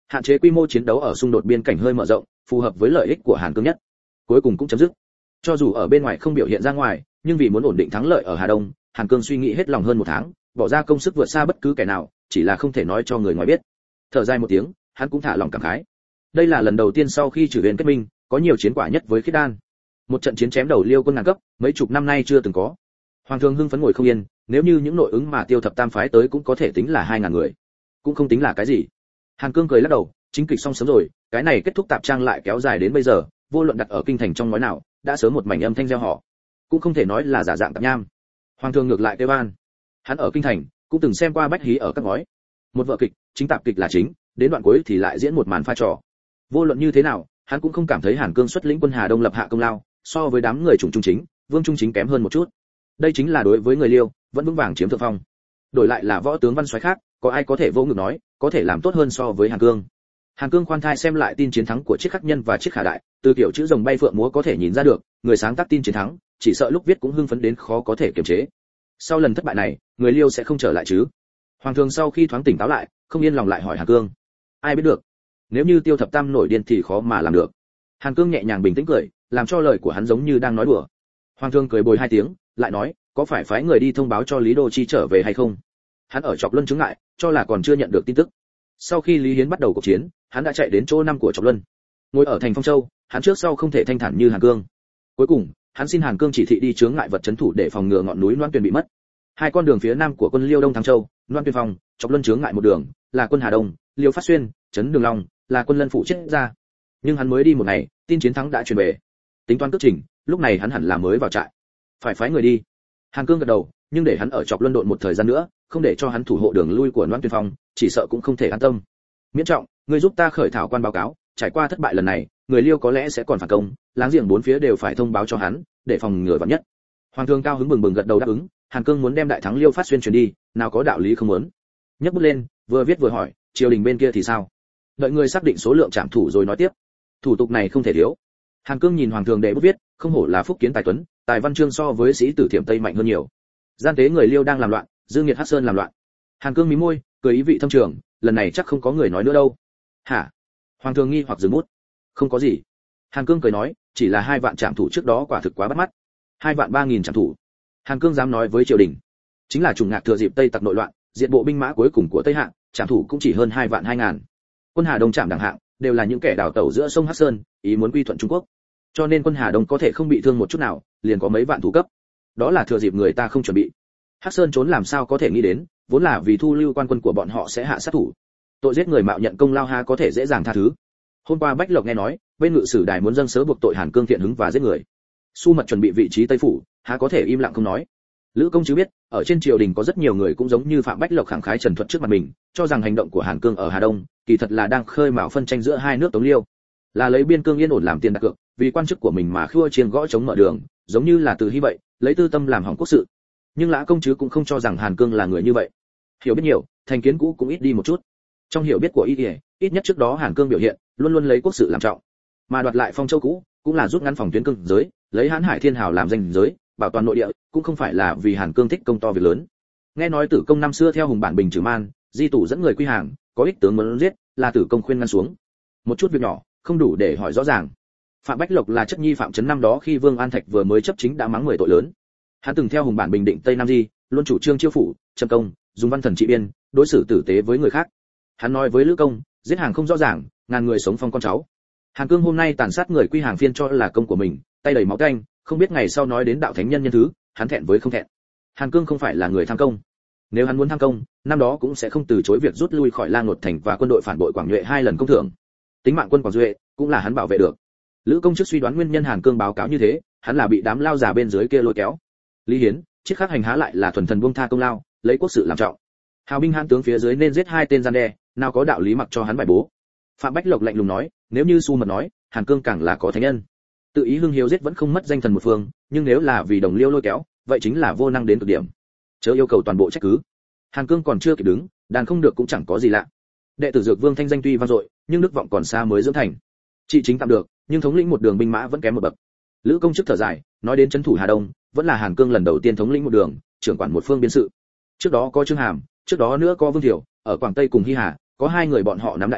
Hạn chế quy mô chiến đấu ở xung đột biên cảnh hơi mở rộng, phù hợp với lợi ích của Hàn Cương nhất. Cuối cùng cũng chấm dứt. Cho dù ở bên ngoài không biểu hiện ra ngoài, nhưng vì muốn ổn định thắng lợi ở Hà Đông, Hàn Cương suy nghĩ hết lòng hơn một tháng, bỏ ra công sức vượt xa bất cứ kẻ nào, chỉ là không thể nói cho người ngoài biết. Thở dài một tiếng, hắn cũng thả lòng cảm khái. Đây là lần đầu tiên sau khi Trử Huyền kết minh, có nhiều chiến quả nhất với Khiết Đan. Một trận chiến chém đầu Liêu quân ngàn cấp, mấy chục năm nay chưa từng có. Hoàng thượng hưng phấn ngồi không yên, nếu như những nội ứng mà Tiêu Thập Tam phái tới cũng có thể tính là 2000 người, cũng không tính là cái gì. Hàn Cương cười lắc đầu, chính kịch xong sớm rồi, cái này kết thúc tạp trang lại kéo dài đến bây giờ, vô luận đặt ở kinh thành trong nói nào, đã sớm một mảnh âm thanh gieo họ, cũng không thể nói là giả dạng tạp nham. Hoàng thượng ngược lại kêu van. Hắn ở kinh thành cũng từng xem qua bách hí ở các ngói, một vở kịch, chính tạp kịch là chính, đến đoạn cuối thì lại diễn một màn pha trò. Vô luận như thế nào, hắn cũng không cảm thấy Hàn Cương xuất lĩnh quân Hà Đông lập hạ công lao, so với đám người Trùng Trung Chính, Vương Trung Chính kém hơn một chút. Đây chính là đối với người Liêu, vẫn vững vàng chiếm thượng phong. Đổi lại là võ tướng văn soái khác, có ai có thể vô ngực nói, có thể làm tốt hơn so với Hàn Cương. Hàn Cương khoan thai xem lại tin chiến thắng của Chiết Khắc Nhân và Chiết Khả Đại, từ kiểu chữ rồng bay phượng múa có thể nhìn ra được, người sáng tác tin chiến thắng, chỉ sợ lúc viết cũng hưng phấn đến khó có thể kiềm chế. Sau lần thất bại này, người Liêu sẽ không trở lại chứ? Hoàng thượng sau khi thoáng tỉnh táo lại, không yên lòng lại hỏi Hàn Cương. Ai biết được? Nếu như Tiêu Thập Tam nổi điên thì khó mà làm được. Hàn Cương nhẹ nhàng bình tĩnh cười, làm cho lời của hắn giống như đang nói đùa. Hoàng thượng cười bồi 2 tiếng, lại nói, có phải phái người đi thông báo cho Lý Đô Chi trở về hay không? Hắn ở Trọc Luân chứng ngại, cho là còn chưa nhận được tin tức. Sau khi Lý Hiến bắt đầu cuộc chiến, hắn đã chạy đến chỗ năm của Trọc Luân. Ngồi ở thành Phong Châu, hắn trước sau không thể thanh thản như Hàn Cương. Cuối cùng, hắn xin Hàn Cương chỉ thị đi chướng ngại vật trấn thủ để phòng ngừa ngọn núi Loan Tuyền bị mất. 2 con đường phía nam của quân Liêu Đông Thắng Châu, Loan Tuyền Phong, Trọc Luân chướng ngại một đường, là quân Hà Đông, Liêu Phát Xuyên, trấn Đường Long, là quân Lân phụ chết ra. Nhưng hắn mới đi một ngày, tin chiến thắng đã truyền về. Tính toán cước trình, lúc này hắn hẳn là mới vào trại. Phải phái người đi. Hàn Cương gật đầu, nhưng để hắn ở Trọc Luân độn một thời gian nữa, không để cho hắn thủ hộ đường lui của Loan Tuyền Phong, chỉ sợ cũng không thể an tâm. Miễn Trọng, ngươi giúp ta khởi thảo quan báo cáo, trải qua thất bại lần này, người Liêu có lẽ sẽ còn phản công, láng giềng 4 phía đều phải thông báo cho hắn, để phòng ngừa vạn nhất. Hoàng thượng cao hứng bừng bừng gật đầu đáp ứng. Hàn Cương muốn đem đại thắng Liêu Phát Xuyên truyền đi, nào có đạo lý không muốn. Nhấc bút lên, vừa viết vừa hỏi, triều đình bên kia thì sao? Đợi người xác định số lượng trảm thủ rồi nói tiếp. Thủ tục này không thể thiếu. Hàn Cương nhìn Hoàng thượng đệ bút viết, không hổ là phúc kiến tài tuấn, tài văn chương so với sĩ tử Thiểm Tây mạnh hơn nhiều. Gian tế người Liêu đang làm loạn, Dương Nghiệt Hắc Sơn làm loạn. Hàn Cương mí môi, cười ý vị thâm trường, lần này chắc không có người nói nữa đâu. Hả? Hoàng thượng nghi hoặc dừng bút. Không có gì. Hàn Cương cười nói, chỉ là 2 vạn trảm thủ trước đó quả thực quá bắt mắt. 2 vạn 3000 trảm thủ. Hàn Cương dám nói với triều đình, chính là trùng ngạc thừa dịp Tây Tặc nội loạn, diện bộ binh mã cuối cùng của Tây Hạng, trảm thủ cũng chỉ hơn 2 vạn 2000. Quân Hà Đông trảm đẳng hạng, đều là những kẻ đào tẩu giữa sông Hắc Sơn, ý muốn quy thuận Trung Quốc. Cho nên quân Hà Đông có thể không bị thương một chút nào, liền có mấy vạn thủ cấp. Đó là thừa dịp người ta không chuẩn bị. Hắc Sơn trốn làm sao có thể nghĩ đến, vốn là vì thu lưu quan quân của bọn họ sẽ hạ sát thủ. Tội giết người mạo nhận công lao ha có thể dễ dàng tha thứ. Hôm qua Bách Lộc nghe nói, bên ngự sử đài muốn dâng sớ buộc tội Hàn Cương thiện hứng và giết người. Su Mật chuẩn bị vị trí Tây phủ, há có thể im lặng không nói. Lữ công chứ biết, ở trên triều đình có rất nhiều người cũng giống như Phạm Bách Lộc khẳng khái trần thuật trước mặt mình, cho rằng hành động của Hàn Cương ở Hà Đông, kỳ thật là đang khơi mào phân tranh giữa 2 nước Tống Liêu, là lấy biên cương yên ổn làm tiền đặt cược, vì quan chức của mình mà khua chiêng gõ chống mở đường, giống như là Từ Hy vậy, lấy tư tâm làm hỏng quốc sự. Nhưng Lã công chứ cũng không cho rằng Hàn Cương là người như vậy. Hiểu biết nhiều, thành kiến cũ cũng ít đi một chút. Trong hiểu biết của y, ít nhất trước đó Hàn Cương biểu hiện luôn luôn lấy quốc sự làm trọng, mà đoạt lại Phong Châu cũ cũng là rút ngắn phòng tuyến cương giới, lấy Hán Hải Thiên Hào làm danh giới, bảo toàn nội địa, cũng không phải là vì Hàn Cương thích công to việc lớn. Nghe nói Tử Công năm xưa theo Hùng Bản Bình trừ man, Di Tủ dẫn người quy hàng, có ích tướng muốn giết, là Tử Công khuyên ngăn xuống. Một chút việc nhỏ, không đủ để hỏi rõ ràng. Phạm Bách Lộc là chất nhi Phạm Trấn năm đó khi Vương An Thạch vừa mới chấp chính đã mắng 10 tội lớn. Hắn từng theo Hùng Bản Bình định Tây Nam Di, luôn chủ trương chiêu phủ, trầm công, dùng văn thần trị biên, đối xử tử tế với người khác. Hắn nói với Lữ Công, giết hàng không rõ ràng, ngàn người sống phong con cháu. Hàn Cương hôm nay tàn sát người quy hàng phiên cho là công của mình, tay đầy máu tanh, không biết ngày sau nói đến đạo thánh nhân nhân thứ, hắn thẹn với không thẹn. Hàn Cương không phải là người tham công. Nếu hắn muốn tham công, năm đó cũng sẽ không từ chối việc rút lui khỏi Lang Nột thành và quân đội phản bội Quảng Nhuệ 2 lần công thưởng. Tính mạng quân Quảng Duệ cũng là hắn bảo vệ được. Lữ công trước suy đoán nguyên nhân Hàn Cương báo cáo như thế, hắn là bị đám lao già bên dưới kia lôi kéo. Lý Hiến, chiếc khác hành há lại là thuần thần buông tha công lao, lấy quốc sự làm trọng. Hào binh hãn tướng phía dưới nên giết 2 tên gian đe, nào có đạo lý mặc cho hắn bài bố. Phạm Bách Lộc lạnh lùng nói, nếu như Su Mật nói, Hàn Cương càng là có thánh nhân. Tự ý hưng hiếu giết vẫn không mất danh thần một phương, nhưng nếu là vì đồng liêu lôi kéo, vậy chính là vô năng đến cực điểm. Chớ yêu cầu toàn bộ trách cứ. Hàn Cương còn chưa kịp đứng, đàn không được cũng chẳng có gì lạ. Đệ tử Dược Vương thanh danh tuy vang dội, nhưng đức vọng còn xa mới dưỡng thành. Trị chính tạm được, nhưng thống lĩnh một đường binh mã vẫn kém một bậc. Lữ công chức thở dài, nói đến trấn thủ Hà Đông, vẫn là Hàn Cương lần đầu tiên thống lĩnh một đường, trưởng quản một phương biên sự. Trước đó có Trương Hàm, trước đó nữa có Vương Thiểu, ở Quảng Tây cùng Hy Hà, có 2 người bọn họ nắm đại cục,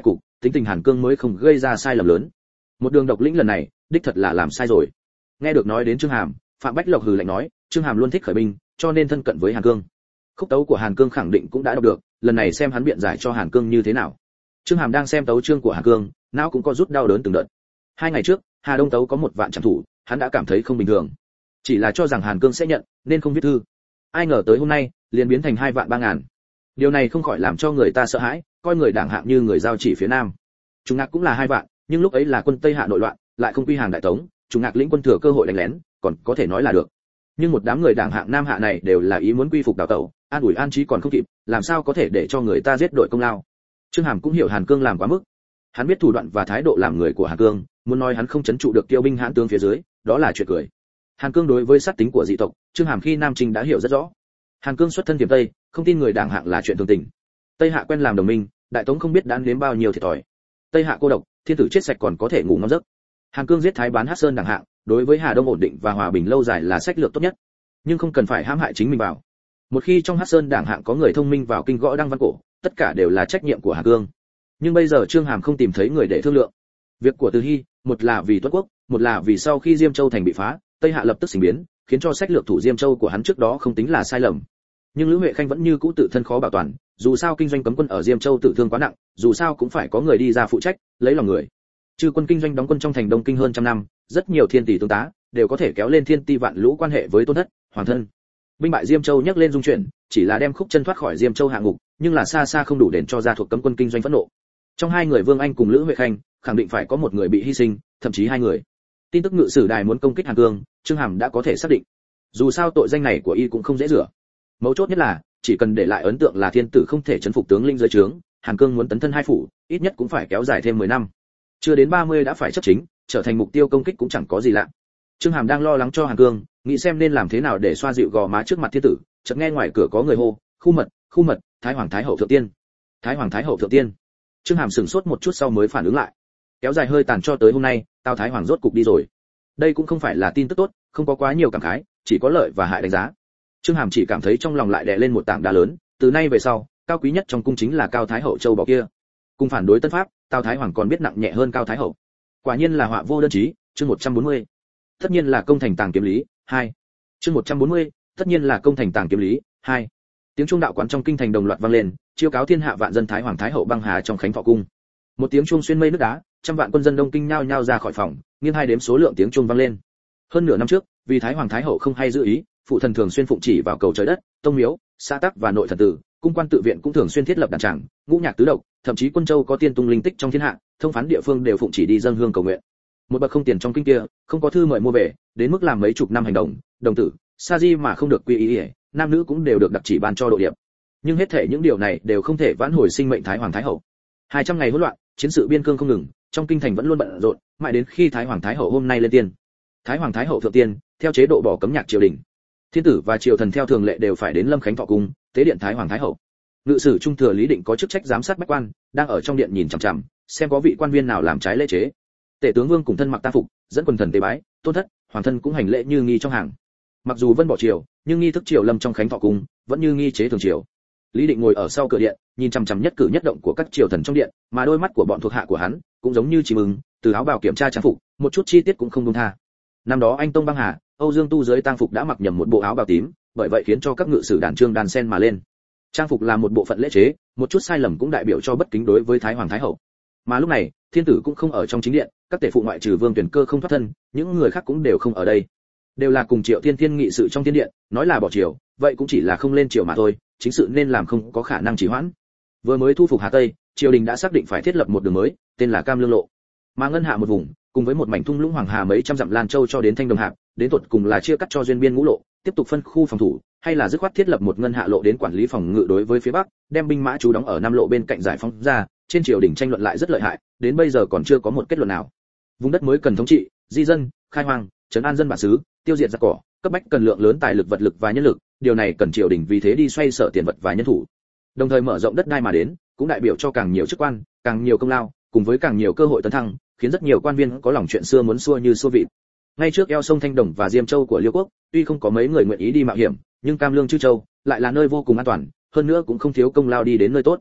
tính tình Hàn Cương mới không gây ra sai lầm lớn. Một đường độc lĩnh lần này đích thật là làm sai rồi. Nghe được nói đến Trương Hàm, Phạm Bách Lộc hừ lạnh nói, Trương Hàm luôn thích khởi binh, cho nên thân cận với Hàn Cương. Khúc tấu của Hàn Cương khẳng định cũng đã đọc được, lần này xem hắn biện giải cho Hàn Cương như thế nào. Trương Hàm đang xem tấu chương của Hàn Cương, não cũng có rút đau đớn từng đợt. 2 ngày trước, Hà Đông tấu có 1 vạn trảm thủ, hắn đã cảm thấy không bình thường. Chỉ là cho rằng Hàn Cương sẽ nhận, nên không viết thư. Ai ngờ tới hôm nay, liền biến thành 2 vạn 3 ngàn. Điều này không khỏi làm cho người ta sợ hãi, coi người đảng hạng như người giao chỉ phía Nam. Trung Ngạc cũng là 2 vạn, nhưng lúc ấy là quân Tây Hạ nội loạn, lại không quy hàng đại tống, Trung Ngạc lĩnh quân thừa cơ hội đánh lén, còn có thể nói là được. Nhưng một đám người đảng hạng Nam Hạ này đều là ý muốn quy phục đào tẩu, an ủi an trí còn không kịp, làm sao có thể để cho người ta giết đội công lao. Trương Hàm cũng hiểu Hàn Cương làm quá mức. Hắn biết thủ đoạn và thái độ làm người của Hàn Cương, muốn nói hắn không chấn trụ được tiêu binh hãn tướng phía dưới, đó là chuyện cười. Hàn Cương đối với sát tính của dị tộc, Trương Hàm khi Nam Trinh đã hiểu rất rõ. Hàn Cương xuất thân tiềm Tây, không tin người đảng hạng là chuyện thường tình. Tây Hạ quen làm đồng minh, đại tống không biết đã nếm bao nhiêu thiệt thòi. Tây Hạ cô độc, thiên tử chết sạch còn có thể ngủ ngon giấc. Hàn Cương giết Thái Bán Hắc Sơn đảng hạng, đối với Hà Đông ổn định và hòa bình lâu dài là sách lược tốt nhất, nhưng không cần phải hãm hại chính mình vào. Một khi trong Hắc Sơn đảng hạng có người thông minh vào kinh gõ đăng văn cổ, tất cả đều là trách nhiệm của Hàn Cương. Nhưng bây giờ Trương Hàm không tìm thấy người để thương lượng. Việc của Từ Hy, một là vì Tuất Quốc, một là vì sau khi Diêm Châu thành bị phá, Tây Hạ lập tức sinh biến, khiến cho sách lược thủ Diêm Châu của hắn trước đó không tính là sai lầm. Nhưng Lữ Huệ Khanh vẫn như cũ tự thân khó bảo toàn, dù sao kinh doanh cấm quân ở Diêm Châu tự thương quá nặng, dù sao cũng phải có người đi ra phụ trách, lấy lòng người. Trừ quân kinh doanh đóng quân trong thành Đông Kinh hơn trăm năm, rất nhiều thiên tỷ tướng tá đều có thể kéo lên thiên ti vạn lũ quan hệ với Tôn Thất, Hoàng thân. Binh bại Diêm Châu nhắc lên dung chuyển, chỉ là đem Khúc Chân thoát khỏi Diêm Châu hạ ngục, nhưng là xa xa không đủ đền cho gia thuộc cấm quân kinh doanh phẫn nộ. Trong 2 người Vương Anh cùng Lữ Huệ Khanh, khẳng định phải có một người bị hy sinh, thậm chí 2 người. Tin tức ngự sử đài muốn công kích Hàn Cương, Trương Hàm đã có thể xác định. Dù sao tội danh này của y cũng không dễ rửa. Mấu chốt nhất là, chỉ cần để lại ấn tượng là thiên tử không thể trấn phục tướng lĩnh dưới trướng, Hàn Cương muốn tấn thân 2 phủ, ít nhất cũng phải kéo dài thêm 10 năm. Chưa đến 30 đã phải chấp chính, trở thành mục tiêu công kích cũng chẳng có gì lạ. Trương Hàm đang lo lắng cho Hàn Cương, nghĩ xem nên làm thế nào để xoa dịu gò má trước mặt thiên tử, chợt nghe ngoài cửa có người hô, khu mật, Thái Hoàng Thái Hậu thượng tiên. Thái Hoàng Thái Hậu thượng tiên. Trương Hàm sửng sốt một chút sau mới phản ứng lại. Kéo dài hơi tàn cho tới hôm nay, Tào Thái Hoàng rốt cục đi rồi. Đây cũng không phải là tin tức tốt, không có quá nhiều cảm khái, chỉ có lợi và hại đánh giá. Trương Hàm chỉ cảm thấy trong lòng lại đè lên một tảng đá lớn, từ nay về sau, cao quý nhất trong cung chính là Cao Thái Hậu châu bò kia. Cùng phản đối Tân Pháp, Tào Thái Hoàng còn biết nặng nhẹ hơn Cao Thái Hậu. Quả nhiên là họa vô đơn chí, chương 140. Tất nhiên là công thành tàng kiếm lý, 2. Chương 140, tất nhiên là công thành tàng kiếm lý, 2. Tiếng chuông đạo quán trong kinh thành đồng loạt vang lên, chiêu cáo thiên hạ vạn dân Thái Hoàng Thái Hậu băng hà trong Khánh Thọ cung. Một tiếng chuông xuyên mây nước đá, trăm vạn quân dân Đông Kinh nhao nhao ra khỏi phòng, nghiêng hai đếm số lượng tiếng chuông vang lên. Hơn nửa năm trước, vì Thái Hoàng Thái Hậu không hay giữ ý, phụ thần thường xuyên phụng chỉ vào cầu trời đất, tông miếu, xã tắc và nội thần tử, cung quan tự viện cũng thường xuyên thiết lập đàn tràng, ngũ nhạc tứ độc, thậm chí Quân Châu có tiên tung linh tích trong thiên hạ, thông phán địa phương đều phụng chỉ đi dâng hương cầu nguyện. Một bậc không tiền trong kinh kia, không có thư mời mua về, đến mức làm mấy chục năm hành động, đồng tử, sa di mà không được quy y, nam nữ cũng đều được đặc chỉ ban cho độ điệp. Nhưng hết thể những điều này đều không thể vãn hồi sinh mệnh Thái Hoàng Thái Hậu. 200 ngày hỗn loạn, chiến sự biên cương không ngừng, trong kinh thành vẫn luôn bận rộn, mãi đến khi Thái Hoàng Thái Hậu hôm nay lên tiên. Thái Hoàng Thái Hậu thượng tiên, theo chế độ bỏ cấm nhạc triều đình. Thiên tử và triều thần theo thường lệ đều phải đến Lâm Khánh Thọ cung, tế điện Thái Hoàng Thái Hậu. Ngự sử trung thừa Lý Định có chức trách giám sát bách quan, đang ở trong điện nhìn chằm chằm, xem có vị quan viên nào làm trái lễ chế. Tể tướng Vương cùng thân mặc tang phục, dẫn quần thần tế bái, Tôn Thất, Hoàng thân cũng hành lễ như nghi trong hàng. Mặc dù Vân bỏ triều, nhưng nghi thức triều lâm trong Khánh Thọ cung vẫn như nghi chế thường triều. Lý Định ngồi ở sau cửa điện, nhìn chằm chằm nhất cử nhất động của các triều thần trong điện, mà đôi mắt của bọn thuộc hạ của hắn cũng giống như chim ưng, từ áo bào kiểm tra trang phục, một chút chi tiết cũng không buông tha. Năm đó anh Tông băng hà, Âu Dương Tu dưới tang phục đã mặc nhầm một bộ áo bào tím, bởi vậy khiến cho các ngự sử đàn trương đàn sen mà lên. Trang phục là một bộ phận lễ chế, một chút sai lầm cũng đại biểu cho bất kính đối với Thái Hoàng Thái Hậu. Mà lúc này, thiên tử cũng không ở trong chính điện, các tể phụ ngoại trừ Vương Tuyển Cơ không thoát thân, những người khác cũng đều không ở đây. Đều là cùng Triệu Thiên Thiên nghị sự trong thiên điện, nói là bỏ triều, vậy cũng chỉ là không lên triều mà thôi, chính sự nên làm không có khả năng trì hoãn. Vừa mới thu phục Hà Tây, triều đình đã xác định phải thiết lập một đường mới, tên là Cam Lương Lộ. Mà ngân hạ một vùng, cùng với một mảnh thung lũng hoàng hà mấy trăm dặm Lan Châu cho đến Thanh Đồng Hạp, đến tột cùng là chia cắt cho duyên biên ngũ lộ, tiếp tục phân khu phòng thủ, hay là dứt khoát thiết lập một ngân hạ lộ đến quản lý phòng ngự đối với phía bắc, đem binh mã trú đóng ở Nam lộ bên cạnh giải phóng ra, trên triều đình tranh luận lại rất lợi hại, đến bây giờ còn chưa có một kết luận nào. Vùng đất mới cần thống trị, di dân, khai hoang, trấn an dân bản xứ, tiêu diệt giặc cỏ, cấp bách cần lượng lớn tài lực vật lực và nhân lực, điều này cần triều đình vì thế đi xoay sở tiền vật và nhân thủ. Đồng thời mở rộng đất đai mà đến, cũng đại biểu cho càng nhiều chức quan, càng nhiều công lao, cùng với càng nhiều cơ hội tấn thăng, khiến rất nhiều quan viên có lòng chuyện xưa muốn xua như xua vịt. Ngay trước eo sông Thanh Đồng và Diêm Châu của Liêu quốc, tuy không có mấy người nguyện ý đi mạo hiểm, nhưng Cam Lương Chư Châu lại là nơi vô cùng an toàn, hơn nữa cũng không thiếu công lao đi đến nơi tốt.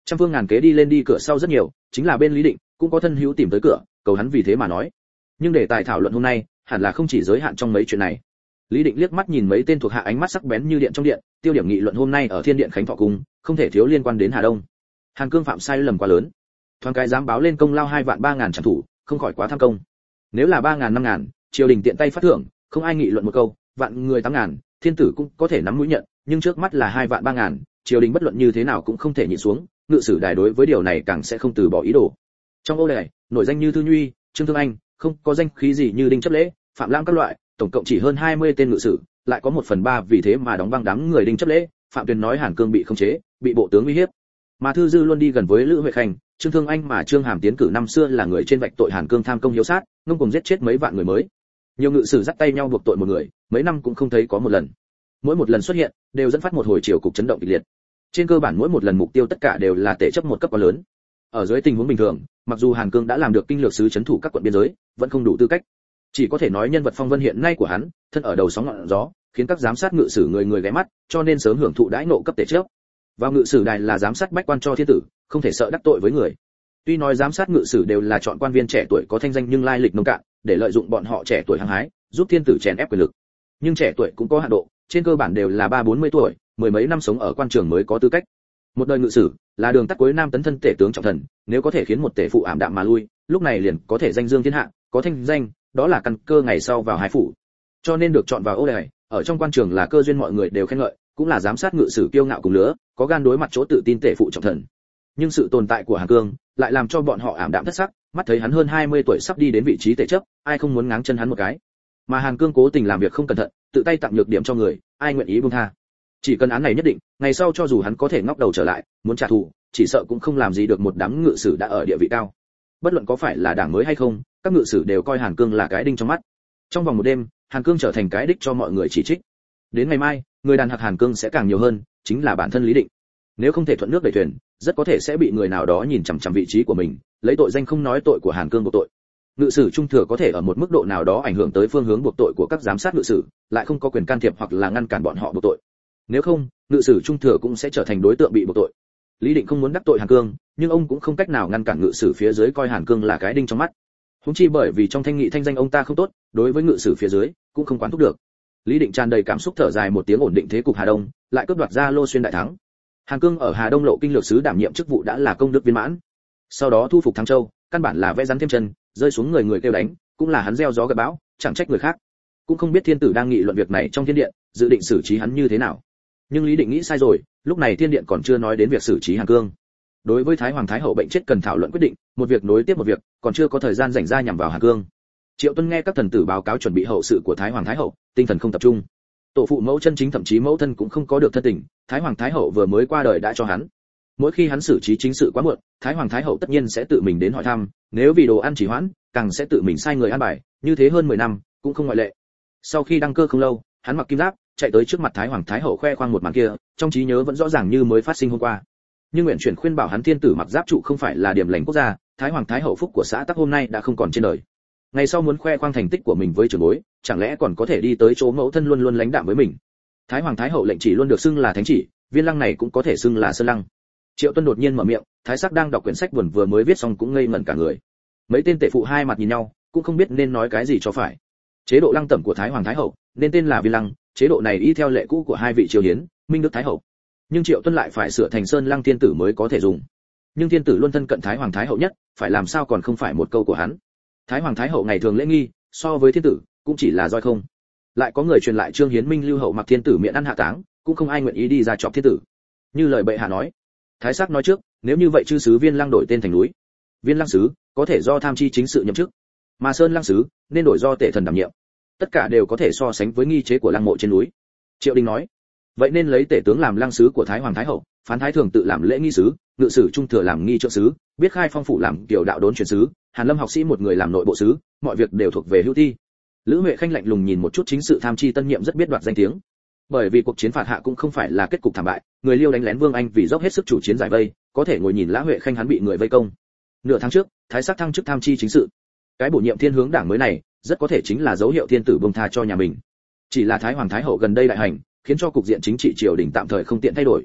Trăm phương ngàn kế đi lên đi cửa sau rất nhiều, chính là bên Lý Định cũng có thân hữu tìm tới cửa, cầu hắn vì thế mà nói. Nhưng để tài thảo luận hôm nay, hẳn là không chỉ giới hạn trong mấy chuyện này. Lý Định liếc mắt nhìn mấy tên thuộc hạ ánh mắt sắc bén như điện trong điện, tiêu điểm nghị luận hôm nay ở Thiên Điện Khánh Thọ cung, không thể thiếu liên quan đến Hà Đông. Hàn Cương phạm sai lầm quá lớn, thoáng cái dám báo lên công lao 2 vạn 3 ngàn trảm thủ, không khỏi quá tham công. Nếu là 3 ngàn 5 ngàn, triều đình tiện tay phát thưởng, không ai nghị luận một câu, vạn người 8 ngàn, thiên tử cũng có thể nắm mũi nhận, nhưng trước mắt là 2 vạn 3 ngàn, triều đình bất luận như thế nào cũng không thể nhịn xuống, ngự sử đài đối với điều này càng sẽ không từ bỏ ý đồ. Trong ô đài, nổi danh như Thư Nhuy, Trương Thương Anh, không có danh khí gì như Đinh Chấp Lễ, Phạm Lam các loại, tổng cộng chỉ hơn 20 tên ngự sử, lại có 1/3 vì thế mà đóng băng đám người Đinh Chấp Lễ. Phạm Tuyền nói Hàn Cương bị khống chế, bị bộ tướng uy hiếp. Mà Thư Dư luôn đi gần với Lữ Huệ Khanh, Trương Thương Anh mà Trương Hàm tiến cử năm xưa là người trên vạch tội Hàn Cương tham công hiếu sát, ngông cuồng giết chết mấy vạn người mới. Nhiều ngự sử dắt tay nhau buộc tội một người, mấy năm cũng không thấy có một lần. Mỗi một lần xuất hiện, đều dẫn phát một hồi triều cục chấn động kịch liệt. Trên cơ bản mỗi một lần mục tiêu tất cả đều là tể chấp một cấp quá lớn. Ở dưới tình huống bình thường, mặc dù Hàn Cương đã làm được kinh lược sứ trấn thủ các quận biên giới, vẫn không đủ tư cách. Chỉ có thể nói nhân vật phong vân hiện nay của hắn, thân ở đầu sóng ngọn gió, khiến các giám sát ngự sử người người ghé mắt, cho nên sớm hưởng thụ đãi nộ cấp tể chấp. Vào ngự sử đài là giám sát bách quan cho thiên tử, không thể sợ đắc tội với người. Tuy nói giám sát ngự sử đều là chọn quan viên trẻ tuổi có thanh danh nhưng lai lịch nông cạn, để lợi dụng bọn họ trẻ tuổi hăng hái, giúp thiên tử chèn ép quyền lực. Nhưng trẻ tuổi cũng có hạn độ, trên cơ bản đều là 30-40 tuổi, mười mấy năm sống ở quan trường mới có tư cách. Một đời ngự sử là đường tắt cuối nam tấn thân tể tướng trọng thần, nếu có thể khiến một tể phụ ảm đạm mà lui, lúc này liền có thể danh dương thiên hạ, có thanh danh, đó là căn cơ ngày sau vào hai phủ. Cho nên được chọn vào ô đài, ở trong quan trường là cơ duyên mọi người đều khen ngợi, cũng là giám sát ngự sử kiêu ngạo cùng lứa, có gan đối mặt chỗ tự tin tể phụ trọng thần. Nhưng sự tồn tại của Hàn Cương lại làm cho bọn họ ảm đạm thất sắc, mắt thấy hắn hơn 20 tuổi sắp đi đến vị trí tể chấp, ai không muốn ngáng chân hắn một cái. Mà Hàn Cương cố tình làm việc không cẩn thận, tự tay tặng nhược điểm cho người, ai nguyện ý buông tha. Chỉ cần án này nhất định, ngày sau cho dù hắn có thể ngóc đầu trở lại, muốn trả thù, chỉ sợ cũng không làm gì được một đám ngự sử đã ở địa vị cao. Bất luận có phải là đảng mới hay không, các ngự sử đều coi Hàn Cương là cái đinh trong mắt. Trong vòng một đêm, Hàn Cương trở thành cái đích cho mọi người chỉ trích. Đến ngày mai, người đàn hạc Hàn Cương sẽ càng nhiều hơn, chính là bản thân Lý Định. Nếu không thể thuận nước đẩy thuyền, rất có thể sẽ bị người nào đó nhìn chằm chằm vị trí của mình, lấy tội danh không nói tội của Hàn Cương buộc tội. Ngự sử trung thừa có thể ở một mức độ nào đó ảnh hưởng tới phương hướng buộc tội của các giám sát ngự sử, lại không có quyền can thiệp hoặc là ngăn cản bọn họ buộc tội. Nếu không, ngự sử trung thừa cũng sẽ trở thành đối tượng bị buộc tội. Lý Định không muốn đắc tội Hàn Cương, nhưng ông cũng không cách nào ngăn cản ngự sử phía dưới coi Hàn Cương là cái đinh trong mắt. Huống chi bởi vì trong thanh nghị thanh danh ông ta không tốt, đối với ngự sử phía dưới cũng không quán thúc được. Lý Định tràn đầy cảm xúc thở dài một tiếng ổn định thế cục Hà Đông, lại cướp đoạt ra Lô Xuyên đại thắng. Hàn Cương ở Hà Đông lộ kinh lược sứ đảm nhiệm chức vụ đã là công đức viên mãn. Sau đó thu phục Thăng Châu, căn bản là vẽ rắn thêm chân, rơi xuống người người kêu đánh, cũng là hắn gieo gió gặt bão, chẳng trách người khác. Cũng không biết thiên tử đang nghị luận việc này trong thiên điện, dự định xử trí hắn như thế nào. Nhưng Lý Định nghĩ sai rồi, lúc này thiên điện còn chưa nói đến việc xử trí Hàn Cương. Đối với Thái Hoàng Thái Hậu bệnh chết cần thảo luận quyết định, một việc nối tiếp một việc, còn chưa có thời gian rảnh ra nhằm vào Hàn Cương. Triệu Tuân nghe các thần tử báo cáo chuẩn bị hậu sự của Thái Hoàng Thái Hậu, tinh thần không tập trung. Tổ phụ mẫu chân chính thậm chí mẫu thân cũng không có được thân tình, Thái Hoàng Thái Hậu vừa mới qua đời đã cho hắn. Mỗi khi hắn xử trí chính sự quá muộn, Thái Hoàng Thái Hậu tất nhiên sẽ tự mình đến hỏi thăm, nếu vì đồ ăn trì hoãn, càng sẽ tự mình sai người an bài, như thế hơn 10 năm, cũng không ngoại lệ. Sau khi đăng cơ không lâu, hắn mặc kim giáp, chạy tới trước mặt Thái Hoàng Thái Hậu khoe khoang một màn kia, trong trí nhớ vẫn rõ ràng như mới phát sinh hôm qua. Nhưng nguyện chuyển khuyên bảo hắn thiên tử mặc giáp trụ không phải là điểm lành quốc gia, Thái Hoàng Thái Hậu phúc của xã tắc hôm nay đã không còn trên đời. Ngày sau muốn khoe khoang thành tích của mình với trưởng bối, chẳng lẽ còn có thể đi tới chỗ mẫu thân luôn luôn lãnh đạm với mình. Thái Hoàng Thái Hậu lệnh chỉ luôn được xưng là thánh chỉ, viên lăng này cũng có thể xưng là sơn lăng. Triệu Tuân đột nhiên mở miệng, Thái Sắc đang đọc quyển sách vừa mới viết xong cũng ngây ngẩn cả người. Mấy tên tể phụ hai mặt nhìn nhau, cũng không biết nên nói cái gì cho phải. Chế độ lăng tẩm của Thái Hoàng Thái Hậu nên tên là viên lăng, chế độ này y theo lệ cũ của hai vị triều hiến, Minh Đức Thái Hậu. Nhưng Triệu Tuân lại phải sửa thành Sơn Lăng thiên tử mới có thể dùng. Nhưng thiên tử luôn thân cận Thái Hoàng Thái Hậu nhất, phải làm sao còn không phải một câu của hắn. Thái Hoàng Thái Hậu ngày thường lễ nghi, so với thiên tử cũng chỉ là roi không. Lại có người truyền lại Trương Hiến Minh lưu hậu mặc thiên tử miệng ăn hạ táng, cũng không ai nguyện ý đi ra chọc thiên tử. Như lời bệ hạ nói, Thái Sắc nói trước, nếu như vậy chư sứ Viên Lăng đổi tên thành núi. Viên Lăng sứ có thể do tham chi chính sự nhậm chức, mà Sơn Lăng sứ nên đổi do tể thần đảm nhiệm. Tất cả đều có thể so sánh với nghi chế của lăng mộ trên núi. Triệu Đình nói, vậy nên lấy tể tướng làm lăng sứ của Thái Hoàng Thái Hậu, phán thái thường tự làm lễ nghi sứ, ngự sử trung thừa làm nghi trượng sứ, biết khai phong phủ làm tiểu đạo đốn truyền sứ, Hàn Lâm học sĩ một người làm nội bộ sứ, mọi việc đều thuộc về hữu thi. Lữ Huệ Khanh lạnh lùng nhìn một chút chính sự tham chi tân nhiệm rất biết đoạt danh tiếng. Bởi vì cuộc chiến phạt hạ cũng không phải là kết cục thảm bại, người Liêu đánh lén Vương Anh vì dốc hết sức chủ chiến giải vây, có thể ngồi nhìn Lã Huệ Khanh hắn bị người vây công. Nửa tháng trước, Thái Sắc thăng chức tham chi chính sự. Cái bổ nhiệm thiên hướng đảng mới này, rất có thể chính là dấu hiệu thiên tử buông tha cho nhà mình. Chỉ là Thái Hoàng Thái Hậu gần đây đại hành, khiến cho cục diện chính trị triều đình tạm thời không tiện thay đổi.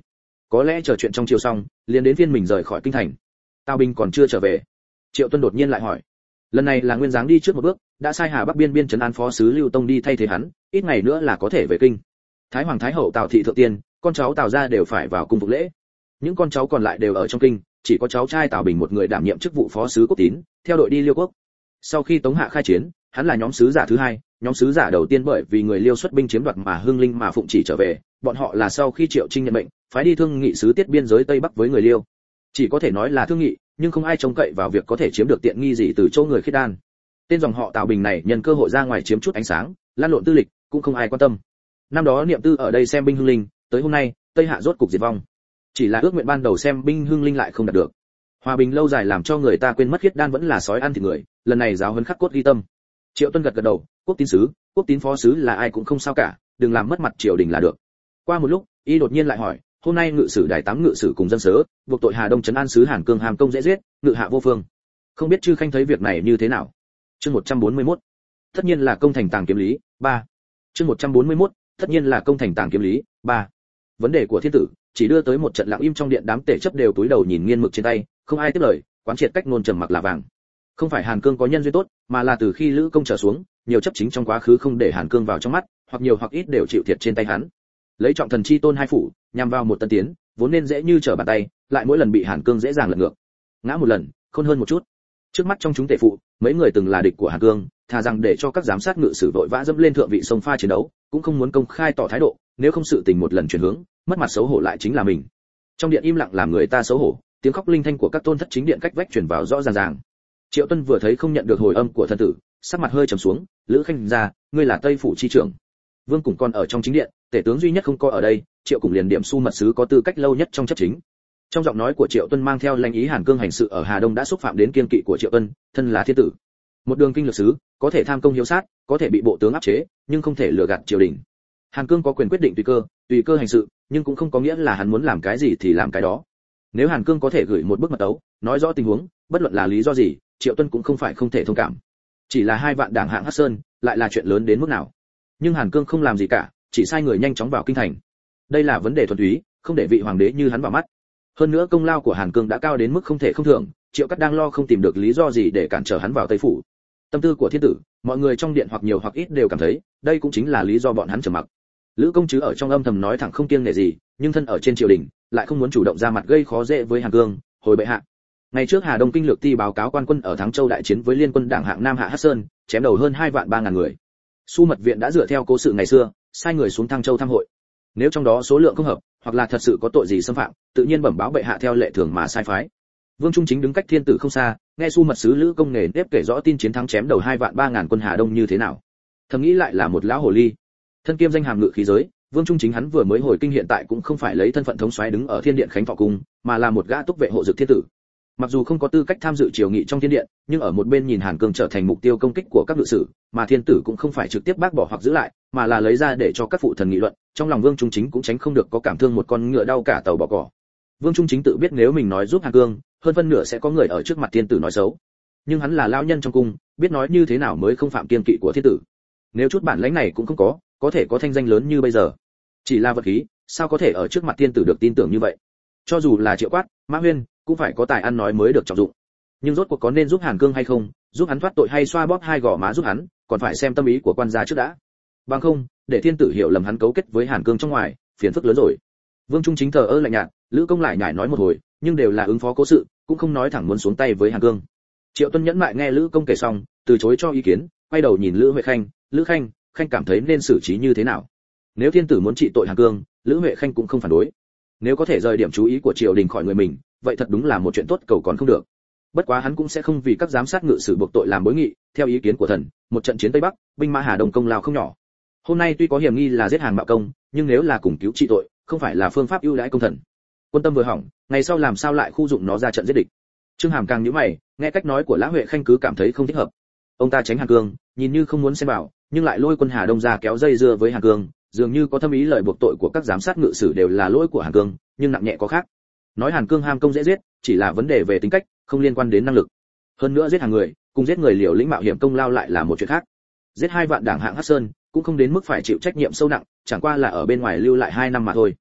Có lẽ chờ chuyện trong chiều xong, liền đến phiên mình rời khỏi kinh thành. Tào Bình còn chưa trở về. Triệu Tuân đột nhiên lại hỏi. Lần này là Nguyên Giáng đi trước một bước, đã sai Hà Bắc biên biên trấn an phó sứ Lưu Tông đi thay thế hắn, ít ngày nữa là có thể về kinh. Thái hoàng thái hậu Tào thị thượng tiên, con cháu Tào gia đều phải vào cung phục lễ. Những con cháu còn lại đều ở trong kinh, chỉ có cháu trai Tào Bình một người đảm nhiệm chức vụ phó sứ Quốc Tín, theo đội đi Liêu quốc. Sau khi Tống Hạ khai chiến, hắn là nhóm sứ giả thứ hai, nhóm sứ giả đầu tiên bởi vì người Liêu xuất binh chiếm đoạt mà hưng linh mà phụng chỉ trở về, bọn họ là sau khi Triệu Trinh nhận mệnh, phái đi thương nghị sứ tiết biên giới Tây Bắc với người Liêu. Chỉ có thể nói là thương nghị, nhưng không ai trông cậy vào việc có thể chiếm được tiện nghi gì từ chỗ người khiết đan. Tên dòng họ Tào Bình này nhân cơ hội ra ngoài chiếm chút ánh sáng, lan lộn tư lịch, cũng không ai quan tâm. Năm đó Niệm Tư ở đây xem binh hưng linh, tới hôm nay, Tây Hạ rốt cục diệt vong. Chỉ là ước nguyện ban đầu xem binh hưng linh lại không đạt được. Hòa bình lâu dài làm cho người ta quên mất khiết đan vẫn là sói ăn thịt người, lần này giáo huấn khắc cốt ghi tâm. Triệu Tuân gật gật đầu, Quốc Tín sứ, Quốc Tín phó sứ là ai cũng không sao cả, đừng làm mất mặt triều đình là được. Qua một lúc, y đột nhiên lại hỏi, hôm nay ngự sử đài 8 ngự sử cùng dân sớ, buộc tội Hà Đông trấn an sứ Hàn Cương hàm công dễ giết, ngự hạ vô phương. Không biết chư khanh thấy việc này như thế nào? Chương 141. Tất nhiên là công thành tàng kiếm lý, 3. Chương 141. Tất nhiên là công thành tàng kiếm lý, 3. Vấn đề của thiên tử chỉ đưa tới một trận lặng im trong điện, đám tể chấp đều túi đầu nhìn nghiên mực trên tay, không ai tiếp lời, quán triệt cách ngôn trầm mặc là vàng. Không phải Hàn Cương có nhân duyên tốt, mà là từ khi Lữ công trở xuống, nhiều chấp chính trong quá khứ không để Hàn Cương vào trong mắt, hoặc nhiều hoặc ít đều chịu thiệt trên tay hắn. Lấy trọng thần chi tôn hai phủ, nhằm vào một tân tiến, vốn nên dễ như trở bàn tay, lại mỗi lần bị Hàn Cương dễ dàng lật ngược. Ngã một lần, khôn hơn một chút. Trước mắt trong chúng tể phụ, mấy người từng là địch của Hàn Cương, thà rằng để cho các giám sát ngự sử vội vã dẫm lên thượng vị sông pha chiến đấu, cũng không muốn công khai tỏ thái độ, nếu không sự tình một lần chuyển hướng, mất mặt xấu hổ lại chính là mình. Trong điện im lặng làm người ta xấu hổ, tiếng khóc linh thanh của các tôn thất chính điện cách vách truyền vào rõ ràng ràng. Triệu Tuân vừa thấy không nhận được hồi âm của thân tử, sắc mặt hơi trầm xuống, Lữ Khanh ra, ngươi là Tây phủ chi trưởng. Vương Củng còn ở trong chính điện, tể tướng duy nhất không có ở đây, Triệu Củng liền điểm su mật sứ có tư cách lâu nhất trong chấp chính. Trong giọng nói của Triệu Tuân mang theo lãnh ý Hàn Cương hành sự ở Hà Đông đã xúc phạm đến kiên kỵ của Triệu Tuân, thân là thiên tử. Một đường kinh lược sứ, có thể tham công hiếu sát, có thể bị bộ tướng áp chế, nhưng không thể lừa gạt triều đình. Hàn Cương có quyền quyết định tùy cơ hành sự, nhưng cũng không có nghĩa là hắn muốn làm cái gì thì làm cái đó. Nếu Hàn Cương có thể gửi một bức mật tấu, nói rõ tình huống, bất luận là lý do gì, Triệu Tuân cũng không phải không thể thông cảm. Chỉ là 2 vạn đảng hạng Hắc Sơn, lại là chuyện lớn đến mức nào? Nhưng Hàn Cương không làm gì cả, chỉ sai người nhanh chóng vào kinh thành. Đây là vấn đề thuần túy, không để vị hoàng đế như hắn vào mắt. Hơn nữa công lao của Hàn Cương đã cao đến mức không thể không thưởng, Triệu Cắt đang lo không tìm được lý do gì để cản trở hắn vào Tây phủ. Tâm tư của thiên tử, mọi người trong điện hoặc nhiều hoặc ít đều cảm thấy, đây cũng chính là lý do bọn hắn trầm mặc. Lữ công chứ ở trong âm thầm nói thẳng không kiêng nể gì, nhưng thân ở trên triều đình, lại không muốn chủ động ra mặt gây khó dễ với Hàn Cương. Hồi bệ hạ, ngày trước Hà Đông kinh lược ti báo cáo quan quân ở Thắng Châu đại chiến với liên quân đảng hạng Nam Hạ Hắc Sơn, chém đầu hơn 2 vạn 3 ngàn người. Su mật viện đã dựa theo cố sự ngày xưa, sai người xuống Thăng Châu thăm hội. Nếu trong đó số lượng không hợp, hoặc là thật sự có tội gì xâm phạm, tự nhiên bẩm báo bệ hạ theo lệ thường mà sai phái. Vương Trung Chính đứng cách thiên tử không xa, nghe Su mật sứ Lữ công nghề nếp kể rõ tin chiến thắng chém đầu 2 vạn 3 ngàn quân Hà Đông như thế nào. Thầm nghĩ lại là một lão hồ ly. Thân kiêm danh hàm ngự khí giới, Vương Trung Chính hắn vừa mới hồi kinh hiện tại cũng không phải lấy thân phận thống soái đứng ở thiên điện Khánh Thọ cung, mà là một gã túc vệ hộ dực thiên tử. Mặc dù không có tư cách tham dự triều nghị trong thiên điện, nhưng ở một bên nhìn Hàn Cương trở thành mục tiêu công kích của các ngự sử, mà thiên tử cũng không phải trực tiếp bác bỏ hoặc giữ lại, mà là lấy ra để cho các phụ thần nghị luận, trong lòng Vương Trung Chính cũng tránh không được có cảm thương một con ngựa đau cả tàu bỏ cỏ. Vương Trung Chính tự biết nếu mình nói giúp Hàn Cương, hơn phân nửa sẽ có người ở trước mặt thiên tử nói xấu. Nhưng hắn là lão nhân trong cung, biết nói như thế nào mới không phạm kiêng kỵ của thiên tử. Nếu chút bản lãnh này cũng không có thể có thanh danh lớn như bây giờ. Chỉ là vật khí, sao có thể ở trước mặt thiên tử được tin tưởng như vậy? Cho dù là Triệu Quát, Mã Huyên, cũng phải có tài ăn nói mới được trọng dụng. Nhưng rốt cuộc có nên giúp Hàn Cương hay không, giúp hắn thoát tội hay xoa bóp 2 gò má giúp hắn, còn phải xem tâm ý của quan gia trước đã. Bằng không, để thiên tử hiểu lầm hắn cấu kết với Hàn Cương trong ngoài, phiền phức lớn rồi. Vương Trung Chính thờ ơ lạnh nhạt, Lữ công lại nhải nói một hồi, nhưng đều là ứng phó cố sự, cũng không nói thẳng muốn xuống tay với Hàn Cương. Triệu Tuân nhẫn mại nghe Lữ công kể xong, từ chối cho ý kiến, quay đầu nhìn Lữ Huệ Khanh, Lữ Khanh, Khanh cảm thấy nên xử trí như thế nào? Nếu thiên tử muốn trị tội Hàn Cương, Lữ Huệ Khanh cũng không phản đối. Nếu có thể rời điểm chú ý của triều đình khỏi người mình, vậy thật đúng là một chuyện tốt cầu còn không được. Bất quá hắn cũng sẽ không vì các giám sát ngự sử buộc tội làm bối nghị, theo ý kiến của thần, một trận chiến Tây Bắc, binh mã Hà Đông công lao không nhỏ. Hôm nay tuy có hiểm nghi là giết Hàn Mạo Công, nhưng nếu là cùng cứu trị tội, không phải là phương pháp ưu đãi công thần. Quân tâm vừa hỏng, ngày sau làm sao lại khu dụng nó ra trận giết địch. Trương Hàm càng nhíu mày, nghe cách nói của Lã Huệ Khanh cứ cảm thấy không thích hợp. Ông ta tránh Hàn Cương, nhìn như không muốn xen vào, nhưng lại lôi quân Hà Đông ra kéo dây dưa với Hàn Cương, dường như có thâm ý lời buộc tội của các giám sát ngự sử đều là lỗi của Hàn Cương, nhưng nặng nhẹ có khác. Nói Hàn Cương ham công dễ giết, chỉ là vấn đề về tính cách, không liên quan đến năng lực. Hơn nữa giết hàng người, cùng giết người liều lĩnh mạo hiểm công lao lại là một chuyện khác. Giết 2 vạn đảng hạng Hắc Sơn, cũng không đến mức phải chịu trách nhiệm sâu nặng, chẳng qua là ở bên ngoài lưu lại 2 năm mà thôi.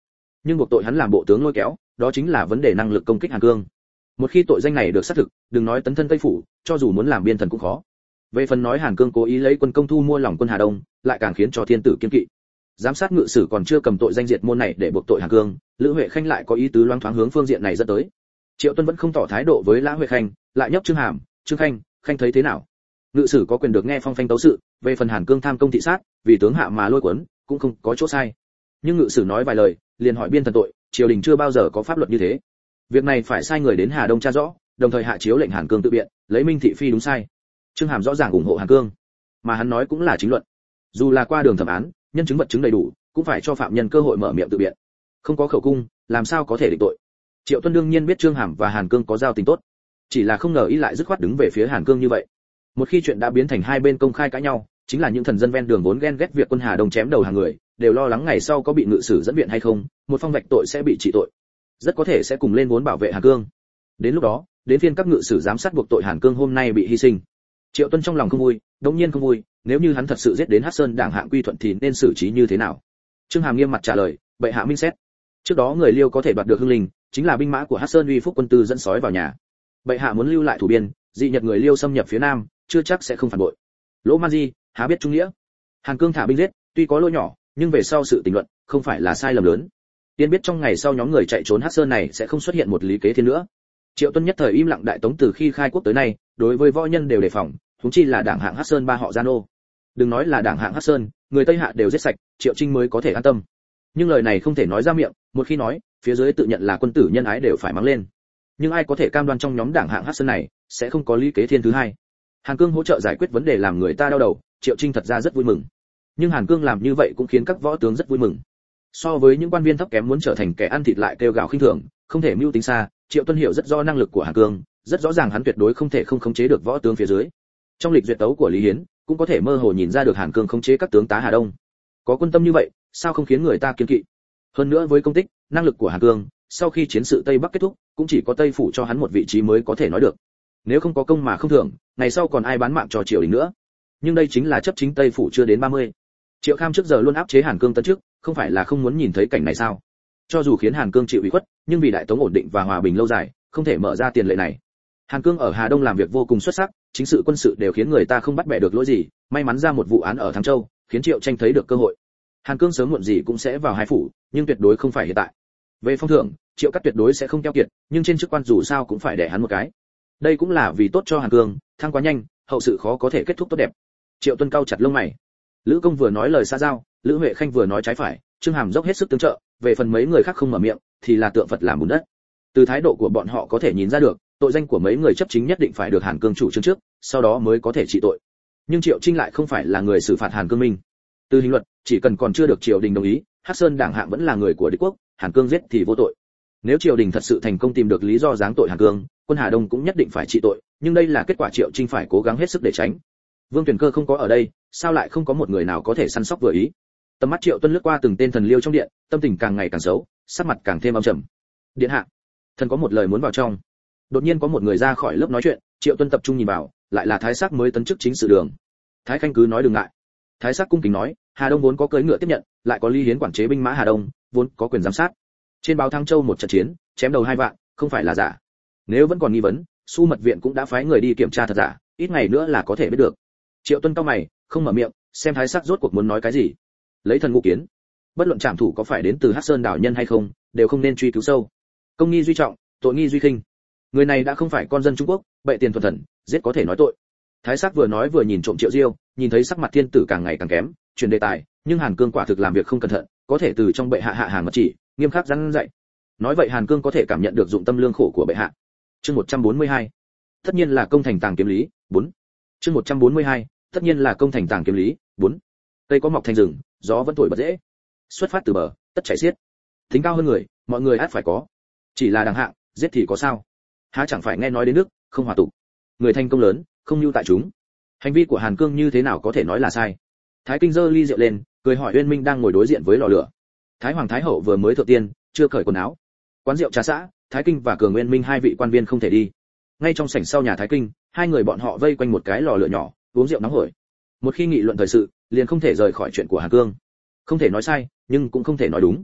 nhưng buộc tội hắn làm bộ tướng lôi kéo, đó chính là vấn đề năng lực công kích Hàn Cương. Một khi tội danh này được xác thực, đừng nói tấn thân Tây phủ, cho dù muốn làm biên thần cũng khó. Về phần nói Hàn Cương cố ý lấy quân công thu mua lòng quân Hà Đông, lại càng khiến cho thiên tử kiên kỵ. Giám sát ngự sử còn chưa cầm tội danh diệt môn này để buộc tội Hàn Cương, Lữ Huệ Khanh lại có ý tứ loáng thoáng hướng phương diện này dẫn tới. Triệu Tuân vẫn không tỏ thái độ với Lã Huệ Khanh, lại nhấp Trương Hàm, Trương Khanh, Khanh thấy thế nào? Ngự sử có quyền được nghe phong phanh tấu sự, về phần Hàn Cương tham công thị sát, vì tướng hạ mà lôi cuốn, cũng không có chỗ sai. Nhưng ngự sử nói vài lời, liền hỏi biên thần tội, triều đình chưa bao giờ có pháp luật như thế. Việc này phải sai người đến Hà Đông tra rõ, đồng thời hạ chiếu lệnh Hàn Cương tự biện, lấy minh thị phi đúng sai. Trương Hàm rõ ràng ủng hộ Hàn Cương, mà hắn nói cũng là chính luận. Dù là qua đường thẩm án, nhân chứng vật chứng đầy đủ, cũng phải cho phạm nhân cơ hội mở miệng tự biện. Không có khẩu cung, làm sao có thể định tội? Triệu Tuân đương nhiên biết Trương Hàm và Hàn Cương có giao tình tốt, chỉ là không ngờ y lại dứt khoát đứng về phía Hàn Cương như vậy. Một khi chuyện đã biến thành hai bên công khai cãi nhau, chính là những thần dân ven đường vốn ghen ghét việc quân Hà Đông chém đầu hàng người, đều lo lắng ngày sau có bị ngự sử dẫn viện hay không, một phong vạch tội sẽ bị trị tội, rất có thể sẽ cùng lên vốn bảo vệ Hàn Cương. Đến lúc đó, đến phiên các ngự sử giám sát buộc tội Hàn Cương hôm nay bị hy sinh. Triệu Tuân trong lòng không vui, đống nhiên không vui, nếu như hắn thật sự giết đến Hắc Sơn đảng hạng quy thuận thì nên xử trí như thế nào? Trương Hàm nghiêm mặt trả lời, bệ hạ minh xét. Trước đó người Liêu có thể đoạt được Hưng Linh, chính là binh mã của Hắc Sơn uy phúc quân tư dẫn sói vào nhà. Bệ hạ muốn lưu lại thủ biên, dị Nhật người Liêu xâm nhập phía Nam, chưa chắc sẽ không phản bội. Lỗ Man Di, há biết trung nghĩa. Hàn Cương thả binh giết, tuy có lỗi nhỏ, nhưng về sau sự tình luận, không phải là sai lầm lớn. Tiên biết trong ngày sau nhóm người chạy trốn Hắc Sơn này sẽ không xuất hiện một Lý Kế Thiên nữa. Triệu Tuân nhất thời im lặng. Đại Tống từ khi khai quốc tới nay, đối với võ nhân đều đề phòng, huống chi là đảng hạng Hắc Sơn ba họ Gian ô. Đừng nói là đảng hạng Hắc Sơn, người Tây Hạ đều giết sạch, Triệu Trinh mới có thể an tâm. Nhưng lời này không thể nói ra miệng, một khi nói, phía dưới tự nhận là quân tử nhân ái đều phải mắng lên. Nhưng ai có thể cam đoan trong nhóm đảng hạng Hắc Sơn này sẽ không có Lý Kế Thiên thứ hai? Hàn Cương hỗ trợ giải quyết vấn đề làm người ta đau đầu, Triệu Trinh thật ra rất vui mừng. Nhưng Hàn Cương làm như vậy cũng khiến các võ tướng rất vui mừng. So với những quan viên thấp kém muốn trở thành kẻ ăn thịt lại kêu gào khinh thường, không thể mưu tính xa, Triệu Tuân hiểu rất rõ năng lực của Hàn Cương, rất rõ ràng hắn tuyệt đối không thể không khống chế được võ tướng phía dưới. Trong lịch duyệt tấu của Lý Hiến, cũng có thể mơ hồ nhìn ra được Hàn Cương khống chế các tướng tá Hà Đông. Có quân tâm như vậy, sao không khiến người ta kiêng kỵ? Hơn nữa với công tích, năng lực của Hàn Cương, sau khi chiến sự Tây Bắc kết thúc, cũng chỉ có Tây phủ cho hắn một vị trí mới có thể nói được. Nếu không có công mà không thưởng, ngày sau còn ai bán mạng cho triều đình nữa? Nhưng đây chính là chấp chính Tây phủ chưa đến 30. Triệu Kham trước giờ luôn áp chế Hàn Cương tấn chức, không phải là không muốn nhìn thấy cảnh này sao? Cho dù khiến Hàn Cương chịu ủy khuất, nhưng vì Đại Tống ổn định và hòa bình lâu dài, không thể mở ra tiền lệ này. Hàn Cương ở Hà Đông làm việc vô cùng xuất sắc, chính sự quân sự đều khiến người ta không bắt bẻ được lỗi gì, may mắn ra một vụ án ở Thăng Châu, khiến Triệu Tranh thấy được cơ hội. Hàn Cương sớm muộn gì cũng sẽ vào hai phủ, nhưng tuyệt đối không phải hiện tại. Về phong thưởng, Triệu Cắt tuyệt đối sẽ không keo kiệt, nhưng trên chức quan dù sao cũng phải để hắn một cái. Đây cũng là vì tốt cho Hàn Cương, thăng quá nhanh, hậu sự khó có thể kết thúc tốt đẹp. Triệu Tuân cau chặt lông mày. Lữ Công vừa nói lời xa giao, Lữ Huệ Khanh vừa nói trái phải, Trương Hàm dốc hết sức tương trợ, về phần mấy người khác không mở miệng, thì là tượng Phật làm bùn đất. Từ thái độ của bọn họ có thể nhìn ra được, tội danh của mấy người chấp chính nhất định phải được Hàn Cương chủ trương trước, sau đó mới có thể trị tội. Nhưng Triệu Trinh lại không phải là người xử phạt Hàn Cương minh. Từ hình luật, chỉ cần còn chưa được triều đình đồng ý, Hắc Sơn đảng hạng vẫn là người của đế quốc, Hàn Cương giết thì vô tội. Nếu triều đình thật sự thành công tìm được lý do giáng tội Hàn Cương, quân Hà Đông cũng nhất định phải trị tội, nhưng đây là kết quả Triệu Trinh phải cố gắng hết sức để tránh. Vương Tuyển Cơ không có ở đây, sao lại không có một người nào có thể săn sóc vừa ý? Tầm mắt Triệu Tuân lướt qua từng tên thần liêu trong điện, tâm tình càng ngày càng xấu, sắc mặt càng thêm âm trầm. Điện hạ, thần có một lời muốn vào trong. Đột nhiên có một người ra khỏi lớp nói chuyện, Triệu Tuân tập trung nhìn vào, lại là Thái Sắc mới tấn chức chính sự đường. Thái Khanh cứ nói đừng ngại. Thái Sắc cung kính nói, Hà Đông vốn có cưỡi ngựa tiếp nhận, lại có Lý Hiến quản chế binh mã Hà Đông, vốn có quyền giám sát. Trên báo Thăng Châu một trận chiến, chém đầu 2 vạn, không phải là giả. Nếu vẫn còn nghi vấn, Su mật viện cũng đã phái người đi kiểm tra thật giả, ít ngày nữa là có thể biết được. Triệu Tuân cau mày, không mở miệng, xem Thái Sắc rốt cuộc muốn nói cái gì. Lấy thần ngũ kiến, bất luận trảm thủ có phải đến từ Hắc Sơn đảo nhân hay không, đều không nên truy cứu sâu. Công nghi duy trọng, tội nghi duy khinh. Người này đã không phải con dân Trung Quốc, bệ tiền thuần thần, giết có thể nói tội. Thái Sắc vừa nói vừa nhìn trộm Triệu Diêu, nhìn thấy sắc mặt thiên tử càng ngày càng kém, chuyển đề tài, nhưng Hàn Cương quả thực làm việc không cẩn thận, có thể từ trong bệ hạ hạ hàng mật chỉ, nghiêm khắc răn dạy. Nói vậy Hàn Cương có thể cảm nhận được dụng tâm lương khổ của bệ hạ. Chương 142. Tất nhiên là công thành tàng kiếm lý, 4. Chương 142. Tất nhiên là công thành tàng kiếm lý, 4. Cây có mọc thành rừng, gió vẫn thổi bật dễ. Xuất phát từ bờ, tất chảy xiết. Tính cao hơn người, mọi người ắt phải có. Chỉ là đẳng hạng, giết thì có sao? Há chẳng phải nghe nói đến nước, không hòa tục. Người thành công lớn, không nhu tại chúng. Hành vi của Hàn Cương như thế nào có thể nói là sai? Thái Kinh giơ ly rượu lên, cười hỏi Uyên Minh đang ngồi đối diện với lò lửa. Thái Hoàng Thái Hậu vừa mới thượng tiên, chưa cởi quần áo. Quán rượu trà xã, Thái Kinh và Cường Uyên Minh hai vị quan viên không thể đi. Ngay trong sảnh sau nhà Thái Kinh, hai người bọn họ vây quanh một cái lò lửa nhỏ, uống rượu nóng hổi. Một khi nghị luận thời sự, liền không thể rời khỏi chuyện của Hàn Cương. Không thể nói sai, nhưng cũng không thể nói đúng.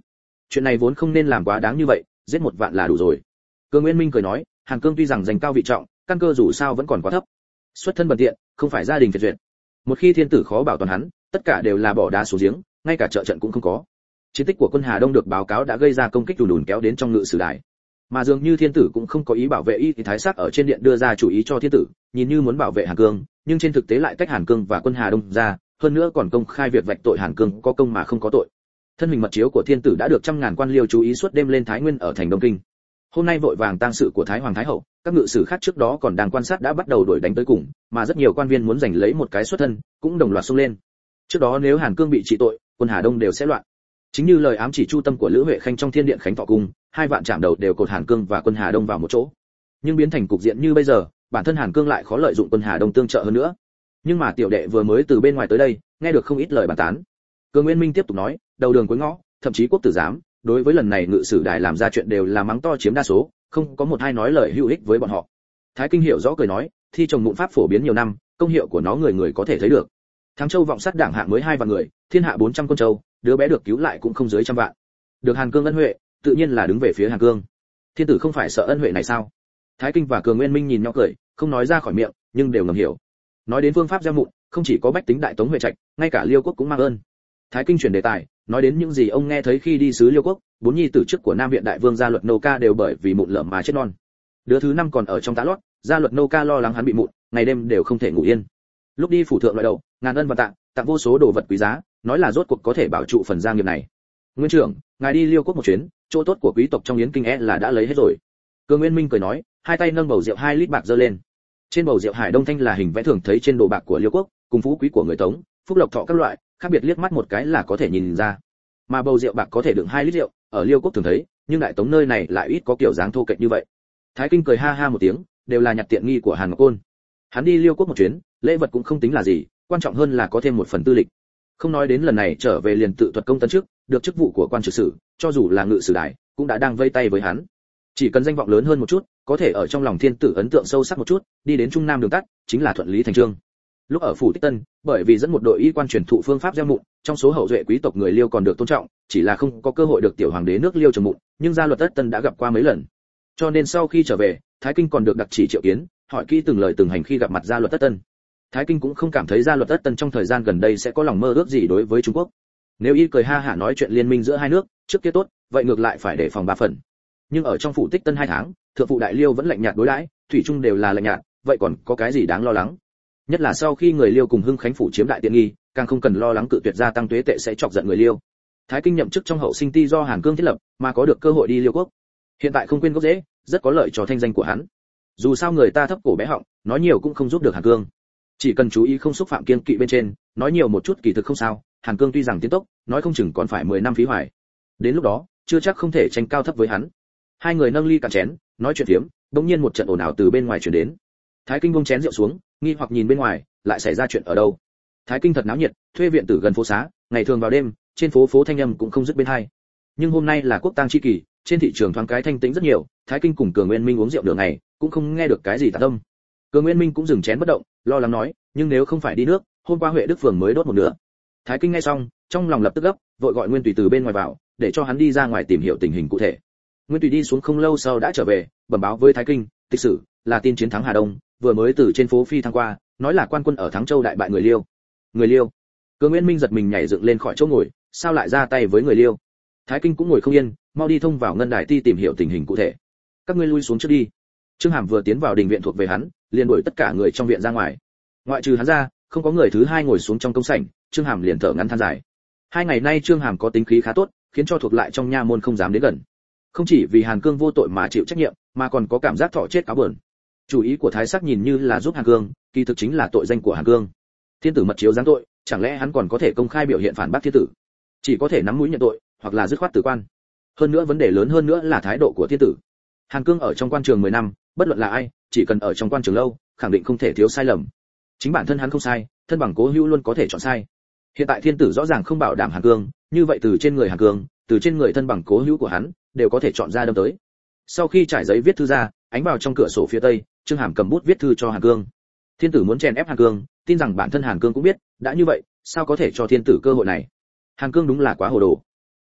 chuyện này vốn không nên làm quá đáng như vậy, giết 1 vạn là đủ rồi. Cường Nguyên Minh cười nói, Hàn Cương tuy rằng danh cao vị trọng, căn cơ dù sao vẫn còn quá thấp. Xuất thân bần tiện, không phải gia đình phiệt duyệt. Một khi thiên tử khó bảo toàn hắn, tất cả đều là bỏ đá xuống giếng, ngay cả trợ trận cũng không có. Chiến tích của quân Hà Đông được báo cáo đã gây ra công kích đùn kéo đến trong ngự sử đài. Mà dường như thiên tử cũng không có ý bảo vệ y thì thái sắc ở trên điện đưa ra chủ ý cho thiên tử, nhìn như muốn bảo vệ Hàn Cương, nhưng trên thực tế lại tách Hàn Cương và quân Hà Đông ra, hơn nữa còn công khai việc vạch tội Hàn Cương có công mà không có tội. Thân hình mật chiếu của thiên tử đã được trăm ngàn quan liêu chú ý suốt đêm lên Thái Nguyên ở thành Đông Kinh. Hôm nay vội vàng tang sự của Thái Hoàng Thái Hậu, các ngự sử khác trước đó còn đang quan sát đã bắt đầu đuổi đánh tới cùng, mà rất nhiều quan viên muốn giành lấy một cái xuất thân, cũng đồng loạt xông lên. Trước đó nếu Hàn Cương bị trị tội, quân Hà Đông đều sẽ loạn. Chính như lời ám chỉ chu tâm của Lữ Huệ Khanh trong Thiên Điện Khánh Thọ Cung, 2 vạn chạm đầu đều cột Hàn Cương và quân Hà Đông vào một chỗ. Nhưng biến thành cục diện như bây giờ, bản thân Hàn Cương lại khó lợi dụng quân Hà Đông tương trợ hơn nữa. Nhưng mà tiểu đệ vừa mới từ bên ngoài tới đây, nghe được không ít lời bàn tán. Cường Nguyên Minh tiếp tục nói, đầu đường cuối ngõ, thậm chí quốc tử giám, đối với lần này ngự sử đài làm ra chuyện đều là mắng to chiếm đa số, không có một ai nói lời hữu ích với bọn họ. Thái Kinh hiểu rõ cười nói, thi trồng mụn pháp phổ biến nhiều năm, công hiệu của nó người người có thể thấy được. Thắng Châu vọng sát đảng hạng mới 2 vạn người, thiên hạ 400 con châu, đứa bé được cứu lại cũng không dưới trăm vạn. Được Hàn Cương ân huệ, tự nhiên là đứng về phía Hàn Cương. Thiên tử không phải sợ ân huệ này sao? Thái Kinh và Cường Nguyên Minh nhìn nhau cười, không nói ra khỏi miệng, nhưng đều ngầm hiểu. Nói đến phương pháp gieo mụn, không chỉ có bách tính đại tống Huệ Trạch, ngay cả Liêu Quốc cũng mang ơn. Thái Kinh chuyển đề tài, nói đến những gì ông nghe thấy khi đi sứ Liêu Quốc, 4 nhi tử trước của Nam viện đại vương Gia Luật Nô Ca đều bởi vì mụn lợm mà chết non. Đứa thứ 5 còn ở trong tã lót, Gia Luật Nô Ca lo lắng hắn bị mụn, ngày đêm đều không thể ngủ yên. Lúc đi phủ thượng loại đầu, ngàn ân và tặng vô số đồ vật quý giá, nói là rốt cuộc có thể bảo trụ phần gia nghiệp này. Nguyên trưởng, ngài đi Liêu Quốc một chuyến, chỗ tốt của quý tộc trong yến kinh là đã lấy hết rồi. Cường Nguyên Minh cười nói, hai tay nâng bầu rượu 2 lít bạc giơ lên. Trên bầu rượu Hải Đông Thanh là hình vẽ thường thấy trên đồ bạc của Liêu Quốc, cùng phú quý của người Tống, phúc lộc thọ các loại, khác biệt liếc mắt một cái là có thể nhìn ra. Mà bầu rượu bạc có thể đựng 2 lít rượu, ở Liêu Quốc thường thấy, nhưng đại tống nơi này lại ít có kiểu dáng thô kệch như vậy. Thái Kinh cười ha ha một tiếng, đều là nhặt tiện nghi của Hàn Ngọc Côn. Hắn đi Liêu Quốc một chuyến, lễ vật cũng không tính là gì, quan trọng hơn là có thêm một phần tư lịch. Không nói đến lần này trở về liền tự thuật công tấn trước, được chức vụ của quan trực sử, cho dù là ngự sử đài, cũng đã đang vây tay với hắn. Chỉ cần danh vọng lớn hơn một chút, có thể ở trong lòng thiên tử ấn tượng sâu sắc một chút, đi đến trung nam đường tắt, chính là thuận lý thành chương. Lúc ở phủ Tích Tân, bởi vì dẫn một đội y quan truyền thụ phương pháp gieo mụn, trong số hậu duệ quý tộc người Liêu còn được tôn trọng, chỉ là không có cơ hội được tiểu hoàng đế nước Liêu trồng mụn, nhưng Gia Luật Tất Tân đã gặp qua mấy lần. Cho nên sau khi trở về, Thái Kinh còn được đặc chỉ triệu kiến, hỏi kỹ từng lời từng hành khi gặp mặt Gia Luật Tất Tân. Thái Kinh cũng không cảm thấy Gia Luật Tất Tân trong thời gian gần đây sẽ có lòng mơ ước gì đối với Trung Quốc. Nếu y cười ha hả nói chuyện liên minh giữa hai nước, trước kia tốt, vậy ngược lại phải đề phòng 3 phần. Nhưng ở trong phủ Tích Tân 2 tháng, thượng phụ đại Liêu vẫn lạnh nhạt đối đãi, thủy chung đều là lạnh nhạt, vậy còn có cái gì đáng lo lắng? Nhất là sau khi người Liêu cùng Hưng Khánh phủ chiếm đại tiện nghi, càng không cần lo lắng cự tuyệt gia tăng tuế tệ sẽ chọc giận người Liêu. Thái Kinh nhậm chức trong hậu sinh ty do Hàn Cương thiết lập, mà có được cơ hội đi Liêu Quốc. Hiện tại không quên gốc rễ, rất có lợi cho thanh danh của hắn. Dù sao người ta thấp cổ bé họng, nói nhiều cũng không giúp được Hàn Cương. Chỉ cần chú ý không xúc phạm kiên kỵ bên trên, nói nhiều một chút kỳ thực không sao, Hàn Cương tuy rằng tiến tốc, nói không chừng còn phải 10 năm phí hoài. Đến lúc đó, chưa chắc không thể tranh cao thấp với hắn. Hai người nâng ly cạn chén, nói chuyện phiếm, bỗng nhiên một trận ồn ào từ bên ngoài truyền đến. Thái Kinh buông chén rượu xuống, nghi hoặc nhìn bên ngoài, lại xảy ra chuyện ở đâu? Thái Kinh thật náo nhiệt, thuê viện tử gần phố xá, ngày thường vào đêm, trên phố thanh âm cũng không dứt bên hai. Nhưng hôm nay là quốc tang chi kỳ, trên thị trường thoáng cái thanh tĩnh rất nhiều, Thái Kinh cùng Cường Nguyên Minh uống rượu đường ngày, cũng không nghe được cái gì tạp âm. Cường Nguyên Minh cũng dừng chén bất động, lo lắng nói, nhưng nếu không phải đi nước, hôm qua Huệ Đức phường mới đốt một nửa. Thái Kinh nghe xong, trong lòng lập tức gấp, vội gọi Nguyên Tùy từ bên ngoài vào, để cho hắn đi ra ngoài tìm hiểu tình hình cụ thể. Nguyên Tùy đi xuống không lâu sau đã trở về, bẩm báo với Thái Kinh, tịch sử là tin chiến thắng Hà Đông, vừa mới từ trên phố phi thăng qua, nói là quan quân ở Thắng Châu đại bại người Liêu. Người Liêu? Cường Nguyên Minh giật mình nhảy dựng lên khỏi chỗ ngồi, sao lại ra tay với người Liêu? Thái Kinh cũng ngồi không yên, mau đi thông vào ngân đài ti tìm hiểu tình hình cụ thể. Các ngươi lui xuống trước đi. Trương Hàm vừa tiến vào đình viện thuộc về hắn, liền đuổi tất cả người trong viện ra ngoài. Ngoại trừ hắn ra, không có người thứ hai ngồi xuống trong công sảnh, Trương Hàm liền thở ngắn than dài. 2 ngày nay Trương Hàm có tính khí khá tốt, khiến cho thuộc lại trong nha môn không dám đến gần. Không chỉ vì Hàn Cương vô tội mà chịu trách nhiệm, mà còn có cảm giác thọ chết cáo buồn. Chủ ý của Thái Sắc nhìn như là giúp Hàn Cương, kỳ thực chính là tội danh của Hàn Cương. Thiên tử mật chiếu giáng tội, chẳng lẽ hắn còn có thể công khai biểu hiện phản bác thiên tử? Chỉ có thể nắm mũi nhận tội, hoặc là dứt khoát tử quan. Hơn nữa vấn đề lớn hơn nữa là thái độ của thiên tử. Hàn Cương ở trong quan trường 10 năm, bất luận là ai, chỉ cần ở trong quan trường lâu, khẳng định không thể thiếu sai lầm. Chính bản thân hắn không sai, thân bằng cố hữu luôn có thể chọn sai. Hiện tại thiên tử rõ ràng không bảo đảm Hàn Cương, như vậy từ trên người Hàn Cương, từ trên người thân bằng cố hữu của hắn, đều có thể chọn ra đâm tới. Sau khi trải giấy viết thư ra, ánh vào trong cửa sổ phía tây, Trương Hàm cầm bút viết thư cho Hàn Cương. Thiên tử muốn chèn ép Hàn Cương, tin rằng bản thân Hàn Cương cũng biết, đã như vậy, sao có thể cho thiên tử cơ hội này? Hàn Cương đúng là quá hồ đồ.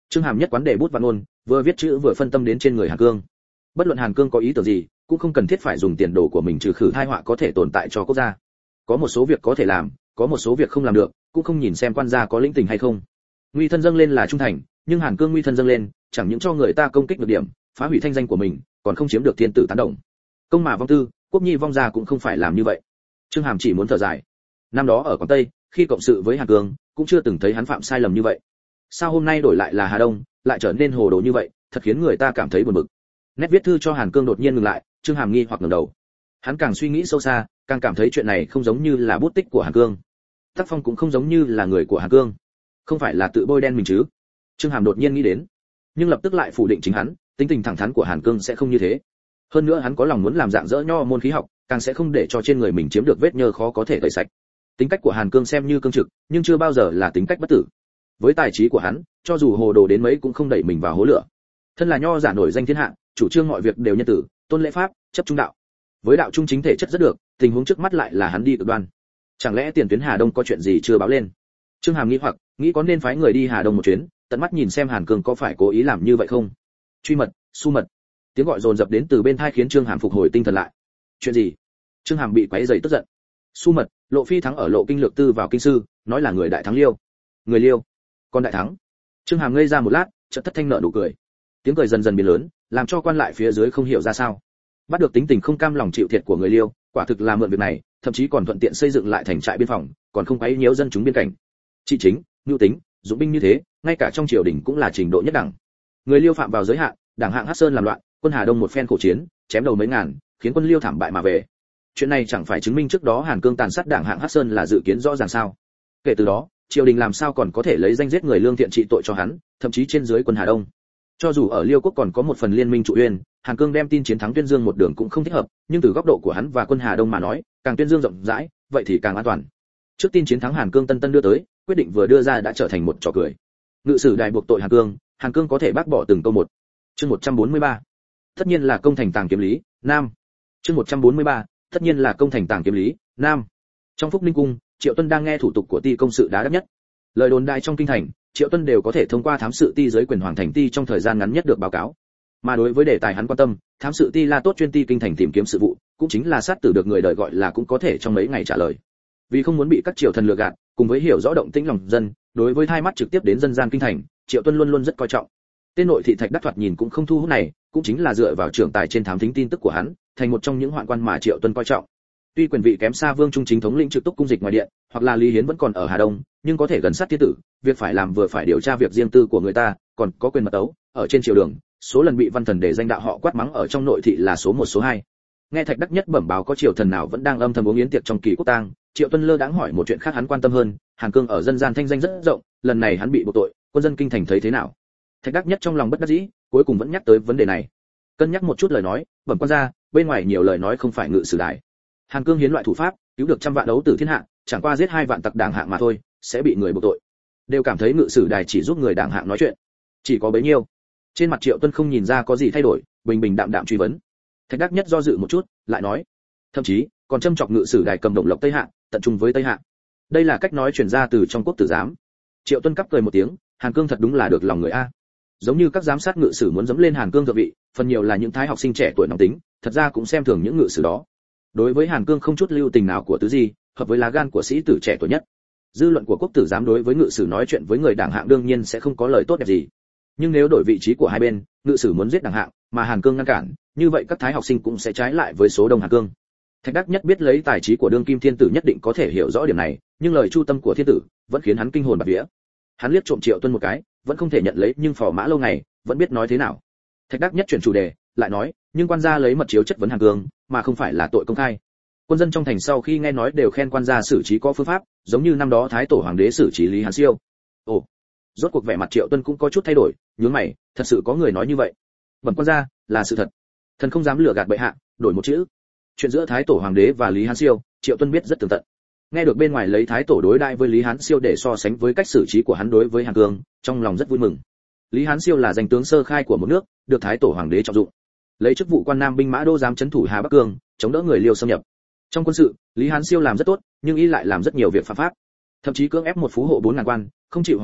Trương Hàm nhất quán để bút và ngôn, vừa viết chữ vừa phân tâm đến trên người Hàn Cương. Bất luận Hàn Cương có ý tưởng gì, cũng không cần thiết phải dùng tiền đồ của mình trừ khử tai họa có thể tồn tại cho quốc gia. Có một số việc có thể làm, có một số việc không làm được, cũng không nhìn xem quan gia có lĩnh tình hay không. Nguy thân dâng lên là trung thành, nhưng Hàn Cương nguy thân dâng lên, chẳng những cho người ta công kích được điểm, phá hủy thanh danh của mình, còn không chiếm được thiên tử tán đồng. Công mà vong tư, quốc nhi vong gia cũng không phải làm như vậy. Trương Hàm chỉ muốn thở dài. Năm đó ở Quảng Tây, khi cộng sự với Hàn Cương, cũng chưa từng thấy hắn phạm sai lầm như vậy. Sao hôm nay đổi lại là Hà Đông, lại trở nên hồ đồ như vậy, thật khiến người ta cảm thấy buồn bực. Nét viết thư cho Hàn Cương đột nhiên ngừng lại, Trương Hàm nghi hoặc ngẩng đầu. Hắn càng suy nghĩ sâu xa, càng cảm thấy chuyện này không giống như là bút tích của Hàn Cương. Tác phong cũng không giống như là người của Hàn Cương. Không phải là tự bôi đen mình chứ? Trương Hàm đột nhiên nghĩ đến, nhưng lập tức lại phủ định chính hắn, tính tình thẳng thắn của Hàn Cương sẽ không như thế. Hơn nữa hắn có lòng muốn làm dạng dỡ nho môn khí học, càng sẽ không để cho trên người mình chiếm được vết nhơ khó có thể tẩy sạch. Tính cách của Hàn Cương xem như cương trực, nhưng chưa bao giờ là tính cách bất tử. Với tài trí của hắn, cho dù hồ đồ đến mấy cũng không đẩy mình vào hố lửa. Thân là nho giả nổi danh thiên hạ, chủ trương mọi việc đều nhân tử, tôn lễ pháp, chấp trung đạo. Với đạo trung chính thể chất rất được, tình huống trước mắt lại là hắn đi cực đoan. Chẳng lẽ tiền tuyến Hà Đông có chuyện gì chưa báo lên? Trương Hàm nghĩ hoặc, nghĩ có nên phái người đi Hà Đông một chuyến, tận mắt nhìn xem Hàn Cương có phải cố ý làm như vậy không. Truy mật, su mật. Tiếng gọi dồn dập đến từ bên tai khiến Trương Hàm phục hồi tinh thần lại. Chuyện gì? Trương Hàm bị quấy rầy tức giận. Su mật, Lộ Phi thắng ở Lộ Kinh Lược Tư vào kinh sư, nói là người đại thắng Liêu. Người Liêu? Còn đại thắng? Trương Hàm ngây ra một lát, chợt thất thanh nở nụ cười. Tiếng cười dần dần biến lớn, làm cho quan lại phía dưới không hiểu ra sao. Bắt được tính tình không cam lòng chịu thiệt của người Liêu, quả thực là mượn việc này, thậm chí còn thuận tiện xây dựng lại thành trại biên phòng, còn không quấy nhiễu dân chúng biên cảnh. Trị chính, nhu tính, dũng binh như thế, ngay cả trong triều đình cũng là trình độ nhất đẳng. Người Liêu phạm vào giới hạn, đảng hạng Hắc Sơn làm loạn, quân Hà Đông một phen khổ chiến, chém đầu mấy ngàn, khiến quân Liêu thảm bại mà về. Chuyện này chẳng phải chứng minh trước đó Hàn Cương tàn sát đảng hạng Hắc Sơn là dự kiến rõ ràng sao? Kể từ đó, triều đình làm sao còn có thể lấy danh giết người lương thiện trị tội cho hắn, thậm chí trên dưới quân Hà Đông. Cho dù ở Liêu quốc còn có một phần liên minh trụ uyên, Hàn Cương đem tin chiến thắng Tuyên Dương một đường cũng không thích hợp, nhưng từ góc độ của hắn và quân Hà Đông mà nói, càng Tuyên Dương rộng rãi, vậy thì càng an toàn. Trước tin chiến thắng Hàn Cương tân tân đưa tới, quyết định vừa đưa ra đã trở thành một trò cười. Ngự sử đài buộc tội Hàn Cương có thể bác bỏ từng câu một. Chương 143. Tất nhiên là công thành tàng kiếm lý, nam. Chương 143. Tất nhiên là công thành tàng kiếm lý, nam. Trong Phúc Ninh cung, Triệu Tuân đang nghe thủ tục của ty công sự đá đắp nhất. Lời đồn đại trong kinh thành, Triệu Tuân đều có thể thông qua thám sự ty dưới quyền hoàng thành ty trong thời gian ngắn nhất được báo cáo. Mà đối với đề tài hắn quan tâm, thám sự ty La Tốt chuyên ty kinh thành tìm kiếm sự vụ, cũng chính là sát tử được người đời gọi là cũng có thể trong mấy ngày trả lời. Vì không muốn bị các triều thần lừa gạt, cùng với hiểu rõ động tĩnh lòng dân, đối với thai mắt trực tiếp đến dân gian kinh thành, Triệu Tuân luôn luôn rất coi trọng. Tên nội thị Thạch Đắc thoạt nhìn cũng không thu hút này, cũng chính là dựa vào trưởng tài trên thám thính tin tức của hắn, thành một trong những hoạn quan mà Triệu Tuân coi trọng. Tuy quyền vị kém xa Vương Trung Chính thống lĩnh trực túc cung dịch ngoài điện, hoặc là Lý Hiến vẫn còn ở Hà Đông, nhưng có thể gần sát thiên tử, việc phải làm vừa phải điều tra việc riêng tư của người ta, còn có quyền mật tấu, ở trên triều đường, số lần bị văn thần để danh đạo họ quát mắng ở trong nội thị là số 1 số 2. Nghe Thạch Đắc nhất bẩm báo có triều thần nào vẫn đang âm thầm uống yến tiệc trong kỳ quốc tang, Triệu Tuân lơ đãng hỏi một chuyện khác hắn quan tâm hơn, Hàn Cương ở dân gian thanh danh rất rộng, lần này hắn bị buộc tội, quân dân kinh thành thấy thế nào? Thạch Đắc nhất trong lòng bất đắc dĩ, cuối cùng vẫn nhắc tới vấn đề này. Cân nhắc một chút lời nói, bẩm quan gia, bên ngoài nhiều lời nói không phải ngự sử đài. Hàn Cương hiến loại thủ pháp, cứu được trăm vạn đấu tử thiên hạ, chẳng qua giết 2 vạn tặc đảng hạng mà thôi, sẽ bị người buộc tội. Đều cảm thấy ngự sử đài chỉ giúp người đảng hạng nói chuyện. Chỉ có bấy nhiêu. Trên mặt Triệu Tuân không nhìn ra có gì thay đổi, bình bình đạm đạm truy vấn. Thạch Đắc nhất do dự một chút, lại nói, thậm chí còn châm chọc ngự sử đài cầm động lộc Tây Hạ, tận trung với Tây Hạ. Đây là cách nói truyền ra từ trong quốc tử giám. Triệu Tuân cắp cười một tiếng, Hàn Cương thật đúng là được lòng người a. Giống như các giám sát ngự sử muốn dẫm lên Hàn Cương thượng vị, phần nhiều là những thái học sinh trẻ tuổi nóng tính, thật ra cũng xem thường những ngự sử đó. Đối với Hàn Cương không chút lưu tình nào của tứ di, hợp với lá gan của sĩ tử trẻ tuổi nhất. Dư luận của quốc tử giám đối với ngự sử nói chuyện với người đảng hạng đương nhiên sẽ không có lời tốt đẹp gì. Nhưng nếu đổi vị trí của hai bên, ngự sử muốn giết đảng hạng, mà Hàn Cương ngăn cản, như vậy các thái học sinh cũng sẽ trái lại với số đông Hàn Cương. Thạch Đắc nhất biết lấy tài trí của đương kim thiên tử nhất định có thể hiểu rõ điểm này, nhưng lời chu tâm của thiên tử vẫn khiến hắn kinh hồn bạt vía. Hắn liếc trộm Triệu Tuân một cái, vẫn không thể nhận lấy, nhưng phò mã lâu ngày, vẫn biết nói thế nào. Thạch Đắc nhất chuyển chủ đề, lại nói, nhưng quan gia lấy mật chiếu chất vấn Hàn Cương, mà không phải là tội công khai. Quân dân trong thành sau khi nghe nói đều khen quan gia xử trí có phương pháp, giống như năm đó thái tổ hoàng đế xử trí Lý Hán Siêu. Ồ, rốt cuộc vẻ mặt Triệu Tuân cũng có chút thay đổi, nhướng mày, thật sự có người nói như vậy? Bẩm quan gia, là sự thật. Thần không dám lừa gạt bệ hạ, đổi một chữ. Chuyện giữa thái tổ hoàng đế và Lý Hán Siêu, Triệu Tuân biết rất tường tận. Nghe được bên ngoài lấy thái tổ đối đãi với Lý Hán Siêu để so sánh với cách xử trí của hắn đối với Hàn Cương, trong lòng rất vui mừng. Lý Hán Siêu là danh tướng sơ khai của một nước, được thái tổ hoàng đế trọng dụng, lấy chức vụ quan nam binh mã đô giám trấn thủ Hà Bắc Cương, chống đỡ người Liêu xâm nhập. Trong quân sự, Lý Hán Siêu làm rất tốt, nhưng y lại làm rất nhiều việc phạm pháp, thậm chí cưỡng ép một phú hộ 4000 quan, không chịu hoàn trả,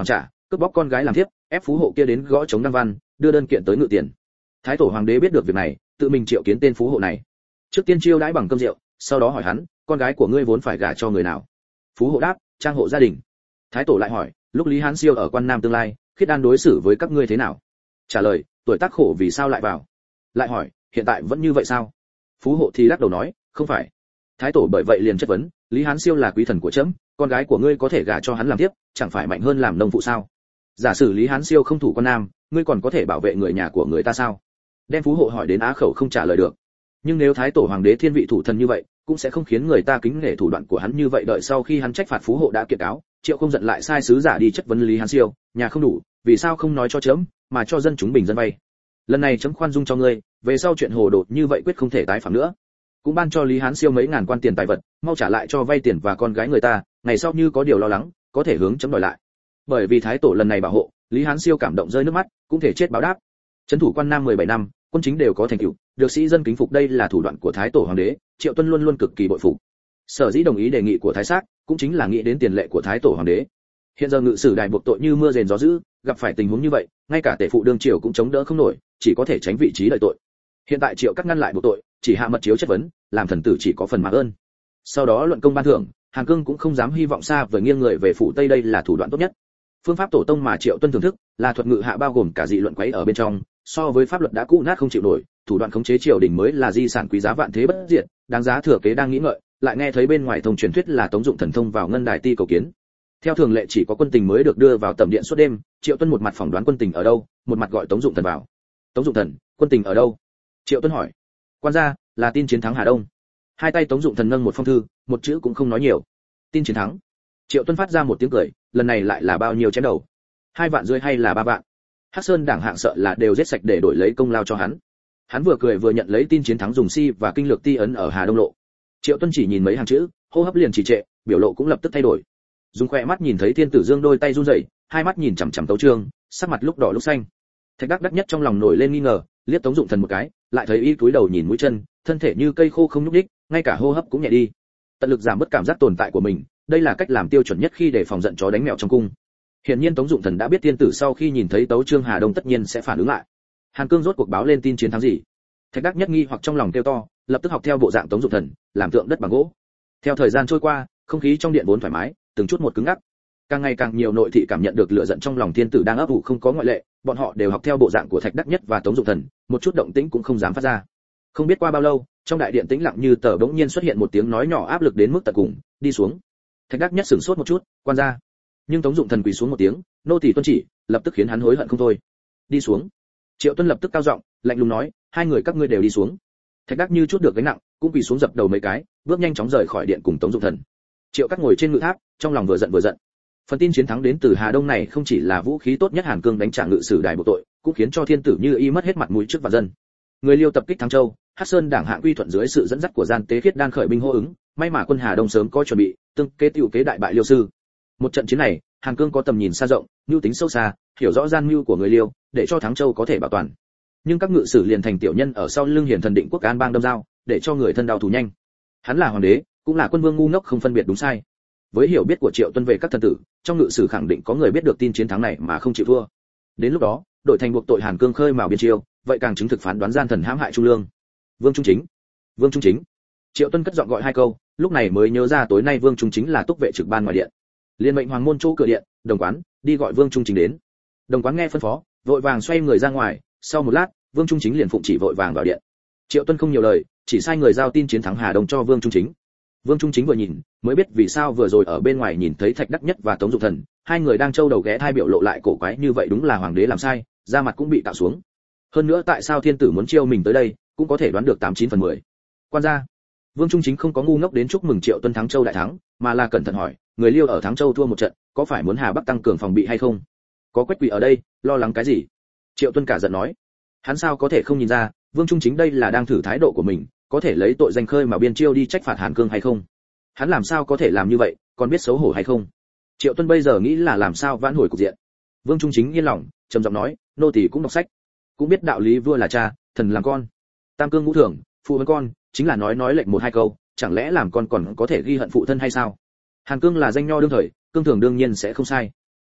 cướp bóc con gái làm thiếp, ép phú hộ kia đến gõ chống đăng văn, đưa đơn kiện tới ngự tiền. Thái tổ hoàng đế biết được việc này, tự mình triệu kiến tên phú hộ này. Trước tiên chiêu đãi bằng cơm rượu, sau đó hỏi hắn, con gái của ngươi vốn phải gả cho người nào? Phú hộ đáp, trang hộ gia đình. Thái tổ lại hỏi, lúc Lý Hán Siêu ở quan Nam tương lai, Khiết Đan đối xử với các ngươi thế nào? Trả lời, tuổi tác khổ vì sao lại vào? Lại hỏi, hiện tại vẫn như vậy sao? Phú hộ thì lắc đầu nói, không phải. Thái tổ bởi vậy liền chất vấn, Lý Hán Siêu là quý thần của trẫm, con gái của ngươi có thể gả cho hắn làm tiếp, chẳng phải mạnh hơn làm nông phụ sao? Giả sử Lý Hán Siêu không thủ quan Nam, ngươi còn có thể bảo vệ người nhà của người ta sao? Đem phú hộ hỏi đến á khẩu không trả lời được. Nhưng nếu Thái tổ hoàng đế thiên vị thủ thần như vậy, cũng sẽ không khiến người ta kính nể thủ đoạn của hắn như vậy. Đợi sau khi hắn trách phạt phú hộ đã kiện cáo, Triệu không giận lại sai sứ giả đi chất vấn Lý Hán Siêu, nhà không đủ, vì sao không nói cho trẫm, mà cho dân chúng bình dân vay? Lần này trẫm khoan dung cho ngươi, về sau chuyện hồ đột như vậy quyết không thể tái phạm nữa. Cũng ban cho Lý Hán Siêu mấy ngàn quan tiền tài vật, mau trả lại cho vay tiền và con gái người ta, ngày sau như có điều lo lắng, có thể hướng trẫm đòi lại. Bởi vì Thái tổ lần này bảo hộ, Lý Hán Siêu cảm động rơi nước mắt, cũng thể chết báo đáp. Trấn thủ quan Nam 17 năm, quân chính đều có thành tựu, được sĩ dân kính phục, đây là thủ đoạn của Thái tổ hoàng đế, Triệu Tuân luôn luôn cực kỳ bội phục. Sở dĩ đồng ý đề nghị của Thái Sác, cũng chính là nghĩ đến tiền lệ của Thái tổ hoàng đế. Hiện giờ ngự sử đài buộc tội như mưa rền gió dữ, gặp phải tình huống như vậy, ngay cả tể phụ đương triều cũng chống đỡ không nổi, chỉ có thể tránh vị trí đợi tội. Hiện tại Triệu Các ngăn lại buộc tội, chỉ hạ mật chiếu chất vấn, làm thần tử chỉ có phần mà ơn. Sau đó luận công ban thưởng, Hàn Cương cũng không dám hy vọng xa vời, nghiêng người về phủ Tây, đây là thủ đoạn tốt nhất. Phương pháp tổ tông mà Triệu Tuân thưởng thức, là thuật ngự hạ bao gồm cả dị luận quấy ở bên trong, so với pháp luật đã cũ nát không chịu nổi, thủ đoạn khống chế triều đình mới là di sản quý giá vạn thế bất diệt, đáng giá thừa kế. Đang nghĩ ngợi, lại nghe thấy bên ngoài thông truyền thuyết là Tống Dụng Thần thông vào ngân đài ti cầu kiến. Theo thường lệ chỉ có quân tình mới được đưa vào tầm điện suốt đêm, Triệu Tuân một mặt phỏng đoán quân tình ở đâu, một mặt gọi Tống Dụng Thần vào. Tống Dụng Thần, quân tình ở đâu? Triệu Tuân hỏi. Quan gia, là tin chiến thắng Hà Đông. Hai tay Tống Dụng Thần nâng một phong thư, một chữ cũng không nói nhiều. Tin chiến thắng. Triệu Tuân phát ra một tiếng cười, lần này lại là bao nhiêu chém đầu? 2 vạn rưỡi hay là 3 vạn? Hắc Sơn đảng hạng sợ là đều giết sạch để đổi lấy công lao cho hắn. Hắn vừa cười vừa nhận lấy tin chiến thắng dùng si và kinh lược ti ấn ở Hà Đông lộ. Triệu Tuân chỉ nhìn mấy hàng chữ, hô hấp liền trì trệ, biểu lộ cũng lập tức thay đổi. Dùng khỏe mắt nhìn thấy Thiên Tử Dương đôi tay run rẩy, hai mắt nhìn chằm chằm Tấu Chương, sắc mặt lúc đỏ lúc xanh. Thạch Đắc đắc nhất trong lòng nổi lên nghi ngờ, liếc Tống Dụng Thần một cái, lại thấy y cúi đầu nhìn mũi chân, thân thể như cây khô không nhúc nhích, ngay cả hô hấp cũng nhẹ đi. Tận lực giảm bớt cảm giác tồn tại của mình, đây là cách làm tiêu chuẩn nhất khi để phòng giận chó đánh mèo trong cung. Hiển nhiên Tống Dụng Thần đã biết Thiên Tử sau khi nhìn thấy Tấu Chương Hà Đông tất nhiên sẽ phản ứng lại. Hàn Cương rốt cuộc báo lên tin chiến thắng gì? Thạch Đắc nhất nghi hoặc trong lòng kêu to, lập tức học theo bộ dạng Tống Dụng Thần, làm tượng đất bằng gỗ. Theo thời gian trôi qua, không khí trong điện vốn thoải mái, từng chút một cứng ngắc. Càng ngày càng nhiều nội thị cảm nhận được lửa giận trong lòng Thiên Tử đang ấp ủ, không có ngoại lệ, bọn họ đều học theo bộ dạng của Thạch Đắc nhất và Tống Dụng Thần, một chút động tĩnh cũng không dám phát ra. Không biết qua bao lâu, trong đại điện tĩnh lặng như tờ, bỗng nhiên xuất hiện một tiếng nói nhỏ áp lực đến mức tận cùng, đi xuống. Thạch Đắc nhất sửng sốt một chút, quan gia. Nhưng Tống Dụng Thần quỳ xuống một tiếng, nô tỳ tuân chỉ, lập tức khiến hắn hối hận không thôi. Đi xuống. Triệu Tuân lập tức cao giọng, lạnh lùng nói, hai người các ngươi đều đi xuống. Thạch Đắc như chút được gánh nặng, cũng quỳ xuống dập đầu mấy cái, bước nhanh chóng rời khỏi điện cùng Tống Dụng Thần. Triệu Các ngồi trên ngự tháp, trong lòng vừa giận vừa giận. Phần tin chiến thắng đến từ Hà Đông này không chỉ là vũ khí tốt nhất Hàn Cương đánh trả ngự sử đài buộc tội, cũng khiến cho Thiên Tử Như Y mất hết mặt mũi trước vạn dân. Người Liêu tập kích Thắng Châu, Hắc Sơn đảng hạng quy thuận dưới sự dẫn dắt của Gian Tế Khiết Đan khởi binh hô ứng, may mà quân Hà Đông sớm có chuẩn bị, tương kế tiểu kế đại bại Liêu sư. Một trận chiến này, Hàn Cương có tầm nhìn xa rộng, mưu tính sâu xa, hiểu rõ gian mưu của người Liêu, để cho Thắng Châu có thể bảo toàn. Nhưng các ngự sử liền thành tiểu nhân ở sau lưng hiển thần định quốc an bang đâm dao, để cho người thân đau thù nhanh. Hắn là hoàng đế, cũng là quân vương ngu ngốc không phân biệt đúng sai. Với hiểu biết của Triệu Tuân về các thần tử, trong ngự sử khẳng định có người biết được tin chiến thắng này mà không chịu thua. Đến lúc đó, đội thành buộc tội Hàn Cương khơi mào biên chiêu, vậy càng chứng thực phán đoán gian thần hãm hại Trung Lương. Vương Trung Chính, Vương Trung Chính. Triệu Tuân cất giọng gọi hai câu, lúc này mới nhớ ra tối nay Vương Trung Chính là túc vệ trực ban ngoài điện. Liên mệnh hoàng môn chỗ cửa điện, Đồng Quán, đi gọi Vương Trung Chính đến. Đồng Quán nghe phân phó, vội vàng xoay người ra ngoài, sau một lát, Vương Trung Chính liền phụng chỉ vội vàng vào điện. Triệu Tuân không nhiều lời, chỉ sai người giao tin chiến thắng Hà Đông cho Vương Trung Chính. Vương Trung Chính vừa nhìn, mới biết vì sao vừa rồi ở bên ngoài nhìn thấy Thạch Đắc nhất và Tống Dụng Thần, hai người đang trâu đầu ghé thai biểu lộ lại cổ quái như vậy, đúng là hoàng đế làm sai, da mặt cũng bị tạo xuống. Hơn nữa tại sao Thiên Tử muốn chiêu mình tới đây, cũng có thể đoán được 89/10. Quan gia, Vương Trung Chính không có ngu ngốc đến chúc mừng Triệu Tuân Thắng Châu đại thắng, mà là cẩn thận hỏi, người Liêu ở Thắng Châu thua một trận, có phải muốn Hà Bắc tăng cường phòng bị hay không? Có Quách Quỳ ở đây, lo lắng cái gì? Triệu Tuân cả giận nói, hắn sao có thể không nhìn ra, Vương Trung Chính đây là đang thử thái độ của mình, có thể lấy tội danh khơi mà biên chiêu đi trách phạt Hàn Cương hay không? Hắn làm sao có thể làm như vậy, còn biết xấu hổ hay không? Triệu Tuân bây giờ nghĩ là làm sao vãn hồi cục diện. Vương Trung Chính yên lòng, trầm giọng nói, nô tỳ cũng đọc sách, cũng biết đạo lý vua là cha, thần làm con. Tam cương ngũ thường, phụ với con, chính là nói lệnh một hai câu, chẳng lẽ làm con còn có thể ghi hận phụ thân hay sao? Hàn Cương là danh nho đương thời, cương thường đương nhiên sẽ không sai.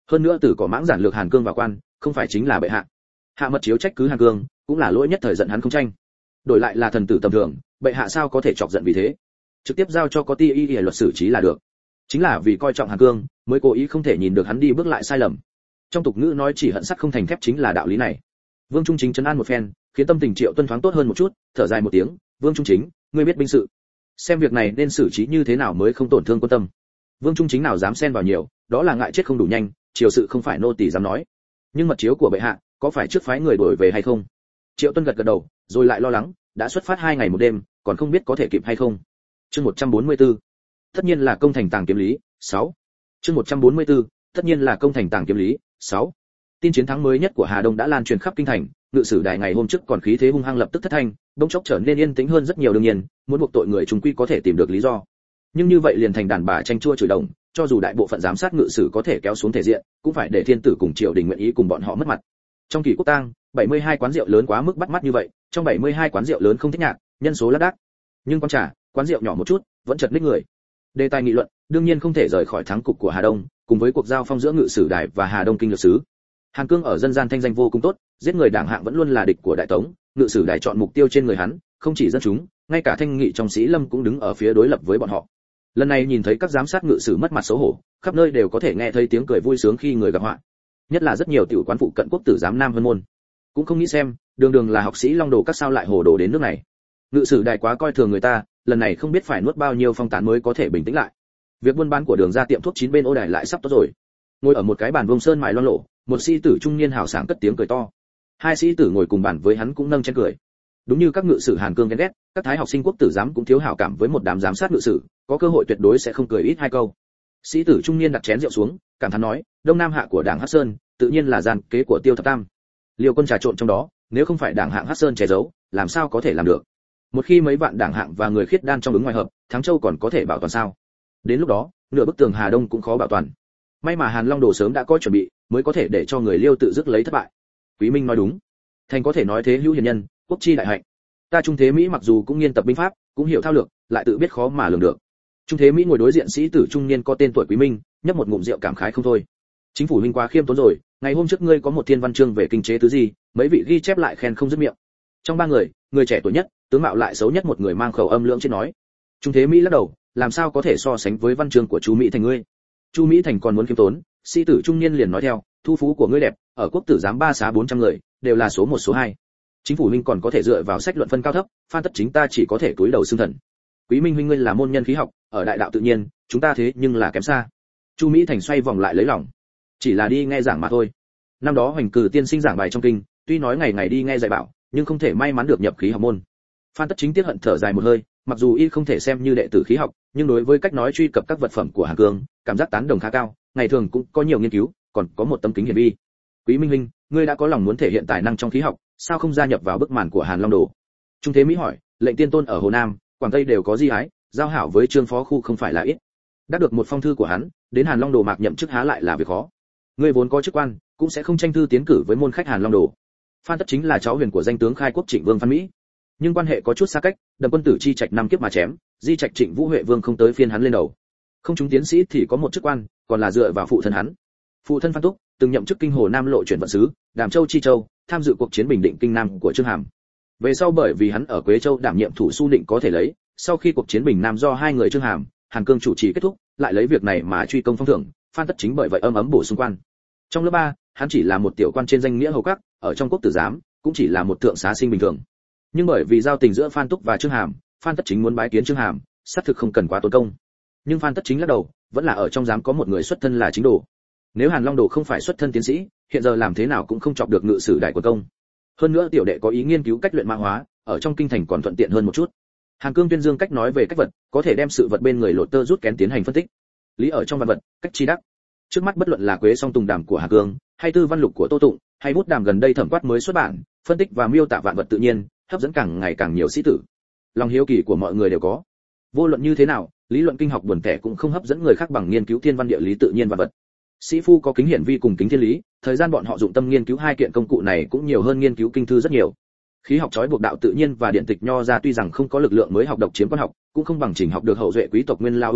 Hơn nữa từ cỏ mãng giản lược Hàn Cương vào quan, không phải chính là bệ hạ. Hạ mật chiếu trách cứ Hàn Cương, cũng là lỗi nhất thời giận hắn không tranh. Đổi lại là thần tử tầm thường, bệ hạ sao có thể chọc giận vì thế? Trực tiếp giao cho có ti y luật xử trí là được. Chính là vì coi trọng Hàn Cương, mới cố ý không thể nhìn được hắn đi bước lại sai lầm. Trong tục ngữ nói chỉ hận sắt không thành thép chính là đạo lý này. Vương Trung Chính trấn an một phen, khiến tâm tình Triệu Tuân thoáng tốt hơn một chút, thở dài một tiếng, "Vương Trung Chính, ngươi biết binh sự, xem việc này nên xử trí như thế nào mới không tổn thương quân tâm." Vương Trung Chính nào dám xen vào nhiều, đó là ngại chết không đủ nhanh, triều sự không phải nô tỳ dám nói. Nhưng mật chiếu của bệ hạ, có phải trước phái người đổi về hay không? Triệu Tuân gật gật đầu, rồi lại lo lắng, đã xuất phát 2 ngày một đêm, còn không biết có thể kịp hay không. Chương 144. Tất nhiên là công thành tàng kiếm lý, 6. Chương 144. Tất nhiên là công thành tàng kiếm lý, 6. Tin chiến thắng mới nhất của Hà Đông đã lan truyền khắp kinh thành, ngự sử đài ngày hôm trước còn khí thế hung hăng lập tức thất thanh, bỗng chốc trở nên yên tĩnh hơn rất nhiều. Đương nhiên, muốn buộc tội người chúng quy có thể tìm được lý do. Nhưng như vậy liền thành đàn bà tranh chua chửi đồng, cho dù đại bộ phận giám sát ngự sử có thể kéo xuống thể diện, cũng phải để thiên tử cùng triều đình nguyện ý cùng bọn họ mất mặt. Trong kỳ quốc tang, 72 quán rượu lớn quá mức bắt mắt như vậy, trong 72 quán rượu lớn không thích nhạc, nhân số lác đác. Nhưng quán trà, quán rượu nhỏ một chút, vẫn chật ních người. Đề tài nghị luận, đương nhiên không thể rời khỏi thắng cục của Hà Đông, cùng với cuộc giao phong giữa ngự sử đài và Hà Đông kinh lược sứ. Hàn Cương ở dân gian thanh danh vô cùng tốt, giết người đảng hạng vẫn luôn là địch của đại tống, ngự sử đài chọn mục tiêu trên người hắn, không chỉ dân chúng, ngay cả thanh nghị trong sĩ lâm cũng đứng ở phía đối lập với bọn họ. Lần này nhìn thấy các giám sát ngự sử mất mặt xấu hổ, khắp nơi đều có thể nghe thấy tiếng cười vui sướng khi người gặp họa. Nhất là rất nhiều tiểu quán phụ cận quốc tử giám nam hơn môn, cũng không nghĩ xem, đường đường là học sĩ long đồ các sao lại hồ đồ đến nước này. Ngự sử đài quá coi thường người ta, lần này không biết phải nuốt bao nhiêu phong tán mới có thể bình tĩnh lại. Việc buôn bán của đường ra tiệm thuốc 9 bên ô đài lại sắp tốt rồi. Ngồi ở một cái bàn vông sơn mài loang lộ, một sĩ tử trung niên hào sảng cất tiếng cười to. 2 sĩ tử ngồi cùng bàn với hắn cũng nâng chén cười. Đúng như các ngự sử Hàn Cương ghen ghét, các thái học sinh quốc tử giám cũng thiếu hảo cảm với một đám giám sát ngự sử, có cơ hội tuyệt đối sẽ không cười ít 2 câu. Sĩ tử trung niên đặt chén rượu xuống, cảm thán nói, Đông Nam hạ của đảng Hắc Sơn, tự nhiên là gian kế của Tiêu Thập Tam. Liều Quân trà trộn trong đó, nếu không phải đảng hạng Hắc Sơn che giấu, làm sao có thể làm được? Một khi mấy vạn đảng hạng và người khiết đan trong ứng ngoài hợp, Thắng Châu còn có thể bảo toàn sao? Đến lúc đó, nửa bức tường Hà Đông cũng khó bảo toàn. May mà Hàn Long Đồ sớm đã có chuẩn bị, mới có thể để cho người Liêu tự dứt lấy thất bại. Quý Minh nói đúng, thành có thể nói thế hữu hiền nhân, quốc chi đại hạnh. Ta Trung Thế Mỹ mặc dù cũng nghiên tập binh pháp, cũng hiểu thao lược, lại tự biết khó mà lường được. Trung Thế Mỹ ngồi đối diện sĩ tử trung niên có tên tuổi Quý Minh, nhấp một ngụm rượu cảm khái không thôi. Chính phủ huynh quá khiêm tốn rồi, ngày hôm trước ngươi có một thiên văn chương về kinh chế tứ gì, mấy vị ghi chép lại khen không dứt miệng. Trong 3 người, người trẻ tuổi nhất, tướng mạo lại xấu nhất một người mang khẩu âm lưỡng trên nói. Trung Thế Mỹ lắc đầu, làm sao có thể so sánh với văn chương của chú Mỹ Thành ngươi. Chu Mỹ Thành còn muốn khiêm tốn, sĩ tử trung niên liền nói theo, thu phú của ngươi đẹp, ở quốc tử giám 3 xá 400 người, đều là số 1 số 2. Chính phủ huynh còn có thể dựa vào sách luận phân cao thấp, Phan Tất Chính ta chỉ có thể cúi đầu xưng thần. Quý Minh huynh ngươi là môn nhân khí học, ở đại đạo tự nhiên, chúng ta thế nhưng là kém xa. Chu Mỹ Thành xoay vòng lại lấy lòng, chỉ là đi nghe giảng mà thôi. Năm đó Hoành Cử tiên sinh giảng bài trong kinh, tuy nói ngày ngày đi nghe dạy bảo, nhưng không thể may mắn được nhập khí học môn. Phan Tất Chính tiếc hận thở dài một hơi, mặc dù y không thể xem như đệ tử khí học, nhưng đối với cách nói truy cập các vật phẩm của Hàn Cương, cảm giác tán đồng khá cao, ngày thường cũng có nhiều nghiên cứu, còn có một tấm kính hiển vi. Quý Minh huynh, ngươi đã có lòng muốn thể hiện tài năng trong khí học, sao không gia nhập vào bức màn của Hàn Long Đồ? Trung Thế Mỹ hỏi, lệnh tiên tôn ở Hồ Nam, Quảng Tây đều có di ái, giao hảo với Trương phó khu không phải là ít. Đắc được một phong thư của hắn, đến Hàn Long Đồ mạc nhậm chức há lại là việc khó. Ngươi vốn có chức quan, cũng sẽ không tranh thư tiến cử với môn khách Hàn Long Đồ. Phan Tất Chính là cháu huyền của danh tướng khai quốc Trịnh Vương Phan Mỹ, nhưng quan hệ có chút xa cách, Đầm quân tử chi trạch 5 kiếp mà chém, di trạch Trịnh Vũ Huệ Vương không tới phiên hắn lên đầu. Không chúng tiến sĩ thì có một chức quan, còn là dựa vào phụ thân hắn. Phụ thân Phan Túc từng nhậm chức kinh Hồ Nam lộ chuyển vận sứ, Đàm Châu Chi Châu, tham dự cuộc chiến bình định kinh Nam của Trương Hàm. Về sau bởi vì hắn ở Quế Châu đảm nhiệm thủ su định có thể lấy, sau khi cuộc chiến bình Nam do 2 người Trương Hàm, Hàn Cương chủ trì kết thúc, lại lấy việc này mà truy công phong thưởng, Phan Tất Chính bởi vậy ấm bổ sung quan. Trong lớp 3, hắn chỉ là một tiểu quan trên danh nghĩa hầu các, ở trong quốc tử giám cũng chỉ là một thượng xá sinh bình thường. Nhưng bởi vì giao tình giữa Phan Túc và Trương Hàm, Phan Tất Chính muốn bái kiến Trương Hàm, xác thực không cần quá tốn công. Nhưng Phan Tất Chính lắc đầu, vẫn là ở trong giám có một người xuất thân là Chính Đồ. Nếu Hàn Long Đồ không phải xuất thân tiến sĩ, hiện giờ làm thế nào cũng không chọc được ngự sử đại quân công. Hơn nữa tiểu đệ có ý nghiên cứu cách luyện mã hóa, ở trong kinh thành còn thuận tiện hơn một chút. Hàn Cương tuyên dương cách nói về cách vật, có thể đem sự vật bên người lột tơ rút kén tiến hành phân tích. Lý ở trong văn vật, cách chi đắc. Trước mắt bất luận là Quế Song Tùng Đàm của Hàn Cương, hay Tư Văn Lục của Tô Tụng, hay bút đàm gần đây thẩm quát mới xuất bản, phân tích và miêu tả vạn vật tự nhiên, hấp dẫn càng ngày càng nhiều sĩ tử. Lòng hiếu kỳ của mọi người đều có. Vô luận như thế nào, lý luận kinh học buồn tẻ cũng không hấp dẫn người khác bằng nghiên cứu thiên văn địa lý tự nhiên vạn vật. Sĩ phu có kính hiển vi cùng kính thiên lý, thời gian bọn họ dụng tâm nghiên cứu 2 kiện công cụ này cũng nhiều hơn nghiên cứu kinh thư rất nhiều. Khí học trói buộc đạo tự nhiên và điện tịch nho ra tuy rằng không có lực lượng mới học độc chiếm quan học, cũng không bằng chỉnh học được hậu duệ quý tộc nguyên lao ủng hộ,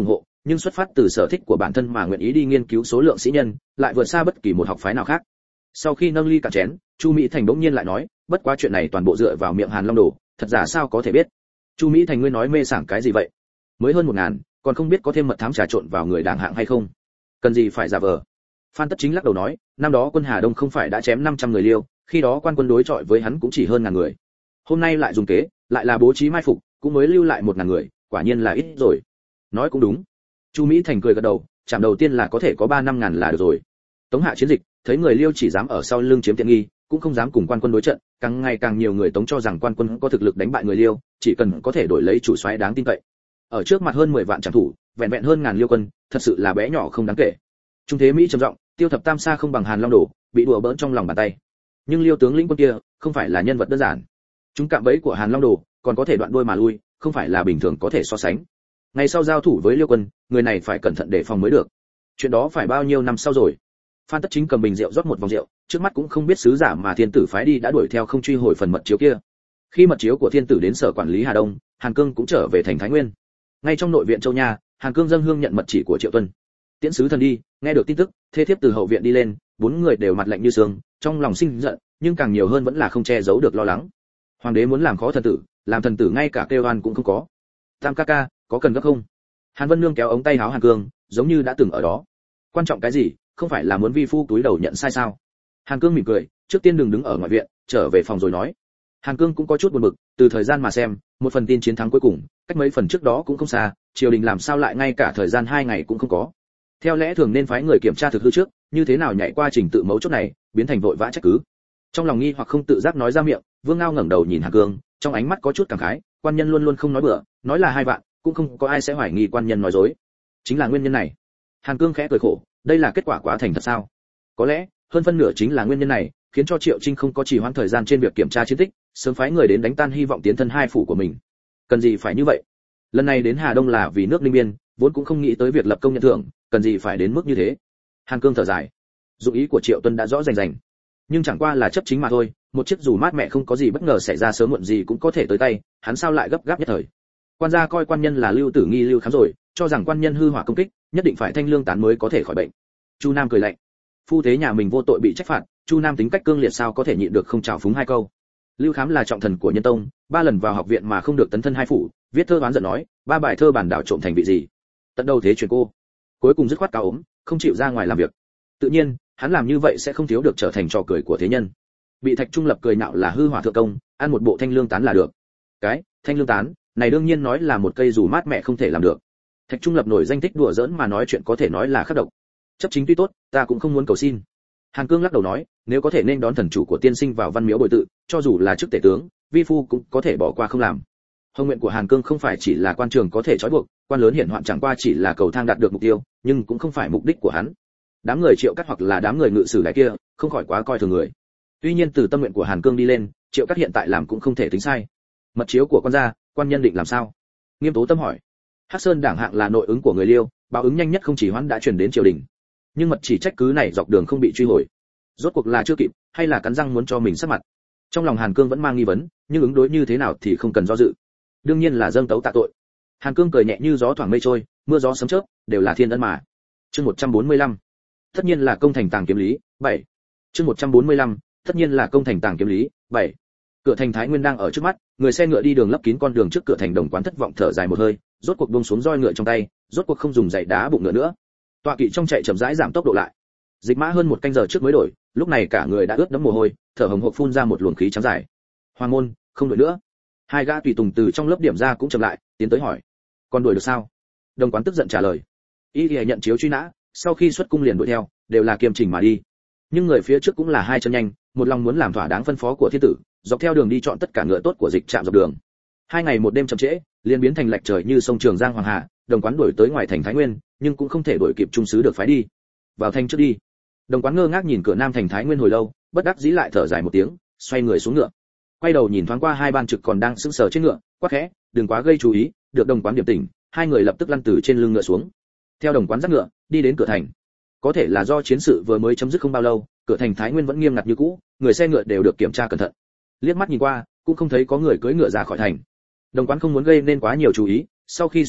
nhưng xuất phát từ sở thích của bản thân mà nguyện ý đi nghiên cứu số lượng sĩ nhân, lại vượt xa bất kỳ một học phái nào khác. Sau khi nâng ly cạn chén, Chu Mỹ Thành bỗng nhiên lại nói, bất quá chuyện này toàn bộ dựa vào miệng Hàn Long Đồ, thật giả sao có thể biết. Chu Mỹ Thành ngươi nói mê sảng cái gì vậy? Mới hơn 1000, còn không biết có thêm mật thám trà trộn vào người đảng hạng hay không? Cần gì phải giả vờ. Phan Tất Chính lắc đầu nói, năm đó quân Hà Đông không phải đã chém 500 người Liêu, khi đó quan quân đối chọi với hắn cũng chỉ hơn 1000 người. Hôm nay lại dùng kế, lại là bố trí mai phục, cũng mới lưu lại 1000 người, quả nhiên là ít rồi. Nói cũng đúng. Chu Mỹ Thành cười gật đầu, chạm đầu tiên là có thể có 3-5 ngàn là được rồi. Tống hạ chiến dịch, thấy người Liêu chỉ dám ở sau lưng chiếm tiện nghi, cũng không dám cùng quan quân đối trận, càng ngày càng nhiều người Tống cho rằng quan quân có thực lực đánh bại người Liêu, chỉ cần có thể đổi lấy chủ soái đáng tin cậy. Ở trước mặt hơn 10 vạn trảm thủ, vẹn vẹn hơn ngàn Liêu quân, thật sự là bé nhỏ không đáng kể. Trung Thế Mỹ trầm giọng, Tiêu Thập Tam xa không bằng Hàn Long Đồ, bị đùa bỡn trong lòng bàn tay. Nhưng Liêu tướng lĩnh quân kia, không phải là nhân vật đơn giản. Chúng cạm bẫy của Hàn Long Đồ, còn có thể đoạn đuôi mà lui, không phải là bình thường có thể so sánh. Ngày sau giao thủ với Liêu quân, người này phải cẩn thận đề phòng mới được. Chuyện đó phải bao nhiêu năm sau rồi? Phan Tất Chính cầm bình rượu rót một vòng rượu, trước mắt cũng không biết sứ giả mà thiên tử phái đi đã đuổi theo không truy hồi phần mật chiếu kia. Khi mật chiếu của thiên tử đến sở quản lý Hà Đông, Hàn Cương cũng trở về thành Thái Nguyên. Ngay trong nội viện Châu Nha, Hàn Cương dâng hương nhận mật chỉ của Triệu Tuân. Tiễn sứ thần đi, nghe được tin tức, thê thiếp từ hậu viện đi lên, 4 người đều mặt lạnh như sương, trong lòng sinh giận, nhưng càng nhiều hơn vẫn là không che giấu được lo lắng. Hoàng đế muốn làm khó thần tử, làm thần tử ngay cả kêu oan cũng không có. Tam ca ca, có cần gấp không? Hàn Vân Nương kéo ống tay áo Hàn Cương, giống như đã từng ở đó. Quan trọng cái gì, không phải là muốn vi phu túi đầu nhận sai sao? Hàn Cương mỉm cười, trước tiên đừng đứng ở ngoài viện, trở về phòng rồi nói. Hàn Cương cũng có chút buồn bực, từ thời gian mà xem, một phần tin chiến thắng cuối cùng, cách mấy phần trước đó cũng không xa, triều đình làm sao lại ngay cả thời gian 2 ngày cũng không có. Theo lẽ thường nên phái người kiểm tra thực hư trước, như thế nào nhảy qua trình tự mấu chốt này, biến thành vội vã trách cứ. Trong lòng nghi hoặc không tự giác nói ra miệng, Vương Ngao ngẩng đầu nhìn Hàn Cương, trong ánh mắt có chút cảm khái, quan nhân luôn luôn không nói bừa, nói là 2 vạn, cũng không có ai sẽ hoài nghi quan nhân nói dối. Chính là nguyên nhân này. Hàn Cương khẽ cười khổ, đây là kết quả quá thành thật sao? Có lẽ, hơn phân nửa chính là nguyên nhân này, khiến cho Triệu Trinh không có trì hoãn thời gian trên việc kiểm tra chiến tích, sớm phái người đến đánh tan hy vọng tiến thân hai phủ của mình. Cần gì phải như vậy? Lần này đến Hà Đông là vì nước Ninh Biên, vốn cũng không nghĩ tới việc lập công nhận thưởng, cần gì phải đến mức như thế? Hàn Cương thở dài. Dụng ý của Triệu Tuân đã rõ rành rành, nhưng chẳng qua là chấp chính mà thôi, một chiếc dù mát mẹ không có gì bất ngờ xảy ra sớm muộn gì cũng có thể tới tay, hắn sao lại gấp gáp nhất thời? Quan gia coi quan nhân là Lưu Tử Nghi Lưu Khám rồi, cho rằng quan nhân hư hỏa công kích, nhất định phải thanh lương tán mới có thể khỏi bệnh. Chu Nam cười lạnh. Phu thế nhà mình vô tội bị trách phạt, Chu Nam tính cách cương liệt sao có thể nhịn được không trào phúng 2 câu. Lưu Khám là trọng thần của Nhân Tông, 3 lần vào học viện mà không được tấn thân 2 phủ, viết thơ oán giận nói, 3 bài thơ bản đảo trộm thành vị gì? Tận đâu thế truyền cô. Cuối cùng dứt khoát cáo ốm, không chịu ra ngoài làm việc. Tự nhiên, hắn làm như vậy sẽ không thiếu được trở thành trò cười của thế nhân. Bị Thạch Trung Lập cười nhạo là hư hỏa thượng công, ăn một bộ thanh lương tán là được. Cái, thanh lương tán, này đương nhiên nói là một cây dù mát mẹ không thể làm được. Thạch Trung Lập nổi danh thích đùa giỡn mà nói chuyện có thể nói là khắc độc. Chấp chính tuy tốt, ta cũng không muốn cầu xin. Hàn Cương lắc đầu nói, nếu có thể nên đón thần chủ của tiên sinh vào văn miếu bồi tự, cho dù là chức tể tướng, vi phu cũng có thể bỏ qua không làm. Hồng nguyện của Hàn Cương không phải chỉ là quan trường có thể trói buộc, quan lớn hiển hoạn chẳng qua chỉ là cầu thang đạt được mục tiêu, nhưng cũng không phải mục đích của hắn. Đám người Triệu Cát hoặc là đám người ngự sử đại kia, không khỏi quá coi thường người. Tuy nhiên từ tâm nguyện của Hàn Cương đi lên, Triệu Cát hiện tại làm cũng không thể tính sai. Mật chiếu của quan gia, quan nhân định làm sao? Nghiêm Tố Tâm hỏi. Hắc Sơn đảng hạng là nội ứng của người Liêu, báo ứng nhanh nhất không chỉ hoãn đã truyền đến triều đình. Nhưng mật chỉ trách cứ này dọc đường không bị truy hồi. Rốt cuộc là chưa kịp, hay là cắn răng muốn cho mình sắc mặt? Trong lòng Hàn Cương vẫn mang nghi vấn, nhưng ứng đối như thế nào thì không cần do dự. Đương nhiên là dâng tấu tạ tội. Hàn Cương cười nhẹ như gió thoảng mây trôi, mưa gió sấm chớp, đều là thiên ân mà. Chương 145. Tất nhiên là công thành tàng kiếm lý, 7. Chương 145. Tất nhiên là công thành tàng kiếm lý, 7. Cửa thành Thái Nguyên đang ở trước mắt, người xe ngựa đi đường lấp kín con đường trước cửa thành Đồng Quán thất vọng thở dài một hơi, rốt cuộc buông xuống roi ngựa trong tay, rốt cuộc không dùng giày đá bụng ngựa nữa. Tọa kỵ trong chạy chậm rãi giảm tốc độ lại. Dịch mã hơn 1 canh giờ trước mới đổi, lúc này cả người đã ướt đẫm mồ hôi, thở hổn hộc phun ra một luồng khí trắng dài. Hoàng môn, không đuổi nữa. 2 gã tùy tùng từ trong lớp điểm ra cũng chậm lại, tiến tới hỏi, còn đuổi được sao? Đồng Quán tức giận trả lời, y nhận chiếu truy nã, sau khi xuất cung liền đuổi theo, đều là kiềm trình mà đi. Nhưng người phía trước cũng là 2 chân nhanh, một lòng muốn làm thỏa đáng phân phó của thiên tử, dọc theo đường đi chọn tất cả ngựa tốt của dịch trạm dọc đường. 2 ngày 1 đêm chậm trễ, liền biến thành lệch trời như sông Trường Giang Hoàng Hà. Đồng Quán đuổi tới ngoài thành Thái Nguyên, nhưng cũng không thể đuổi kịp trung sứ được phái đi. Vào thành trước đi. Đồng Quán ngơ ngác nhìn cửa nam thành Thái Nguyên hồi lâu, bất đắc dĩ lại thở dài một tiếng, xoay người xuống ngựa. Quay đầu nhìn thoáng qua 2 ban trực còn đang sững sờ trên ngựa, quát khẽ, đừng quá gây chú ý. Được Đồng Quán điểm tỉnh, 2 người lập tức lăn từ trên lưng ngựa xuống. Theo Đồng Quán dắt ngựa, đi đến cửa thành. Có thể là do chiến sự vừa mới chấm dứt không bao lâu, cửa thành Thái Nguyên vẫn nghiêm ngặt như cũ, người xe ngựa đều được kiểm tra cẩn thận. Liếc mắt nhìn qua, cũng không thấy có người cưỡi ngựa ra khỏi thành. Đồng Quán không muốn gây nên quá nhiều chú ý, sau khi xuống ngựa,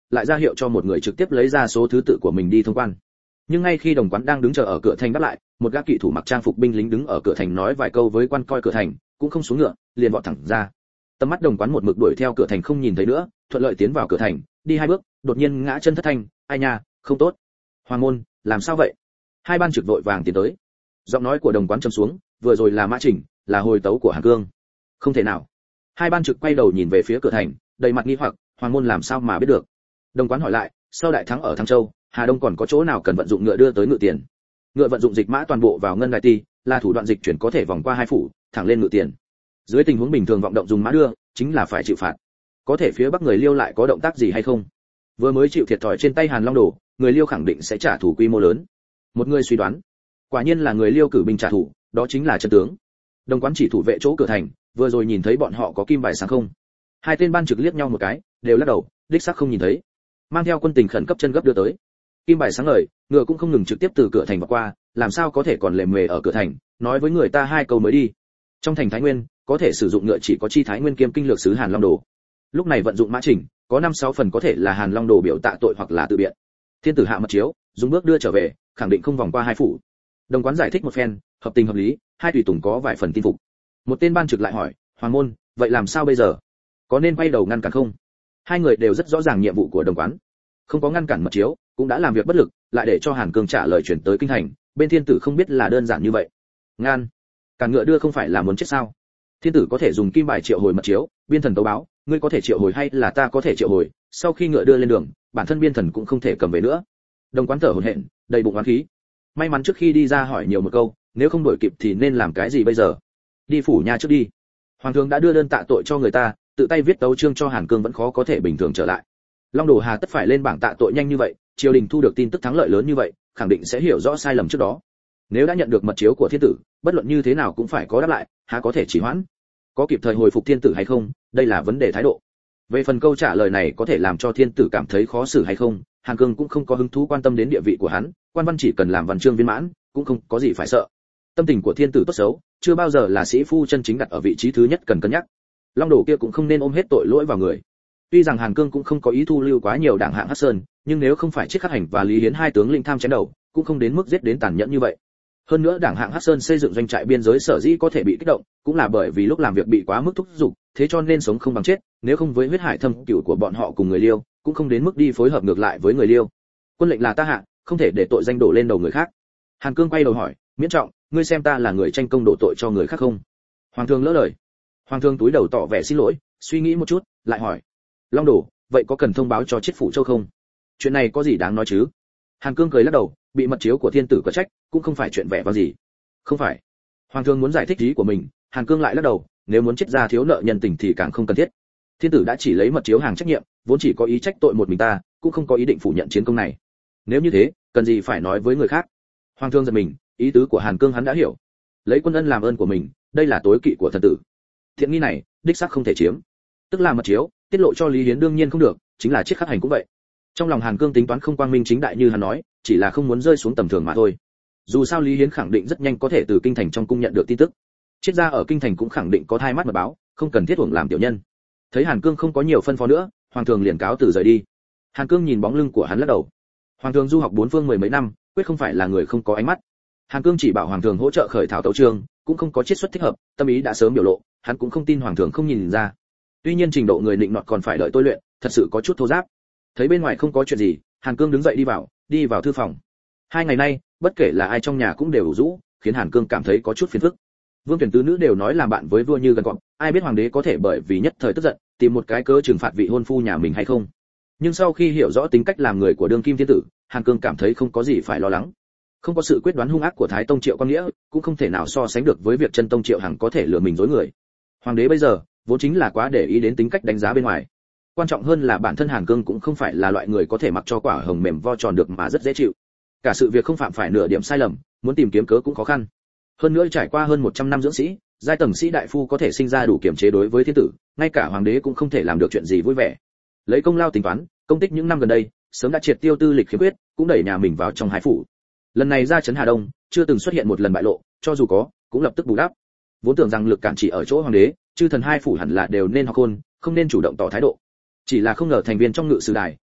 lại ra hiệu cho một người trực tiếp lấy ra số thứ tự của mình đi thông quan. Nhưng ngay khi đồng quán đang đứng chờ ở cửa thành đáp lại, một gã kỵ thủ mặc trang phục binh lính đứng ở cửa thành nói vài câu với quan coi cửa thành, cũng không xuống ngựa, liền vọt thẳng ra. Tầm mắt đồng quán một mực đuổi theo cửa thành không nhìn thấy nữa, thuận lợi tiến vào cửa thành, đi 2 bước, đột nhiên ngã chân thất thanh, ai nha, không tốt. Hoàng môn, làm sao vậy? Hai ban trực vội vàng tiến tới. Giọng nói của đồng quán trầm xuống, vừa rồi là mã chỉnh, là hồi tấu của Hàn Cương. Không thể nào. Hai ban trực quay đầu nhìn về phía cửa thành, đầy mặt nghi hoặc, hoàng môn làm sao mà biết được? Đồng quán hỏi lại, sau đại thắng ở Thăng Châu, Hà Đông còn có chỗ nào cần vận dụng ngựa đưa tới ngựa tiền? Ngựa vận dụng dịch mã toàn bộ vào ngân đại ti, là thủ đoạn dịch chuyển có thể vòng qua hai phủ, thẳng lên ngựa tiền. Dưới tình huống bình thường vọng động dùng mã đưa, chính là phải chịu phạt. Có thể phía Bắc người Liêu lại có động tác gì hay không? Vừa mới chịu thiệt thòi trên tay Hàn Long Đồ, người Liêu khẳng định sẽ trả thù quy mô lớn. Một người suy đoán, quả nhiên là người Liêu cử binh trả thù, đó chính là chân tướng. Đồng quán chỉ thủ vệ chỗ cửa thành, vừa rồi nhìn thấy bọn họ có kim bài sáng không? Hai tên ban trực liếc nhau một cái, đều lắc đầu, đích xác không nhìn thấy. Mang theo quân tình khẩn cấp chân gấp đưa tới. Kim bài sáng ngời, ngựa cũng không ngừng trực tiếp từ cửa thành vào qua, làm sao có thể còn lề mề ở cửa thành, nói với người ta 2 câu mới đi. Trong thành Thái Nguyên, có thể sử dụng ngựa chỉ có Chi Thái Nguyên kiêm kinh lược sứ Hàn Long Đồ. Lúc này vận dụng mã chỉnh, có 5-6 phần có thể là Hàn Long Đồ biểu tạ tội hoặc là tự biện. Thiên tử hạ mật chiếu, dùng bước đưa trở về, khẳng định không vòng qua hai phủ. Đồng quán giải thích một phen, hợp tình hợp lý, hai tùy tùng có vài phần tin phục. Một tên ban trực lại hỏi, hoàng môn, vậy làm sao bây giờ? Có nên quay đầu ngăn cản không? Hai người đều rất rõ ràng nhiệm vụ của đồng quán, không có ngăn cản mật chiếu, cũng đã làm việc bất lực, lại để cho Hàn Cương trả lời chuyển tới kinh thành, bên thiên tử không biết là đơn giản như vậy. Ngăn cản ngựa đưa không phải là muốn chết sao? Thiên tử có thể dùng kim bài triệu hồi mật chiếu, biên thần tấu báo, ngươi có thể triệu hồi hay là ta có thể triệu hồi, sau khi ngựa đưa lên đường, bản thân biên thần cũng không thể cầm về nữa. Đồng quán thở hổn hển, đầy bụng oán khí. May mắn trước khi đi ra hỏi nhiều một câu, nếu không đổi kịp thì nên làm cái gì bây giờ? Đi phủ nha trước đi. Hoàng thượng đã đưa đơn tạ tội cho người ta, tự tay viết tấu chương cho Hàn Cương vẫn khó có thể bình thường trở lại. Long Đồ hà tất phải lên bảng tạ tội nhanh như vậy, triều đình thu được tin tức thắng lợi lớn như vậy, khẳng định sẽ hiểu rõ sai lầm trước đó. Nếu đã nhận được mật chiếu của thiên tử, bất luận như thế nào cũng phải có đáp lại, há có thể trì hoãn? Có kịp thời hồi phục thiên tử hay không, đây là vấn đề thái độ. Về phần câu trả lời này có thể làm cho thiên tử cảm thấy khó xử hay không, Hàn Cương cũng không có hứng thú quan tâm đến địa vị của hắn, quan văn chỉ cần làm văn chương viên mãn, cũng không có gì phải sợ. Tâm tình của thiên tử tốt xấu, chưa bao giờ là sĩ phu chân chính đặt ở vị trí thứ nhất cần cân nhắc. Long Đồ kia cũng không nên ôm hết tội lỗi vào người. Tuy rằng Hàn Cương cũng không có ý thu lưu quá nhiều đảng hạng Hắc Sơn, nhưng nếu không phải Chiết Khắc Hành và Lý Hiến hai tướng lĩnh tham chém đầu, cũng không đến mức giết đến tàn nhẫn như vậy. Hơn nữa đảng hạng Hắc Sơn xây dựng doanh trại biên giới sở dĩ có thể bị kích động, cũng là bởi vì lúc làm việc bị quá mức thúc giục, thế cho nên sống không bằng chết, nếu không với huyết hải thâm cửu của bọn họ cùng người Liêu, cũng không đến mức đi phối hợp ngược lại với người Liêu. Quân lệnh là ta hạ, không thể để tội danh đổ lên đầu người khác. Hàn Cương quay đầu hỏi, miễn trọng, ngươi xem ta là người tranh công đổ tội cho người khác không? Hoàng thượng lỡ lời. Hoàng thượng túi đầu tỏ vẻ xin lỗi, suy nghĩ một chút, lại hỏi, Long Đồ, vậy có cần thông báo cho Chiết phủ Châu không? Chuyện này có gì đáng nói chứ? Hàn Cương cười lắc đầu, bị mật chiếu của thiên tử có trách, cũng không phải chuyện vẻ vang gì. Không phải. Hoàng thượng muốn giải thích ý của mình, Hàn Cương lại lắc đầu, nếu muốn chết ra thiếu nợ nhân tình thì càng không cần thiết. Thiên tử đã chỉ lấy mật chiếu hàng trách nhiệm, vốn chỉ có ý trách tội một mình ta, cũng không có ý định phủ nhận chiến công này. Nếu như thế, cần gì phải nói với người khác? Hoàng thượng giật mình, ý tứ của Hàn Cương hắn đã hiểu. Lấy quân ân làm ơn của mình, đây là tối kỵ của thần tử. Thiện nghi này, đích xác không thể chiếm. Tức là mật chiếu, tiết lộ cho Lý Hiến đương nhiên không được, chính là Chiết Khắc Hành cũng vậy. Trong lòng Hàn Cương tính toán không quang minh chính đại như hắn nói, chỉ là không muốn rơi xuống tầm thường mà thôi. Dù sao Lý Hiến khẳng định rất nhanh có thể từ kinh thành trong cung nhận được tin tức. Triết gia ở kinh thành cũng khẳng định có thai mắt mật báo, không cần thiết uổng làm tiểu nhân. Thấy Hàn Cương không có nhiều phân phó nữa, hoàng thượng liền cáo từ rời đi. Hàn Cương nhìn bóng lưng của hắn lắc đầu. Hoàng thượng du học bốn phương 10 mấy năm, quyết không phải là người không có ánh mắt. Hàn Cương chỉ bảo hoàng thượng hỗ trợ khởi thảo tấu chương, cũng không có chiết xuất thích hợp, tâm ý đã sớm biểu lộ, hắn cũng không tin hoàng thượng không nhìn ra. Tuy nhiên trình độ người định nọt còn phải đợi tôi luyện, thật sự có chút thô ráp. Thấy bên ngoài không có chuyện gì, Hàn Cương đứng dậy đi vào thư phòng. 2 ngày nay, bất kể là ai trong nhà cũng đều ủ rũ, khiến Hàn Cương cảm thấy có chút phiền phức. Vương tuyển tứ nữ đều nói làm bạn với vua như gần cọp, ai biết hoàng đế có thể bởi vì nhất thời tức giận, tìm một cái cớ trừng phạt vị hôn phu nhà mình hay không. Nhưng sau khi hiểu rõ tính cách làm người của đương kim thiên tử, Hàn Cương cảm thấy không có gì phải lo lắng. Không có sự quyết đoán hung ác của Thái Tông Triệu Quang Nghĩa, cũng không thể nào so sánh được với việc Chân Tông Triệu Hằng có thể lừa mình dối người. Hoàng đế bây giờ vốn chính là quá để ý đến tính cách đánh giá bên ngoài. Quan trọng hơn là bản thân Hàn Cương cũng không phải là loại người có thể mặc cho quả hồng mềm vo tròn được mà rất dễ chịu. Cả sự việc không phạm phải nửa điểm sai lầm, muốn tìm kiếm cớ cũng khó khăn. Hơn nữa trải qua hơn 100 năm dưỡng sĩ, giai tầng sĩ đại phu có thể sinh ra đủ kiềm chế đối với thiên tử, ngay cả hoàng đế cũng không thể làm được chuyện gì vui vẻ. Lấy công lao tính toán, công tích những năm gần đây, sớm đã triệt tiêu tư lịch khiếm khuyết, cũng đẩy nhà mình vào trong hai phủ. Lần này ra trấn Hà Đông, chưa từng xuất hiện một lần bại lộ, cho dù có, cũng lập tức bù đắp. Vốn tưởng rằng lực cản chỉ ở chỗ hoàng đế, chư thần hai phủ hẳn là đều nên học khôn, không nên chủ động tỏ thái độ. Chỉ là không ngờ thành viên trong ngự sử đài,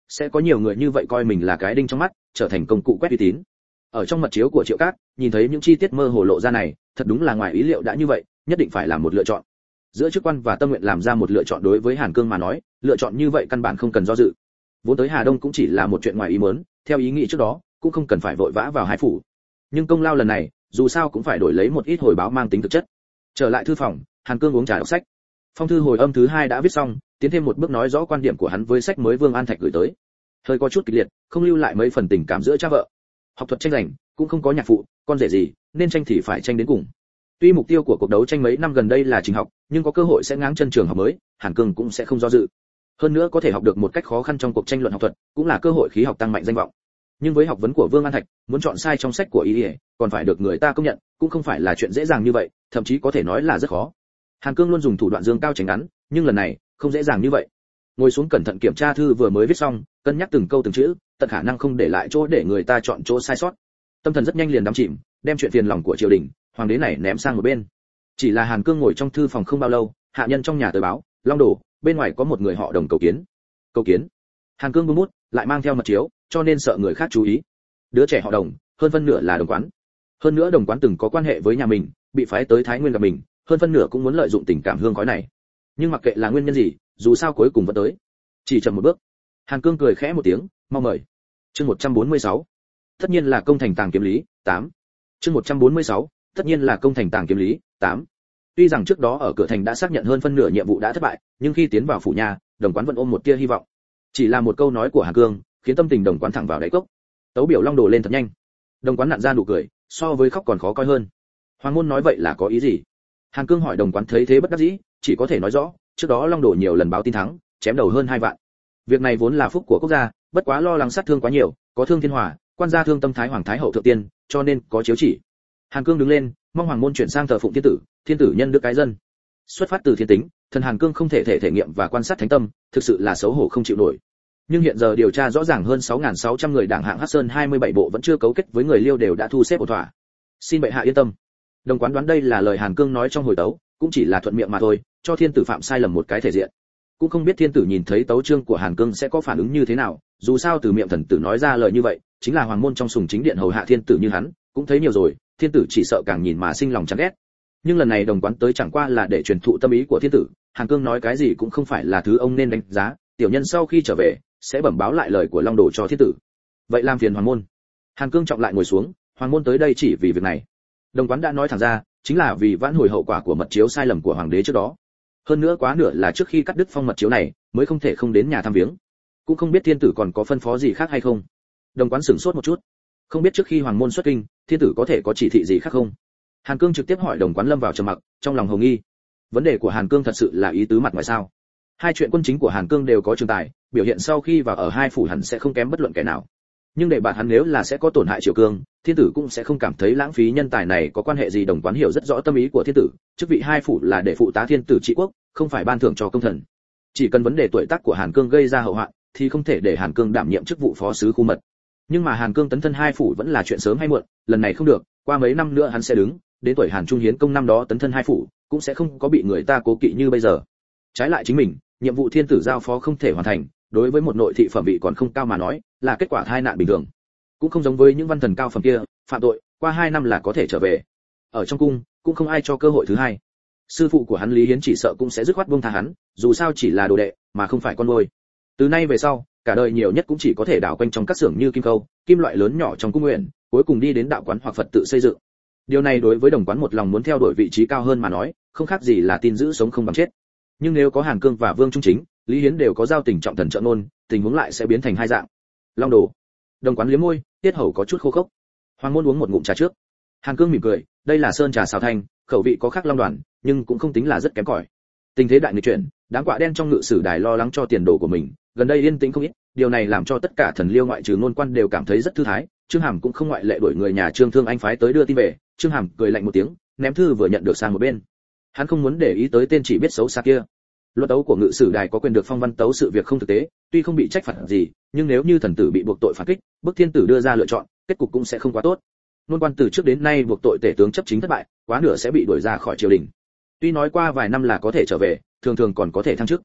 sẽ có nhiều người như vậy coi mình là cái đinh trong mắt, trở thành công cụ quét uy tín. Ở trong mật chiếu của Triệu Cát, nhìn thấy những chi tiết mơ hồ lộ ra này, thật đúng là ngoài ý liệu đã như vậy, nhất định phải làm một lựa chọn. Giữa chức quan và tâm nguyện làm ra một lựa chọn đối với Hàn Cương mà nói, lựa chọn như vậy căn bản không cần do dự. Vốn tới Hà Đông cũng chỉ là một chuyện ngoài ý muốn, theo ý nghĩ trước đó, cũng không cần phải vội vã vào hai phủ. Nhưng công lao lần này, dù sao cũng phải đổi lấy một ít hồi báo mang tính thực chất. Trở lại thư phòng, Hàn Cương uống trà đọc sách. Phong thư hồi âm thứ 2 đã viết xong, tiến thêm một bước nói rõ quan điểm của hắn với sách mới Vương An Thạch gửi tới. Hơi có chút kịch liệt, không lưu lại mấy phần tình cảm giữa cha vợ. Học thuật tranh giành, cũng không có nhạc phụ, con rể gì, nên tranh thì phải tranh đến cùng. Tuy mục tiêu của cuộc đấu tranh mấy năm gần đây là trình học, nhưng có cơ hội sẽ ngáng chân trường học mới, Hàn Cương cũng sẽ không do dự. Hơn nữa có thể học được một cách khó khăn trong cuộc tranh luận học thuật, cũng là cơ hội khí học tăng mạnh danh vọng. Nhưng với học vấn của Vương An Thạch, muốn chọn sai trong sách của ý, còn phải được người ta công nhận, cũng không phải là chuyện dễ dàng như vậy, thậm chí có thể nói là rất khó. Hàn Cương luôn dùng thủ đoạn dương cao tránh ngắn, nhưng lần này không dễ dàng như vậy. Ngồi xuống cẩn thận kiểm tra thư vừa mới viết xong, cân nhắc từng câu từng chữ, tận khả năng không để lại chỗ để người ta chọn chỗ sai sót. Tâm thần rất nhanh liền đắm chìm, đem chuyện phiền lòng của triều đình, hoàng đế này ném sang một bên. Chỉ là Hàn Cương ngồi trong thư phòng không bao lâu, hạ nhân trong nhà tới báo, Long Đồ, bên ngoài có một người họ Đồng cầu kiến. Cầu kiến? Hàn Cương buông bút, lại mang theo mật chiếu, cho nên sợ người khác chú ý. Đứa trẻ họ Đồng, hơn phân nửa là Đồng quán. Hơn nữa Đồng quán từng có quan hệ với nhà mình, bị phái tới Thái Nguyên gặp mình, hơn phân nửa cũng muốn lợi dụng tình cảm hương khói này. Nhưng mặc kệ là nguyên nhân gì, dù sao cuối cùng vẫn tới. Chỉ chậm một bước. Hàn Cương cười khẽ một tiếng, mau mời. Chương 146. Tất nhiên là công thành tàng kiếm lý, 8. Chương 146. Tất nhiên là công thành tàng kiếm lý, 8. Tuy rằng trước đó ở cửa thành đã xác nhận hơn phân nửa nhiệm vụ đã thất bại, nhưng khi tiến vào phủ nhà, Đồng quán vẫn ôm một tia hy vọng. Chỉ là một câu nói của Hàn Cương, khiến tâm tình Đồng quán thẳng vào đáy cốc. Tấu biểu Long Đồ lên thật nhanh. Đồng quán nặn ra nụ cười, so với khóc còn khó coi hơn. Hoàng môn nói vậy là có ý gì? Hàn Cương hỏi. Đồng quán thấy thế bất đắc dĩ, chỉ có thể nói rõ, trước đó Long Đồ nhiều lần báo tin thắng, chém đầu hơn 2 vạn. Việc này vốn là phúc của quốc gia, bất quá lo lắng sát thương quá nhiều, có thương thiên hòa, quan gia thương tâm thái hoàng thái hậu thượng tiên, cho nên có chiếu chỉ. Hàn Cương đứng lên, mong hoàng môn chuyển sang thờ phụng thiên tử nhân đức cái dân. Xuất phát từ thiên tính, thần Hàn Cương không thể thể nghiệm và quan sát thánh tâm, thực sự là xấu hổ không chịu nổi. Nhưng hiện giờ điều tra rõ ràng hơn 6.600 người đảng hạng Hắc Sơn 27 bộ vẫn chưa cấu kết với người Liêu đều đã thu xếp ổn thỏa. Xin bệ hạ yên tâm. Đồng quán đoán đây là lời Hàn Cương nói trong hồi tấu, cũng chỉ là thuận miệng mà thôi, cho thiên tử phạm sai lầm một cái thể diện. Cũng không biết thiên tử nhìn thấy tấu chương của Hàn Cương sẽ có phản ứng như thế nào, dù sao từ miệng thần tử nói ra lời như vậy, chính là hoàng môn trong sùng chính điện hầu hạ thiên tử như hắn, cũng thấy nhiều rồi, thiên tử chỉ sợ càng nhìn mà sinh lòng chán ghét. Nhưng lần này Đồng quán tới chẳng qua là để truyền thụ tâm ý của thiên tử, Hàn Cương nói cái gì cũng không phải là thứ ông nên đánh giá, tiểu nhân sau khi trở về sẽ bẩm báo lại lời của Long Đồ cho thiên tử. Vậy làm phiền hoàng môn. Hàn Cương trọng lại ngồi xuống, hoàng môn tới đây chỉ vì việc này. Đồng quán đã nói thẳng ra, chính là vì vãn hồi hậu quả của mật chiếu sai lầm của hoàng đế trước đó. Hơn nữa quá nửa là trước khi cắt đứt phong mật chiếu này, mới không thể không đến nhà thăm viếng. Cũng không biết thiên tử còn có phân phó gì khác hay không. Đồng quán sửng sốt một chút, không biết trước khi hoàng môn xuất kinh, thiên tử có thể có chỉ thị gì khác không. Hàn Cương trực tiếp hỏi. Đồng quán lâm vào trầm mặc, trong lòng hồ nghi. Vấn đề của Hàn Cương thật sự là ý tứ mặt ngoài sao? Hai chuyện quân chính của Hàn Cương đều có trường tài, biểu hiện sau khi vào ở hai phủ hẳn sẽ không kém bất luận kẻ nào. Nhưng để bạn hắn nếu là sẽ có tổn hại triều cương, thiên tử cũng sẽ không cảm thấy lãng phí nhân tài này có quan hệ gì. Đồng quán hiểu rất rõ tâm ý của thiên tử, chức vị hai phủ là để phụ tá thiên tử trị quốc, không phải ban thưởng cho công thần. Chỉ cần vấn đề tuổi tác của Hàn Cương gây ra hậu hoạn, thì không thể để Hàn Cương đảm nhiệm chức vụ phó sứ khu mật. Nhưng mà Hàn Cương tấn thân hai phủ vẫn là chuyện sớm hay muộn, lần này không được, qua mấy năm nữa hắn sẽ đứng, đến tuổi Hàn Trung hiến công năm đó tấn thân hai phủ, cũng sẽ không có bị người ta cố kỵ như bây giờ. Trái lại chính mình, nhiệm vụ thiên tử giao phó không thể hoàn thành, đối với một nội thị phẩm vị còn không cao mà nói, là kết quả tai nạn bình thường. Cũng không giống với những văn thần cao phẩm kia, phạm tội, qua 2 năm là có thể trở về. Ở trong cung, cũng không ai cho cơ hội thứ hai. Sư phụ của hắn Lý Hiến chỉ sợ cũng sẽ dứt khoát buông tha hắn, dù sao chỉ là đồ đệ, mà không phải con nuôi. Từ nay về sau, cả đời nhiều nhất cũng chỉ có thể đảo quanh trong các xưởng như kim khâu, kim loại lớn nhỏ trong cung nguyện, cuối cùng đi đến đạo quán hoặc Phật tự xây dựng. Điều này đối với Đồng quán một lòng muốn theo đuổi vị trí cao hơn mà nói, không khác gì là tin giữ sống không bằng chết. Nhưng nếu có Hàn Cương và Vương Trung Chính, Lý Hiến đều có giao tình trọng thần trợ ngôn, tình huống lại sẽ biến thành hai dạng. Long Đồ. Đồng quán liếm môi, tiết hầu có chút khô khốc. Hoàng môn uống một ngụm trà trước. Hàn Cương mỉm cười, đây là sơn trà xào thanh, khẩu vị có khác Long Đoàn, nhưng cũng không tính là rất kém cỏi. Tình thế đại nghịch chuyển, đám quạ đen trong ngự sử đài lo lắng cho tiền đồ của mình, gần đây yên tĩnh không ít, điều này làm cho tất cả thần liêu ngoại trừ ngôn quan đều cảm thấy rất thư thái. Trương Hàm cũng không ngoại lệ, đuổi người nhà Trương Thương Anh phái tới đưa tin về. Trương Hàm cười lạnh một tiếng, ném thư vừa nhận được sang một bên. Hắn không muốn để ý tới tên chỉ biết xấu xa kia. Luật tấu của ngự sử đài có quyền được phong văn tấu sự việc không thực tế, tuy không bị trách phạt gì, nhưng nếu như thần tử bị buộc tội phản kích, bức thiên tử đưa ra lựa chọn, kết cục cũng sẽ không quá tốt. Nôn quan từ trước đến nay buộc tội tể tướng chấp chính thất bại, quá nửa sẽ bị đuổi ra khỏi triều đình. Tuy nói qua vài năm là có thể trở về, thường thường còn có thể thăng chức,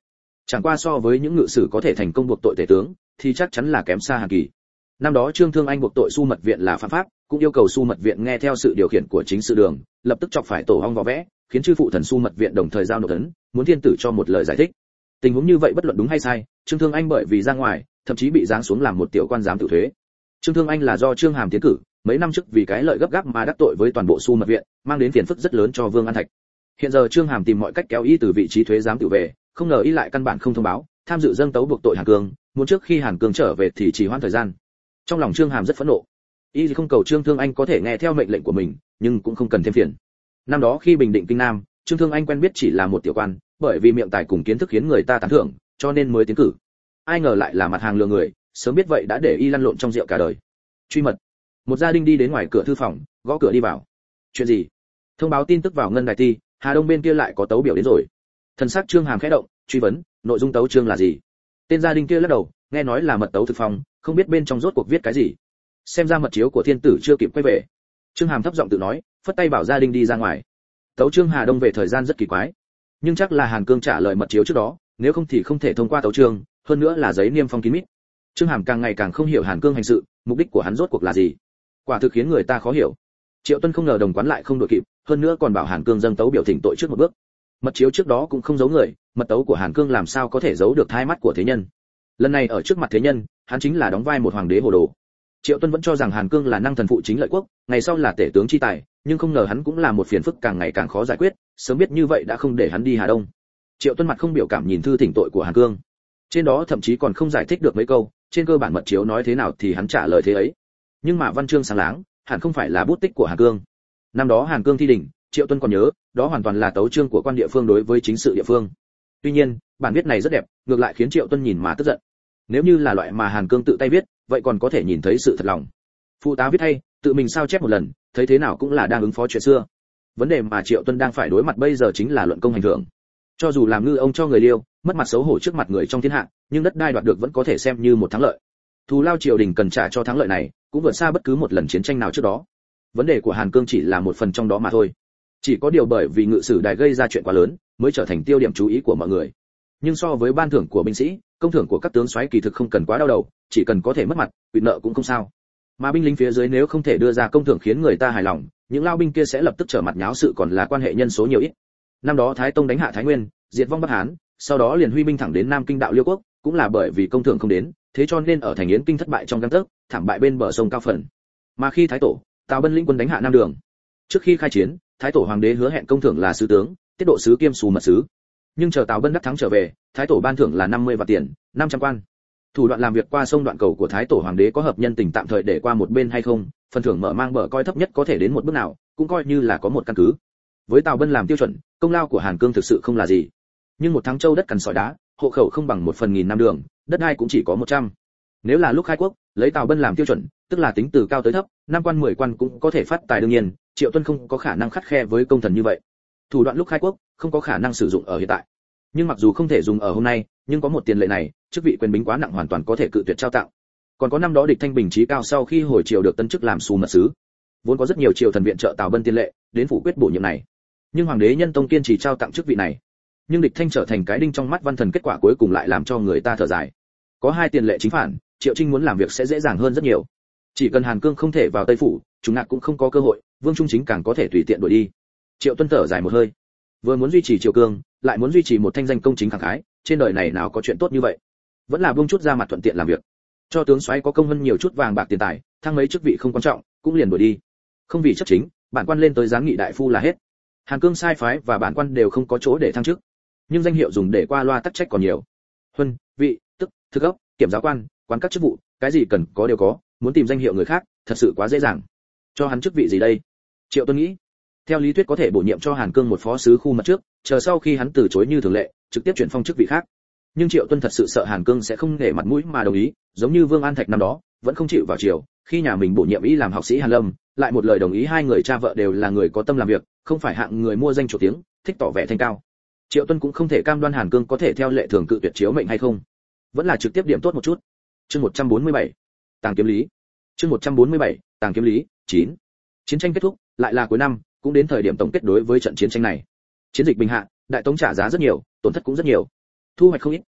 Chẳng qua so với những ngự sử có thể thành công buộc tội tể tướng thì chắc chắn là kém xa Hàn Kỳ. Năm đó Trương Thương Anh buộc tội Su Mật Viện là phạm pháp, cũng yêu cầu Su Mật Viện nghe theo sự điều khiển của chính sự đường, lập tức chọc phải tổ hong vò vẽ, khiến chư phụ thần Su Mật Viện đồng thời giao nộp ấn, muốn thiên tử cho một lời giải thích. Tình huống như vậy bất luận đúng hay sai, Trương Thương Anh bởi vì ra ngoài, thậm chí bị giáng xuống làm một tiểu quan giám tự thuế. Trương Thương Anh là do Trương Hàm tiến cử, mấy năm trước vì cái lợi gấp gáp mà đắc tội với toàn bộ Su Mật Viện, mang đến phiền phức rất lớn cho Vương An Thạch. Hiện giờ Trương Hàm tìm mọi cách kéo y từ vị trí thuế giám tự về, không ngờ y lại căn bản không thông báo, tham dự dâng tấu buộc tội Hàn Cương, muốn trước khi Hàn Cương trở về thì trì hoãn thời gian. Trong lòng Trương Hàm rất phẫn nộ. Y không cầu Trương Thương Anh có thể nghe theo mệnh lệnh của mình, nhưng cũng không cần thêm phiền. Năm đó khi bình định Kinh Nam, Trương Thương Anh quen biết chỉ là một tiểu quan, bởi vì miệng tài cùng kiến thức khiến người ta tán thưởng, cho nên mới tiến cử. Ai ngờ lại là mặt hàng lừa người, sớm biết vậy đã để y lăn lộn trong rượu cả đời. Truy mật. Một gia đình đi đến ngoài cửa thư phòng, gõ cửa đi vào. Chuyện gì? Thông báo tin tức vào ngân đài ti, Hà Đông bên kia lại có tấu biểu đến rồi. Thần sắc Trương Hàm khẽ động, truy vấn, nội dung tấu chương là gì? Tên gia đình kia lắc đầu, nghe nói là mật tấu thực phòng, không biết bên trong rốt cuộc viết cái gì. Xem ra mật chiếu của thiên tử chưa kịp quay về. Trương Hàm thấp giọng tự nói, phất tay bảo gia đình đi ra ngoài. Tấu chương Hà Đông về thời gian rất kỳ quái, nhưng chắc là Hàn Cương trả lời mật chiếu trước đó, nếu không thì không thể thông qua tấu chương, hơn nữa là giấy niêm phong kín mít. Trương Hàm càng ngày càng không hiểu Hàn Cương hành sự, mục đích của hắn rốt cuộc là gì. Quả thực khiến người ta khó hiểu. Triệu Tuân không ngờ đồng quán lại không đội kịp, hơn nữa còn bảo Hàn Cương dâng tấu biểu thỉnh tội trước một bước. Mật chiếu trước đó cũng không giấu người, mật tấu của Hàn Cương làm sao có thể giấu được hai mắt của thế nhân. Lần này ở trước mặt thế nhân, hắn chính là đóng vai một hoàng đế hồ đồ. Triệu Tuân vẫn cho rằng Hàn Cương là năng thần phụ chính lợi quốc, ngày sau là tể tướng chi tài, nhưng không ngờ hắn cũng là một phiền phức càng ngày càng khó giải quyết, sớm biết như vậy đã không để hắn đi Hà Đông. Triệu Tuân mặt không biểu cảm nhìn thư thỉnh tội của Hàn Cương. Trên đó thậm chí còn không giải thích được mấy câu, trên cơ bản mật chiếu nói thế nào thì hắn trả lời thế ấy. Nhưng mà văn chương sáng láng, hẳn không phải là bút tích của Hàn Cương. Năm đó Hàn Cương thi đỉnh, Triệu Tuân còn nhớ, đó hoàn toàn là tấu chương của quan địa phương đối với chính sự địa phương. Tuy nhiên, bản viết này rất đẹp, ngược lại khiến Triệu Tuân nhìn mà tức giận. Nếu như là loại mà Hàn Cương tự tay viết, vậy còn có thể nhìn thấy sự thật lòng. Phụ tá viết hay, tự mình sao chép một lần, thấy thế nào cũng là đang ứng phó chuyện xưa. Vấn đề mà Triệu Tuân đang phải đối mặt bây giờ chính là luận công hành thưởng. Cho dù làm ngư ông cho người liêu, mất mặt xấu hổ trước mặt người trong thiên hạ, nhưng đất đai đoạt được vẫn có thể xem như một thắng lợi. Thù lao triều đình cần trả cho thắng lợi này, cũng vượt xa bất cứ một lần chiến tranh nào trước đó. Vấn đề của Hàn Cương chỉ là một phần trong đó mà thôi. Chỉ có điều bởi vì ngự sử đài gây ra chuyện quá lớn, mới trở thành tiêu điểm chú ý của mọi người. Nhưng so với ban thưởng của binh sĩ, công thưởng của các tướng soái kỳ thực không cần quá đau đầu, chỉ cần có thể mất mặt, quỵt nợ cũng không sao. Mà binh lính phía dưới nếu không thể đưa ra công thưởng khiến người ta hài lòng, những lao binh kia sẽ lập tức trở mặt nháo sự, còn là quan hệ nhân số nhiều ít. Năm đó Thái Tông đánh hạ Thái Nguyên, diệt vong Bắc Hán, sau đó liền huy binh thẳng đến Nam Kinh đạo Liêu quốc, cũng là bởi vì công thưởng không đến, thế cho nên ở thành Yến Kinh thất bại trong gang tấc, thảm bại bên bờ sông Cao Phần. Mà khi Thái Tổ, Tào Bân lĩnh quân đánh hạ Nam Đường, trước khi khai chiến, Thái Tổ hoàng đế hứa hẹn công thưởng là sứ tướng, tiết độ sứ kiêm Sù mật sứ. Nhưng chờ Tào Bân đắc thắng trở về, Thái Tổ ban thưởng là 50 vạn tiền, 500 quan. Thủ đoạn làm việc qua sông đoạn cầu của Thái Tổ hoàng đế có hợp nhân tình tạm thời để qua một bên hay không, phần thưởng mở mang bờ coi thấp nhất có thể đến một bước nào, cũng coi như là có một căn cứ. Với Tào Bân làm tiêu chuẩn, công lao của Hàn Cương thực sự không là gì. Nhưng một tháng châu đất cằn sỏi đá, hộ khẩu không bằng 1/1000 Nam Đường, đất đai cũng chỉ có 100. Nếu là lúc khai quốc, lấy Tào Bân làm tiêu chuẩn, tức là tính từ cao tới thấp, 5 quan 10 quan cũng có thể phát tài, đương nhiên, Triệu Tuân không có khả năng khắt khe với công thần như vậy. Thủ đoạn lúc khai quốc không có khả năng sử dụng ở hiện tại. Nhưng mặc dù không thể dùng ở hôm nay, nhưng có một tiền lệ này, chức vị quyền bính quá nặng hoàn toàn có thể cự tuyệt trao tặng. Còn có năm đó địch Thanh Bình trí cao sau khi hồi triều được tân chức làm Sù mật sứ, vốn có rất nhiều triều thần viện trợ Tào Bân tiền lệ, đến phủ quyết bổ nhiệm này. Nhưng hoàng đế Nhân Tông kiên trì trao tặng chức vị này. Nhưng địch Thanh trở thành cái đinh trong mắt văn thần, kết quả cuối cùng lại làm cho người ta thở dài. Có hai tiền lệ chính phản, Triệu Trinh muốn làm việc sẽ dễ dàng hơn rất nhiều. Chỉ cần Hàn Cương không thể vào Tây phủ, chúng ngạc cũng không có cơ hội, Vương Trung Chính càng có thể tùy tiện đuổi đi. Triệu Tuân thở dài một hơi, vừa muốn duy trì triều cương, lại muốn duy trì một thanh danh công chính khẳng khái, trên đời này nào có chuyện tốt như vậy. Vẫn là buông chút ra mặt thuận tiện làm việc, cho tướng soái có công hơn nhiều chút vàng bạc tiền tài, thăng mấy chức vị không quan trọng, cũng liền đuổi đi. Không vì chấp chính, bản quan lên tới giáng nghị đại phu là hết. Hàn Cương sai phái và bản quan đều không có chỗ để thăng chức, nhưng danh hiệu dùng để qua loa tắc trách còn nhiều. Huân, vị, tức, thực ốc, kiểm giáo quan, quan các chức vụ, cái gì cần có đều có, muốn tìm danh hiệu người khác, thật sự quá dễ dàng. Cho hắn chức vị gì đây? Triệu Tuân nghĩ, theo lý thuyết có thể bổ nhiệm cho Hàn Cương một phó sứ khu mật trước, chờ sau khi hắn từ chối như thường lệ, trực tiếp chuyển phong chức vị khác. Nhưng Triệu Tuân thật sự sợ Hàn Cương sẽ không để mặt mũi mà đồng ý, giống như Vương An Thạch năm đó, vẫn không chịu vào triều, khi nhà mình bổ nhiệm y làm học sĩ Hàn Lâm, lại một lời đồng ý, hai người cha vợ đều là người có tâm làm việc, không phải hạng người mua danh chỗ tiếng, thích tỏ vẻ thanh cao. Triệu Tuân cũng không thể cam đoan Hàn Cương có thể theo lệ thường cự tuyệt chiếu mệnh hay không, vẫn là trực tiếp điểm tốt một chút. Chương 147, Tàng kiếm lý. Chương 147, Tàng kiếm lý 9. Chiến tranh kết thúc, lại là cuối năm, cũng đến thời điểm tổng kết đối với trận chiến tranh này. Chiến dịch bình hạ, đại tống trả giá rất nhiều, tổn thất cũng rất nhiều. Thu hoạch không ít,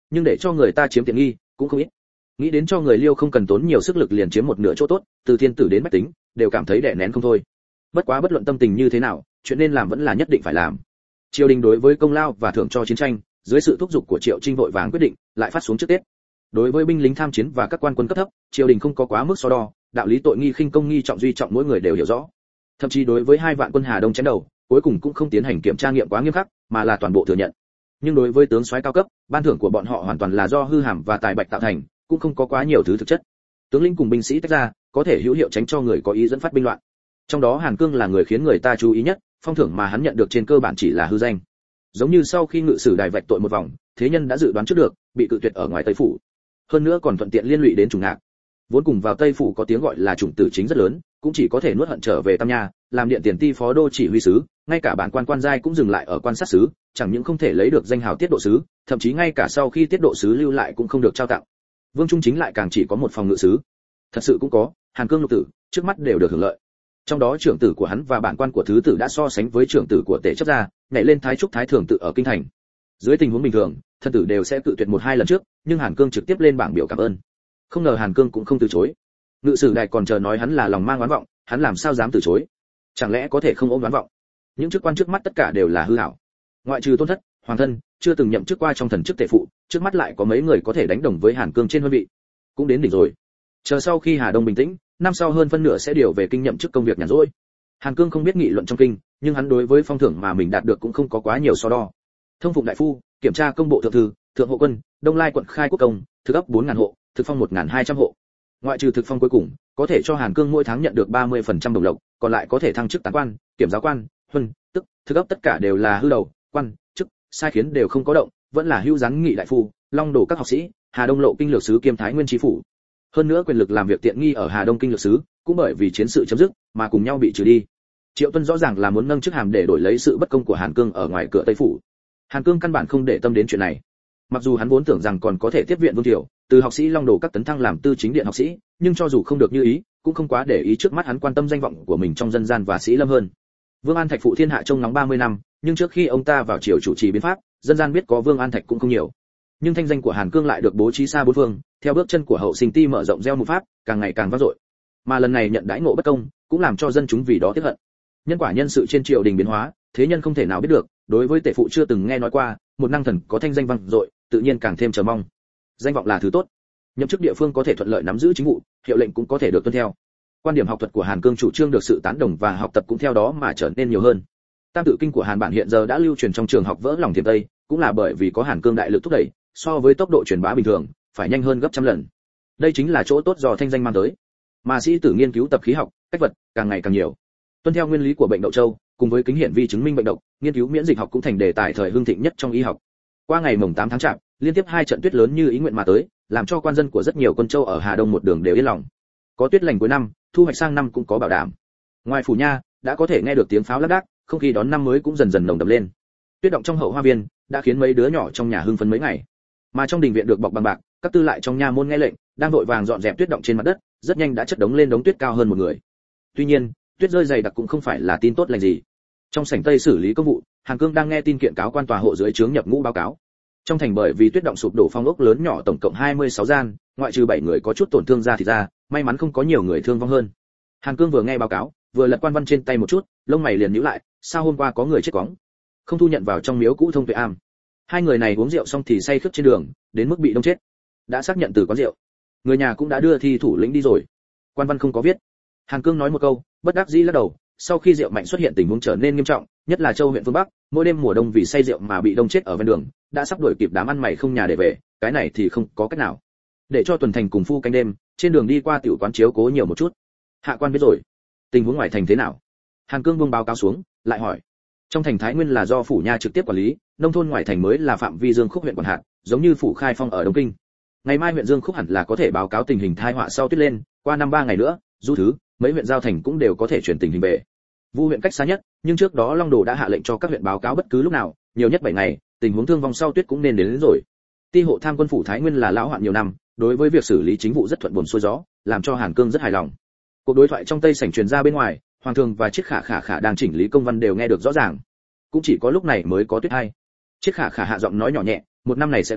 nhưng để cho người ta chiếm tiện nghi cũng không ít. Nghĩ đến cho người Liêu không cần tốn nhiều sức lực liền chiếm một nửa chỗ tốt, từ thiên tử đến bách tính đều cảm thấy đè nén không thôi. Bất quá bất luận tâm tình như thế nào, chuyện nên làm vẫn là nhất định phải làm. Triều đình đối với công lao và thưởng cho chiến tranh, dưới sự thúc giục của Triệu Trinh vội vàng quyết định, lại phát xuống trước Tết. Đối với binh lính tham chiến và các quan quân cấp thấp, triều đình không có quá mức so đo, đạo lý tội nghi khinh công nghi trọng duy trọng mỗi người đều hiểu rõ. Thậm chí đối với 2 vạn quân Hà Đông chém đầu, cuối cùng cũng không tiến hành kiểm tra nghiệm quá nghiêm khắc, mà là toàn bộ thừa nhận. Nhưng đối với tướng soái cao cấp, ban thưởng của bọn họ hoàn toàn là do hư hàm và tài bạch tạo thành, cũng không có quá nhiều thứ thực chất. Tướng lĩnh cùng binh sĩ tách ra, có thể hữu hiệu tránh cho người có ý dẫn phát binh loạn. Trong đó Hàn Cương là người khiến người ta chú ý nhất, phong thưởng mà hắn nhận được trên cơ bản chỉ là hư danh. Giống như sau khi ngự sử đài vạch tội một vòng, thế nhân đã dự đoán trước được, bị cự tuyệt ở ngoài Tây phủ. Hơn nữa còn thuận tiện liên lụy đến Trùng Ngạc. Vốn cùng vào Tây phủ có tiếng gọi là chủng tử chính rất lớn, cũng chỉ có thể nuốt hận trở về Tam Nha, làm điện tiền ti phó đô chỉ huy sứ, ngay cả bản quan giai cũng dừng lại ở quan sát sứ, chẳng những không thể lấy được danh hào tiết độ sứ, thậm chí ngay cả sau khi tiết độ sứ lưu lại cũng không được trao tặng. Vương Trung Chính lại càng chỉ có một phòng ngự sứ. Thật sự cũng có, Hàn Cương lục tử, trước mắt đều được hưởng lợi. Trong đó trưởng tử của hắn và bản quan của thứ tử đã so sánh với trưởng tử của Tể chấp gia, nhảy lên thái trúc thái thường tự ở kinh thành. Dưới tình huống bình thường, thân tử đều sẽ cự tuyệt 1-2 lần trước, nhưng Hàn Cương trực tiếp lên bảng biểu cảm ơn. Không ngờ Hàn Cương cũng không từ chối. Ngự sử đài còn chờ nói hắn là lòng mang oán vọng, hắn làm sao dám từ chối? Chẳng lẽ có thể không ôm oán vọng? Những chức quan trước mắt tất cả đều là hư ảo. Ngoại trừ Tôn Thất, Hoàng thân, chưa từng nhậm chức qua trong thần chức tể phụ, trước mắt lại có mấy người có thể đánh đồng với Hàn Cương trên huân vị. Cũng đến đỉnh rồi. Chờ sau khi Hà Đông bình tĩnh, năm sau hơn phân nửa sẽ điều về kinh nhậm chức công việc nhàn rỗi. Hàn Cương không biết nghị luận trong kinh, nhưng hắn đối với phong thưởng mà mình đạt được cũng không có quá nhiều so đo. Thông phụng đại phu, kiểm tra công bộ thượng thư, thượng hộ quân, Đông Lai quận khai quốc công, thực ấp 4000 hộ, thực phong 1200 hộ. Ngoại trừ thực phong cuối cùng, có thể cho Hàn Cương mỗi tháng nhận được 30% đồng lộc, còn lại có thể thăng chức tán quan, kiểm giáo quan, huân, tức, thực ấp tất cả đều là hư đầu, quan, chức, sai khiến đều không có động, vẫn là hữu giáng nghị đại phu, long đồ các học sĩ, Hà Đông lộ kinh lược sứ kiêm thái nguyên chí phủ. Hơn nữa quyền lực làm việc tiện nghi ở Hà Đông kinh lược sứ, cũng bởi vì chiến sự chấm dứt mà cùng nhau bị trừ đi. Triệu Tuân rõ ràng là muốn nâng chức hàm để đổi lấy sự bất công của Hàn Cương ở ngoài cửa Tây phủ. Hàn Cương căn bản không để tâm đến chuyện này. Mặc dù hắn vốn tưởng rằng còn có thể tiếp viện Vương Thiệu, từ học sĩ long đồ các tấn thăng làm tư chính điện học sĩ, nhưng cho dù không được như ý, cũng không quá để ý, trước mắt hắn quan tâm danh vọng của mình trong dân gian và sĩ lâm hơn. Vương An Thạch phụ thiên hạ trông nóng 30 năm, nhưng trước khi ông ta vào triều chủ trì biến pháp, dân gian biết có Vương An Thạch cũng không nhiều. Nhưng thanh danh của Hàn Cương lại được bố trí xa bốn phương, theo bước chân của hậu sinh ti mở rộng gieo mục pháp, càng ngày càng vang dội. Mà lần này nhận đãi ngộ bất công, cũng làm cho dân chúng vì đó tiếc hận. Nhân quả nhân sự trên triều đình biến hóa, thế nhân không thể nào biết được, đối với tể phụ chưa từng nghe nói qua, một năng thần có thanh danh vang dội, tự nhiên càng thêm chờ mong. Danh vọng là thứ tốt. Nhậm chức địa phương có thể thuận lợi nắm giữ chính vụ, hiệu lệnh cũng có thể được tuân theo. Quan điểm học thuật của Hàn Cương chủ trương được sự tán đồng và học tập cũng theo đó mà trở nên nhiều hơn. Tam tự kinh của Hàn bản hiện giờ đã lưu truyền trong trường học vỡ lòng thiềm Tây, cũng là bởi vì có Hàn Cương đại lực thúc đẩy, so với tốc độ truyền bá bình thường, phải nhanh hơn gấp trăm lần. Đây chính là chỗ tốt do thanh danh mang tới. Mà sĩ tử nghiên cứu tập khí học, cách vật càng ngày càng nhiều. Tuân theo nguyên lý của bệnh đậu châu, cùng với kính hiển vi chứng minh bệnh độc, nghiên cứu miễn dịch học cũng thành đề tài thời hưng thịnh nhất trong y học. Qua ngày mồng 8 tháng Chạp, liên tiếp 2 trận tuyết lớn như ý nguyện mà tới, làm cho quan dân của rất nhiều quân châu ở Hà Đông một đường đều yên lòng. Có tuyết lành cuối năm, thu hoạch sang năm cũng có bảo đảm. Ngoài phủ nha, đã có thể nghe được tiếng pháo lác đác, không khí đón năm mới cũng dần dần nồng đậm lên. Tuyết động trong hậu hoa viên đã khiến mấy đứa nhỏ trong nhà hưng phấn mấy ngày. Mà trong đình viện được bọc bằng bạc, các tư lại trong nha môn nghe lệnh, đang vội vàng dọn dẹp tuyết động trên mặt đất, rất nhanh đã chất đống lên đống tuyết cao hơn một người. Tuy nhiên, tuyết rơi dày đặc cũng không phải là tin tốt lành gì. Trong sảnh Tây xử lý công vụ, Hàn Cương đang nghe tin kiện cáo quan tòa hộ dưới trướng nhập ngũ báo cáo. Trong thành bởi vì tuyết động sụp đổ phong ốc lớn nhỏ tổng cộng 26 gian, ngoại trừ 7 người có chút tổn thương ra thì ra, may mắn không có nhiều người thương vong hơn. Hàn Cương vừa nghe báo cáo, vừa lật quan văn trên tay một chút, lông mày liền nhíu lại, sao hôm qua có người chết quóng, không thu nhận vào trong miếu cũ Thông Tuệ Am. Hai người này uống rượu xong thì say khướt trên đường, đến mức bị đông chết. Đã xác nhận từ quán rượu, người nhà cũng đã đưa thi thủ lĩnh đi rồi. Quan văn không có viết. Hàn Cương nói một câu, bất đắc dĩ lắc đầu. Sau khi rượu mạnh xuất hiện tình huống trở nên nghiêm trọng, nhất là châu huyện phương Bắc, mỗi đêm mùa đông vì say rượu mà bị đông chết ở ven đường, đã sắp đuổi kịp đám ăn mày không nhà để về, cái này thì không có cách nào. Để cho tuần thành cùng phu canh đêm, trên đường đi qua tiểu quán chiếu cố nhiều một chút. Hạ quan biết rồi. Tình huống ngoài thành thế nào? Hàn Cương buông báo cáo xuống, lại hỏi. Trong thành Thái Nguyên là do phủ nha trực tiếp quản lý, nông thôn ngoài thành mới là phạm vi Dương Khúc huyện quản hạt, giống như phủ Khai Phong ở Đông Kinh. Ngày mai huyện Dương Khúc hẳn là có thể báo cáo tình hình tai họa sau tuyết lên, qua 5-3 ngày nữa, Du Thứ, mấy huyện giao thành cũng đều có thể chuyển tình hình về. Vu huyện cách xa nhất, nhưng trước đó Long Đồ đã hạ lệnh cho các huyện báo cáo bất cứ lúc nào, nhiều nhất 7 ngày, tình huống thương vong sau tuyết cũng nên đến rồi. Ti hộ tham quân phủ Thái Nguyên là lão hoạn nhiều năm, đối với việc xử lý chính vụ rất thuận buồm xuôi gió, làm cho Hàn Cương rất hài lòng. Cuộc đối thoại trong Tây sảnh truyền ra bên ngoài, Hoàng thượng và Chiết Khả đang chỉnh lý công văn đều nghe được rõ ràng. Cũng chỉ có lúc này mới có tuyết hay. Chiết Khả hạ giọng nói nhỏ nhẹ, một năm này sẽ qua,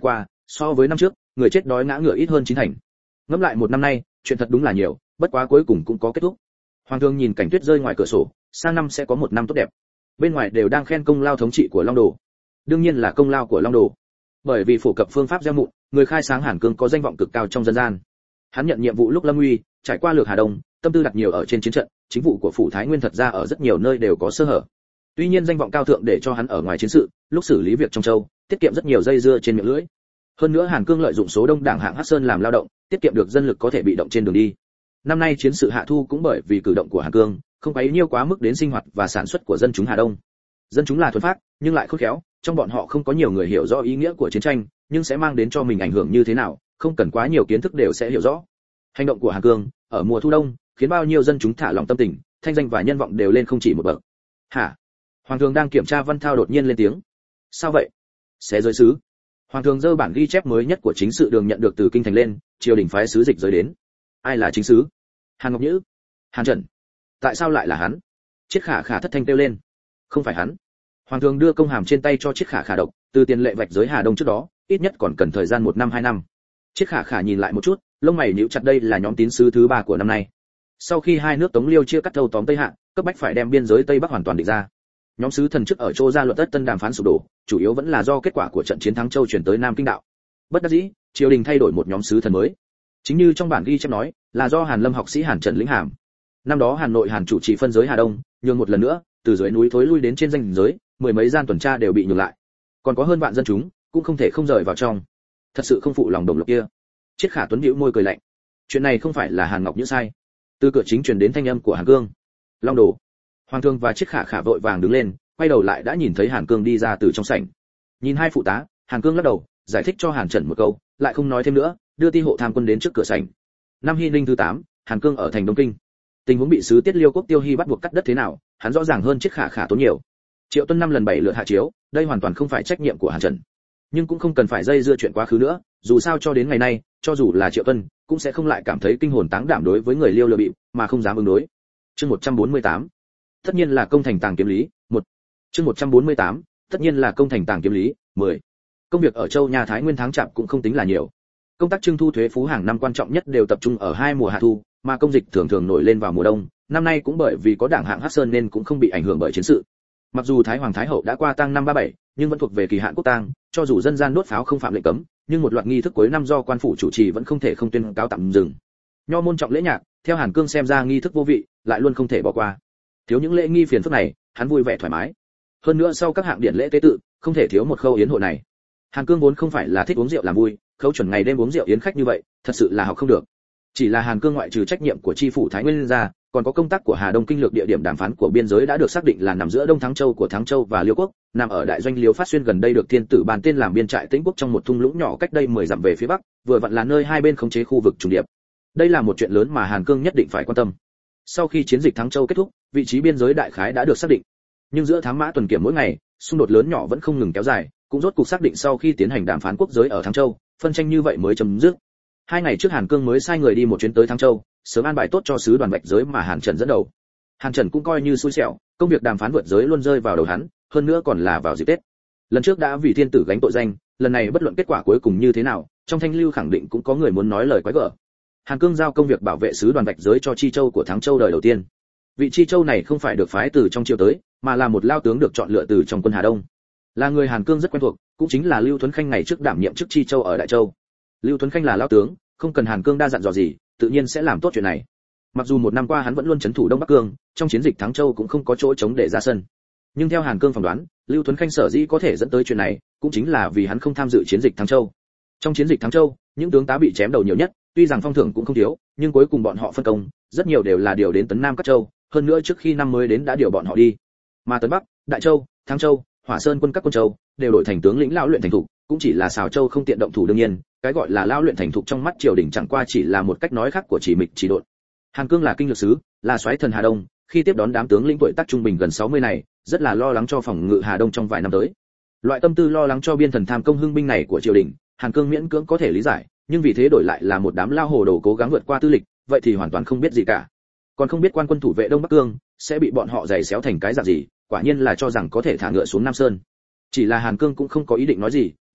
So với năm trước, người chết đói ngã ngựa ít hơn 9 thành. Ngẫm lại một năm nay, chuyện thật đúng là nhiều, bất quá cuối cùng cũng có kết thúc. Hoàng thương nhìn cảnh tuyết rơi ngoài cửa sổ, sang năm sẽ có một năm tốt đẹp. Bên ngoài đều đang khen công lao thống trị của Long Đồ. Đương nhiên là công lao của Long Đồ. Bởi vì phổ cập phương pháp gieo mụn, người khai sáng Hàn Cương có danh vọng cực cao trong dân gian. Hắn nhận nhiệm vụ lúc lâm nguy, trải qua lược Hà Đông, tâm tư đặt nhiều ở trên chiến trận, chính vụ của phủ Thái Nguyên thật ra ở rất nhiều nơi đều có sơ hở. Tuy nhiên danh vọng cao thượng để cho hắn ở ngoài chiến sự, lúc xử lý việc trong châu, tiết kiệm rất nhiều dây dưa trên miệng lưỡi. Hơn nữa Hàn Cương lợi dụng số đông đảng hạng Hắc Sơn làm lao động, tiết kiệm được dân lực có thể bị động trên đường đi. Năm nay chiến sự hạ thu cũng bởi vì cử động của Hàn Cương, không quấy nhiêu quá mức đến sinh hoạt và sản xuất của dân chúng Hà Đông. Dân chúng là thuần phác, nhưng lại khôn khéo, trong bọn họ không có nhiều người hiểu rõ ý nghĩa của chiến tranh, nhưng sẽ mang đến cho mình ảnh hưởng như thế nào, không cần quá nhiều kiến thức đều sẽ hiểu rõ. Hành động của Hàn Cương ở mùa thu đông khiến bao nhiêu dân chúng thả lòng tâm tình, thanh danh và nhân vọng đều lên không chỉ một bậc. Hả? Hoàng thượng đang kiểm tra văn thao đột nhiên lên tiếng. Sao vậy? Xé giới sứ. Hoàng thượng giơ bản ghi chép mới nhất của chính sự đường nhận được từ kinh thành lên, triều đình phái sứ dịch giới đến. Ai là chính sứ? Hàn Ngọc Nhữ. Hàn Trần. Tại sao lại là hắn? Chiết Khả Khả thất thanh kêu lên. Không phải hắn. Hoàng thượng đưa công hàm trên tay cho Chiết Khả Khả đọc, từ tiền lệ vạch giới Hà Đông trước đó, ít nhất còn cần thời gian 1 năm 2 năm. Chiết Khả Khả nhìn lại một chút, lông mày nhíu chặt, đây là nhóm tín sứ thứ 3 của năm nay. Sau khi hai nước Tống Liêu chia cắt thâu tóm Tây Hạ, cấp bách phải đem biên giới Tây Bắc hoàn toàn định ra. Nhóm sứ thần chức ở Châu gia luật tất tân đàm phán sụp đổ, chủ yếu vẫn là do kết quả của trận chiến thắng Châu chuyển tới Nam Kinh đạo. Bất đắc dĩ, triều đình thay đổi một nhóm sứ thần mới. Chính như trong bản ghi chép nói, là do Hàn Lâm học sĩ Hàn Trần lĩnh hàm. Năm đó Hà Nội Hàn chủ trì phân giới Hà Đông, nhường một lần nữa, từ dưới núi thối lui đến trên danh giới, 10 mấy gian tuần tra đều bị nhường lại. Còn có hơn vạn dân chúng, cũng không thể không rời vào trong. Thật sự không phụ lòng đồng lộc kia. Chiết Khả Tuấn bĩu môi cười lạnh. Chuyện này không phải là Hàn Ngọc Nhữ sai. Từ cửa chính truyền đến thanh âm của Hàn Cương. Long Đồ. Hoàng thương và Chiết Khả Khả vội vàng đứng lên, quay đầu lại đã nhìn thấy Hàn Cương đi ra từ trong sảnh. Nhìn hai phụ tá, Hàn Cương lắc đầu, giải thích cho Hàn Trần một câu, lại không nói thêm nữa, đưa ti hộ tham quân đến trước cửa sảnh. Năm Hy Ninh thứ 8, Hàn Cương ở thành Đông Kinh. Tình huống bị sứ Tiết Liêu Quốc Tiêu Hy bắt buộc cắt đất thế nào, hắn rõ ràng hơn Chiết Khả Khả tốn nhiều. Triệu Tuân 5 lần 7 lượt hạ chiếu, đây hoàn toàn không phải trách nhiệm của Hàn Trần. Nhưng cũng không cần phải dây dưa chuyện quá khứ nữa, dù sao cho đến ngày nay, cho dù là Triệu Tuân, cũng sẽ không lại cảm thấy kinh hồn táng đảm đối với người Liêu lừa bịp, mà không dám ứng đối. Chương 148. Tất nhiên là công thành tàng kiếm lý, 1. Chương 148. Tất nhiên là công thành tàng kiếm lý, 10. Công việc ở Châu Nhà Thái Nguyên tháng chạp cũng không tính là nhiều. Công tác trưng thu thuế phú hàng năm quan trọng nhất đều tập trung ở 2 mùa hạ thu, mà công dịch thường thường nổi lên vào mùa đông. Năm nay cũng bởi vì có đảng hạng Hắc Sơn nên cũng không bị ảnh hưởng bởi chiến sự. Mặc dù Thái Hoàng Thái Hậu đã qua tang năm 37, nhưng vẫn thuộc về kỳ hạn quốc tang, cho dù dân gian đốt pháo không phạm lệnh cấm, nhưng một loạt nghi thức cuối năm do quan phủ chủ trì vẫn không thể không tuyên cáo tạm dừng. Nho môn trọng lễ nhạc, theo Hàn Cương xem ra nghi thức vô vị, lại luôn không thể bỏ qua. Thiếu những lễ nghi phiền phức này, hắn vui vẻ thoải mái. Hơn nữa sau các hạng điển lễ tế tự, không thể thiếu một khâu yến hội này. Hàn Cương vốn không phải là thích uống rượu làm vui, khâu chuẩn ngày đêm uống rượu yến khách như vậy, thật sự là học không được. Chỉ là Hàn Cương ngoại trừ trách nhiệm của chi phủ Thái Nguyên ra, còn có công tác của Hà Đông kinh lược địa điểm đàm phán của biên giới đã được xác định là nằm giữa Đông Thắng Châu của Thắng Châu và Liêu Quốc, nằm ở đại doanh Liêu Phát Xuyên gần đây được thiên tử bàn tên làm biên trại Tĩnh Quốc trong một thung lũng nhỏ cách đây 10 dặm về phía bắc, vừa vặn là nơi hai bên khống chế khu vực trùng điệp. Đây là một chuyện lớn mà Hàn Cương nhất định phải quan tâm. Sau khi chiến dịch Thắng Châu kết thúc, vị trí biên giới đại khái đã được xác định. Nhưng giữa thám mã tuần kiểm mỗi ngày, xung đột lớn nhỏ vẫn không ngừng kéo dài, cũng rốt cục xác định sau khi tiến hành đàm phán quốc giới ở Thắng Châu, phân tranh như vậy mới chấm dứt. 2 ngày trước Hàn Cương mới sai người đi một chuyến tới Thắng Châu, sớm an bài tốt cho sứ đoàn vạch giới mà Hàn Trần dẫn đầu. Hàn Trần cũng coi như xui xẻo, công việc đàm phán vượt giới luôn rơi vào đầu hắn, hơn nữa còn là vào dịp Tết. Lần trước đã vì thiên tử gánh tội danh, lần này bất luận kết quả cuối cùng như thế nào, trong Thanh Lưu khẳng định cũng có người muốn nói lời quái gở. Hàn Cương giao công việc bảo vệ sứ đoàn vạch giới cho Chi Châu của Thắng Châu đời đầu tiên. Vị Chi Châu này không phải được phái từ trong triều tới, mà là một lao tướng được chọn lựa từ trong quân Hà Đông. Là người Hàn Cương rất quen thuộc, cũng chính là Lưu Tuấn Khanh ngày trước đảm nhiệm chức Chi Châu ở Đại Châu. Lưu Tuấn Khanh là lao tướng, không cần Hàn Cương đa dặn dò gì, tự nhiên sẽ làm tốt chuyện này. Mặc dù một năm qua hắn vẫn luôn trấn thủ Đông Bắc Cương, trong chiến dịch Thắng Châu cũng không có chỗ trống để ra sân. Nhưng theo Hàn Cương phỏng đoán, Lưu Tuấn Khanh sở dĩ có thể dẫn tới chuyện này, cũng chính là vì hắn không tham dự chiến dịch Thắng Châu. Trong chiến dịch Thắng Châu, những tướng tá bị chém đầu nhiều nhất, tuy rằng phong thưởng cũng không thiếu, nhưng cuối cùng bọn họ phân công, rất nhiều đều là điều đến tấn Nam Cát Châu, hơn nữa trước khi năm mới đến đã điều bọn họ đi. Mà tấn Bắc, Đại Châu, Thắng Châu, Hỏa Sơn quân các quân châu đều đổi thành tướng lĩnh lão luyện thành thục, cũng chỉ là Sào Châu không tiện động thủ đương nhiên, cái gọi là lão luyện thành thục trong mắt triều đình chẳng qua chỉ là một cách nói khác của chỉ mịch chỉ độn. Hàn Cương là kinh lược sứ, là soái thần Hà Đông, khi tiếp đón đám tướng lĩnh tuổi tác trung bình gần 60 này, rất là lo lắng cho phòng ngự Hà Đông trong vài năm tới. Loại tâm tư lo lắng cho biên thần tham công hưng binh này của triều đình, Hàn Cương miễn cưỡng có thể lý giải, nhưng vì thế đổi lại là một đám lao hồ đồ cố gắng vượt qua tư lịch, vậy thì hoàn toàn không biết gì cả. Còn không biết quan quân thủ vệ Đông Bắc Cương sẽ bị bọn họ giày xéo thành cái dạng gì, quả nhiên là cho rằng có thể thả ngựa xuống Nam Sơn. Chỉ là Hàn Cương cũng không có ý định nói gì, một mặt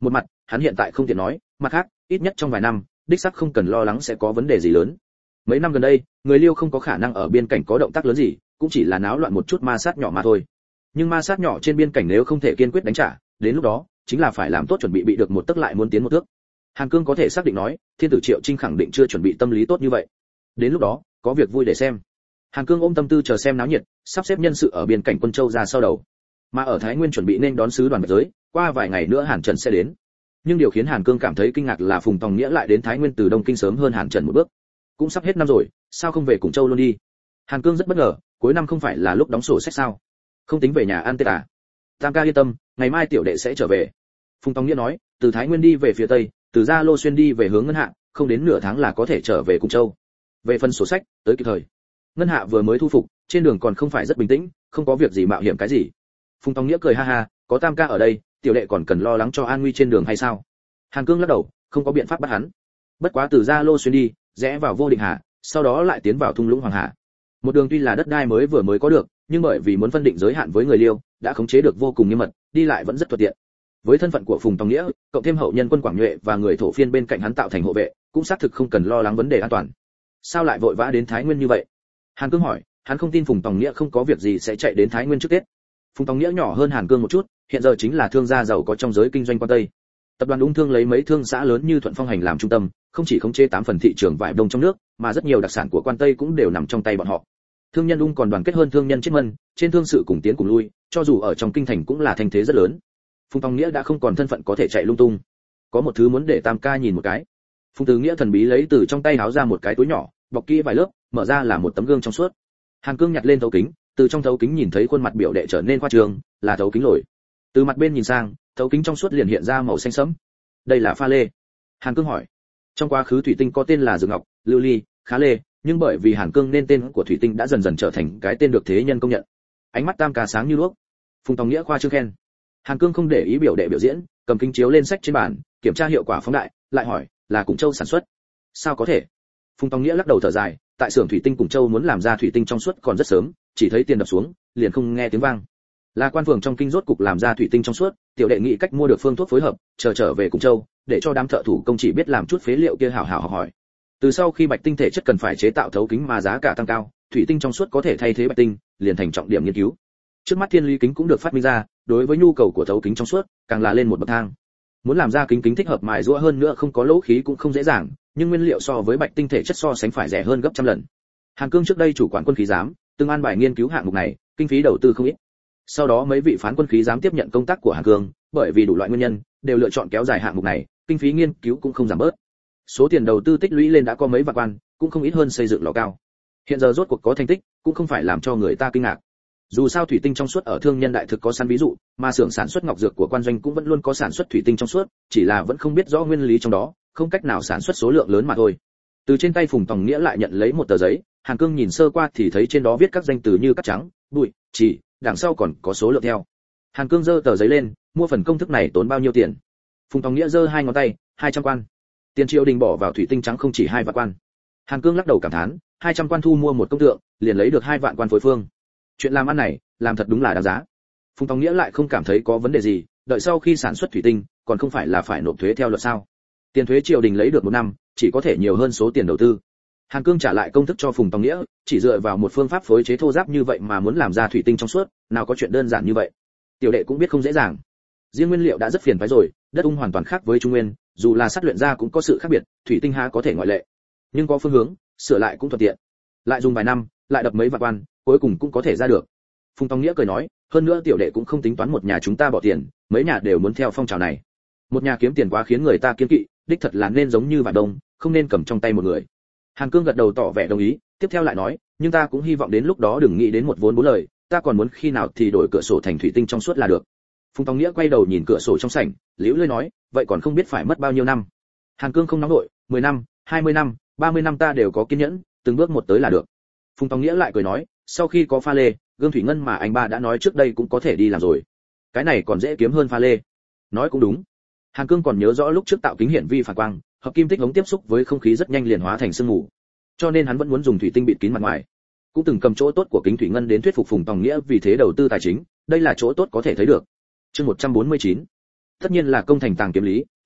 hắn hiện tại không tiện nói, mặt khác, ít nhất trong vài năm, đích xác không cần lo lắng sẽ có vấn đề gì lớn. Mấy năm gần đây, người Liêu không có khả năng ở biên cảnh có động tác lớn gì, cũng chỉ là náo loạn một chút ma sát nhỏ mà thôi. Nhưng ma sát nhỏ trên biên cảnh nếu không thể kiên quyết đánh trả, đến lúc đó, chính là phải làm tốt chuẩn bị được một tấc lại muốn tiến một thước. Hàn Cương có thể xác định nói, Thiên tử Triệu Trinh khẳng định chưa chuẩn bị tâm lý tốt như vậy. Đến lúc đó, có việc vui để xem. Hàn Cương ôm tâm tư chờ xem náo nhiệt, sắp xếp nhân sự ở biên cảnh Quân Châu ra sau đầu. Mà ở Thái Nguyên chuẩn bị nên đón sứ đoàn Bạch Giới, qua vài ngày nữa Hàn Trần sẽ đến. Nhưng điều khiến Hàn Cương cảm thấy kinh ngạc là Phùng Tòng Nghĩa lại đến Thái Nguyên từ Đông Kinh sớm hơn Hàn Trần một bước. Cũng sắp hết năm rồi, sao không về cùng Châu luôn đi? Hàn Cương rất bất ngờ, cuối năm không phải là lúc đóng sổ sách sao? Không tính về nhà ăn Tết à? Tam ca yên tâm, ngày mai tiểu đệ sẽ trở về. Phùng Tòng Nghĩa nói, từ Thái Nguyên đi về phía tây, từ Gia Lô xuyên đi về hướng Ngân Hạ, không đến nửa tháng là có thể trở về cùng Châu. Về phần sổ sách, tới kịp thời. Ngân Hạ vừa mới thu phục, trên đường còn không phải rất bình tĩnh, không có việc gì mạo hiểm cái gì. Phùng Tòng Nghĩa cười ha ha, có Tam ca ở đây, tiểu đệ còn cần lo lắng cho an nguy trên đường hay sao? Hàn Cương lắc đầu, không có biện pháp bắt hắn. Bất quá từ Gia Lô xuyên đi, rẽ vào Vô Định Hà, sau đó lại tiến vào thung lũng Hoàng Hà. Một đường tuy là đất đai vừa mới có được, nhưng bởi vì muốn phân định giới hạn với người Liêu, đã khống chế được vô cùng nghiêm mật, đi lại vẫn rất thuận tiện. Với thân phận của Phùng Tòng Nghĩa, cộng thêm hậu nhân quân Quảng Nhuệ và người thổ phiên bên cạnh hắn tạo thành hộ vệ, cũng xác thực không cần lo lắng vấn đề an toàn. Sao lại vội vã đến Thái Nguyên như vậy? Hàn Cương hỏi, hắn không tin Phùng Tòng Nghĩa không có việc gì sẽ chạy đến Thái Nguyên trước Tết. Phùng Tòng Nghĩa nhỏ hơn Hàn Cương một chút, hiện giờ chính là thương gia giàu có trong giới kinh doanh quan Tây. Tập đoàn Ung Thương lấy mấy thương xã lớn như Thuận Phong Hành làm trung tâm, không chỉ khống chế 8 phần thị trường vải đông trong nước, mà rất nhiều đặc sản của quan Tây cũng đều nằm trong tay bọn họ. Thương nhân Ung còn đoàn kết hơn thương nhân Chiết Mân, trên thương sự cùng tiến cùng lui, cho dù ở trong kinh thành cũng là thanh thế rất lớn. Phùng Tòng Nghĩa đã không còn thân phận có thể chạy lung tung. Có một thứ muốn để Tam ca nhìn một cái. Phùng Từ Nghĩa thần bí lấy từ trong tay áo ra một cái túi nhỏ, bọc kỹ vài lớp, mở ra là một tấm gương trong suốt. Hàn Cương nhặt lên thấu kính, từ trong thấu kính nhìn thấy khuôn mặt biểu đệ trở nên khoa trương, là thấu kính lồi. Từ mặt bên nhìn sang, thấu kính trong suốt liền hiện ra màu xanh sẫm. Đây là pha lê. Hàn Cương hỏi. Trong quá khứ thủy tinh có tên là Dược Ngọc, Lưu Ly, Khá Lê, nhưng bởi vì Hàn Cương nên tên của thủy tinh đã dần dần trở thành cái tên được thế nhân công nhận. Ánh mắt Tam ca sáng như đuốc. Phùng Tòng Nghĩa khoa trương khen. Hàn Cương không để ý biểu đệ biểu diễn, cầm kính chiếu lên sách trên bàn, kiểm tra hiệu quả phóng đại, lại hỏi, là Củng Châu sản xuất? Sao có thể? Phùng Tòng Nghĩa lắc đầu thở dài, tại xưởng thủy tinh Củng Châu muốn làm ra thủy tinh trong suốt còn rất sớm, chỉ thấy tiền đập xuống, liền không nghe tiếng vang. Là quan phường trong kinh rốt cục làm ra thủy tinh trong suốt, tiểu đệ nghĩ cách mua được phương thuốc phối hợp, trở về Củng Châu, để cho đám thợ thủ công chỉ biết làm chút phế liệu kia hảo hảo học hỏi. Từ sau khi bạch tinh thể chất cần phải chế tạo thấu kính mà giá cả tăng cao, thủy tinh trong suốt có thể thay thế bạch tinh, liền thành trọng điểm nghiên cứu. Trước mắt thiên lý kính cũng được phát minh ra, đối với nhu cầu của thấu kính trong suốt, càng là lên một bậc thang. Muốn làm ra kính thích hợp mài giũa hơn nữa không có lỗ khí cũng không dễ dàng, nhưng nguyên liệu so với bạch tinh thể chất so sánh phải rẻ hơn gấp trăm lần. Hàn Cương trước đây chủ quản quân khí giám, từng an bài nghiên cứu hạng mục này, kinh phí đầu tư không ít. Sau đó mấy vị phán quân khí giám tiếp nhận công tác của Hàn Cương, bởi vì đủ loại nguyên nhân, đều lựa chọn kéo dài hạng mục này, kinh phí nghiên cứu cũng không giảm bớt. Số tiền đầu tư tích lũy lên đã có mấy vạn quan, cũng không ít hơn xây dựng lò cao. Hiện giờ rốt cuộc có thành tích, cũng không phải làm cho người ta kinh ngạc. Dù sao thủy tinh trong suốt ở thương nhân đại thực có sẵn ví dụ, mà xưởng sản xuất ngọc dược của quan doanh cũng vẫn luôn có sản xuất thủy tinh trong suốt, chỉ là vẫn không biết rõ nguyên lý trong đó, không cách nào sản xuất số lượng lớn mà thôi. Từ trên tay Phùng Tòng Nghĩa lại nhận lấy một tờ giấy, Hàn Cương nhìn sơ qua thì thấy trên đó viết các danh từ như cắt trắng, bụi, chỉ, đằng sau còn có số lượng theo. Hàn Cương giơ tờ giấy lên, mua phần công thức này tốn bao nhiêu tiền? Phùng Tòng Nghĩa giơ hai ngón tay, 200 quan. Tiền triều đình bỏ vào thủy tinh trắng không chỉ 2 vạn quan. Hàn Cương lắc đầu cảm thán, 200 quan thu mua một công tượng, liền lấy được 2 vạn quan phối phương. Chuyện làm ăn này, làm thật đúng là đáng giá. Phùng Tòng Nghĩa lại không cảm thấy có vấn đề gì, đợi sau khi sản xuất thủy tinh, còn không phải là phải nộp thuế theo luật sao? Tiền thuế triều đình lấy được một năm, chỉ có thể nhiều hơn số tiền đầu tư. Hàn Cương trả lại công thức cho Phùng Tòng Nghĩa, chỉ dựa vào một phương pháp phối chế thô ráp như vậy mà muốn làm ra thủy tinh trong suốt, nào có chuyện đơn giản như vậy. Tiểu đệ cũng biết không dễ dàng. Riêng nguyên liệu đã rất phiền phái rồi, đất Ung hoàn toàn khác với Trung Nguyên, dù là sắt luyện ra cũng có sự khác biệt, thủy tinh há có thể ngoại lệ. Nhưng có phương hướng, sửa lại cũng thuận tiện. Lại dùng vài năm, lại đập mấy vạn quan, cuối cùng cũng có thể ra được. Phùng Tòng Nghĩa cười nói, hơn nữa tiểu đệ cũng không tính toán một nhà chúng ta bỏ tiền, mấy nhà đều muốn theo phong trào này. Một nhà kiếm tiền quá khiến người ta kiêng kỵ, đích thật là nên giống như vải đông, không nên cầm trong tay một người. Hàn Cương gật đầu tỏ vẻ đồng ý, tiếp theo lại nói, nhưng ta cũng hy vọng đến lúc đó đừng nghĩ đến một vốn bốn lời, ta còn muốn khi nào thì đổi cửa sổ thành thủy tinh trong suốt là được. Phùng Tòng Nghĩa quay đầu nhìn cửa sổ trong sảnh, liễu lơi nói, vậy còn không biết phải mất bao nhiêu năm. Hàn Cương không nóng nổi, 10 năm, 20 năm, 30 năm ta đều có kiên nhẫn, từng bước một tới là được. Phùng Tòng Nghĩa lại cười nói, sau khi có pha lê, gương thủy ngân mà anh ba đã nói trước đây cũng có thể đi làm rồi. Cái này còn dễ kiếm hơn pha lê. Nói cũng đúng. Hàn Cương còn nhớ rõ lúc trước tạo kính hiển vi phản quang, hợp kim tích ống tiếp xúc với không khí rất nhanh liền hóa thành sương mù. Cho nên hắn vẫn muốn dùng thủy tinh bịt kín mặt ngoài. Cũng từng cầm chỗ tốt của kính thủy ngân đến thuyết phục Phùng Tòng Nghĩa vì thế đầu tư tài chính, đây là chỗ tốt có thể thấy được. Chương 149. Tất nhiên là công thành tàng kiếm lý,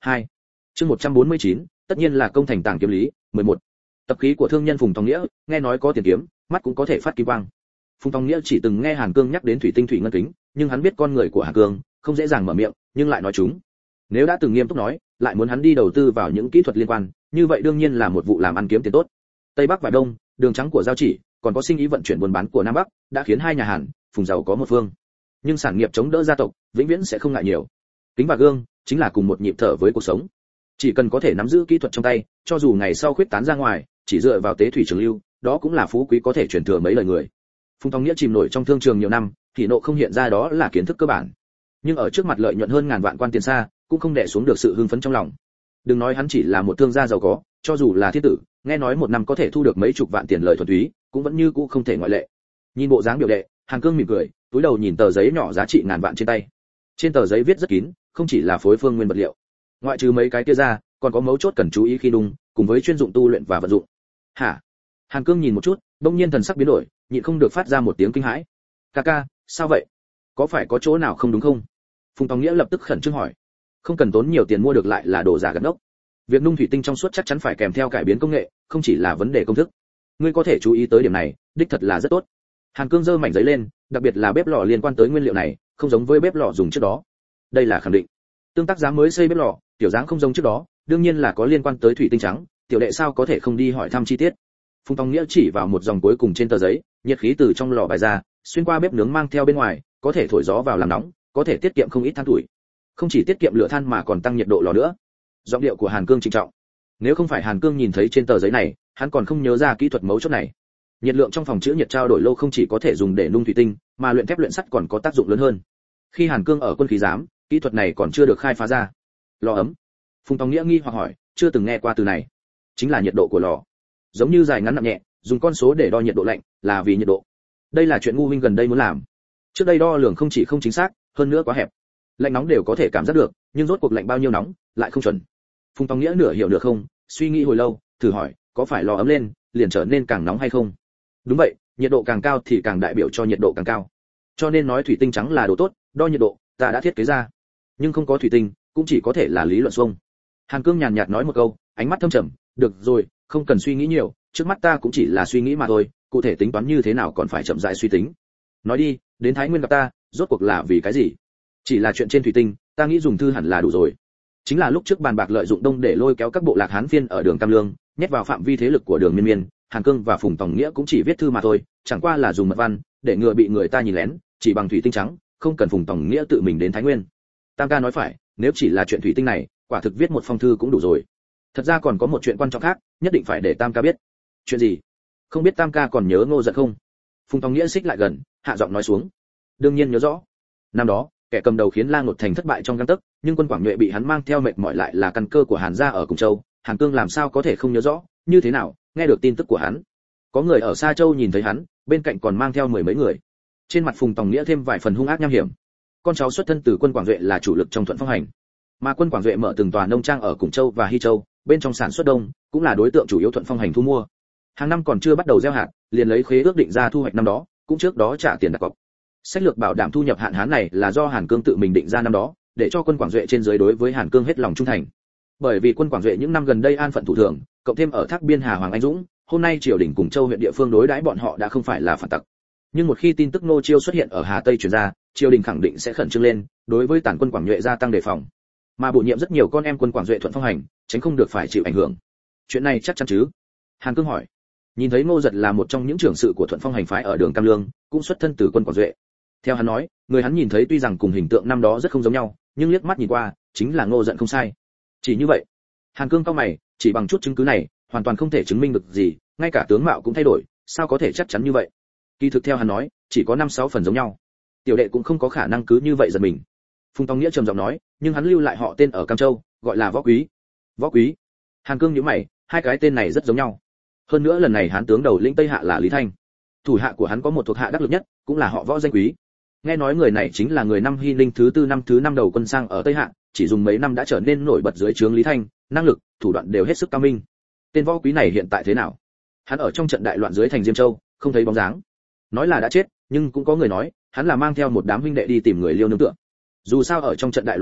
2. Chương 149, tất nhiên là công thành tàng kiếm lý, 11. Tập khí của thương nhân Phùng Tòng Nghĩa, nghe nói có tiền kiếm, mắt cũng có thể phát kim quang. Phùng Tòng Nghĩa chỉ từng nghe Hàn Cương nhắc đến thủy tinh thủy ngân kính, nhưng hắn biết con người của Hàn Cương, không dễ dàng mở miệng, nhưng lại nói chúng. Nếu đã từng nghiêm túc nói, lại muốn hắn đi đầu tư vào những kỹ thuật liên quan, như vậy đương nhiên là một vụ làm ăn kiếm tiền tốt. Tây Bắc và Đông, đường trắng của giao chỉ, còn có sinh ý vận chuyển buôn bán của Nam Bắc, đã khiến hai nhà Hàn, Phùng giàu có một phương. Nhưng sản nghiệp chống đỡ gia tộc, vĩnh viễn sẽ không ngại nhiều. Kính và gương, chính là cùng một nhịp thở với cuộc sống. Chỉ cần có thể nắm giữ kỹ thuật trong tay, cho dù ngày sau khuyết tán ra ngoài, chỉ dựa vào tế thủy trường lưu, đó cũng là phú quý có thể truyền thừa mấy lời người. Phùng Tòng Nghĩa chìm nổi trong thương trường nhiều năm, thì nộ không hiện ra đó là kiến thức cơ bản. Nhưng ở trước mặt lợi nhuận hơn ngàn vạn quan tiền xa, cũng không đè xuống được sự hưng phấn trong lòng. Đừng nói hắn chỉ là một thương gia giàu có, cho dù là thiên tử, nghe nói một năm có thể thu được mấy chục vạn tiền lời thuần túy, cũng vẫn như cũ không thể ngoại lệ. Nhìn bộ dáng biểu đệ, Hàn Cương mỉm cười, túi đầu nhìn tờ giấy nhỏ giá trị ngàn vạn trên tay. Trên tờ giấy viết rất kín, không chỉ là phối phương nguyên vật liệu, ngoại trừ mấy cái kia ra, còn có mấu chốt cần chú ý khi đung, cùng với chuyên dụng tu luyện và vận dụng. Hả? Hàn Cương nhìn một chút, bỗng nhiên thần sắc biến đổi, nhịn không được phát ra một tiếng kinh hãi. Ca, sao vậy? Có phải có chỗ nào không đúng không? Phùng Tòng Nghĩa lập tức khẩn trương hỏi. Không cần tốn nhiều tiền mua được lại là đồ giả gạt ngốc. Việc nung thủy tinh trong suốt chắc chắn phải kèm theo cải biến công nghệ, không chỉ là vấn đề công thức. Ngươi có thể chú ý tới điểm này, đích thật là rất tốt. Hàn Cương giơ mảnh giấy lên, đặc biệt là bếp lò liên quan tới nguyên liệu này, không giống với bếp lò dùng trước đó. Đây là khẳng định. Tương tác giá mới xây bếp lò, tiểu dáng không giống trước đó, đương nhiên là có liên quan tới thủy tinh trắng, tiểu đệ sao có thể không đi hỏi thăm chi tiết. Phùng Tòng Nghĩa chỉ vào một dòng cuối cùng trên tờ giấy, nhiệt khí từ trong lò bài ra, xuyên qua bếp nướng mang theo bên ngoài, có thể thổi gió vào làm nóng, có thể tiết kiệm không ít than tuổi. Không chỉ tiết kiệm lửa than mà còn tăng nhiệt độ lò nữa. Giọng điệu của Hàn Cương trịnh trọng. Nếu không phải Hàn Cương nhìn thấy trên tờ giấy này, hắn còn không nhớ ra kỹ thuật mấu chốt này. Nhiệt lượng trong phòng chứa nhiệt trao đổi lô không chỉ có thể dùng để nung thủy tinh, mà luyện thép luyện sắt còn có tác dụng lớn hơn. Khi Hàn Cương ở quân khí giám, kỹ thuật này còn chưa được khai phá ra. Lò ấm. Phùng Tòng Nghĩa nghi hoặc hỏi, chưa từng nghe qua từ này. Chính là nhiệt độ của lò. Giống như dài ngắn nặng nhẹ, dùng con số để đo nhiệt độ lạnh, là vì nhiệt độ. Đây là chuyện ngu huynh gần đây muốn làm. Trước đây đo lường không chỉ không chính xác, hơn nữa quá hẹp. Lạnh nóng đều có thể cảm giác được, nhưng rốt cuộc lạnh bao nhiêu nóng, lại không chuẩn. Phùng Tòng Nghĩa nửa hiểu nửa không, suy nghĩ hồi lâu, thử hỏi, có phải lò ấm lên, liền trở nên càng nóng hay không? Đúng vậy, nhiệt độ càng cao thì càng đại biểu cho nhiệt độ càng cao. Cho nên nói thủy tinh trắng là đồ tốt, đo nhiệt độ, ta đã thiết kế ra. Nhưng không có thủy tinh, cũng chỉ có thể là lý luận xuông. Hàn Cương nhàn nhạt nói một câu, ánh mắt thâm trầm, được rồi, không cần suy nghĩ nhiều, trước mắt ta cũng chỉ là suy nghĩ mà thôi, cụ thể tính toán như thế nào còn phải chậm rãi suy tính. Nói đi, đến Thái Nguyên gặp ta, rốt cuộc là vì cái gì? Chỉ là chuyện trên thủy tinh, ta nghĩ dùng thư hẳn là đủ rồi. Chính là lúc trước bàn bạc lợi dụng Đông để lôi kéo các bộ lạc Hán phiên ở đường Cam Lương, nhét vào phạm vi thế lực của đường Miên Miên, Hàn Cương và Phùng Tòng Nghĩa cũng chỉ viết thư mà thôi, chẳng qua là dùng mật văn, để ngừa bị người ta nhìn lén, chỉ bằng thủy tinh trắng, không cần Phùng Tòng Nghĩa tự mình đến Thái Nguyên. Tam ca nói phải, nếu chỉ là chuyện thủy tinh này, quả thực viết một phong thư cũng đủ rồi. Thật ra còn có một chuyện quan trọng khác, nhất định phải để Tam ca biết. Chuyện gì? Không biết Tam ca còn nhớ Ngô Giật không? Phùng Tòng Nghĩa xích lại gần, hạ giọng nói xuống. Đương nhiên nhớ rõ. Năm đó, kẻ cầm đầu khiến La Ngột Thành thất bại trong gang tấc, nhưng quân Quảng Nhuệ bị hắn mang theo mệt mỏi lại là căn cơ của Hàn gia ở Cùng Châu, Hàn Cương làm sao có thể không nhớ rõ? Như thế nào? Nghe được tin tức của hắn, có người ở Sa Châu nhìn thấy hắn, bên cạnh còn mang theo mười mấy người. Trên mặt Phùng Tòng Nghĩa thêm vài phần hung ác nham hiểm. Con cháu xuất thân từ quân Quảng Duệ là chủ lực trong Thuận Phong Hành, mà quân Quảng Duệ mở từng tòa nông trang ở Cùng Châu và Hy Châu, bên trong sản xuất đông, cũng là đối tượng chủ yếu Thuận Phong Hành thu mua. Hàng năm còn chưa bắt đầu gieo hạt, liền lấy khế ước định ra thu hoạch năm đó, cũng trước đó trả tiền đặt cọc. Sách lược bảo đảm thu nhập hạn hán này là do Hàn Cương tự mình định ra năm đó, để cho quân Quảng Duệ trên dưới đối với Hàn Cương hết lòng trung thành. Bởi vì quân Quảng Duệ những năm gần đây an phận thủ thường, cộng thêm ở Thác Biên Hà Hoàng Anh Dũng, hôm nay triều đình Cùng Châu huyện địa phương đối đãi bọn họ đã không phải là phản tặc. Nhưng một khi tin tức Ngô Chiêu xuất hiện ở Hà Tây truyền ra, triều đình khẳng định sẽ khẩn trương lên, đối với tàn quân Quảng Nhuệ gia tăng đề phòng. Mà bổ nhiệm rất nhiều con em quân Quảng Duệ Thuận Phong Hành, tránh không được phải chịu ảnh hưởng. Chuyện này chắc chắn chứ? Hàn Cương hỏi. Nhìn thấy Ngô Giật là một trong những trưởng sự của Thuận Phong Hành phái ở đường Cam Lương, cũng xuất thân từ quân Quảng Duệ. Theo hắn nói, người hắn nhìn thấy tuy rằng cùng hình tượng năm đó rất không giống nhau, nhưng liếc mắt nhìn qua, chính là Ngô Giật không sai. Chỉ như vậy. Hàn Cương cau mày, chỉ bằng chút chứng cứ này, hoàn toàn không thể chứng minh được gì, ngay cả tướng mạo cũng thay đổi, sao có thể chắc chắn như vậy? Kỳ thực theo hắn nói, chỉ có 5-6 phần giống nhau. Tiểu đệ cũng không có khả năng cứ như vậy giật mình. Phùng Tòng Nghĩa trầm giọng nói, nhưng hắn lưu lại họ tên ở Cam Châu, gọi là Võ Quý. Võ Quý? Hàn Cương nhíu mày, hai cái tên này rất giống nhau. Hơn nữa lần này hắn tướng đầu lĩnh Tây Hạ là Lý Thanh. Thủ hạ của hắn có một thuộc hạ đắc lực nhất, cũng là họ Võ danh Quý. Nghe nói người này chính là người năm Hy Ninh thứ năm đầu quân sang ở Tây Hạ, chỉ dùng mấy năm đã trở nên nổi bật dưới trướng Lý Thanh, năng lực, thủ đoạn đều hết sức cao minh. Tên Võ Quý này hiện tại thế nào? Hắn ở trong trận đại loạn dưới thành Diêm Châu, không thấy bóng dáng. Nói là đã chết, nhưng cũng có người nói, hắn là mang theo một đám huynh đệ đi tìm người liêu nương tựa. Dù sao ở trong trận đại loạn kia,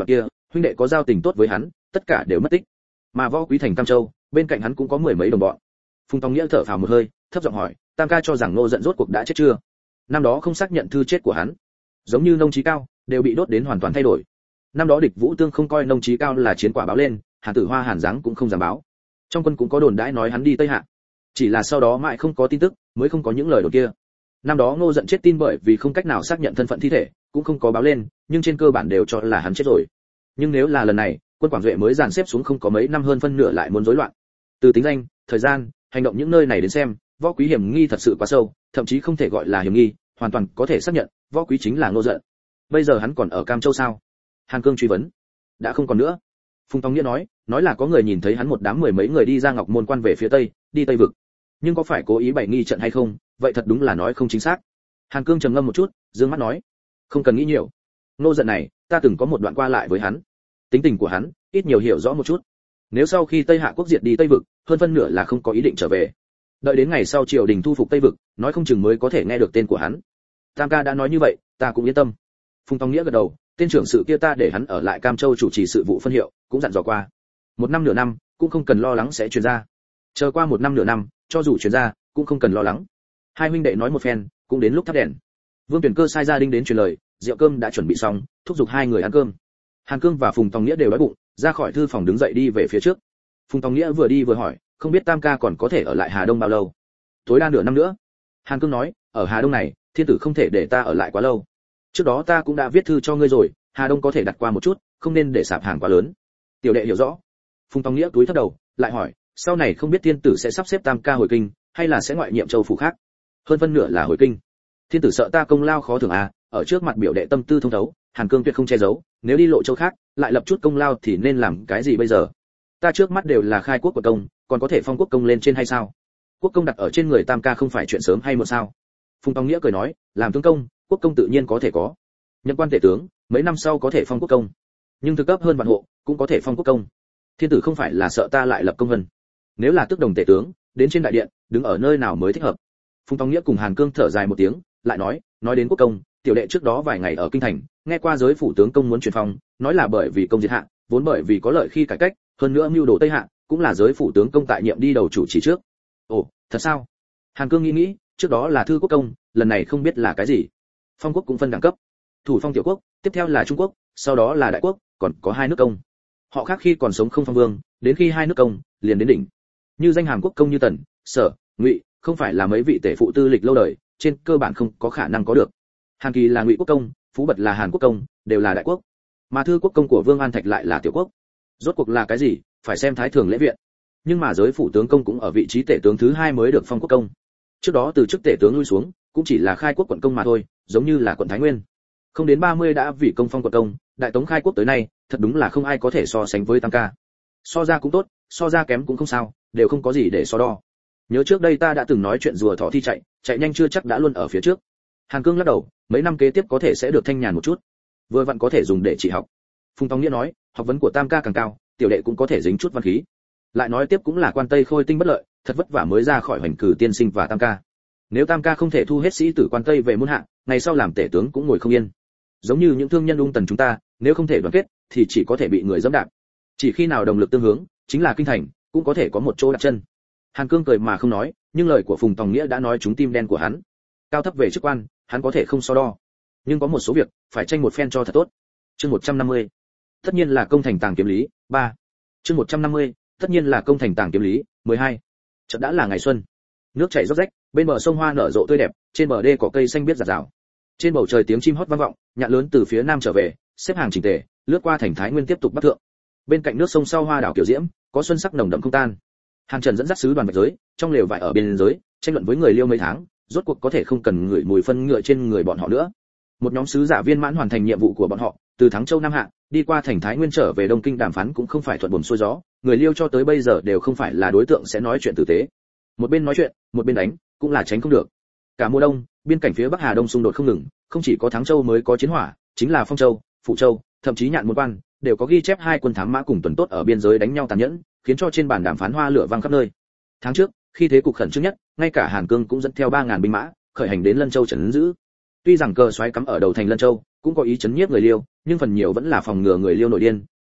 huynh đệ có giao tình tốt với hắn, tất cả đều mất tích. Mà Võ Quý thành Cam Châu, bên cạnh hắn cũng có mười mấy đồng bọn. Phùng Tòng Nghĩa thở phào một hơi, thấp giọng hỏi, Tam ca cho rằng Ngô Dận rốt cuộc đã chết chưa? Năm đó không xác nhận thư chết của hắn, giống như Nông Chí Cao, đều bị đốt đến hoàn toàn thay đổi. Năm đó địch Vũ Tương không coi Nông Chí Cao là chiến quả báo lên, Hàn Tử Hoa Hàn Giáng cũng không dám báo. Trong quân cũng có đồn đãi nói hắn đi Tây Hạ, chỉ là sau đó mãi không có tin tức, mới không có những lời đồn kia. Năm đó Ngô Dận chết tin bởi vì không cách nào xác nhận thân phận thi thể, cũng không có báo lên, nhưng trên cơ bản đều cho là hắn chết rồi. Nhưng nếu là lần này, quân Quảng Duệ mới dàn xếp xuống không có mấy năm hơn phân nửa lại muốn rối loạn. Từ tính danh, thời gian, hành động những nơi này đến xem, Võ Quý hiểm nghi thật sự quá sâu, thậm chí không thể gọi là hiểm nghi, hoàn toàn có thể xác nhận, Võ Quý chính là Ngô Dận. Bây giờ hắn còn ở Cam Châu sao? Hàn Cương truy vấn. Đã không còn nữa. Phùng Tòng Nghĩa nói là có người nhìn thấy hắn một đám mười mấy người đi ra Ngọc Môn quan về phía tây, đi Tây vực. Nhưng có phải cố ý bày nghi trận hay không, vậy thật đúng là nói không chính xác. Hàn Cương trầm ngâm một chút, dương mắt nói, không cần nghĩ nhiều. Ngô Dận này, ta từng có một đoạn qua lại với hắn. Tính tình của hắn, ít nhiều hiểu rõ một chút. Nếu sau khi Tây Hạ quốc diệt đi Tây vực, hơn phân nửa là không có ý định trở về. Đợi đến ngày sau triều đình thu phục Tây vực, nói không chừng mới có thể nghe được tên của hắn. Tam ca đã nói như vậy, ta cũng yên tâm. Phùng Tòng Nghĩa gật đầu, tên trưởng sự kia ta để hắn ở lại Cam Châu chủ trì sự vụ phân hiệu, cũng dặn dò qua. Một năm nửa năm, cũng không cần lo lắng sẽ truyền ra. Chờ qua một năm nửa năm, cho dù truyền ra, cũng không cần lo lắng. Hai huynh đệ nói một phen, cũng đến lúc thắp đèn. Vương Tuyển Cơ sai gia đinh đến truyền lời, rượu cơm đã chuẩn bị xong, thúc giục hai người ăn cơm. Hàn Cương và Phùng Tòng Nghĩa đều đói bụng, ra khỏi thư phòng đứng dậy đi về phía trước. Phùng Tòng Nghĩa vừa đi vừa hỏi, không biết Tam ca còn có thể ở lại Hà Đông bao lâu? Tối đa nửa năm nữa. Hàn Cương nói, ở Hà Đông này, thiên tử không thể để ta ở lại quá lâu. Trước đó ta cũng đã viết thư cho ngươi rồi, Hà Đông có thể đặt qua một chút, không nên để sạp hàng quá lớn. Tiểu đệ hiểu rõ. Phùng Tòng Nghĩa túi thấp đầu, lại hỏi, sau này không biết thiên tử sẽ sắp xếp Tam ca hồi kinh, hay là sẽ ngoại nhiệm châu phủ khác? Hơn phân nửa là hồi kinh. Thiên tử sợ ta công lao khó thưởng à? Ở trước mặt biểu đệ tâm tư thông thấu, Hàn Cương tuyệt không che giấu, nếu đi lộ châu khác, lại lập chút công lao thì nên làm cái gì bây giờ? Ta trước mắt đều là khai quốc của công, còn có thể phong quốc công lên trên hay sao? Quốc công đặt ở trên người Tam ca không phải chuyện sớm hay muộn sao? Phùng Tòng Nghĩa cười nói, làm tướng công, quốc công tự nhiên có thể có. Nhậm quan tể tướng, mấy năm sau có thể phong quốc công. Nhưng thực cấp hơn vạn hộ, cũng có thể phong quốc công. Thiên tử không phải là sợ ta lại lập công vân. Nếu là tước đồng tể tướng, đến trên đại điện, đứng ở nơi nào mới thích hợp? Phùng Tòng Nghĩa cùng Hàn Cương thở dài một tiếng, lại nói đến quốc công, tiểu đệ trước đó vài ngày ở kinh thành, nghe qua giới phủ tướng công muốn truyền phong, nói là bởi vì công diệt hạ, vốn bởi vì có lợi khi cải cách, hơn nữa mưu đồ Tây Hạ, cũng là giới phủ tướng công tại nhiệm đi đầu chủ trì trước. Ồ, thật sao? Hàn Cương nghĩ, trước đó là thư quốc công, lần này không biết là cái gì. Phong quốc cũng phân đẳng cấp, thủ phong tiểu quốc, tiếp theo là Trung Quốc, sau đó là Đại Quốc, còn có hai nước công. Họ khác khi còn sống không phong vương, đến khi hai nước công, liền đến đỉnh. Như danh hàm quốc công như Tần, Sở, Ngụy, không phải là mấy vị tể phụ tư lịch lâu đời, trên cơ bản không có khả năng có được. Hàn Kỳ là Ngụy quốc công, Phú Bật là Hàn quốc công, đều là Đại Quốc. Mà thư quốc công của Vương An Thạch lại là tiểu quốc. Rốt cuộc là cái gì, phải xem Thái Thường Lễ Viện. Nhưng mà giới phủ tướng công cũng ở vị trí tể tướng thứ hai mới được phong quốc công. Trước đó từ chức tể tướng lui xuống, cũng chỉ là khai quốc quận công mà thôi, giống như là quận Thái Nguyên. Không đến 30 đã vì công phong quận công, đại tống khai quốc tới nay, thật đúng là không ai có thể so sánh với Tam ca. So ra cũng tốt, so ra kém cũng không sao, đều không có gì để so đo. Nhớ trước đây ta đã từng nói chuyện rùa thỏ thi chạy nhanh chưa chắc đã luôn ở phía trước. Hàn Cương lắc đầu, mấy năm kế tiếp có thể sẽ được thanh nhàn một chút, vừa vặn có thể dùng để trị học. Phùng Tòng Nghĩa nói, học vấn của Tam ca càng cao, tiểu đệ cũng có thể dính chút văn khí. Lại nói tiếp cũng là quan tây khôi tinh bất lợi, thật vất vả mới ra khỏi hoành cử tiên sinh và Tam ca. Nếu Tam ca không thể thu hết sĩ tử quan tây về muôn hạ, ngày sau làm tể tướng cũng ngồi không yên. Giống như những thương nhân ung tần chúng ta, nếu không thể đoàn kết, thì chỉ có thể bị người dẫm đạp. Chỉ khi nào đồng lực tương hướng, chính là kinh thành, cũng có thể có một chỗ đặt chân. Hàn Cương cười mà không nói, nhưng lời của Phùng Tòng Nghĩa đã nói trúng tim đen của hắn. Cao thấp về chức quan, hắn có thể không so đo, nhưng có một số việc phải tranh một phen cho thật tốt. Chương 150. Tất nhiên là công thành tàng kiếm lý, 3. Chương 150. Tất nhiên là công thành tàng kiếm lý, 12. Chợt đã là ngày xuân. Nước chảy róc rách, bên bờ sông hoa nở rộ tươi đẹp, trên bờ đê cỏ cây xanh biếc rạt rào. Trên bầu trời tiếng chim hót vang vọng, nhạn lớn từ phía nam trở về, xếp hàng chỉnh tề, lướt qua thành Thái Nguyên tiếp tục bắc thượng. Bên cạnh nước sông sau hoa đảo kiểu diễm, có xuân sắc nồng đậm không tan. Hàn Trần dẫn dắt sứ đoàn Bạch Giới, trong lều vải ở bên giới, tranh luận với người Liêu mấy tháng, rốt cuộc có thể không cần ngửi mùi phân ngựa trên người bọn họ nữa. Một nhóm sứ giả viên mãn hoàn thành nhiệm vụ của bọn họ, từ Thắng Châu Nam Hạ, đi qua thành Thái Nguyên trở về Đông Kinh đàm phán cũng không phải thuận buồm xuôi gió, người Liêu cho tới bây giờ đều không phải là đối tượng sẽ nói chuyện tử tế. Một bên nói chuyện, một bên đánh, cũng là tránh không được. Cả mùa đông, biên cảnh phía Bắc Hà Đông xung đột không ngừng, không chỉ có Thắng Châu mới có chiến hỏa, chính là Phong Châu, Phụ Châu, thậm chí Nhạn Môn Quan, đều có ghi chép hai quân thám mã cùng tuần tốt ở biên giới đánh nhau tàn nhẫn, khiến cho trên bàn đàm phán hoa lửa vang khắp nơi. Tháng trước, khi thế cục khẩn trương nhất, ngay cả Hàn Cương cũng dẫn theo 3000 binh mã, khởi hành đến Lân Châu trấn giữ. Tuy rằng cờ xoáy cắm ở đầu thành Lân Châu, cũng có ý chấn nhiếp người Liêu, nhưng phần nhiều vẫn là phòng ngừa người Liêu nội điên,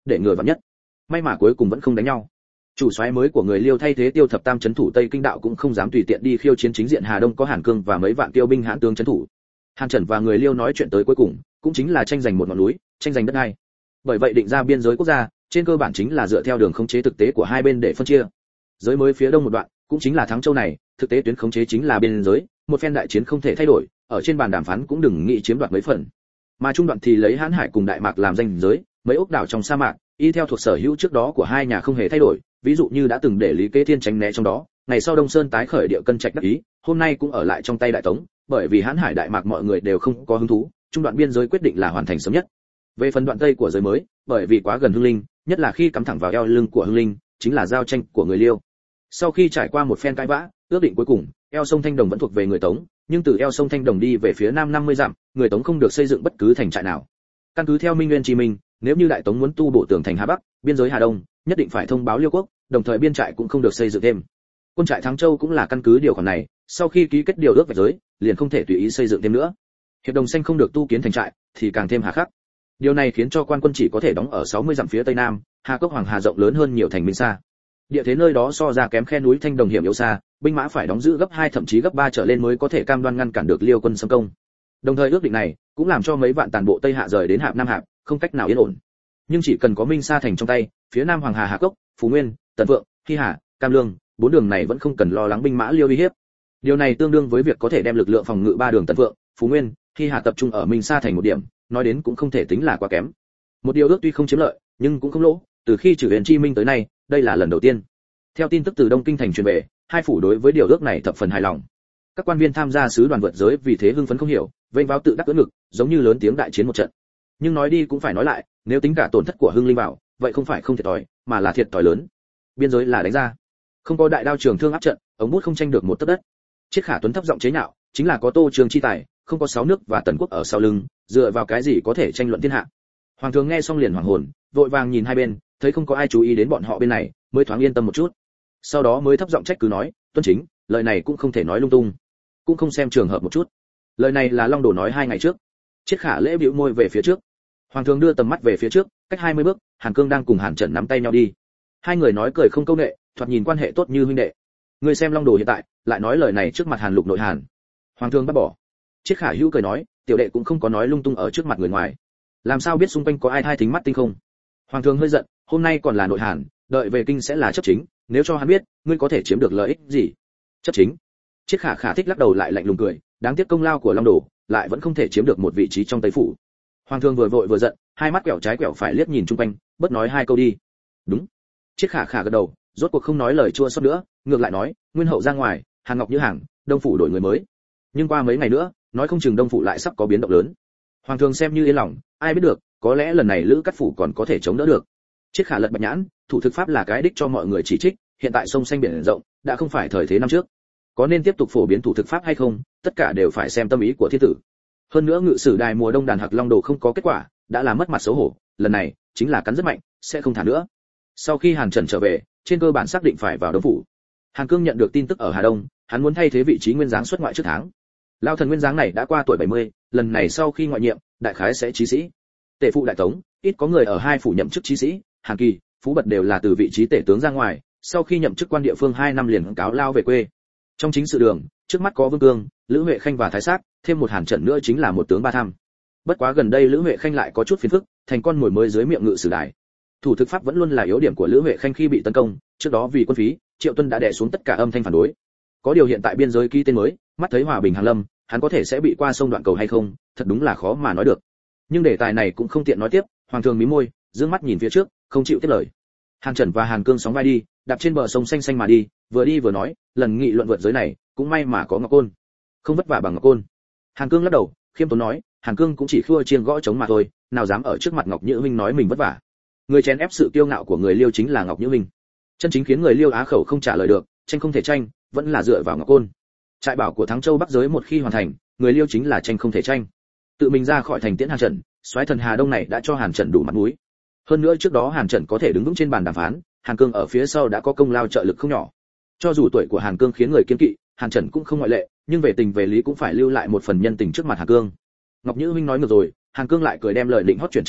để ngừa vạn nhất. May mà cuối cùng vẫn không đánh nhau. Chủ soái mới của người Liêu thay thế Tiêu Thập Tam trấn thủ Tây Kinh đạo cũng không dám tùy tiện đi khiêu chiến chính diện Hà Đông có Hàn Cương và mấy vạn tiêu binh hãn tướng trấn thủ. Hàn Trần và người Liêu nói chuyện tới cuối cùng, cũng chính là tranh giành một ngọn núi, tranh giành đất đai. Bởi vậy định ra biên giới quốc gia, trên cơ bản chính là dựa theo đường khống chế thực tế của hai bên để phân chia. Giới mới phía đông một đoạn, cũng chính là Thắng Châu này, thực tế tuyến khống chế chính là biên giới, một phen đại chiến không thể thay đổi, ở trên bàn đàm phán cũng đừng nghĩ chiếm đoạt mấy phần. Mà trung đoạn thì lấy Hán Hải cùng Đại Mạc làm ranh giới, mấy ốc đảo trong sa mạc, y theo thuộc sở hữu trước đó của hai nhà không hề thay đổi, ví dụ như đã từng để Lý Kế Thiên tránh né trong đó, ngày sau Đông Sơn tái khởi địa cân trạch đắc ý, hôm nay cũng ở lại trong tay Đại Tống, bởi vì Hán Hải Đại Mạc mọi người đều không có hứng thú, trung đoạn biên giới quyết định là hoàn thành sớm nhất. Về phần đoạn tây của giới mới, bởi vì quá gần Hưng Linh, nhất là khi cắm thẳng vào eo lưng của Hưng Linh, chính là giao tranh của người Liêu. Sau khi trải qua một phen cãi vã, ước định cuối cùng, eo sông Thanh Đồng vẫn thuộc về người Tống, nhưng từ eo sông Thanh Đồng đi về phía nam 50 dặm, người Tống không được xây dựng bất cứ thành trại nào. Căn cứ theo Minh Nguyên Chí Minh, nếu như Đại Tống muốn tu bổ tường thành Hà Bắc, biên giới Hà Đông, nhất định phải thông báo Liêu quốc, đồng thời biên trại cũng không được xây dựng thêm. Quân trại Thắng Châu cũng là căn cứ điều khoản này, sau khi ký kết điều ước vạch giới, liền không thể tùy ý xây dựng thêm nữa. Hiệp đồng xanh không được tu kiến thành trại, thì càng thêm hà khắc. Điều này khiến cho quan quân chỉ có thể đóng ở 60 dặm phía tây nam, Hà Cốc Hoàng Hà rộng lớn hơn nhiều thành Minh Sa. Địa thế nơi đó so ra kém khe núi Thanh Đồng hiểm yếu xa, binh mã phải đóng giữ gấp 2 thậm chí gấp 3 trở lên mới có thể cam đoan ngăn cản được Liêu quân xâm công. Đồng thời ước định này cũng làm cho mấy vạn tàn bộ Tây Hạ rời đến Hạp Nam Hạp, không cách nào yên ổn. Nhưng chỉ cần có Minh Sa thành trong tay, phía nam Hoàng Hà Hà Cốc, Phú Nguyên, Tần Vượng, Hy Hà, Cam Lương, 4 đường này vẫn không cần lo lắng binh mã Liêu uy hiếp. Điều này tương đương với việc có thể đem lực lượng phòng ngự 3 đường Tần Vượng, Phú Nguyên, Hy Hà tập trung ở Minh Sa thành một điểm, nói đến cũng không thể tính là quá kém. Một điều ước tuy không chiếm lợi, nhưng cũng không lỗ, từ khi Trử Huyền Chi Minh tới nay, đây là lần đầu tiên. Theo tin tức từ Đông Kinh thành truyền về, hai phủ đối với điều ước này thập phần hài lòng. Các quan viên tham gia sứ đoàn vượt giới vì thế hưng phấn không hiểu, vênh váo tự đắc ưỡn ngực, giống như lớn tiếng đại chiến một trận. Nhưng nói đi cũng phải nói lại, nếu tính cả tổn thất của Hưng Linh vào, vậy không phải không thiệt thòi, mà là thiệt thòi lớn. Biên giới là đánh ra, không có đại đao trường thương áp trận, ống bút không tranh được một tấc đất. Triết Khả Tuấn thấp giọng chế nhạo, chính là có Tô Trường chi tài, không có 6 nước và Tần quốc ở sau lưng, dựa vào cái gì có thể tranh luận thiên hạ. Hoàng thượng nghe xong liền hoảng hồn, vội vàng nhìn hai bên, thấy không có ai chú ý đến bọn họ bên này, mới thoáng yên tâm một chút. Sau đó mới thấp giọng trách cứ nói, Tuân chính, lời này cũng không thể nói lung tung, cũng không xem trường hợp một chút. Lời này là Long Đồ nói 2 ngày trước. Triết Khả lễ bĩu môi về phía trước. Hoàng thượng đưa tầm mắt về phía trước, cách 20 bước, Hàn Cương đang cùng Hàn Trần nắm tay nhau đi. Hai người nói cười không câu nệ, thoạt nhìn quan hệ tốt như huynh đệ. Người xem Long Đồ hiện tại, lại nói lời này trước mặt Hàn Lục nội Hàn. Hoàng thượng bắt bỏ. Triết Khả hữu cười nói, tiểu đệ cũng không có nói lung tung ở trước mặt người ngoài. Làm sao biết xung quanh có ai thai thính mắt tinh không? Hoàng thượng hơi giận, hôm nay còn là nội Hàn, đợi về kinh sẽ là chấp chính, nếu cho hắn biết, ngươi có thể chiếm được lợi ích gì? Chấp chính? Triết Khả khả thích lắc đầu lại lạnh lùng cười, đáng tiếc công lao của Long Đồ, lại vẫn không thể chiếm được một vị trí trong Tây phủ. Hoàng thượng vừa vội vừa giận, hai mắt quẹo trái quẹo phải liếc nhìn chung quanh, bớt nói 2 câu đi. Đúng. Triết Khả khả gật đầu, rốt cuộc không nói lời chua xót nữa, ngược lại nói, Nguyên hậu ra ngoài, Hàn Ngọc Như hàng, Đông phủ đổi người mới. Nhưng qua mấy ngày nữa, nói không chừng Đông phủ lại sắp có biến động lớn. Hoàng thượng xem như yên lòng, ai biết được, có lẽ lần này Lữ Cát phủ còn có thể chống đỡ được. Triết Khả lật bạch nhãn, thủ thực pháp là cái đích cho mọi người chỉ trích, hiện tại sông xanh biển rộng, đã không phải thời thế năm trước. Có nên tiếp tục phổ biến thủ thực pháp hay không, tất cả đều phải xem tâm ý của thiên tử. Hơn nữa ngự sử đài mùa đông đàn Hạc Long Đồ không có kết quả, đã làm mất mặt xấu hổ, lần này chính là cắn rất mạnh, sẽ không thả nữa. Sau khi Hàn Trần trở về, trên cơ bản xác định phải vào Đông phủ. Hàn Cương nhận được tin tức ở Hà Đông, hắn muốn thay thế vị trí Nguyên Giáng xuất ngoại trước tháng. Lao thần Nguyên Giáng này đã qua tuổi 70, lần này sau khi ngoại nhiệm, đại khái sẽ chí sĩ. Tể phụ đại tống, ít có người ở hai phủ nhậm chức chí sĩ, Hàn Kỳ, Phú Bật đều là từ vị trí tể tướng ra ngoài, sau khi nhậm chức quan địa phương 2 năm liền cáo lao về quê. Trong chính sự đường, trước mắt có Vương Cương, Lữ Huệ Khanh và Thái Sát, thêm một Hàn Trần nữa chính là một tướng 3 tham. Bất quá gần đây Lữ Huệ Khanh lại có chút phiền phức, thành con mồi mới dưới miệng ngự sử đài. Thủ thực pháp vẫn luôn là yếu điểm của Lữ Huệ Khanh khi bị tấn công, trước đó vì quân phí, Triệu Tuân đã đè xuống tất cả âm thanh phản đối. Có điều hiện tại biên giới ký tên mới, mắt thấy hòa bình hàng lâm, hắn có thể sẽ bị qua sông đoạn cầu hay không, thật đúng là khó mà nói được. Nhưng đề tài này cũng không tiện nói tiếp, Hoàng thượng mím môi, dương mắt nhìn phía trước, không chịu tiếp lời. Hàn Trần và Hàn Cương sóng vai đi, đạp trên bờ sông xanh xanh mà đi vừa nói, lần nghị luận vượt giới này, cũng may mà có Ngọc Côn, không vất vả bằng Ngọc Côn. Hàn Cương lắc đầu, khiêm tốn nói, Hàn Cương cũng chỉ khua chiêng gõ trống mà thôi, nào dám ở trước mặt Ngọc Nhữ Minh nói mình vất vả. Người chèn ép sự kiêu ngạo của người Liêu chính là Ngọc Nhữ Minh. Chân chính khiến người Liêu á khẩu không trả lời được, tranh không thể tranh, vẫn là dựa vào Ngọc Côn. Trại bảo của Thắng Châu Bắc giới một khi hoàn thành, người Liêu chính là tranh không thể tranh. Tự mình ra khỏi thành tiễn Hàn Trần, soái thần Hà Đông này đã cho Hàn Trần đủ mặt mũi. Hơn nữa trước đó Hàn Trần có thể đứng vững trên bàn đàm phán, Hàn Cương ở phía sau đã có công lao trợ lực không nhỏ. Cho dù tuổi của Hàn Cương khiến người kiêng kỵ, Hàn Trần cũng không ngoại lệ, nhưng về tình về lý cũng phải lưu lại một phần nhân tình trước mặt Hàn Cương. Ngọc Nhữ Minh nói ngược rồi, Hàn Cương lại cười đem lời định hót chuyển trở về,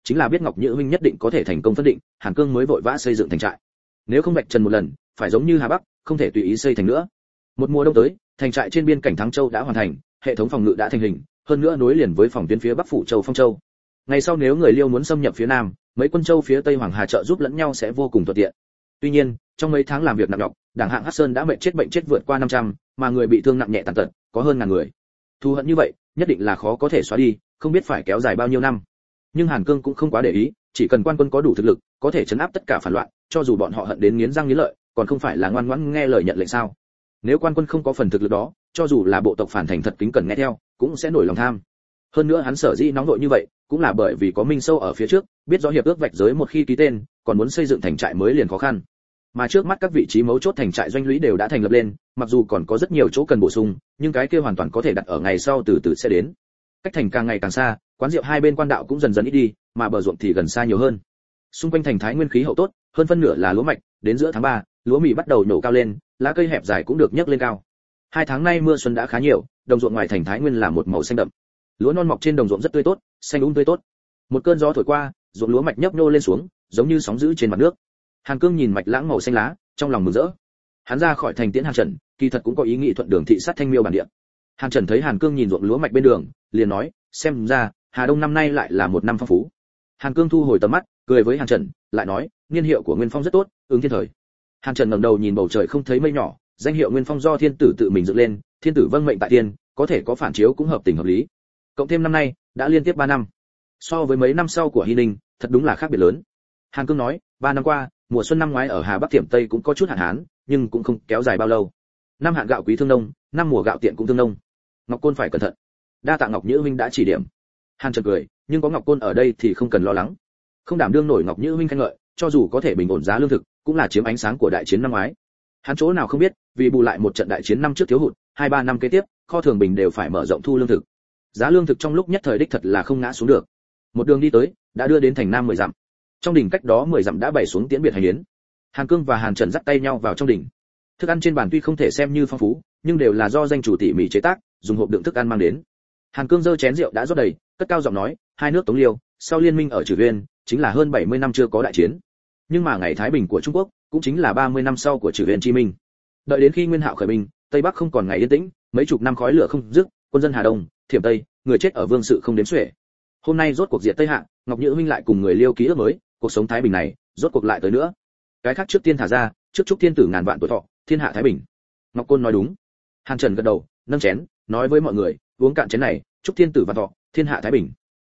chính là biết Ngọc Nhữ huynh nhất định có thể thành công phân định, Hàn Cương mới vội vã xây dựng thành trại. Nếu không vạch trần một lần, phải giống như Hà Bắc, không thể tùy ý xây thành nữa. Một mùa đông tới, thành trại trên biên cảnh Thắng Châu đã hoàn thành, hệ thống phòng ngự đã thành hình, hơn nữa nối liền với phòng tuyến phía Bắc phủ Châu Phong Châu. Ngày sau nếu người Liêu muốn xâm nhập phía Nam, mấy quân châu phía Tây Hoàng Hà trợ giúp lẫn nhau sẽ vô cùng thuận tiện. Tuy nhiên, trong mấy tháng làm việc nặng nhọc, đảng hạng Hắc Sơn đã bệnh chết vượt qua 500, mà người bị thương nặng nhẹ tàn tật có hơn ngàn người. Thù hận như vậy, nhất định là khó có thể xóa đi, không biết phải kéo dài bao nhiêu năm. Nhưng Hàn Cương cũng không quá để ý, chỉ cần quan quân có đủ thực lực, có thể trấn áp tất cả phản loạn, cho dù bọn họ hận đến nghiến răng nghiến lợi, còn không phải là ngoan ngoãn nghe lời nhận lệnh sao? Nếu quan quân không có phần thực lực đó, cho dù là bộ tộc phản thành thật kính cẩn nghe theo, cũng sẽ nổi lòng tham. Hơn nữa hắn sở dĩ nóng vội như vậy, cũng là bởi vì có Minh Sâu ở phía trước, biết rõ hiệp ước vạch giới một khi ký tên, còn muốn xây dựng thành trại mới liền khó khăn. Mà trước mắt các vị trí mấu chốt thành trại doanh lũy đều đã thành lập lên, mặc dù còn có rất nhiều chỗ cần bổ sung, nhưng cái kia hoàn toàn có thể đặt ở ngày sau từ từ sẽ đến. Cách thành càng ngày càng xa, quán rượu hai bên quan đạo cũng dần dần ít đi, mà bờ ruộng thì gần xa nhiều hơn. Xung quanh thành Thái nguyên khí hậu tốt, hơn phân nửa là lúa mạch, đến giữa tháng 3, lúa mì bắt đầu nổ cao lên, lá cây hẹp dài cũng được nhấc lên cao. 2 tháng nay mưa xuân đã khá nhiều, đồng ruộng ngoài thành Thái Nguyên là một màu xanh đậm. Lúa non mọc trên đồng ruộng rất tươi tốt, xanh tươi tốt. Một cơn gió thổi qua, ruộng lúa mạch nhấp nhô lên xuống, giống như sóng dữ trên mặt nước. Hàn Cương nhìn mạch lãng màu xanh lá, trong lòng mừng rỡ. Hắn ra khỏi thành tiễn Hàn Trần, kỳ thật cũng có ý nghĩ thuận đường thị sát Thanh Miêu bản địa. Hàn Trần thấy Hàn Cương nhìn ruộng lúa mạch bên đường, liền nói, xem ra Hà Đông năm nay lại là một năm phong phú. Hàn Cương thu hồi tầm mắt, cười với Hàn Trần, lại nói, niên hiệu của Nguyên Phong rất tốt, ứng thiên thời. Hàn Trần ngẩng đầu nhìn bầu trời không thấy mây nhỏ, danh hiệu Nguyên Phong do thiên tử tự mình dựng lên, thiên tử vâng mệnh tại tiên, có thể có phản chiếu cũng hợp tình hợp lý. Cộng thêm năm nay, đã liên tiếp 3 năm. So với mấy năm sau của Hy Ninh, thật đúng là khác biệt lớn. Hàn Cương nói, 3 năm qua, mùa xuân năm ngoái ở Hà Bắc Thiểm Tây cũng có chút hạn hán, nhưng cũng không kéo dài bao lâu. Năm hạn gạo quý thương nông, năm mùa gạo tiện cũng thương nông. Ngọc Côn phải cẩn thận. Đa tạ Ngọc Nhữ huynh đã chỉ điểm. Hàn Trần cười, nhưng có Ngọc Côn ở đây thì không cần lo lắng. Không đảm đương nổi Ngọc Nhữ huynh khen ngợi, cho dù có thể bình ổn giá lương thực, cũng là chiếm ánh sáng của đại chiến năm ngoái. Hắn chỗ nào không biết, vì bù lại một trận đại chiến năm trước thiếu hụt, 2-3 năm kế tiếp, kho thường bình đều phải mở rộng thu lương thực. Giá lương thực trong lúc nhất thời đích thật là không ngã xuống được. Một đường đi tới, đã đưa đến thành Nam 10 dặm. Trong đỉnh cách đó 10 dặm đã bày xuống tiễn biệt hành yến. Hàn Cương và Hàn Trần dắt tay nhau vào trong đỉnh. Thức ăn trên bàn tuy không thể xem như phong phú, nhưng đều là do danh chủ tỉ mỉ chế tác, dùng hộp đựng thức ăn mang đến. Hàn Cương giơ chén rượu đã rót đầy, cất cao giọng nói, hai nước Tống Liêu, sau liên minh ở Trừ Uyên, chính là hơn 70 năm chưa có đại chiến. Nhưng mà ngày thái bình của Trung Quốc, cũng chính là 30 năm sau của Trừ Uyên Chi Minh. Đợi đến khi Nguyên Hạo khởi binh, Tây Bắc không còn ngày yên tĩnh, mấy chục năm khói lửa không dứt, quân dân Hà Đông, Thiểm Tây, người chết ở vương sự không đếm xuể. Hôm nay rốt cuộc diệt Tây Hạ, Ngọc Nhữ huynh lại cùng người Liêu ký ước mới, cuộc sống thái bình này, rốt cuộc lại tới nữa. Cái khác trước tiên thả ra, trước chúc thiên tử ngàn vạn tuổi thọ, thiên hạ thái bình. Ngọc Côn nói đúng. Hàn Trần gật đầu, nâng chén, nói với mọi người, uống cạn chén này, chúc thiên tử vạn thọ, thiên hạ thái bình.